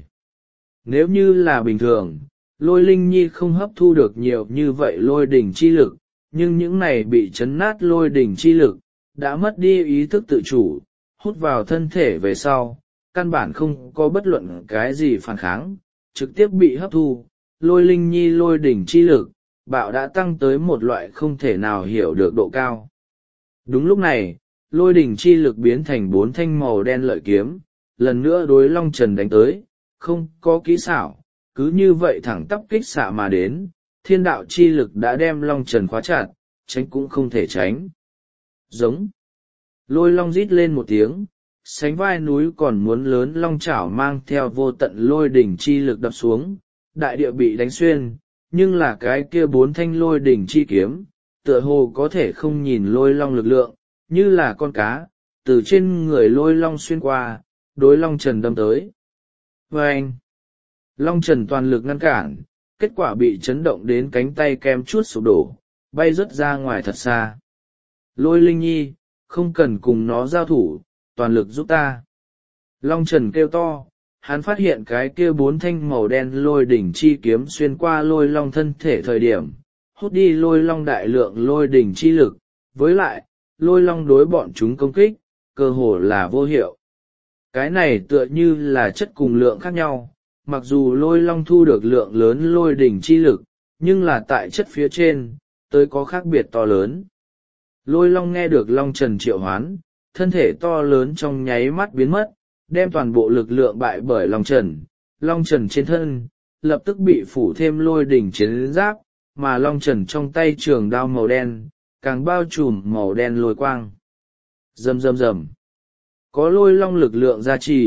Nếu như là bình thường, Lôi Linh Nhi không hấp thu được nhiều như vậy lôi đỉnh chi lực, nhưng những này bị chấn nát lôi đỉnh chi lực, đã mất đi ý thức tự chủ, hút vào thân thể về sau, căn bản không có bất luận cái gì phản kháng, trực tiếp bị hấp thu. Lôi Linh Nhi lôi đỉnh chi lực, bạo đã tăng tới một loại không thể nào hiểu được độ cao. Đúng lúc này, lôi đỉnh chi lực biến thành bốn thanh màu đen lợi kiếm, lần nữa đối Long Trần đánh tới, không có kỹ xảo, cứ như vậy thẳng tắp kích xạ mà đến, thiên đạo chi lực đã đem Long Trần khóa chặt, tránh cũng không thể tránh. Giống. Lôi long rít lên một tiếng, sánh vai núi còn muốn lớn long chảo mang theo vô tận lôi đỉnh chi lực đập xuống, đại địa bị đánh xuyên, nhưng là cái kia bốn thanh lôi đỉnh chi kiếm, tựa hồ có thể không nhìn lôi long lực lượng, như là con cá, từ trên người lôi long xuyên qua, đối Long Trần đâm tới. Và anh, Long Trần toàn lực ngăn cản, kết quả bị chấn động đến cánh tay kem chút sụp đổ, bay rớt ra ngoài thật xa. Lôi Linh Nhi, không cần cùng nó giao thủ, toàn lực giúp ta. Long Trần kêu to, hắn phát hiện cái kia bốn thanh màu đen lôi đỉnh chi kiếm xuyên qua lôi long thân thể thời điểm, hút đi lôi long đại lượng lôi đỉnh chi lực, với lại, lôi long đối bọn chúng công kích, cơ hồ là vô hiệu. Cái này tựa như là chất cùng lượng khác nhau, mặc dù lôi long thu được lượng lớn lôi đỉnh chi lực, nhưng là tại chất phía trên, tới có khác biệt to lớn. Lôi long nghe được Long Trần triệu hoán, thân thể to lớn trong nháy mắt biến mất, đem toàn bộ lực lượng bại bởi Long Trần. Long Trần trên thân, lập tức bị phủ thêm lôi đỉnh chiến giáp, mà Long Trần trong tay trường đao màu đen, càng bao trùm màu đen lôi quang. Rầm rầm rầm. Có lôi long lực lượng gia trì,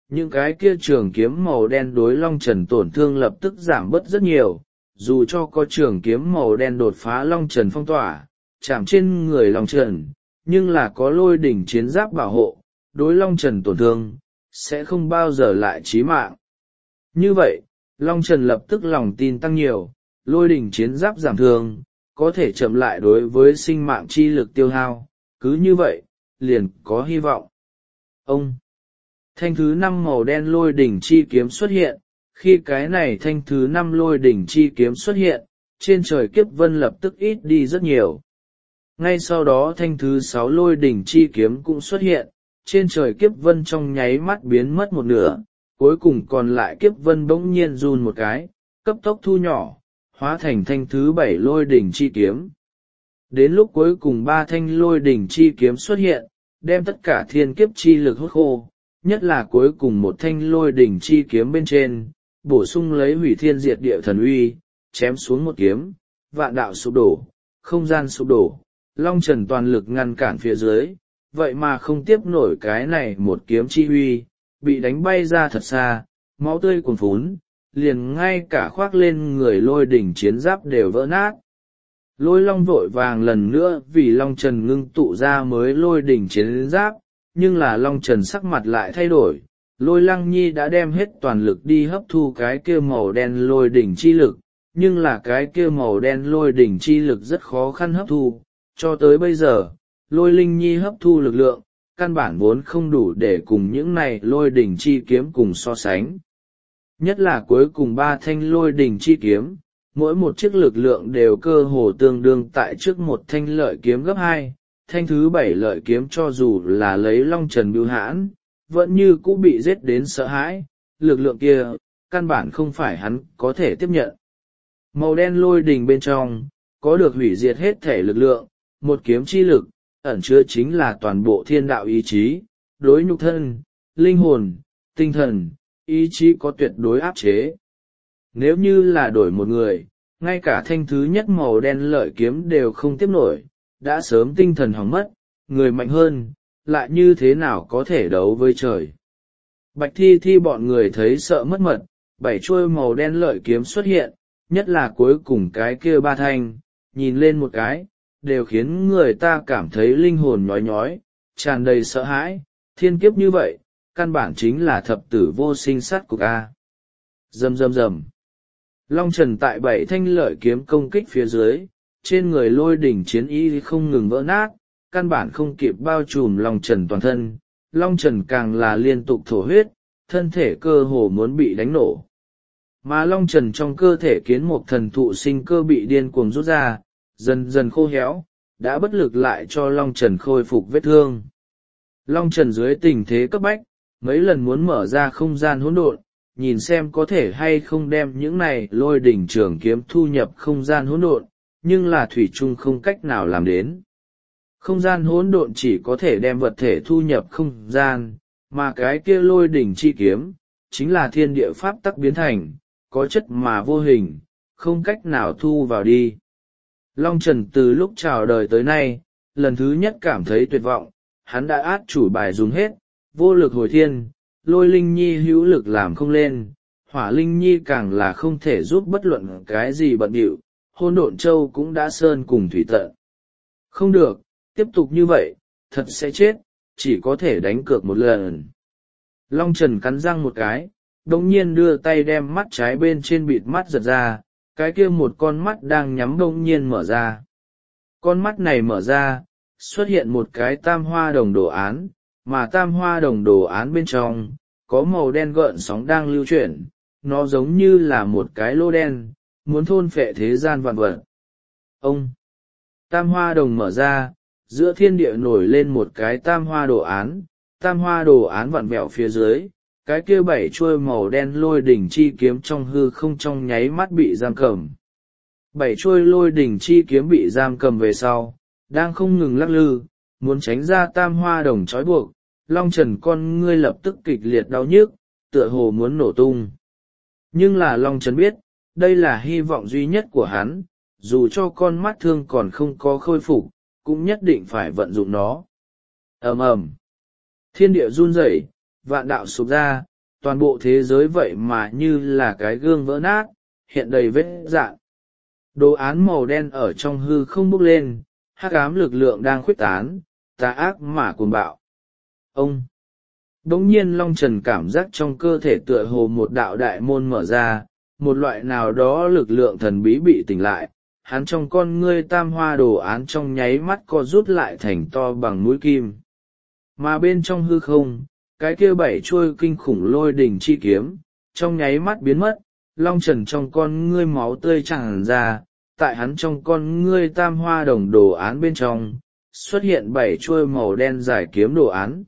những cái kia trường kiếm màu đen đối Long Trần tổn thương lập tức giảm bớt rất nhiều, dù cho có trường kiếm màu đen đột phá Long Trần phong tỏa, chạm trên người Long Trần, nhưng là có lôi đỉnh chiến giáp bảo hộ, đối Long Trần tổn thương, sẽ không bao giờ lại chí mạng. Như vậy, Long Trần lập tức lòng tin tăng nhiều, lôi đỉnh chiến giáp giảm thương, có thể chậm lại đối với sinh mạng chi lực tiêu hao, cứ như vậy, liền có hy vọng. Ông! Thanh thứ năm màu đen lôi đỉnh chi kiếm xuất hiện, khi cái này thanh thứ năm lôi đỉnh chi kiếm xuất hiện, trên trời kiếp vân lập tức ít đi rất nhiều. Ngay sau đó thanh thứ sáu lôi đỉnh chi kiếm cũng xuất hiện, trên trời kiếp vân trong nháy mắt biến mất một nửa, cuối cùng còn lại kiếp vân bỗng nhiên run một cái, cấp tốc thu nhỏ, hóa thành thanh thứ bảy lôi đỉnh chi kiếm. Đến lúc cuối cùng ba thanh lôi đỉnh chi kiếm xuất hiện, đem tất cả thiên kiếp chi lực hút khô, nhất là cuối cùng một thanh lôi đỉnh chi kiếm bên trên, bổ sung lấy hủy thiên diệt địa thần uy, chém xuống một kiếm, vạn đạo sụp đổ, không gian sụp đổ, Long Trần toàn lực ngăn cản phía dưới, vậy mà không tiếp nổi cái này một kiếm chi uy, bị đánh bay ra thật xa, máu tươi cuồn phún, liền ngay cả khoác lên người lôi đỉnh chiến giáp đều vỡ nát. Lôi Long vội vàng lần nữa vì Long Trần ngưng tụ ra mới lôi đỉnh chiến giáp, nhưng là Long Trần sắc mặt lại thay đổi, Lôi Lăng Nhi đã đem hết toàn lực đi hấp thu cái kia màu đen lôi đỉnh chi lực, nhưng là cái kia màu đen lôi đỉnh chi lực rất khó khăn hấp thu, cho tới bây giờ, Lôi Linh Nhi hấp thu lực lượng, căn bản vốn không đủ để cùng những này lôi đỉnh chi kiếm cùng so sánh. Nhất là cuối cùng ba thanh lôi đỉnh chi kiếm, mỗi một chiếc lực lượng đều cơ hồ tương đương tại trước một thanh lợi kiếm gấp hai, thanh thứ bảy lợi kiếm cho dù là lấy Long Trần bưu hãn, vẫn như cũ bị giết đến sợ hãi, lực lượng kia, căn bản không phải hắn có thể tiếp nhận. Màu đen lôi đỉnh bên trong, có được hủy diệt hết thể lực lượng, một kiếm chi lực, ẩn chứa chính là toàn bộ thiên đạo ý chí, đối nhục thân, linh hồn, tinh thần, ý chí có tuyệt đối áp chế. Nếu như là đổi một người, ngay cả thanh thứ nhất màu đen lợi kiếm đều không tiếp nổi, đã sớm tinh thần hỏng mất, người mạnh hơn, lại như thế nào có thể đấu với trời. Bạch Thi Thi bọn người thấy sợ mất mật, bảy chuôi màu đen lợi kiếm xuất hiện, nhất là cuối cùng cái kia ba thanh, nhìn lên một cái, đều khiến người ta cảm thấy linh hồn nhói nhói, tràn đầy sợ hãi, thiên kiếp như vậy, căn bản chính là thập tử vô sinh sát cục A. Rầm rầm rầm. Long Trần tại bảy thanh lợi kiếm công kích phía dưới, trên người lôi đỉnh chiến y không ngừng vỡ nát, căn bản không kịp bao trùm Long Trần toàn thân, Long Trần càng là liên tục thổ huyết, thân thể cơ hồ muốn bị đánh nổ. Mà Long Trần trong cơ thể kiến một thần thụ sinh cơ bị điên cuồng rút ra, dần dần khô héo, đã bất lực lại cho Long Trần khôi phục vết thương. Long Trần dưới tình thế cấp bách, mấy lần muốn mở ra không gian hỗn độn, nhìn xem có thể hay không đem những này lôi đỉnh trường kiếm thu nhập không gian hỗn độn, nhưng là thủy chung không cách nào làm đến. Không gian hỗn độn chỉ có thể đem vật thể thu nhập không gian, mà cái kia lôi đỉnh chi kiếm, chính là thiên địa pháp tắc biến thành, có chất mà vô hình, không cách nào thu vào đi. Long Trần từ lúc chào đời tới nay, lần thứ nhất cảm thấy tuyệt vọng, hắn đã át chủ bài dùng hết, vô lực hồi thiên, lôi linh nhi hữu lực làm không lên, hỏa linh nhi càng là không thể giúp bất luận cái gì bận điệu, hôn độn châu cũng đã sơn cùng thủy tận. Không được, tiếp tục như vậy, thật sẽ chết, chỉ có thể đánh cược một lần. Long Trần cắn răng một cái, đồng nhiên đưa tay đem mắt trái bên trên bịt mắt giật ra, cái kia một con mắt đang nhắm đông nhiên mở ra. Con mắt này mở ra, xuất hiện một cái tam hoa đồng đồ án, mà tam hoa đồng đồ án bên trong, có màu đen gợn sóng đang lưu chuyển, nó giống như là một cái lô đen, muốn thôn phệ thế gian vạn vật. Ông! Tam hoa đồng mở ra, giữa thiên địa nổi lên một cái tam hoa đồ án, tam hoa đồ án vặn vẹo phía dưới, cái kia bảy chuôi màu đen lôi đỉnh chi kiếm trong hư không trong nháy mắt bị giam cầm. Bảy chuôi lôi đỉnh chi kiếm bị giam cầm về sau, đang không ngừng lắc lư, muốn tránh ra tam hoa đồng trói buộc, Long Trần con ngươi lập tức kịch liệt đau nhức, tựa hồ muốn nổ tung. Nhưng là Long Trần biết, đây là hy vọng duy nhất của hắn, dù cho con mắt thương còn không có khôi phục, cũng nhất định phải vận dụng nó. Ầm ầm, thiên địa run rẩy, vạn đạo sụp ra, toàn bộ thế giới vậy mà như là cái gương vỡ nát, hiện đầy vết rạn. Đồ án màu đen ở trong hư không bốc lên, hắc ám lực lượng đang khuếch tán, tà ác mà cuồng bạo. Ông! Bỗng nhiên Long Trần cảm giác trong cơ thể tựa hồ một đạo đại môn mở ra, một loại nào đó lực lượng thần bí bị tỉnh lại, hắn trong con ngươi tam hoa đồ án trong nháy mắt co rút lại thành to bằng mũi kim. Mà bên trong hư không, cái kia bảy chuôi kinh khủng lôi đỉnh chi kiếm, trong nháy mắt biến mất, Long Trần trong con ngươi máu tươi tràn ra, tại hắn trong con ngươi tam hoa đồng đồ án bên trong, xuất hiện bảy chuôi màu đen dài kiếm đồ án.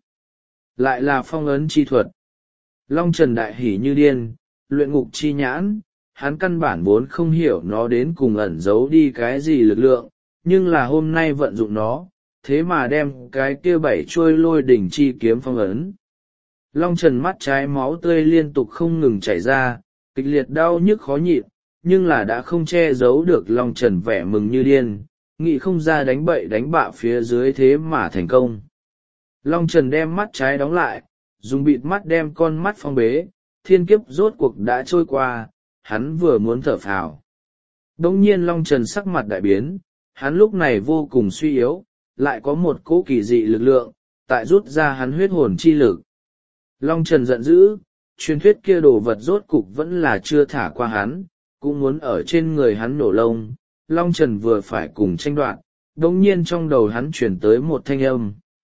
Lại là phong ấn chi thuật. Long Trần đại hỉ như điên, luyện ngục chi nhãn, hắn căn bản vốn không hiểu nó đến cùng ẩn giấu đi cái gì lực lượng, nhưng là hôm nay vận dụng nó, thế mà đem cái kia bảy chuôi lôi đỉnh chi kiếm phong ấn. Long Trần mắt trái máu tươi liên tục không ngừng chảy ra, kịch liệt đau nhức khó nhịn, nhưng là đã không che giấu được Long Trần vẻ mừng như điên, nghĩ không ra đánh bậy đánh bạ phía dưới thế mà thành công. Long Trần đem mắt trái đóng lại, dùng bịt mắt đem con mắt phong bế, thiên kiếp rốt cuộc đã trôi qua, hắn vừa muốn thở phào. Đông nhiên Long Trần sắc mặt đại biến, hắn lúc này vô cùng suy yếu, lại có một cỗ kỳ dị lực lượng, tại rút ra hắn huyết hồn chi lực. Long Trần giận dữ, truyền thuyết kia đồ vật rốt cục vẫn là chưa thả qua hắn, cũng muốn ở trên người hắn nổ lông. Long Trần vừa phải cùng tranh đoạt, đông nhiên trong đầu hắn chuyển tới một thanh âm.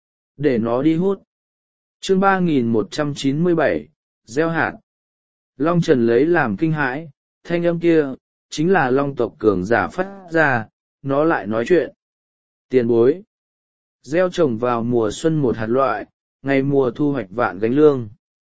Để nó đi hút. Chương ba nghìn một trăm chín mươi bảy, gieo hạt. Long Trần lấy làm kinh hãi, thanh âm kia, chính là Long tộc cường giả phát ra, nó lại nói chuyện. Tiền bối. Gieo trồng vào mùa xuân một hạt loại, ngày mùa thu hoạch vạn gánh lương.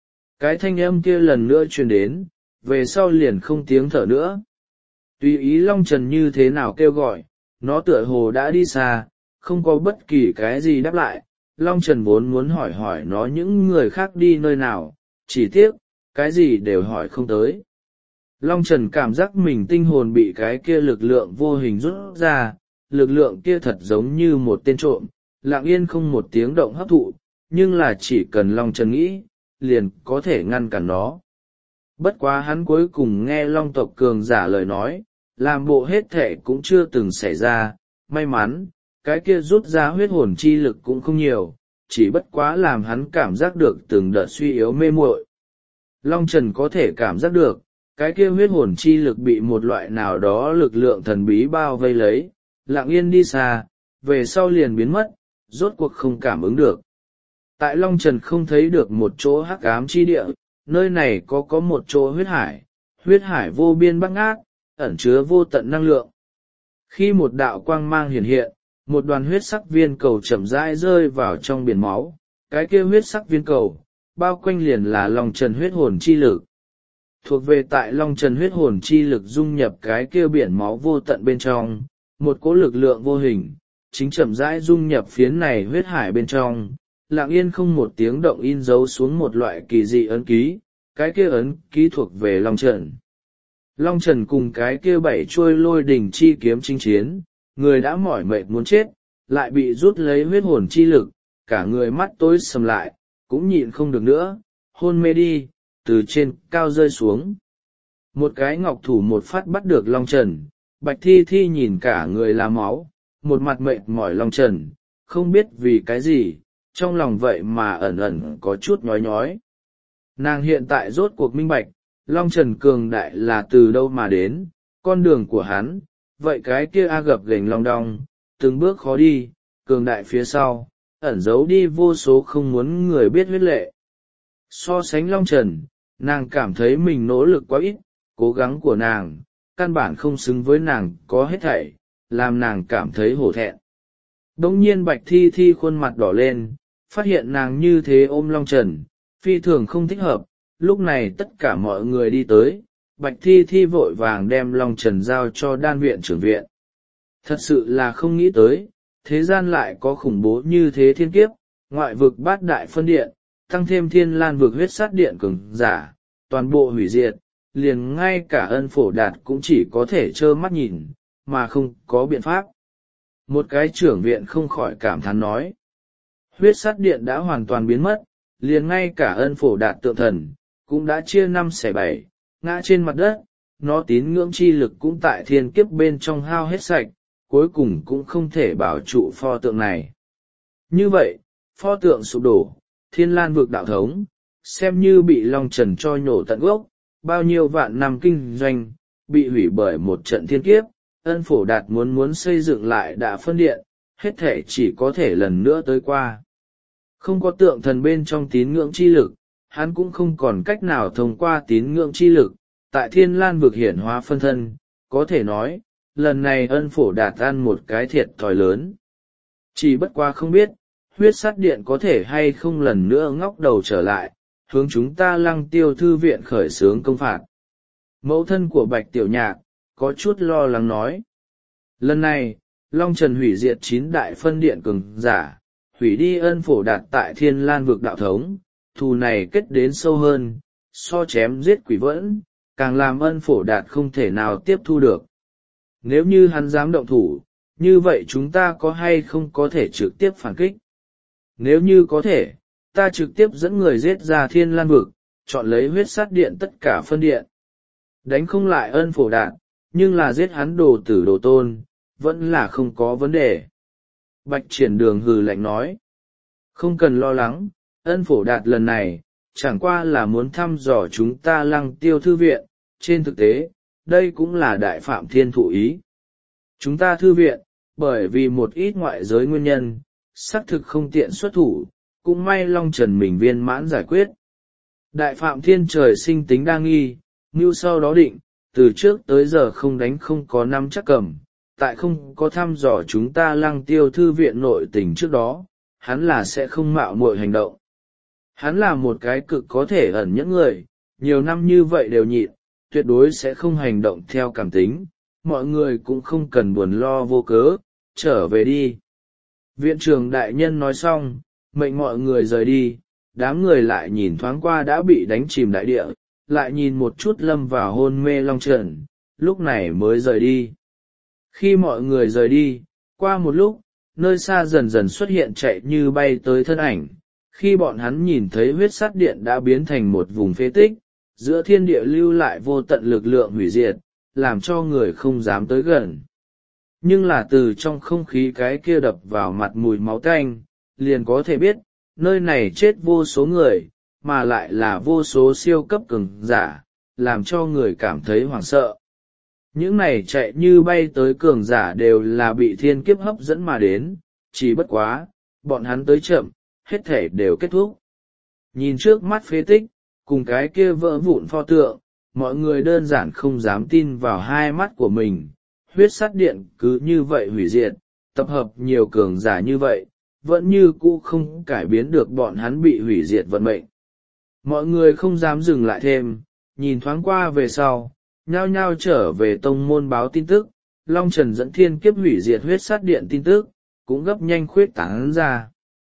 Cái thanh âm kia lần nữa truyền đến, về sau liền không tiếng thở nữa. Tùy ý Long Trần như thế nào kêu gọi, nó tựa hồ đã đi xa, không có bất kỳ cái gì đáp lại. Long Trần vốn muốn hỏi hỏi nó những người khác đi nơi nào, chỉ tiếc, cái gì đều hỏi không tới. Long Trần cảm giác mình tinh hồn bị cái kia lực lượng vô hình rút ra, lực lượng kia thật giống như một tên trộm, lặng yên không một tiếng động hấp thụ, nhưng là chỉ cần Long Trần nghĩ, liền có thể ngăn cản nó. Bất quá hắn cuối cùng nghe Long tộc cường giả lời nói, làm bộ hết thể cũng chưa từng xảy ra, may mắn, cái kia rút ra huyết hồn chi lực cũng không nhiều, chỉ bất quá làm hắn cảm giác được từng đợt suy yếu mê muội. Long Trần có thể cảm giác được, cái kia huyết hồn chi lực bị một loại nào đó lực lượng thần bí bao vây lấy, lặng yên đi xa, về sau liền biến mất, rốt cuộc không cảm ứng được. Tại Long Trần không thấy được một chỗ hắc ám chi địa, nơi này có có một chỗ huyết hải, huyết hải vô biên bát ngát, ẩn chứa vô tận năng lượng. Khi một đạo quang mang hiện hiện, một đoàn huyết sắc viên cầu chậm rãi rơi vào trong biển máu, cái kia huyết sắc viên cầu, bao quanh liền là Long Trần huyết hồn chi lực. Thuộc về tại Long Trần huyết hồn chi lực dung nhập cái kia biển máu vô tận bên trong, một cỗ lực lượng vô hình, chính chậm rãi dung nhập phiến này huyết hải bên trong, lặng yên không một tiếng động in dấu xuống một loại kỳ dị ấn ký, cái kia ấn ký thuộc về Long Trần. Long Trần cùng cái kia bảy chuôi lôi đỉnh chi kiếm chinh chiến, người đã mỏi mệt muốn chết, lại bị rút lấy huyết hồn chi lực, cả người mắt tối sầm lại, cũng nhịn không được nữa, hôn mê đi, từ trên cao rơi xuống. Một cái ngọc thủ một phát bắt được Long Trần, Bạch Thi Thi nhìn cả người là máu, một mặt mệt mỏi Long Trần, không biết vì cái gì, trong lòng vậy mà ẩn ẩn có chút nhói nhói. Nàng hiện tại rốt cuộc minh bạch, Long Trần cường đại là từ đâu mà đến, con đường của hắn, vậy cái kia A gập ghềnh long đong, từng bước khó đi, cường đại phía sau, ẩn giấu đi vô số không muốn người biết huyết lệ. So sánh Long Trần, nàng cảm thấy mình nỗ lực quá ít, cố gắng của nàng, căn bản không xứng với nàng có hết thảy, làm nàng cảm thấy hổ thẹn. Đông nhiên Bạch Thi Thi khuôn mặt đỏ lên, phát hiện nàng như thế ôm Long Trần, phi thường không thích hợp, lúc này tất cả mọi người đi tới, Bạch Thi Thi vội vàng đem Long Trần giao cho đan viện trưởng viện. Thật sự là không nghĩ tới, thế gian lại có khủng bố như thế thiên kiếp, ngoại vực bát đại phân điện, tăng thêm thiên lan vực huyết sát điện cường giả, toàn bộ hủy diệt, liền ngay cả Ân Phổ Đạt cũng chỉ có thể trơ mắt nhìn, mà không có biện pháp. Một cái trưởng viện không khỏi cảm thán nói. Huyết sát điện đã hoàn toàn biến mất, liền ngay cả Ân Phổ Đạt tượng thần, cũng đã chia năm xẻ bảy, ngã trên mặt đất, nó tín ngưỡng chi lực cũng tại thiên kiếp bên trong hao hết sạch, cuối cùng cũng không thể bảo trụ pho tượng này. Như vậy, pho tượng sụp đổ, Thiên Lan vực đạo thống, xem như bị Long Trần cho nhổ tận gốc, bao nhiêu vạn năm kinh doanh, bị hủy bởi một trận thiên kiếp, Ân Phổ Đạt muốn muốn xây dựng lại Đạ Phân Điện, hết thể chỉ có thể lần nữa tới qua. Không có tượng thần bên trong tín ngưỡng chi lực, hắn cũng không còn cách nào thông qua tín ngưỡng chi lực, tại Thiên Lan vực hiển hóa phân thân, có thể nói, lần này Ân Phổ Đạt ăn một cái thiệt thòi lớn. Chỉ bất qua không biết, huyết sát điện có thể hay không lần nữa ngóc đầu trở lại, hướng chúng ta Lăng Tiêu thư viện khởi xướng công phạt. Mẫu thân của Bạch Tiểu Nhạc, có chút lo lắng nói. Lần này, Long Trần hủy diệt chín đại phân điện cường giả, hủy đi Ân Phổ Đạt tại Thiên Lan vực đạo thống, thù này kết đến sâu hơn, so chém giết quỷ vẫn, càng làm Ân Phổ Đạt không thể nào tiếp thu được. Nếu như hắn dám động thủ, như vậy chúng ta có hay không có thể trực tiếp phản kích? Nếu như có thể, ta trực tiếp dẫn người giết ra Thiên Lan vực, chọn lấy huyết sát điện tất cả phân điện. Đánh không lại Ân Phổ Đạt, nhưng là giết hắn đồ tử đồ tôn, vẫn là không có vấn đề. Bạch Triển Đường hừ lạnh nói. Không cần lo lắng, Ân Phổ Đạt lần này, chẳng qua là muốn thăm dò chúng ta Lăng Tiêu thư viện, trên thực tế, đây cũng là đại phạm thiên thụ ý. Chúng ta thư viện, bởi vì một ít ngoại giới nguyên nhân, xác thực không tiện xuất thủ, cũng may Long Trần mình viên mãn giải quyết. Đại phạm thiên trời sinh tính đa nghi, mưu sau đó định, từ trước tới giờ không đánh không có năm chắc cầm, tại không có thăm dò chúng ta Lăng Tiêu thư viện nội tình trước đó, hắn là sẽ không mạo muội hành động. Hắn là một cái cực có thể ẩn những người, nhiều năm như vậy đều nhịn, tuyệt đối sẽ không hành động theo cảm tính, mọi người cũng không cần buồn lo vô cớ, trở về đi. Viện trưởng đại nhân nói xong, mệnh mọi người rời đi, đám người lại nhìn thoáng qua đã bị đánh chìm đại địa, lại nhìn một chút lâm vào hôn mê Long Trần, lúc này mới rời đi. Khi mọi người rời đi, qua một lúc, nơi xa dần dần xuất hiện chạy như bay tới thân ảnh, khi bọn hắn nhìn thấy huyết sát điện đã biến thành một vùng phế tích, giữa thiên địa lưu lại vô tận lực lượng hủy diệt, làm cho người không dám tới gần. Nhưng là từ trong không khí cái kia đập vào mặt mùi máu tanh, liền có thể biết, nơi này chết vô số người, mà lại là vô số siêu cấp cường giả, làm cho người cảm thấy hoảng sợ. Những này chạy như bay tới cường giả đều là bị thiên kiếp hấp dẫn mà đến, chỉ bất quá, bọn hắn tới chậm, hết thể đều kết thúc. Nhìn trước mắt phế tích, cùng cái kia vỡ vụn pho tượng, mọi người đơn giản không dám tin vào hai mắt của mình. Huyết sát điện cứ như vậy hủy diệt, tập hợp nhiều cường giả như vậy, vẫn như cũ không cải biến được bọn hắn bị hủy diệt vận mệnh. Mọi người không dám dừng lại thêm, nhìn thoáng qua về sau, nhao nhao trở về tông môn báo tin tức, Long Trần dẫn thiên kiếp hủy diệt huyết sát điện tin tức, cũng gấp nhanh khuyết tán ra.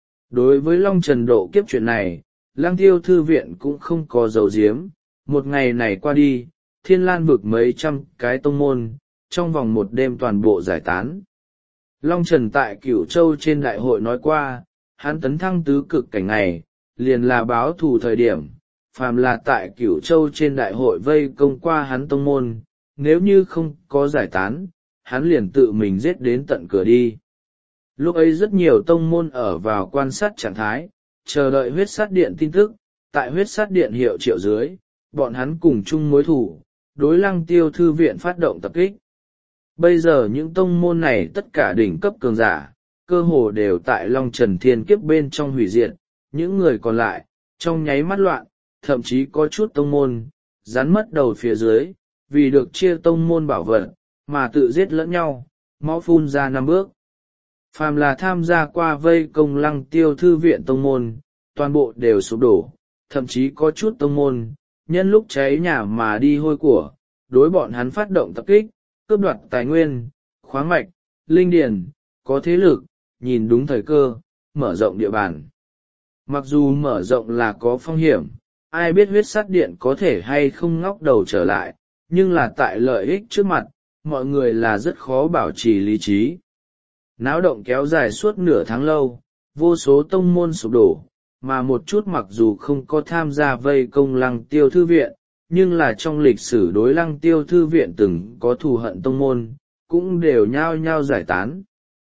Đối với Long Trần độ kiếp chuyện này, Lăng Tiêu thư viện cũng không có dấu giếm, một ngày này qua đi, Thiên Lan vực mấy trăm cái tông môn, trong vòng một đêm toàn bộ giải tán. Long Trần tại Cửu Châu trên đại hội nói qua, hắn tấn thăng tứ cực cảnh này, liền là báo thù thời điểm, phàm là tại Cửu Châu trên đại hội vây công qua hắn tông môn, nếu như không có giải tán, hắn liền tự mình giết đến tận cửa đi. Lúc ấy rất nhiều tông môn ở vào quan sát trạng thái, chờ đợi huyết sát điện tin tức, tại huyết sát điện hiệu triệu dưới, bọn hắn cùng chung mối thủ, đối Lăng Tiêu thư viện phát động tập kích. Bây giờ những tông môn này tất cả đỉnh cấp cường giả, cơ hồ đều tại Long Trần thiên kiếp bên trong hủy diệt, những người còn lại, trong nháy mắt loạn, thậm chí có chút tông môn, rắn mất đầu phía dưới, vì được chia tông môn bảo vật, mà tự giết lẫn nhau, máu phun ra năm bước. Phàm là tham gia qua vây công Lăng Tiêu thư viện tông môn, toàn bộ đều sụp đổ, thậm chí có chút tông môn, nhân lúc cháy nhà mà đi hôi của, đối bọn hắn phát động tập kích, cướp đoạt tài nguyên, khoáng mạch, linh điền, có thế lực, nhìn đúng thời cơ, mở rộng địa bàn. Mặc dù mở rộng là có phong hiểm, ai biết huyết sát điện có thể hay không ngóc đầu trở lại, nhưng là tại lợi ích trước mặt, mọi người là rất khó bảo trì lý trí. Náo động kéo dài suốt nửa tháng lâu, vô số tông môn sụp đổ, mà một chút mặc dù không có tham gia vây công lăng tiêu thư viện, nhưng là trong lịch sử đối lăng tiêu thư viện từng có thù hận tông môn, cũng đều nhao nhao giải tán.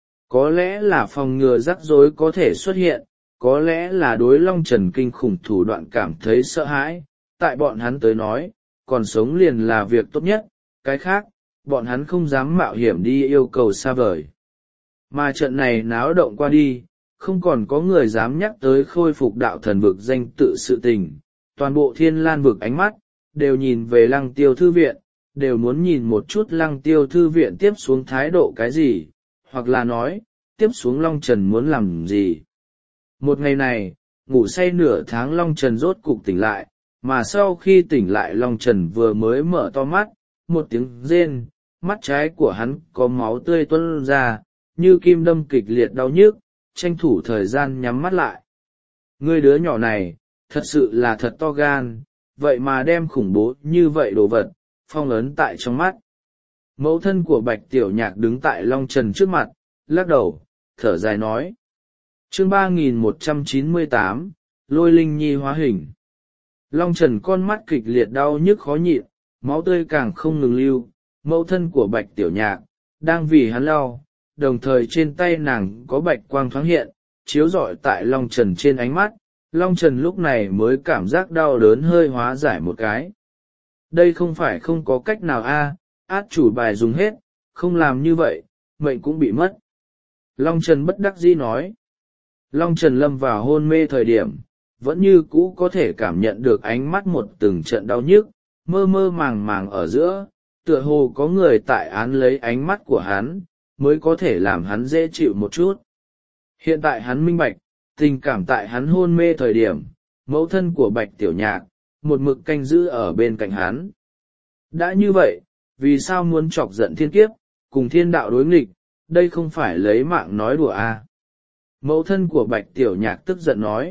Có lẽ là phòng ngừa rắc rối có thể xuất hiện, có lẽ là đối Long Trần kinh khủng thủ đoạn cảm thấy sợ hãi, tại bọn hắn tới nói, còn sống liền là việc tốt nhất, cái khác, bọn hắn không dám mạo hiểm đi yêu cầu xa vời. Mà trận này náo động qua đi, không còn có người dám nhắc tới khôi phục đạo thần vực danh tự sự tình, toàn bộ thiên lan vực ánh mắt, đều nhìn về lăng tiêu thư viện, đều muốn nhìn một chút lăng tiêu thư viện tiếp xuống thái độ cái gì, hoặc là nói, tiếp xuống Long Trần muốn làm gì. Một ngày này, ngủ say nửa tháng Long Trần rốt cục tỉnh lại, mà sau khi tỉnh lại Long Trần vừa mới mở to mắt, một tiếng rên, mắt trái của hắn có máu tươi tuôn ra, như kim đâm kịch liệt đau nhức, tranh thủ thời gian nhắm mắt lại. Ngươi đứa nhỏ này, thật sự là thật to gan, vậy mà đem khủng bố như vậy đồ vật, phong ấn tại trong mắt. Mẫu thân của Bạch Tiểu Nhạc đứng tại Long Trần trước mặt, lắc đầu, thở dài nói. Chương ba nghìn một trăm chín mươi tám, Lôi Linh Nhi hóa hình. Long Trần con mắt kịch liệt đau nhức khó nhịn, máu tươi càng không ngừng lưu, mẫu thân của Bạch Tiểu Nhạc, đang vì hắn lau, đồng thời trên tay nàng có bạch quang thoáng hiện, chiếu rọi tại Long Trần trên ánh mắt, Long Trần lúc này mới cảm giác đau đớn hơi hóa giải một cái. Đây không phải không có cách nào a, át chủ bài dùng hết, không làm như vậy, mệnh cũng bị mất. Long Trần bất đắc dĩ nói. Long Trần lâm vào hôn mê thời điểm, vẫn như cũ có thể cảm nhận được ánh mắt một từng trận đau nhức, mơ mơ màng màng ở giữa, tựa hồ có người tại án lấy ánh mắt của hắn, mới có thể làm hắn dễ chịu một chút. Hiện tại hắn minh bạch, tình cảm tại hắn hôn mê thời điểm, mẫu thân của Bạch Tiểu Nhạc, một mực canh giữ ở bên cạnh hắn. Đã như vậy, vì sao muốn chọc giận thiên kiếp, cùng thiên đạo đối nghịch, đây không phải lấy mạng nói đùa à. Mẫu thân của Bạch Tiểu Nhạc tức giận nói.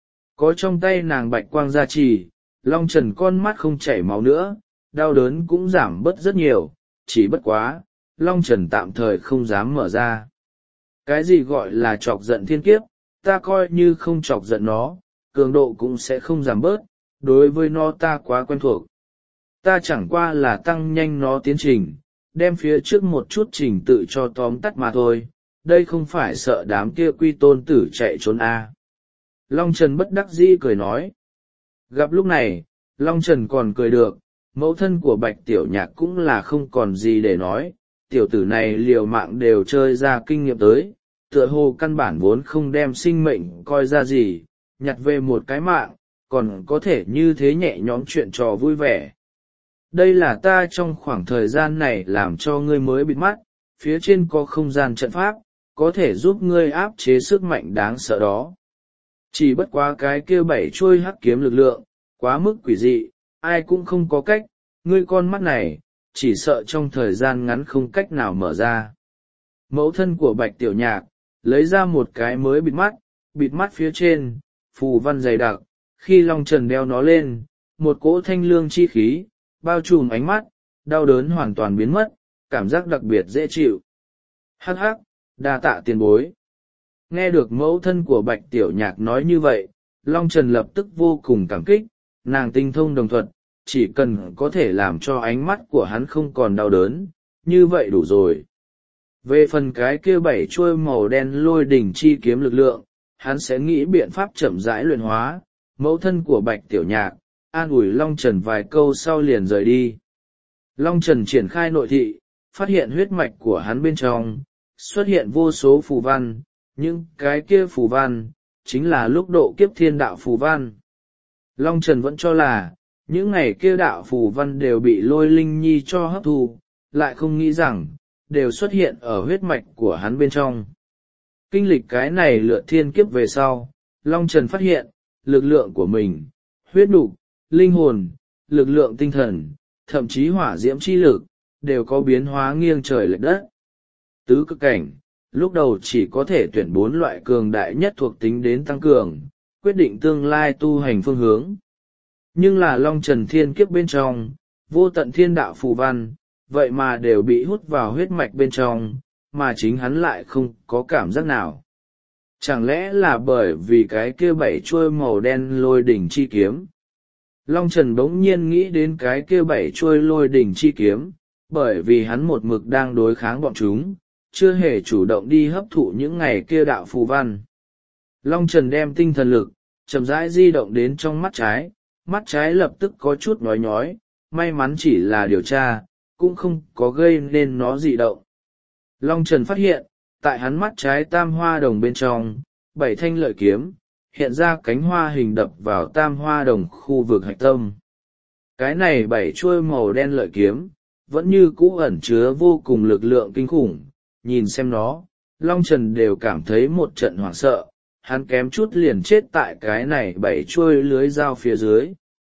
Có trong tay nàng bạch quang gia trì, Long Trần con mắt không chảy máu nữa, đau đớn cũng giảm bớt rất nhiều, chỉ bất quá, Long Trần tạm thời không dám mở ra. Cái gì gọi là chọc giận thiên kiếp, ta coi như không chọc giận nó, cường độ cũng sẽ không giảm bớt, đối với nó ta quá quen thuộc. Ta chẳng qua là tăng nhanh nó tiến trình, đem phía trước một chút trình tự cho tóm tắt mà thôi, đây không phải sợ đám kia quy tôn tử chạy trốn à. Long Trần bất đắc dĩ cười nói. Gặp lúc này, Long Trần còn cười được, mẫu thân của Bạch Tiểu Nhạc cũng là không còn gì để nói, tiểu tử này liều mạng đều chơi ra kinh nghiệm tới, tựa hồ căn bản vốn không đem sinh mệnh coi ra gì, nhặt về một cái mạng, còn có thể như thế nhẹ nhõm chuyện trò vui vẻ. Đây là ta trong khoảng thời gian này làm cho ngươi mới bịt mắt, phía trên có không gian trận pháp, có thể giúp ngươi áp chế sức mạnh đáng sợ đó. Chỉ bất quá cái kia bảy chuôi hắc kiếm lực lượng, quá mức quỷ dị, ai cũng không có cách, ngươi con mắt này, chỉ sợ trong thời gian ngắn không cách nào mở ra. Mẫu thân của Bạch Tiểu Nhạc, lấy ra một cái mới bịt mắt, bịt mắt phía trên, phù văn dày đặc, khi Long Trần đeo nó lên, một cỗ thanh lương chi khí, bao trùm ánh mắt, đau đớn hoàn toàn biến mất, cảm giác đặc biệt dễ chịu. Hắc hắc, đa tạ tiền bối. Nghe được mẫu thân của Bạch Tiểu Nhạc nói như vậy, Long Trần lập tức vô cùng cảm kích, nàng tinh thông đồng thuật, chỉ cần có thể làm cho ánh mắt của hắn không còn đau đớn, như vậy đủ rồi. Về phần cái kia bảy chuôi màu đen lôi đỉnh chi kiếm lực lượng, hắn sẽ nghĩ biện pháp chậm rãi luyện hóa, mẫu thân của Bạch Tiểu Nhạc, an ủi Long Trần vài câu sau liền rời đi. Long Trần triển khai nội thị, phát hiện huyết mạch của hắn bên trong, xuất hiện vô số phù văn, những cái kia phù văn, chính là lúc độ kiếp thiên đạo phù văn. Long Trần vẫn cho là, những ngày kia đạo phù văn đều bị Lôi Linh Nhi cho hấp thu, lại không nghĩ rằng, đều xuất hiện ở huyết mạch của hắn bên trong. Kinh lịch cái này lựa thiên kiếp về sau, Long Trần phát hiện, lực lượng của mình, huyết nục, linh hồn, lực lượng tinh thần, thậm chí hỏa diễm chi lực, đều có biến hóa nghiêng trời lệch đất. Tứ cực cảnh, lúc đầu chỉ có thể tuyển bốn loại cường đại nhất thuộc tính đến tăng cường, quyết định tương lai tu hành phương hướng. Nhưng là Long Trần thiên kiếp bên trong, vô tận thiên đạo phù văn, vậy mà đều bị hút vào huyết mạch bên trong, mà chính hắn lại không có cảm giác nào. Chẳng lẽ là bởi vì cái kia bảy chuôi màu đen lôi đỉnh chi kiếm? Long Trần bỗng nhiên nghĩ đến cái kia bảy chuôi lôi đỉnh chi kiếm, bởi vì hắn một mực đang đối kháng bọn chúng, chưa hề chủ động đi hấp thụ những ngày kia đạo phù văn. Long Trần đem tinh thần lực, chậm rãi di động đến trong mắt trái, mắt trái lập tức có chút nhói nhói, may mắn chỉ là điều tra, cũng không có gây nên nó dị động. Long Trần phát hiện, tại hắn mắt trái tam hoa đồng bên trong, bảy thanh lợi kiếm, hiện ra cánh hoa hình đập vào tam hoa đồng khu vực hạch tâm. Cái này bảy chuôi màu đen lợi kiếm, vẫn như cũ ẩn chứa vô cùng lực lượng kinh khủng, nhìn xem nó, Long Trần đều cảm thấy một trận hoảng sợ, hắn kém chút liền chết tại cái này bảy chuôi lưới dao phía dưới.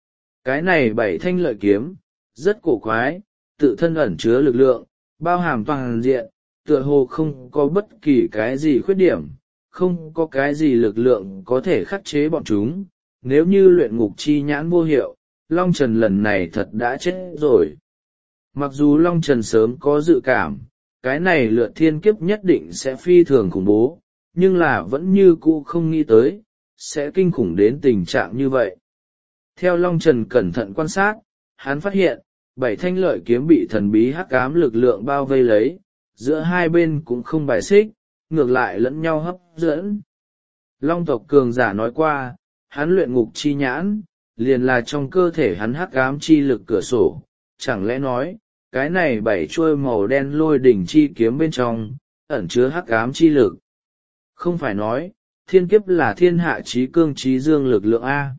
Cái này bảy thanh lợi kiếm, rất cổ quái, tự thân ẩn chứa lực lượng, bao hàm toàn diện, tựa hồ không có bất kỳ cái gì khuyết điểm, không có cái gì lực lượng có thể khắc chế bọn chúng. Nếu như luyện ngục chi nhãn vô hiệu, Long Trần lần này thật đã chết rồi. Mặc dù Long Trần sớm có dự cảm, cái này lượt thiên kiếp nhất định sẽ phi thường khủng bố, nhưng là vẫn như cũ không nghĩ tới, sẽ kinh khủng đến tình trạng như vậy. Theo Long Trần cẩn thận quan sát, hắn phát hiện, bảy thanh lợi kiếm bị thần bí hắc ám lực lượng bao vây lấy, giữa hai bên cũng không bài xích, ngược lại lẫn nhau hấp dẫn. Long tộc cường giả nói qua, hắn luyện ngục chi nhãn, liền là trong cơ thể hắn hắc ám chi lực cửa sổ, chẳng lẽ nói, cái này bảy chuôi màu đen lôi đỉnh chi kiếm bên trong, ẩn chứa hắc ám chi lực. Không phải nói, thiên kiếp là thiên hạ trí cương trí dương lực lượng A.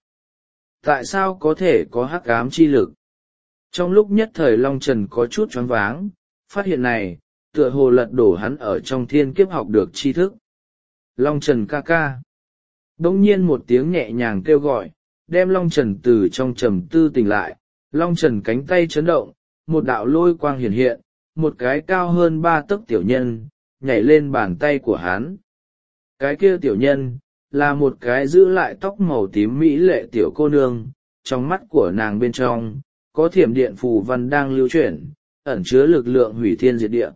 Tại sao có thể có hắc ám chi lực? Trong lúc nhất thời Long Trần có chút choáng váng, phát hiện này, tựa hồ lật đổ hắn ở trong thiên kiếp học được tri thức. Long Trần ca ca. Đông nhiên một tiếng nhẹ nhàng kêu gọi, đem Long Trần từ trong trầm tư tỉnh lại. Long Trần cánh tay chấn động, một đạo lôi quang hiển hiện, một cái cao hơn ba tấc tiểu nhân, nhảy lên bàn tay của hắn. Cái kia tiểu nhân, là một cái giữ lại tóc màu tím mỹ lệ tiểu cô nương, trong mắt của nàng bên trong, có thiểm điện phù văn đang lưu chuyển, ẩn chứa lực lượng hủy thiên diệt địa.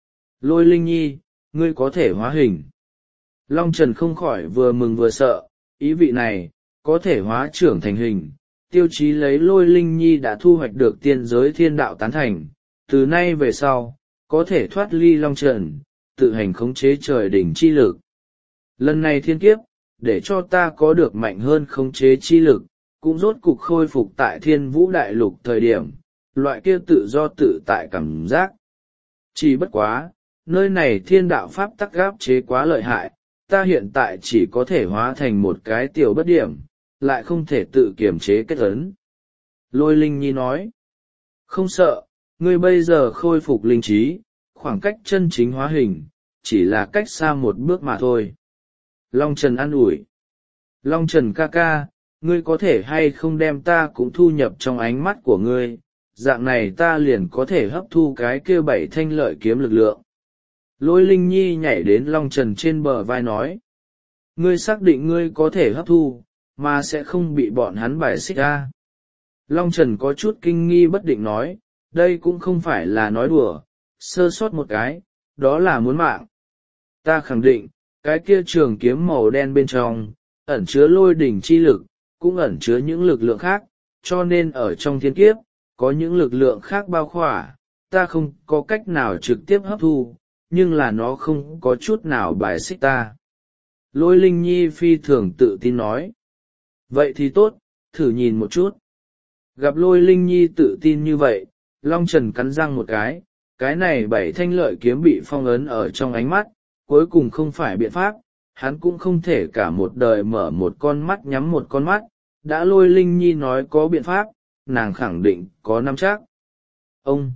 Lôi Linh Nhi, ngươi có thể hóa hình. Long Trần không khỏi vừa mừng vừa sợ, ý vị này, có thể hóa trưởng thành hình, tiêu chí lấy Lôi Linh Nhi đã thu hoạch được tiên giới thiên đạo tán thành, từ nay về sau, có thể thoát ly Long Trần, tự hành khống chế trời đỉnh chi lực. Lần này thiên kiếp, để cho ta có được mạnh hơn khống chế chi lực, cũng rốt cục khôi phục tại thiên vũ đại lục thời điểm, loại kia tự do tự tại cảm giác. Chỉ bất quá, nơi này thiên đạo pháp tắc gáp chế quá lợi hại, ta hiện tại chỉ có thể hóa thành một cái tiểu bất điểm, lại không thể tự kiềm chế kết ấn. Lôi Linh Nhi nói, không sợ, ngươi bây giờ khôi phục linh trí, khoảng cách chân chính hóa hình, chỉ là cách xa một bước mà thôi. Long Trần an ủi, Long Trần ca ca, ngươi có thể hay không đem ta cũng thu nhập trong ánh mắt của ngươi, dạng này ta liền có thể hấp thu cái kia bảy thanh lợi kiếm lực lượng. Lôi Linh Nhi nhảy đến Long Trần trên bờ vai nói, ngươi xác định ngươi có thể hấp thu, mà sẽ không bị bọn hắn bài xích ra. Long Trần có chút kinh nghi bất định nói, đây cũng không phải là nói đùa, sơ sót một cái, đó là muốn mạng. Ta khẳng định, cái kia trường kiếm màu đen bên trong, ẩn chứa lôi đỉnh chi lực, cũng ẩn chứa những lực lượng khác, cho nên ở trong thiên kiếp, có những lực lượng khác bao khỏa, ta không có cách nào trực tiếp hấp thu, nhưng là nó không có chút nào bài xích ta. Lôi Linh Nhi phi thường tự tin nói. Vậy thì tốt, thử nhìn một chút. Gặp Lôi Linh Nhi tự tin như vậy, Long Trần cắn răng một cái, cái này bảy thanh lợi kiếm bị phong ấn ở trong ánh mắt, cuối cùng không phải biện pháp, hắn cũng không thể cả một đời mở một con mắt nhắm một con mắt, đã Lôi Linh Nhi nói có biện pháp, nàng khẳng định có nắm chắc. Ông!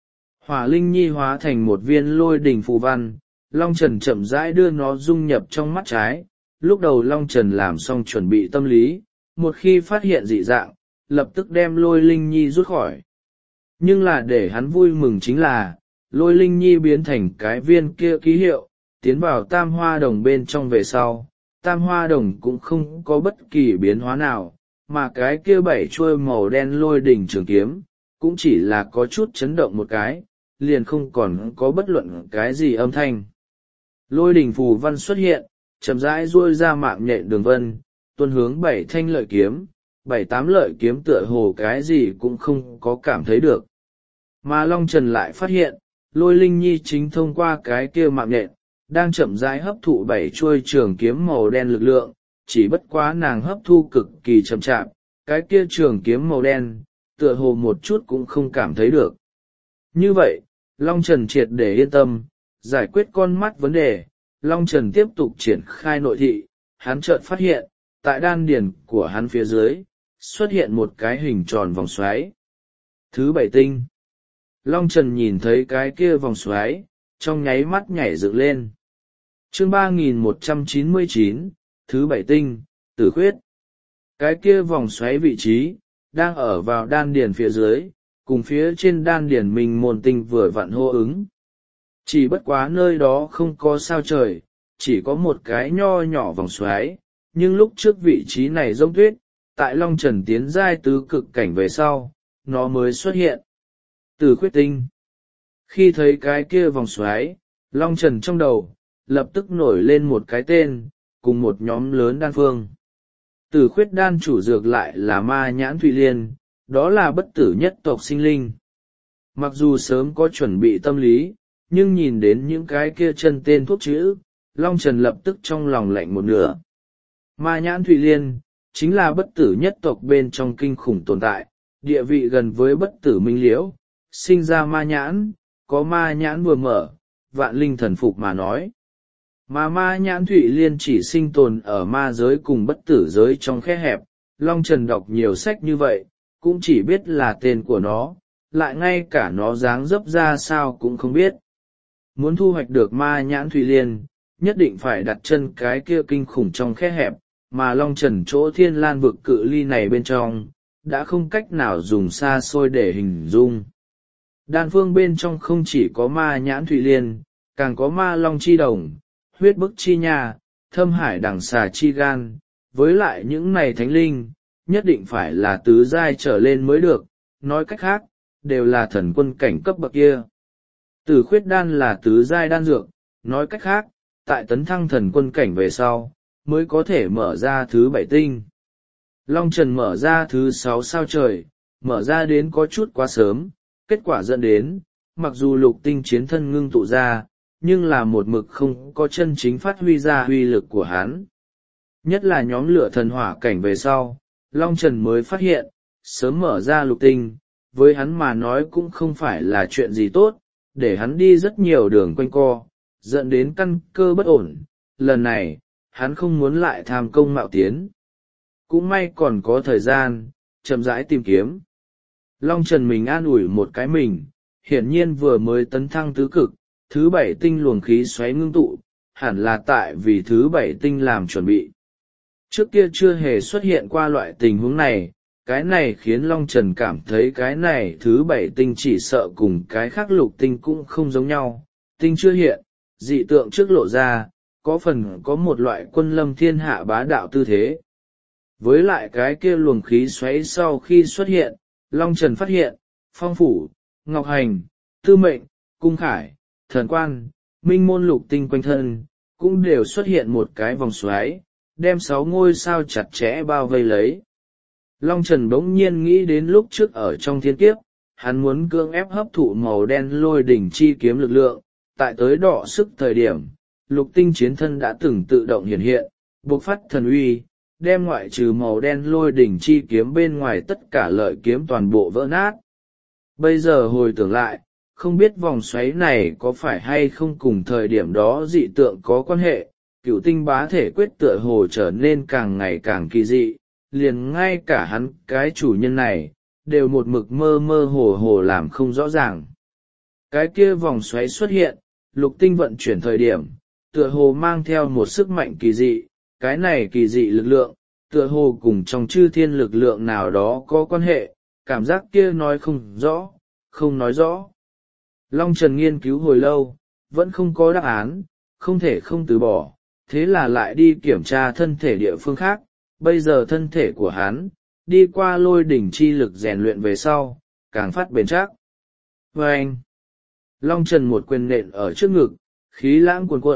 Hỏa Linh Nhi hóa thành một viên lôi đỉnh phù văn, Long Trần chậm rãi đưa nó dung nhập trong mắt trái. Lúc đầu Long Trần làm xong chuẩn bị tâm lý, một khi phát hiện dị dạng, lập tức đem Lôi Linh Nhi rút khỏi. Nhưng là để hắn vui mừng chính là, Lôi Linh Nhi biến thành cái viên kia ký hiệu, tiến vào tam hoa đồng bên trong về sau, tam hoa đồng cũng không có bất kỳ biến hóa nào, mà cái kia bảy chuôi màu đen lôi đỉnh trường kiếm, cũng chỉ là có chút chấn động một cái, liền không còn có bất luận cái gì âm thanh. Lôi đỉnh phù văn xuất hiện, chậm rãi duỗi ra mạng nhện đường vân, tuôn hướng bảy thanh lợi kiếm, bảy tám lợi kiếm tựa hồ cái gì cũng không có cảm thấy được. Mà Long Trần lại phát hiện, Lôi Linh Nhi chính thông qua cái kia mạng nhện, đang chậm rãi hấp thụ bảy chuôi trường kiếm màu đen lực lượng, chỉ bất quá nàng hấp thu cực kỳ chậm chạp, cái kia trường kiếm màu đen, tựa hồ một chút cũng không cảm thấy được. Như vậy, Long Trần triệt để yên tâm, giải quyết con mắt vấn đề, Long Trần tiếp tục triển khai nội thị, hắn chợt phát hiện, tại đan điền của hắn phía dưới, xuất hiện một cái hình tròn vòng xoáy. Thứ bảy tinh. Long Trần nhìn thấy cái kia vòng xoáy, trong nháy mắt nhảy dựng lên. Chương ba nghìn một trăm chín mươi chín, thứ bảy tinh, tử khuyết. Cái kia vòng xoáy vị trí, đang ở vào đan điền phía dưới, cùng phía trên đan điền mình môn tinh vừa vặn hô ứng. Chỉ bất quá nơi đó không có sao trời, chỉ có một cái nho nhỏ vòng xoáy, nhưng lúc trước vị trí này giống tuyết, tại Long Trần tiến giai tứ cực cảnh về sau, nó mới xuất hiện. Tử khuyết tinh. Khi thấy cái kia vòng xoáy, Long Trần trong đầu, lập tức nổi lên một cái tên, cùng một nhóm lớn đan phương. Tử khuyết đan chủ dược lại là ma nhãn thụy liên, đó là bất tử nhất tộc sinh linh. Mặc dù sớm có chuẩn bị tâm lý, nhưng nhìn đến những cái kia chân tên thuốc chữ, Long Trần lập tức trong lòng lạnh một nửa. Ma nhãn thụy liên, chính là bất tử nhất tộc bên trong kinh khủng tồn tại, địa vị gần với bất tử minh liễu, sinh ra ma nhãn, có ma nhãn vừa mở, vạn linh thần phục mà nói. Mà ma nhãn thụy liên chỉ sinh tồn ở ma giới cùng bất tử giới trong khe hẹp, Long Trần đọc nhiều sách như vậy, cũng chỉ biết là tên của nó, lại ngay cả nó dáng dấp ra sao cũng không biết. Muốn thu hoạch được ma nhãn thụy liên, nhất định phải đặt chân cái kia kinh khủng trong khe hẹp, mà Long Trần chỗ thiên lan vực cự ly này bên trong, đã không cách nào dùng xa xôi để hình dung. Đan phương bên trong không chỉ có ma nhãn thụy liên, càng có ma long chi đồng, huyết bức chi nha, thâm hải đằng xà chi gan, với lại những này thánh linh, nhất định phải là tứ giai trở lên mới được, nói cách khác, đều là thần quân cảnh cấp bậc kia. Tử khuyết đan là tứ giai đan dược, nói cách khác, tại tấn thăng thần quân cảnh về sau, mới có thể mở ra thứ bảy tinh. Long Trần mở ra thứ sáu sao trời, mở ra đến có chút quá sớm, kết quả dẫn đến, mặc dù lục tinh chiến thân ngưng tụ ra, nhưng là một mực không có chân chính phát huy ra uy lực của hắn. Nhất là nhóm lửa thần hỏa cảnh về sau, Long Trần mới phát hiện, sớm mở ra lục tinh, với hắn mà nói cũng không phải là chuyện gì tốt, để hắn đi rất nhiều đường quanh co, dẫn đến căn cơ bất ổn. Lần này, hắn không muốn lại tham công mạo tiến. Cũng may còn có thời gian, chậm rãi tìm kiếm. Long Trần mình an ủi một cái mình, hiển nhiên vừa mới tấn thăng tứ cực, thứ bảy tinh luồng khí xoáy ngưng tụ, hẳn là tại vì thứ bảy tinh làm chuẩn bị. Trước kia chưa hề xuất hiện qua loại tình huống này, cái này khiến Long Trần cảm thấy cái này thứ bảy tinh chỉ sợ cùng cái khác lục tinh cũng không giống nhau. Tinh chưa hiện, dị tượng trước lộ ra, có phần có một loại quân lâm thiên hạ bá đạo tư thế. Với lại cái kia luồng khí xoáy sau khi xuất hiện, Long Trần phát hiện, phong phủ, ngọc hành, tư mệnh, cung khải, thần quan, minh môn lục tinh quanh thân, cũng đều xuất hiện một cái vòng xoáy, đem sáu ngôi sao chặt chẽ bao vây lấy. Long Trần bỗng nhiên nghĩ đến lúc trước ở trong thiên kiếp, hắn muốn cưỡng ép hấp thụ màu đen lôi đỉnh chi kiếm lực lượng, tại tới đọ sức thời điểm, lục tinh chiến thân đã từng tự động hiện hiện, bộc phát thần uy, đem ngoại trừ màu đen lôi đỉnh chi kiếm bên ngoài tất cả lợi kiếm toàn bộ vỡ nát. Bây giờ hồi tưởng lại, không biết vòng xoáy này có phải hay không cùng thời điểm đó dị tượng có quan hệ, cửu tinh bá thể quyết tựa hồ trở nên càng ngày càng kỳ dị, liền ngay cả hắn cái chủ nhân này, đều một mực mơ mơ hồ hồ làm không rõ ràng. Cái kia vòng xoáy xuất hiện, lục tinh vận chuyển thời điểm, tựa hồ mang theo một sức mạnh kỳ dị, cái này kỳ dị lực lượng, tựa hồ cùng trong chư thiên lực lượng nào đó có quan hệ, cảm giác kia nói không rõ, không nói rõ. Long Trần nghiên cứu hồi lâu, vẫn không có đáp án, không thể không từ bỏ, thế là lại đi kiểm tra thân thể địa phương khác, bây giờ thân thể của hắn, đi qua lôi đỉnh chi lực rèn luyện về sau, càng phát bền chắc. Và anh, Long Trần một quyền nện ở trước ngực, khí lãng cuồn cuộn,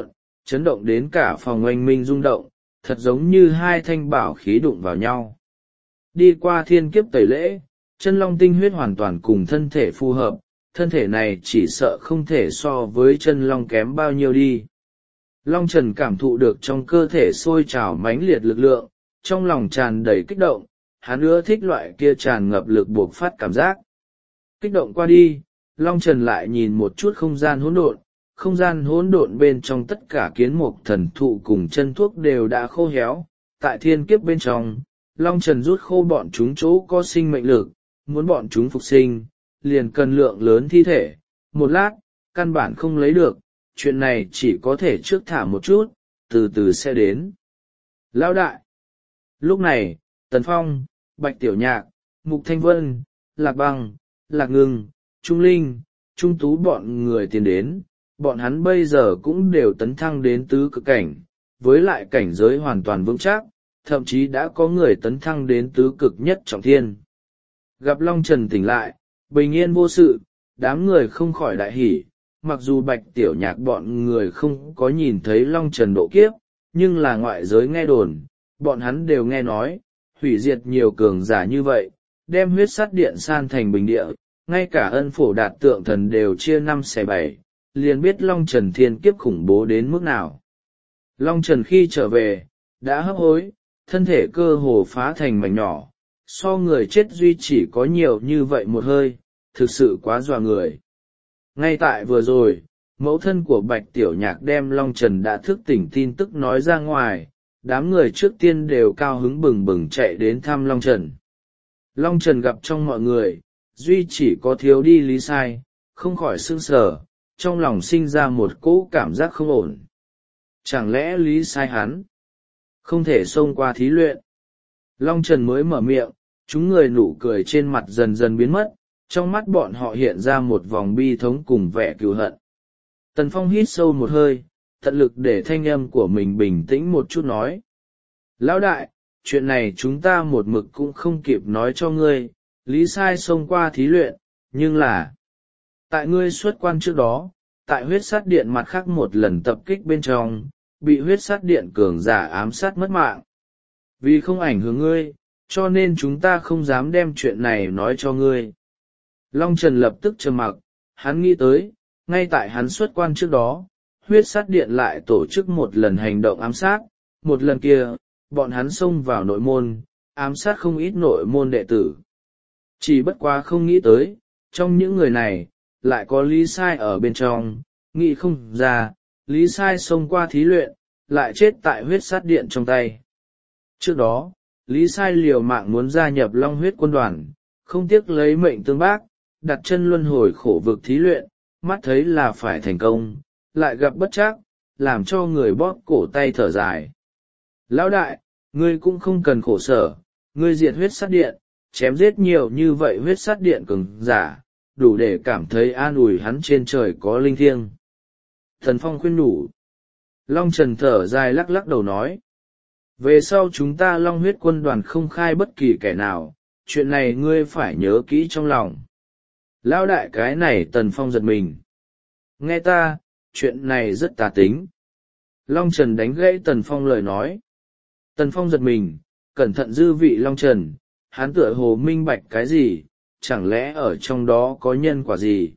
chấn động đến cả phòng oanh minh rung động, thật giống như hai thanh bảo khí đụng vào nhau. Đi qua thiên kiếp tẩy lễ, chân long tinh huyết hoàn toàn cùng thân thể phù hợp, thân thể này chỉ sợ không thể so với chân long kém bao nhiêu đi. Long Trần cảm thụ được trong cơ thể sôi trào mãnh liệt lực lượng, trong lòng tràn đầy kích động, hắn ưa thích loại kia tràn ngập lực buộc phát cảm giác. Kích động qua đi, Long Trần lại nhìn một chút không gian hỗn độn, không gian hỗn độn bên trong tất cả kiến mục thần thụ cùng chân thuốc đều đã khô héo, tại thiên kiếp bên trong, Long Trần rút khô bọn chúng chỗ có sinh mệnh lực, muốn bọn chúng phục sinh, liền cần lượng lớn thi thể, một lát, căn bản không lấy được, chuyện này chỉ có thể trước thả một chút, từ từ sẽ đến. Lão đại! Lúc này, Tần Phong, Bạch Tiểu Nhạc, Mục Thanh Vân, Lạc Băng, Lạc Ngưng, Trung Linh, Trung Tú bọn người tiến đến, bọn hắn bây giờ cũng đều tấn thăng đến tứ cực cảnh, với lại cảnh giới hoàn toàn vững chắc, thậm chí đã có người tấn thăng đến tứ cực nhất trọng thiên. Gặp Long Trần tỉnh lại, bình yên vô sự, đám người không khỏi đại hỉ, mặc dù Bạch Tiểu Nhạc bọn người không có nhìn thấy Long Trần độ kiếp, nhưng là ngoại giới nghe đồn, bọn hắn đều nghe nói, hủy diệt nhiều cường giả như vậy, đem huyết sắt điện san thành bình địa, ngay cả ân phổ đạt tượng thần đều chia năm xẻ bảy, liền biết Long Trần thiên kiếp khủng bố đến mức nào. Long Trần khi trở về, đã hấp hối, thân thể cơ hồ phá thành mảnh nhỏ, so người chết duy chỉ có nhiều như vậy một hơi, thực sự quá dọa người. Ngay tại vừa rồi, mẫu thân của Bạch Tiểu Nhạc đem Long Trần đã thức tỉnh tin tức nói ra ngoài, đám người trước tiên đều cao hứng bừng bừng chạy đến thăm Long Trần. Long Trần gặp trong mọi người, duy chỉ có thiếu đi Lý Sai, không khỏi sững sờ, trong lòng sinh ra một cỗ cảm giác không ổn. Chẳng lẽ Lý Sai hắn không thể xông qua thí luyện? Long Trần mới mở miệng, chúng người nụ cười trên mặt dần dần biến mất, trong mắt bọn họ hiện ra một vòng bi thống cùng vẻ cừu hận. Tần Phong hít sâu một hơi, tận lực để thanh âm của mình bình tĩnh một chút nói. Lão đại, chuyện này chúng ta một mực cũng không kịp nói cho ngươi, Lý Sai xông qua thí luyện, nhưng là tại ngươi xuất quan trước đó, tại huyết sát điện mặt khác một lần tập kích bên trong, bị huyết sát điện cường giả ám sát mất mạng. Vì không ảnh hưởng ngươi, cho nên chúng ta không dám đem chuyện này nói cho ngươi. Long Trần lập tức trầm mặc, hắn nghĩ tới, ngay tại hắn xuất quan trước đó, huyết sát điện lại tổ chức một lần hành động ám sát, một lần kia, bọn hắn xông vào nội môn, ám sát không ít nội môn đệ tử. Chỉ bất quá không nghĩ tới, trong những người này, lại có Lý Sai ở bên trong, nghĩ không ra, Lý Sai xông qua thí luyện, lại chết tại huyết sát điện trong tay. Trước đó, Lý Sai liều mạng muốn gia nhập Long huyết quân đoàn, không tiếc lấy mệnh tương bác, đặt chân luân hồi khổ vực thí luyện, mắt thấy là phải thành công, lại gặp bất trắc, làm cho người bóp cổ tay thở dài. Lão đại, ngươi cũng không cần khổ sở, ngươi diệt huyết sát điện, chém giết nhiều như vậy huyết sát điện cường giả, đủ để cảm thấy an ủi hắn trên trời có linh thiêng. Thần Phong khuyên nhủ. Long Trần thở dài lắc lắc đầu nói. Về sau chúng ta Long huyết quân đoàn không khai bất kỳ kẻ nào, chuyện này ngươi phải nhớ kỹ trong lòng. Lão đại cái này Tần Phong giật mình. Nghe ta, chuyện này rất tà tính. Long Trần đánh gãy Tần Phong lời nói. Tần Phong giật mình, cẩn thận dư vị Long Trần, hắn tựa hồ minh bạch cái gì, chẳng lẽ ở trong đó có nhân quả gì?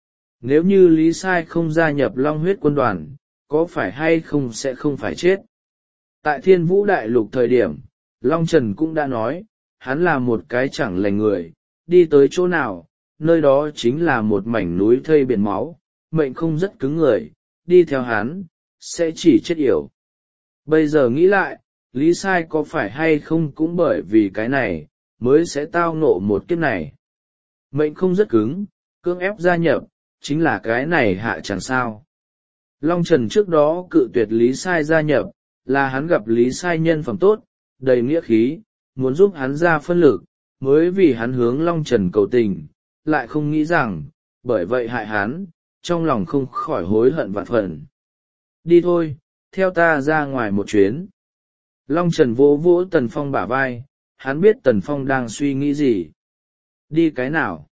Nếu như Lý Sai không gia nhập Long huyết quân đoàn, có phải hay không sẽ không phải chết? Tại Thiên Vũ Đại Lục thời điểm, Long Trần cũng đã nói, hắn là một cái chẳng lành người, đi tới chỗ nào, nơi đó chính là một mảnh núi thây biển máu, mệnh không rất cứng người, đi theo hắn, sẽ chỉ chết yểu. Bây giờ nghĩ lại, Lý Sai có phải hay không cũng bởi vì cái này, mới sẽ tao ngộ một kiếp này. Mệnh không rất cứng, cưỡng ép gia nhập, chính là cái này hạ chẳng sao. Long Trần trước đó cự tuyệt Lý Sai gia nhập, là hắn gặp Lý Sai nhân phẩm tốt, đầy nghĩa khí, muốn giúp hắn ra phân lực, mới vì hắn hướng Long Trần cầu tình, lại không nghĩ rằng, bởi vậy hại hắn, trong lòng không khỏi hối hận vạn phần. Đi thôi, theo ta ra ngoài một chuyến. Long Trần vỗ vỗ Tần Phong bả vai, hắn biết Tần Phong đang suy nghĩ gì. Đi cái nào?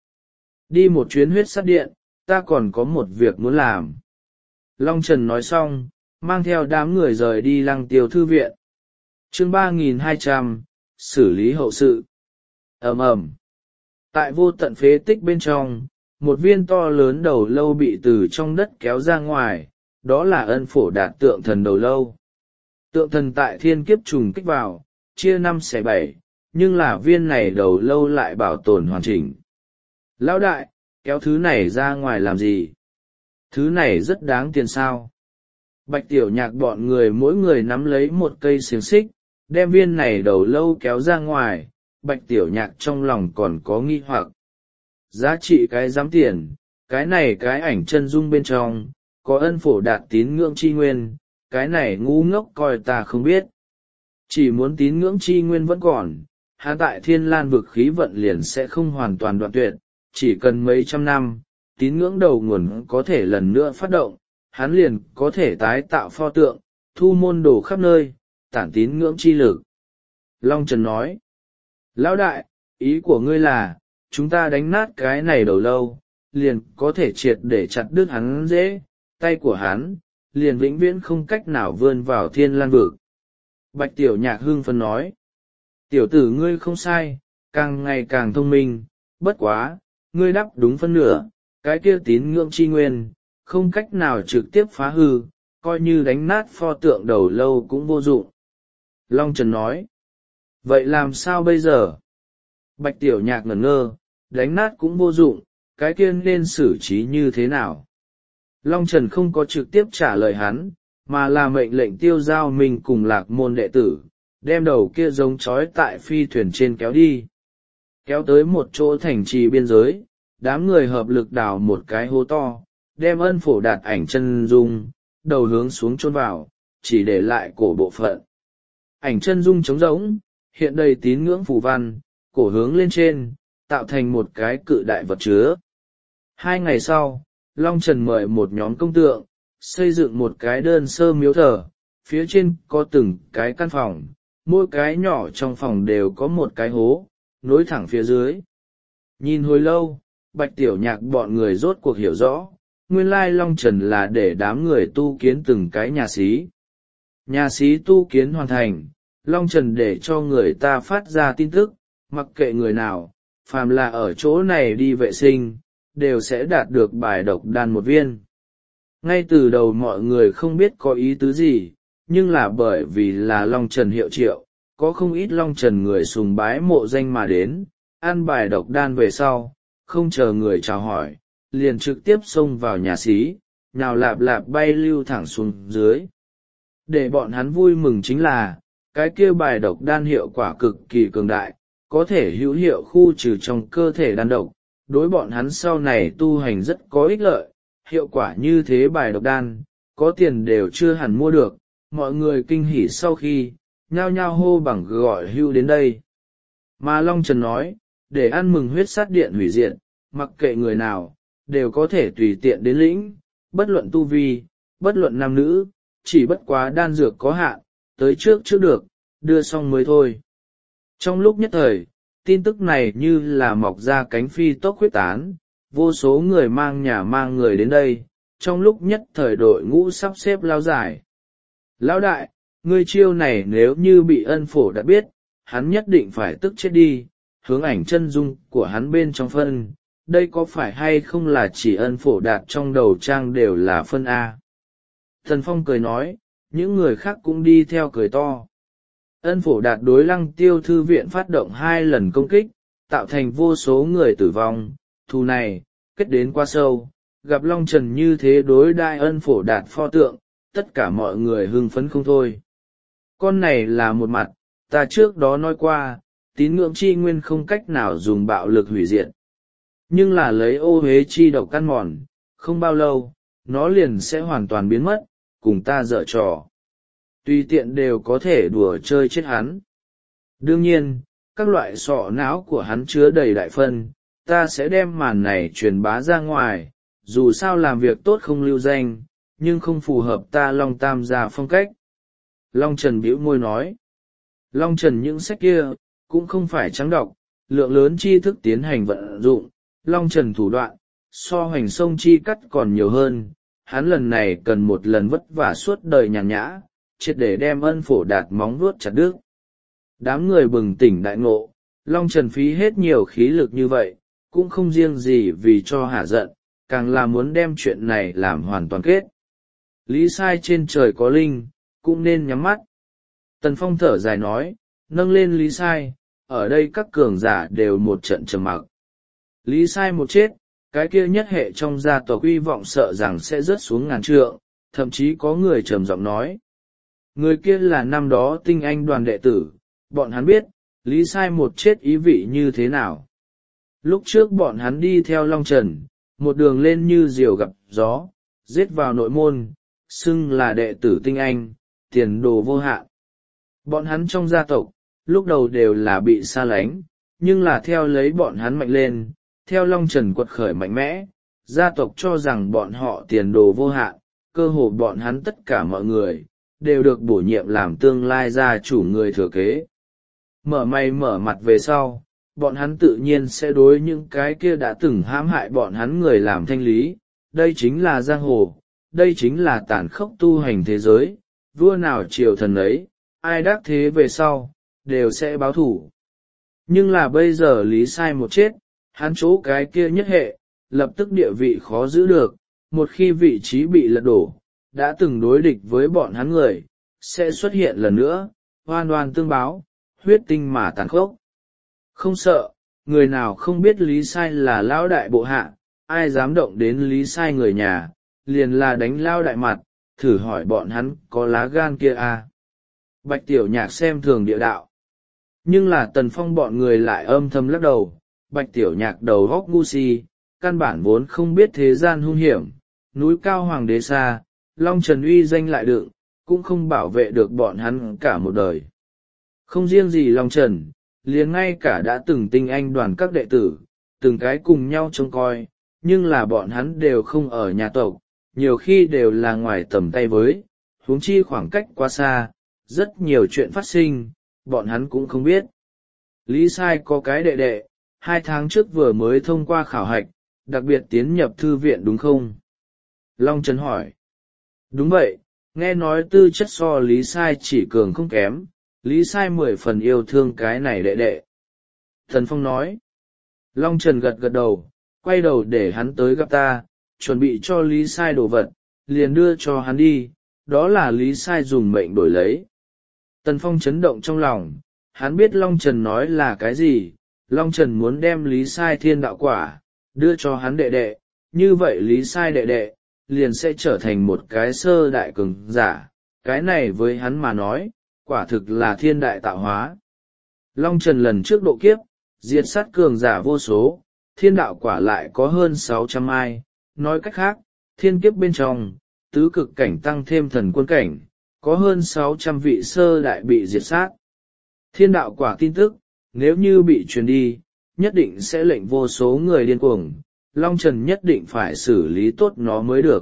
Đi một chuyến huyết sát điện, ta còn có một việc muốn làm. Long Trần nói xong, mang theo đám người rời đi Lăng Tiêu thư viện. Chương ba nghìn hai trăm, xử lý hậu sự. Ầm ầm. Tại vô tận phế tích bên trong, một viên to lớn đầu lâu bị từ trong đất kéo ra ngoài, đó là Ân Phổ Đạt tượng thần đầu lâu. Tượng thần tại thiên kiếp trùng kích vào, chia năm xẻ bảy, nhưng là viên này đầu lâu lại bảo tồn hoàn chỉnh. Lão đại, kéo thứ này ra ngoài làm gì? Thứ này rất đáng tiền sao? Bạch Tiểu Nhạc bọn người mỗi người nắm lấy một cây xiềng xích, đem viên này đầu lâu kéo ra ngoài. Bạch Tiểu Nhạc trong lòng còn có nghi hoặc. Giá trị cái giám tiền, cái này cái ảnh chân dung bên trong, có Ân Phổ Đạt tín ngưỡng chi nguyên, cái này ngu ngốc coi ta không biết. Chỉ muốn tín ngưỡng chi nguyên vẫn còn, hắn tại Thiên Lan vực khí vận liền sẽ không hoàn toàn đoạn tuyệt, chỉ cần mấy trăm năm, tín ngưỡng đầu nguồn có thể lần nữa phát động, hắn liền có thể tái tạo pho tượng, thu môn đồ khắp nơi, tản tín ngưỡng chi lực. Long Trần nói, lão đại, ý của ngươi là, chúng ta đánh nát cái này đầu lâu, liền có thể triệt để chặt đứt hắn dễ, tay của hắn, liền vĩnh viễn không cách nào vươn vào Thiên Lan vực. Bạch Tiểu Nhạc hưng phấn nói, tiểu tử ngươi không sai, càng ngày càng thông minh, bất quá, ngươi đắp đúng phân nửa, cái kia tín ngưỡng chi nguyên, không cách nào trực tiếp phá hư, coi như đánh nát pho tượng đầu lâu cũng vô dụng. Long Trần nói, vậy làm sao bây giờ? Bạch Tiểu Nhạc ngẩn ngơ, đánh nát cũng vô dụng, cái kia nên xử trí như thế nào? Long Trần không có trực tiếp trả lời hắn, mà là mệnh lệnh Tiêu Giao Minh cùng Lạc Môn đệ tử, đem đầu kia giống trói tại phi thuyền trên kéo đi. Kéo tới một chỗ thành trì biên giới, đám người hợp lực đào một cái hố to, đem Ân Phổ Đạt ảnh chân dung, đầu hướng xuống chôn vào, chỉ để lại cổ bộ phận. Ảnh chân dung trống rỗng, hiện đầy tín ngưỡng phù văn, cổ hướng lên trên, tạo thành một cái cự đại vật chứa. Hai ngày sau, Long Trần mời một nhóm công tượng, xây dựng một cái đơn sơ miếu thờ, phía trên có từng cái căn phòng, mỗi cái nhỏ trong phòng đều có một cái hố, nối thẳng phía dưới. Nhìn hồi lâu, Bạch Tiểu Nhạc bọn người rốt cuộc hiểu rõ, nguyên lai Long Trần là để đám người tu kiến từng cái nhà xí. Nhà xí tu kiến hoàn thành, Long Trần để cho người ta phát ra tin tức, mặc kệ người nào, phàm là ở chỗ này đi vệ sinh, đều sẽ đạt được bài độc đan một viên. Ngay từ đầu mọi người không biết có ý tứ gì, nhưng là bởi vì là Long Trần hiệu triệu, có không ít Long Trần người sùng bái mộ danh mà đến, ăn bài độc đan về sau, không chờ người chào hỏi, liền trực tiếp xông vào nhà xí, nhào lạp lạp bay lưu thẳng xuống dưới. Để bọn hắn vui mừng chính là, cái kia bài độc đan hiệu quả cực kỳ cường đại, có thể hữu hiệu khu trừ trong cơ thể đan độc, đối bọn hắn sau này tu hành rất có ích lợi, hiệu quả như thế bài độc đan, có tiền đều chưa hẳn mua được, mọi người kinh hỉ sau khi, nhao nhao hô bằng gọi hưu đến đây. Mà Long Trần nói, để ăn mừng huyết sát điện hủy diệt, mặc kệ người nào, đều có thể tùy tiện đến lĩnh, bất luận tu vi, bất luận nam nữ, chỉ bất quá đan dược có hạn, tới trước trước được, đưa xong mới thôi. Trong lúc nhất thời, tin tức này như là mọc ra cánh phi tốc huyết tán, vô số người mang nhà mang người đến đây, trong lúc nhất thời đội ngũ sắp xếp lao dài. Lão đại, ngươi chiêu này nếu như bị Ân Phổ đã biết, hắn nhất định phải tức chết đi, hướng ảnh chân dung của hắn bên trong phân, đây có phải hay không là chỉ Ân Phổ Đạt trong đầu trang đều là phân A. Thần Phong cười nói, những người khác cũng đi theo cười to. Ân Phổ Đạt đối Lăng Tiêu thư viện phát động hai lần công kích, tạo thành vô số người tử vong, thù này, kết đến quá sâu, gặp Long Trần như thế đối đại Ân Phổ Đạt pho tượng, tất cả mọi người hưng phấn không thôi. Con này là một mặt, ta trước đó nói qua, tín ngưỡng chi nguyên không cách nào dùng bạo lực hủy diệt. Nhưng là lấy ô hế chi độc căn mòn, không bao lâu, nó liền sẽ hoàn toàn biến mất, cùng ta dở trò. Tùy tiện đều có thể đùa chơi chết hắn. Đương nhiên, các loại sọ não của hắn chứa đầy đại phân, ta sẽ đem màn này truyền bá ra ngoài, dù sao làm việc tốt không lưu danh, nhưng không phù hợp ta Long Tam gia phong cách. Long Trần bĩu môi nói. Long Trần những sách kia, cũng không phải trắng đọc, lượng lớn tri thức tiến hành vận dụng, Long Trần thủ đoạn, so hoành sông chi cắt còn nhiều hơn, hắn lần này cần một lần vất vả suốt đời nhàn nhã, triệt để đem ân phổ đạt móng vuốt chặt đứt. Đám người bừng tỉnh đại ngộ, Long Trần phí hết nhiều khí lực như vậy, cũng không riêng gì vì cho hả giận, càng là muốn đem chuyện này làm hoàn toàn kết. Lý Sai trên trời có linh, cũng nên nhắm mắt. Tần Phong thở dài nói, nâng lên Lý Sai, ở đây các cường giả đều một trận trầm mặc. Lý Sai một chết, cái kia nhất hệ trong gia tộc hy vọng sợ rằng sẽ rớt xuống ngàn trượng, thậm chí có người trầm giọng nói. Người kia là năm đó tinh anh đoàn đệ tử, bọn hắn biết, Lý Sai một chết ý vị như thế nào. Lúc trước bọn hắn đi theo Long Trần, một đường lên như diều gặp gió, giết vào nội môn, xưng là đệ tử tinh anh, tiền đồ vô hạn. Bọn hắn trong gia tộc, lúc đầu đều là bị xa lánh, nhưng là theo lấy bọn hắn mạnh lên, theo Long Trần quật khởi mạnh mẽ, gia tộc cho rằng bọn họ tiền đồ vô hạn, cơ hồ bọn hắn tất cả mọi người, đều được bổ nhiệm làm tương lai gia chủ người thừa kế. Mở may mở mặt về sau, bọn hắn tự nhiên sẽ đối những cái kia đã từng hãm hại bọn hắn người làm thanh lý, đây chính là giang hồ, đây chính là tàn khốc tu hành thế giới, vua nào triều thần ấy, ai đắc thế về sau, đều sẽ báo thủ. Nhưng là bây giờ Lý Sai một chết, hắn chỗ cái kia nhất hệ, lập tức địa vị khó giữ được, một khi vị trí bị lật đổ, đã từng đối địch với bọn hắn người, sẽ xuất hiện lần nữa, oan oan tương báo, huyết tinh mà tàn khốc. Không sợ, người nào không biết Lý Sai là lão đại bộ hạ, ai dám động đến Lý Sai người nhà, liền là đánh lao đại mặt, thử hỏi bọn hắn có lá gan kia à. Bạch Tiểu Nhạc xem thường địa đạo. Nhưng là Tần Phong bọn người lại âm thầm lắc đầu, Bạch Tiểu Nhạc đầu góc ngu si, căn bản vốn không biết thế gian hung hiểm, núi cao hoàng đế xa, Long Trần uy danh lại đựng, cũng không bảo vệ được bọn hắn cả một đời. Không riêng gì Long Trần, liền ngay cả đã từng tinh anh đoàn các đệ tử, từng cái cùng nhau trông coi, nhưng là bọn hắn đều không ở nhà tộc, nhiều khi đều là ngoài tầm tay với, huống chi khoảng cách quá xa, rất nhiều chuyện phát sinh, bọn hắn cũng không biết. Lý Sai có cái đệ đệ, hai tháng trước vừa mới thông qua khảo hạch, đặc biệt tiến nhập thư viện đúng không? Long Trần hỏi. Đúng vậy, nghe nói tư chất so Lý Sai chỉ cường không kém, Lý Sai mười phần yêu thương cái này đệ đệ. Thần Phong nói. Long Trần gật gật đầu, quay đầu để hắn tới gặp ta, chuẩn bị cho Lý Sai đồ vật, liền đưa cho hắn đi, đó là Lý Sai dùng mệnh đổi lấy. Tần Phong chấn động trong lòng, hắn biết Long Trần nói là cái gì, Long Trần muốn đem Lý Sai thiên đạo quả, đưa cho hắn đệ đệ, như vậy Lý Sai đệ đệ, liền sẽ trở thành một cái sơ đại cường giả, cái này với hắn mà nói, quả thực là thiên đại tạo hóa. Long Trần lần trước độ kiếp, diệt sát cường giả vô số, thiên đạo quả lại có hơn sáu trăm ai, nói cách khác, thiên kiếp bên trong, tứ cực cảnh tăng thêm thần quân cảnh, có hơn sáu trăm vị sơ đại bị diệt sát. Thiên đạo quả tin tức, nếu như bị truyền đi, nhất định sẽ lệnh vô số người điên cuồng, Long Trần nhất định phải xử lý tốt nó mới được.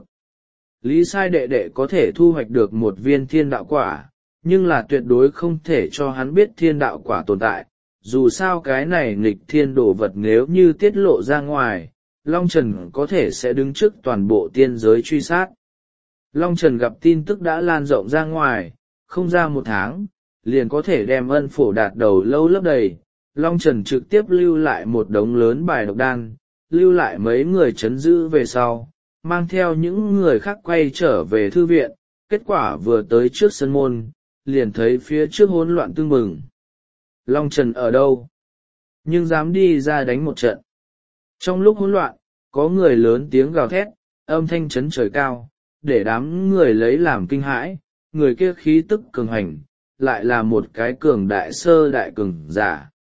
Lý Sai đệ đệ có thể thu hoạch được một viên thiên đạo quả, nhưng là tuyệt đối không thể cho hắn biết thiên đạo quả tồn tại, dù sao cái này nghịch thiên đồ vật nếu như tiết lộ ra ngoài, Long Trần có thể sẽ đứng trước toàn bộ tiên giới truy sát. Long Trần gặp tin tức đã lan rộng ra ngoài, không ra một tháng, liền có thể đem ân phổ đạt đầu lâu lấp đầy. Long Trần trực tiếp lưu lại một đống lớn bài độc đan, lưu lại mấy người chấn giữ về sau, mang theo những người khác quay trở về thư viện, kết quả vừa tới trước sân môn, liền thấy phía trước hỗn loạn tương bừng. Long Trần ở đâu? Nhưng dám đi ra đánh một trận. Trong lúc hỗn loạn, có người lớn tiếng gào thét, âm thanh chấn trời cao, để đám người lấy làm kinh hãi, người kia khí tức cường hành, lại là một cái cường đại sơ đại cường giả.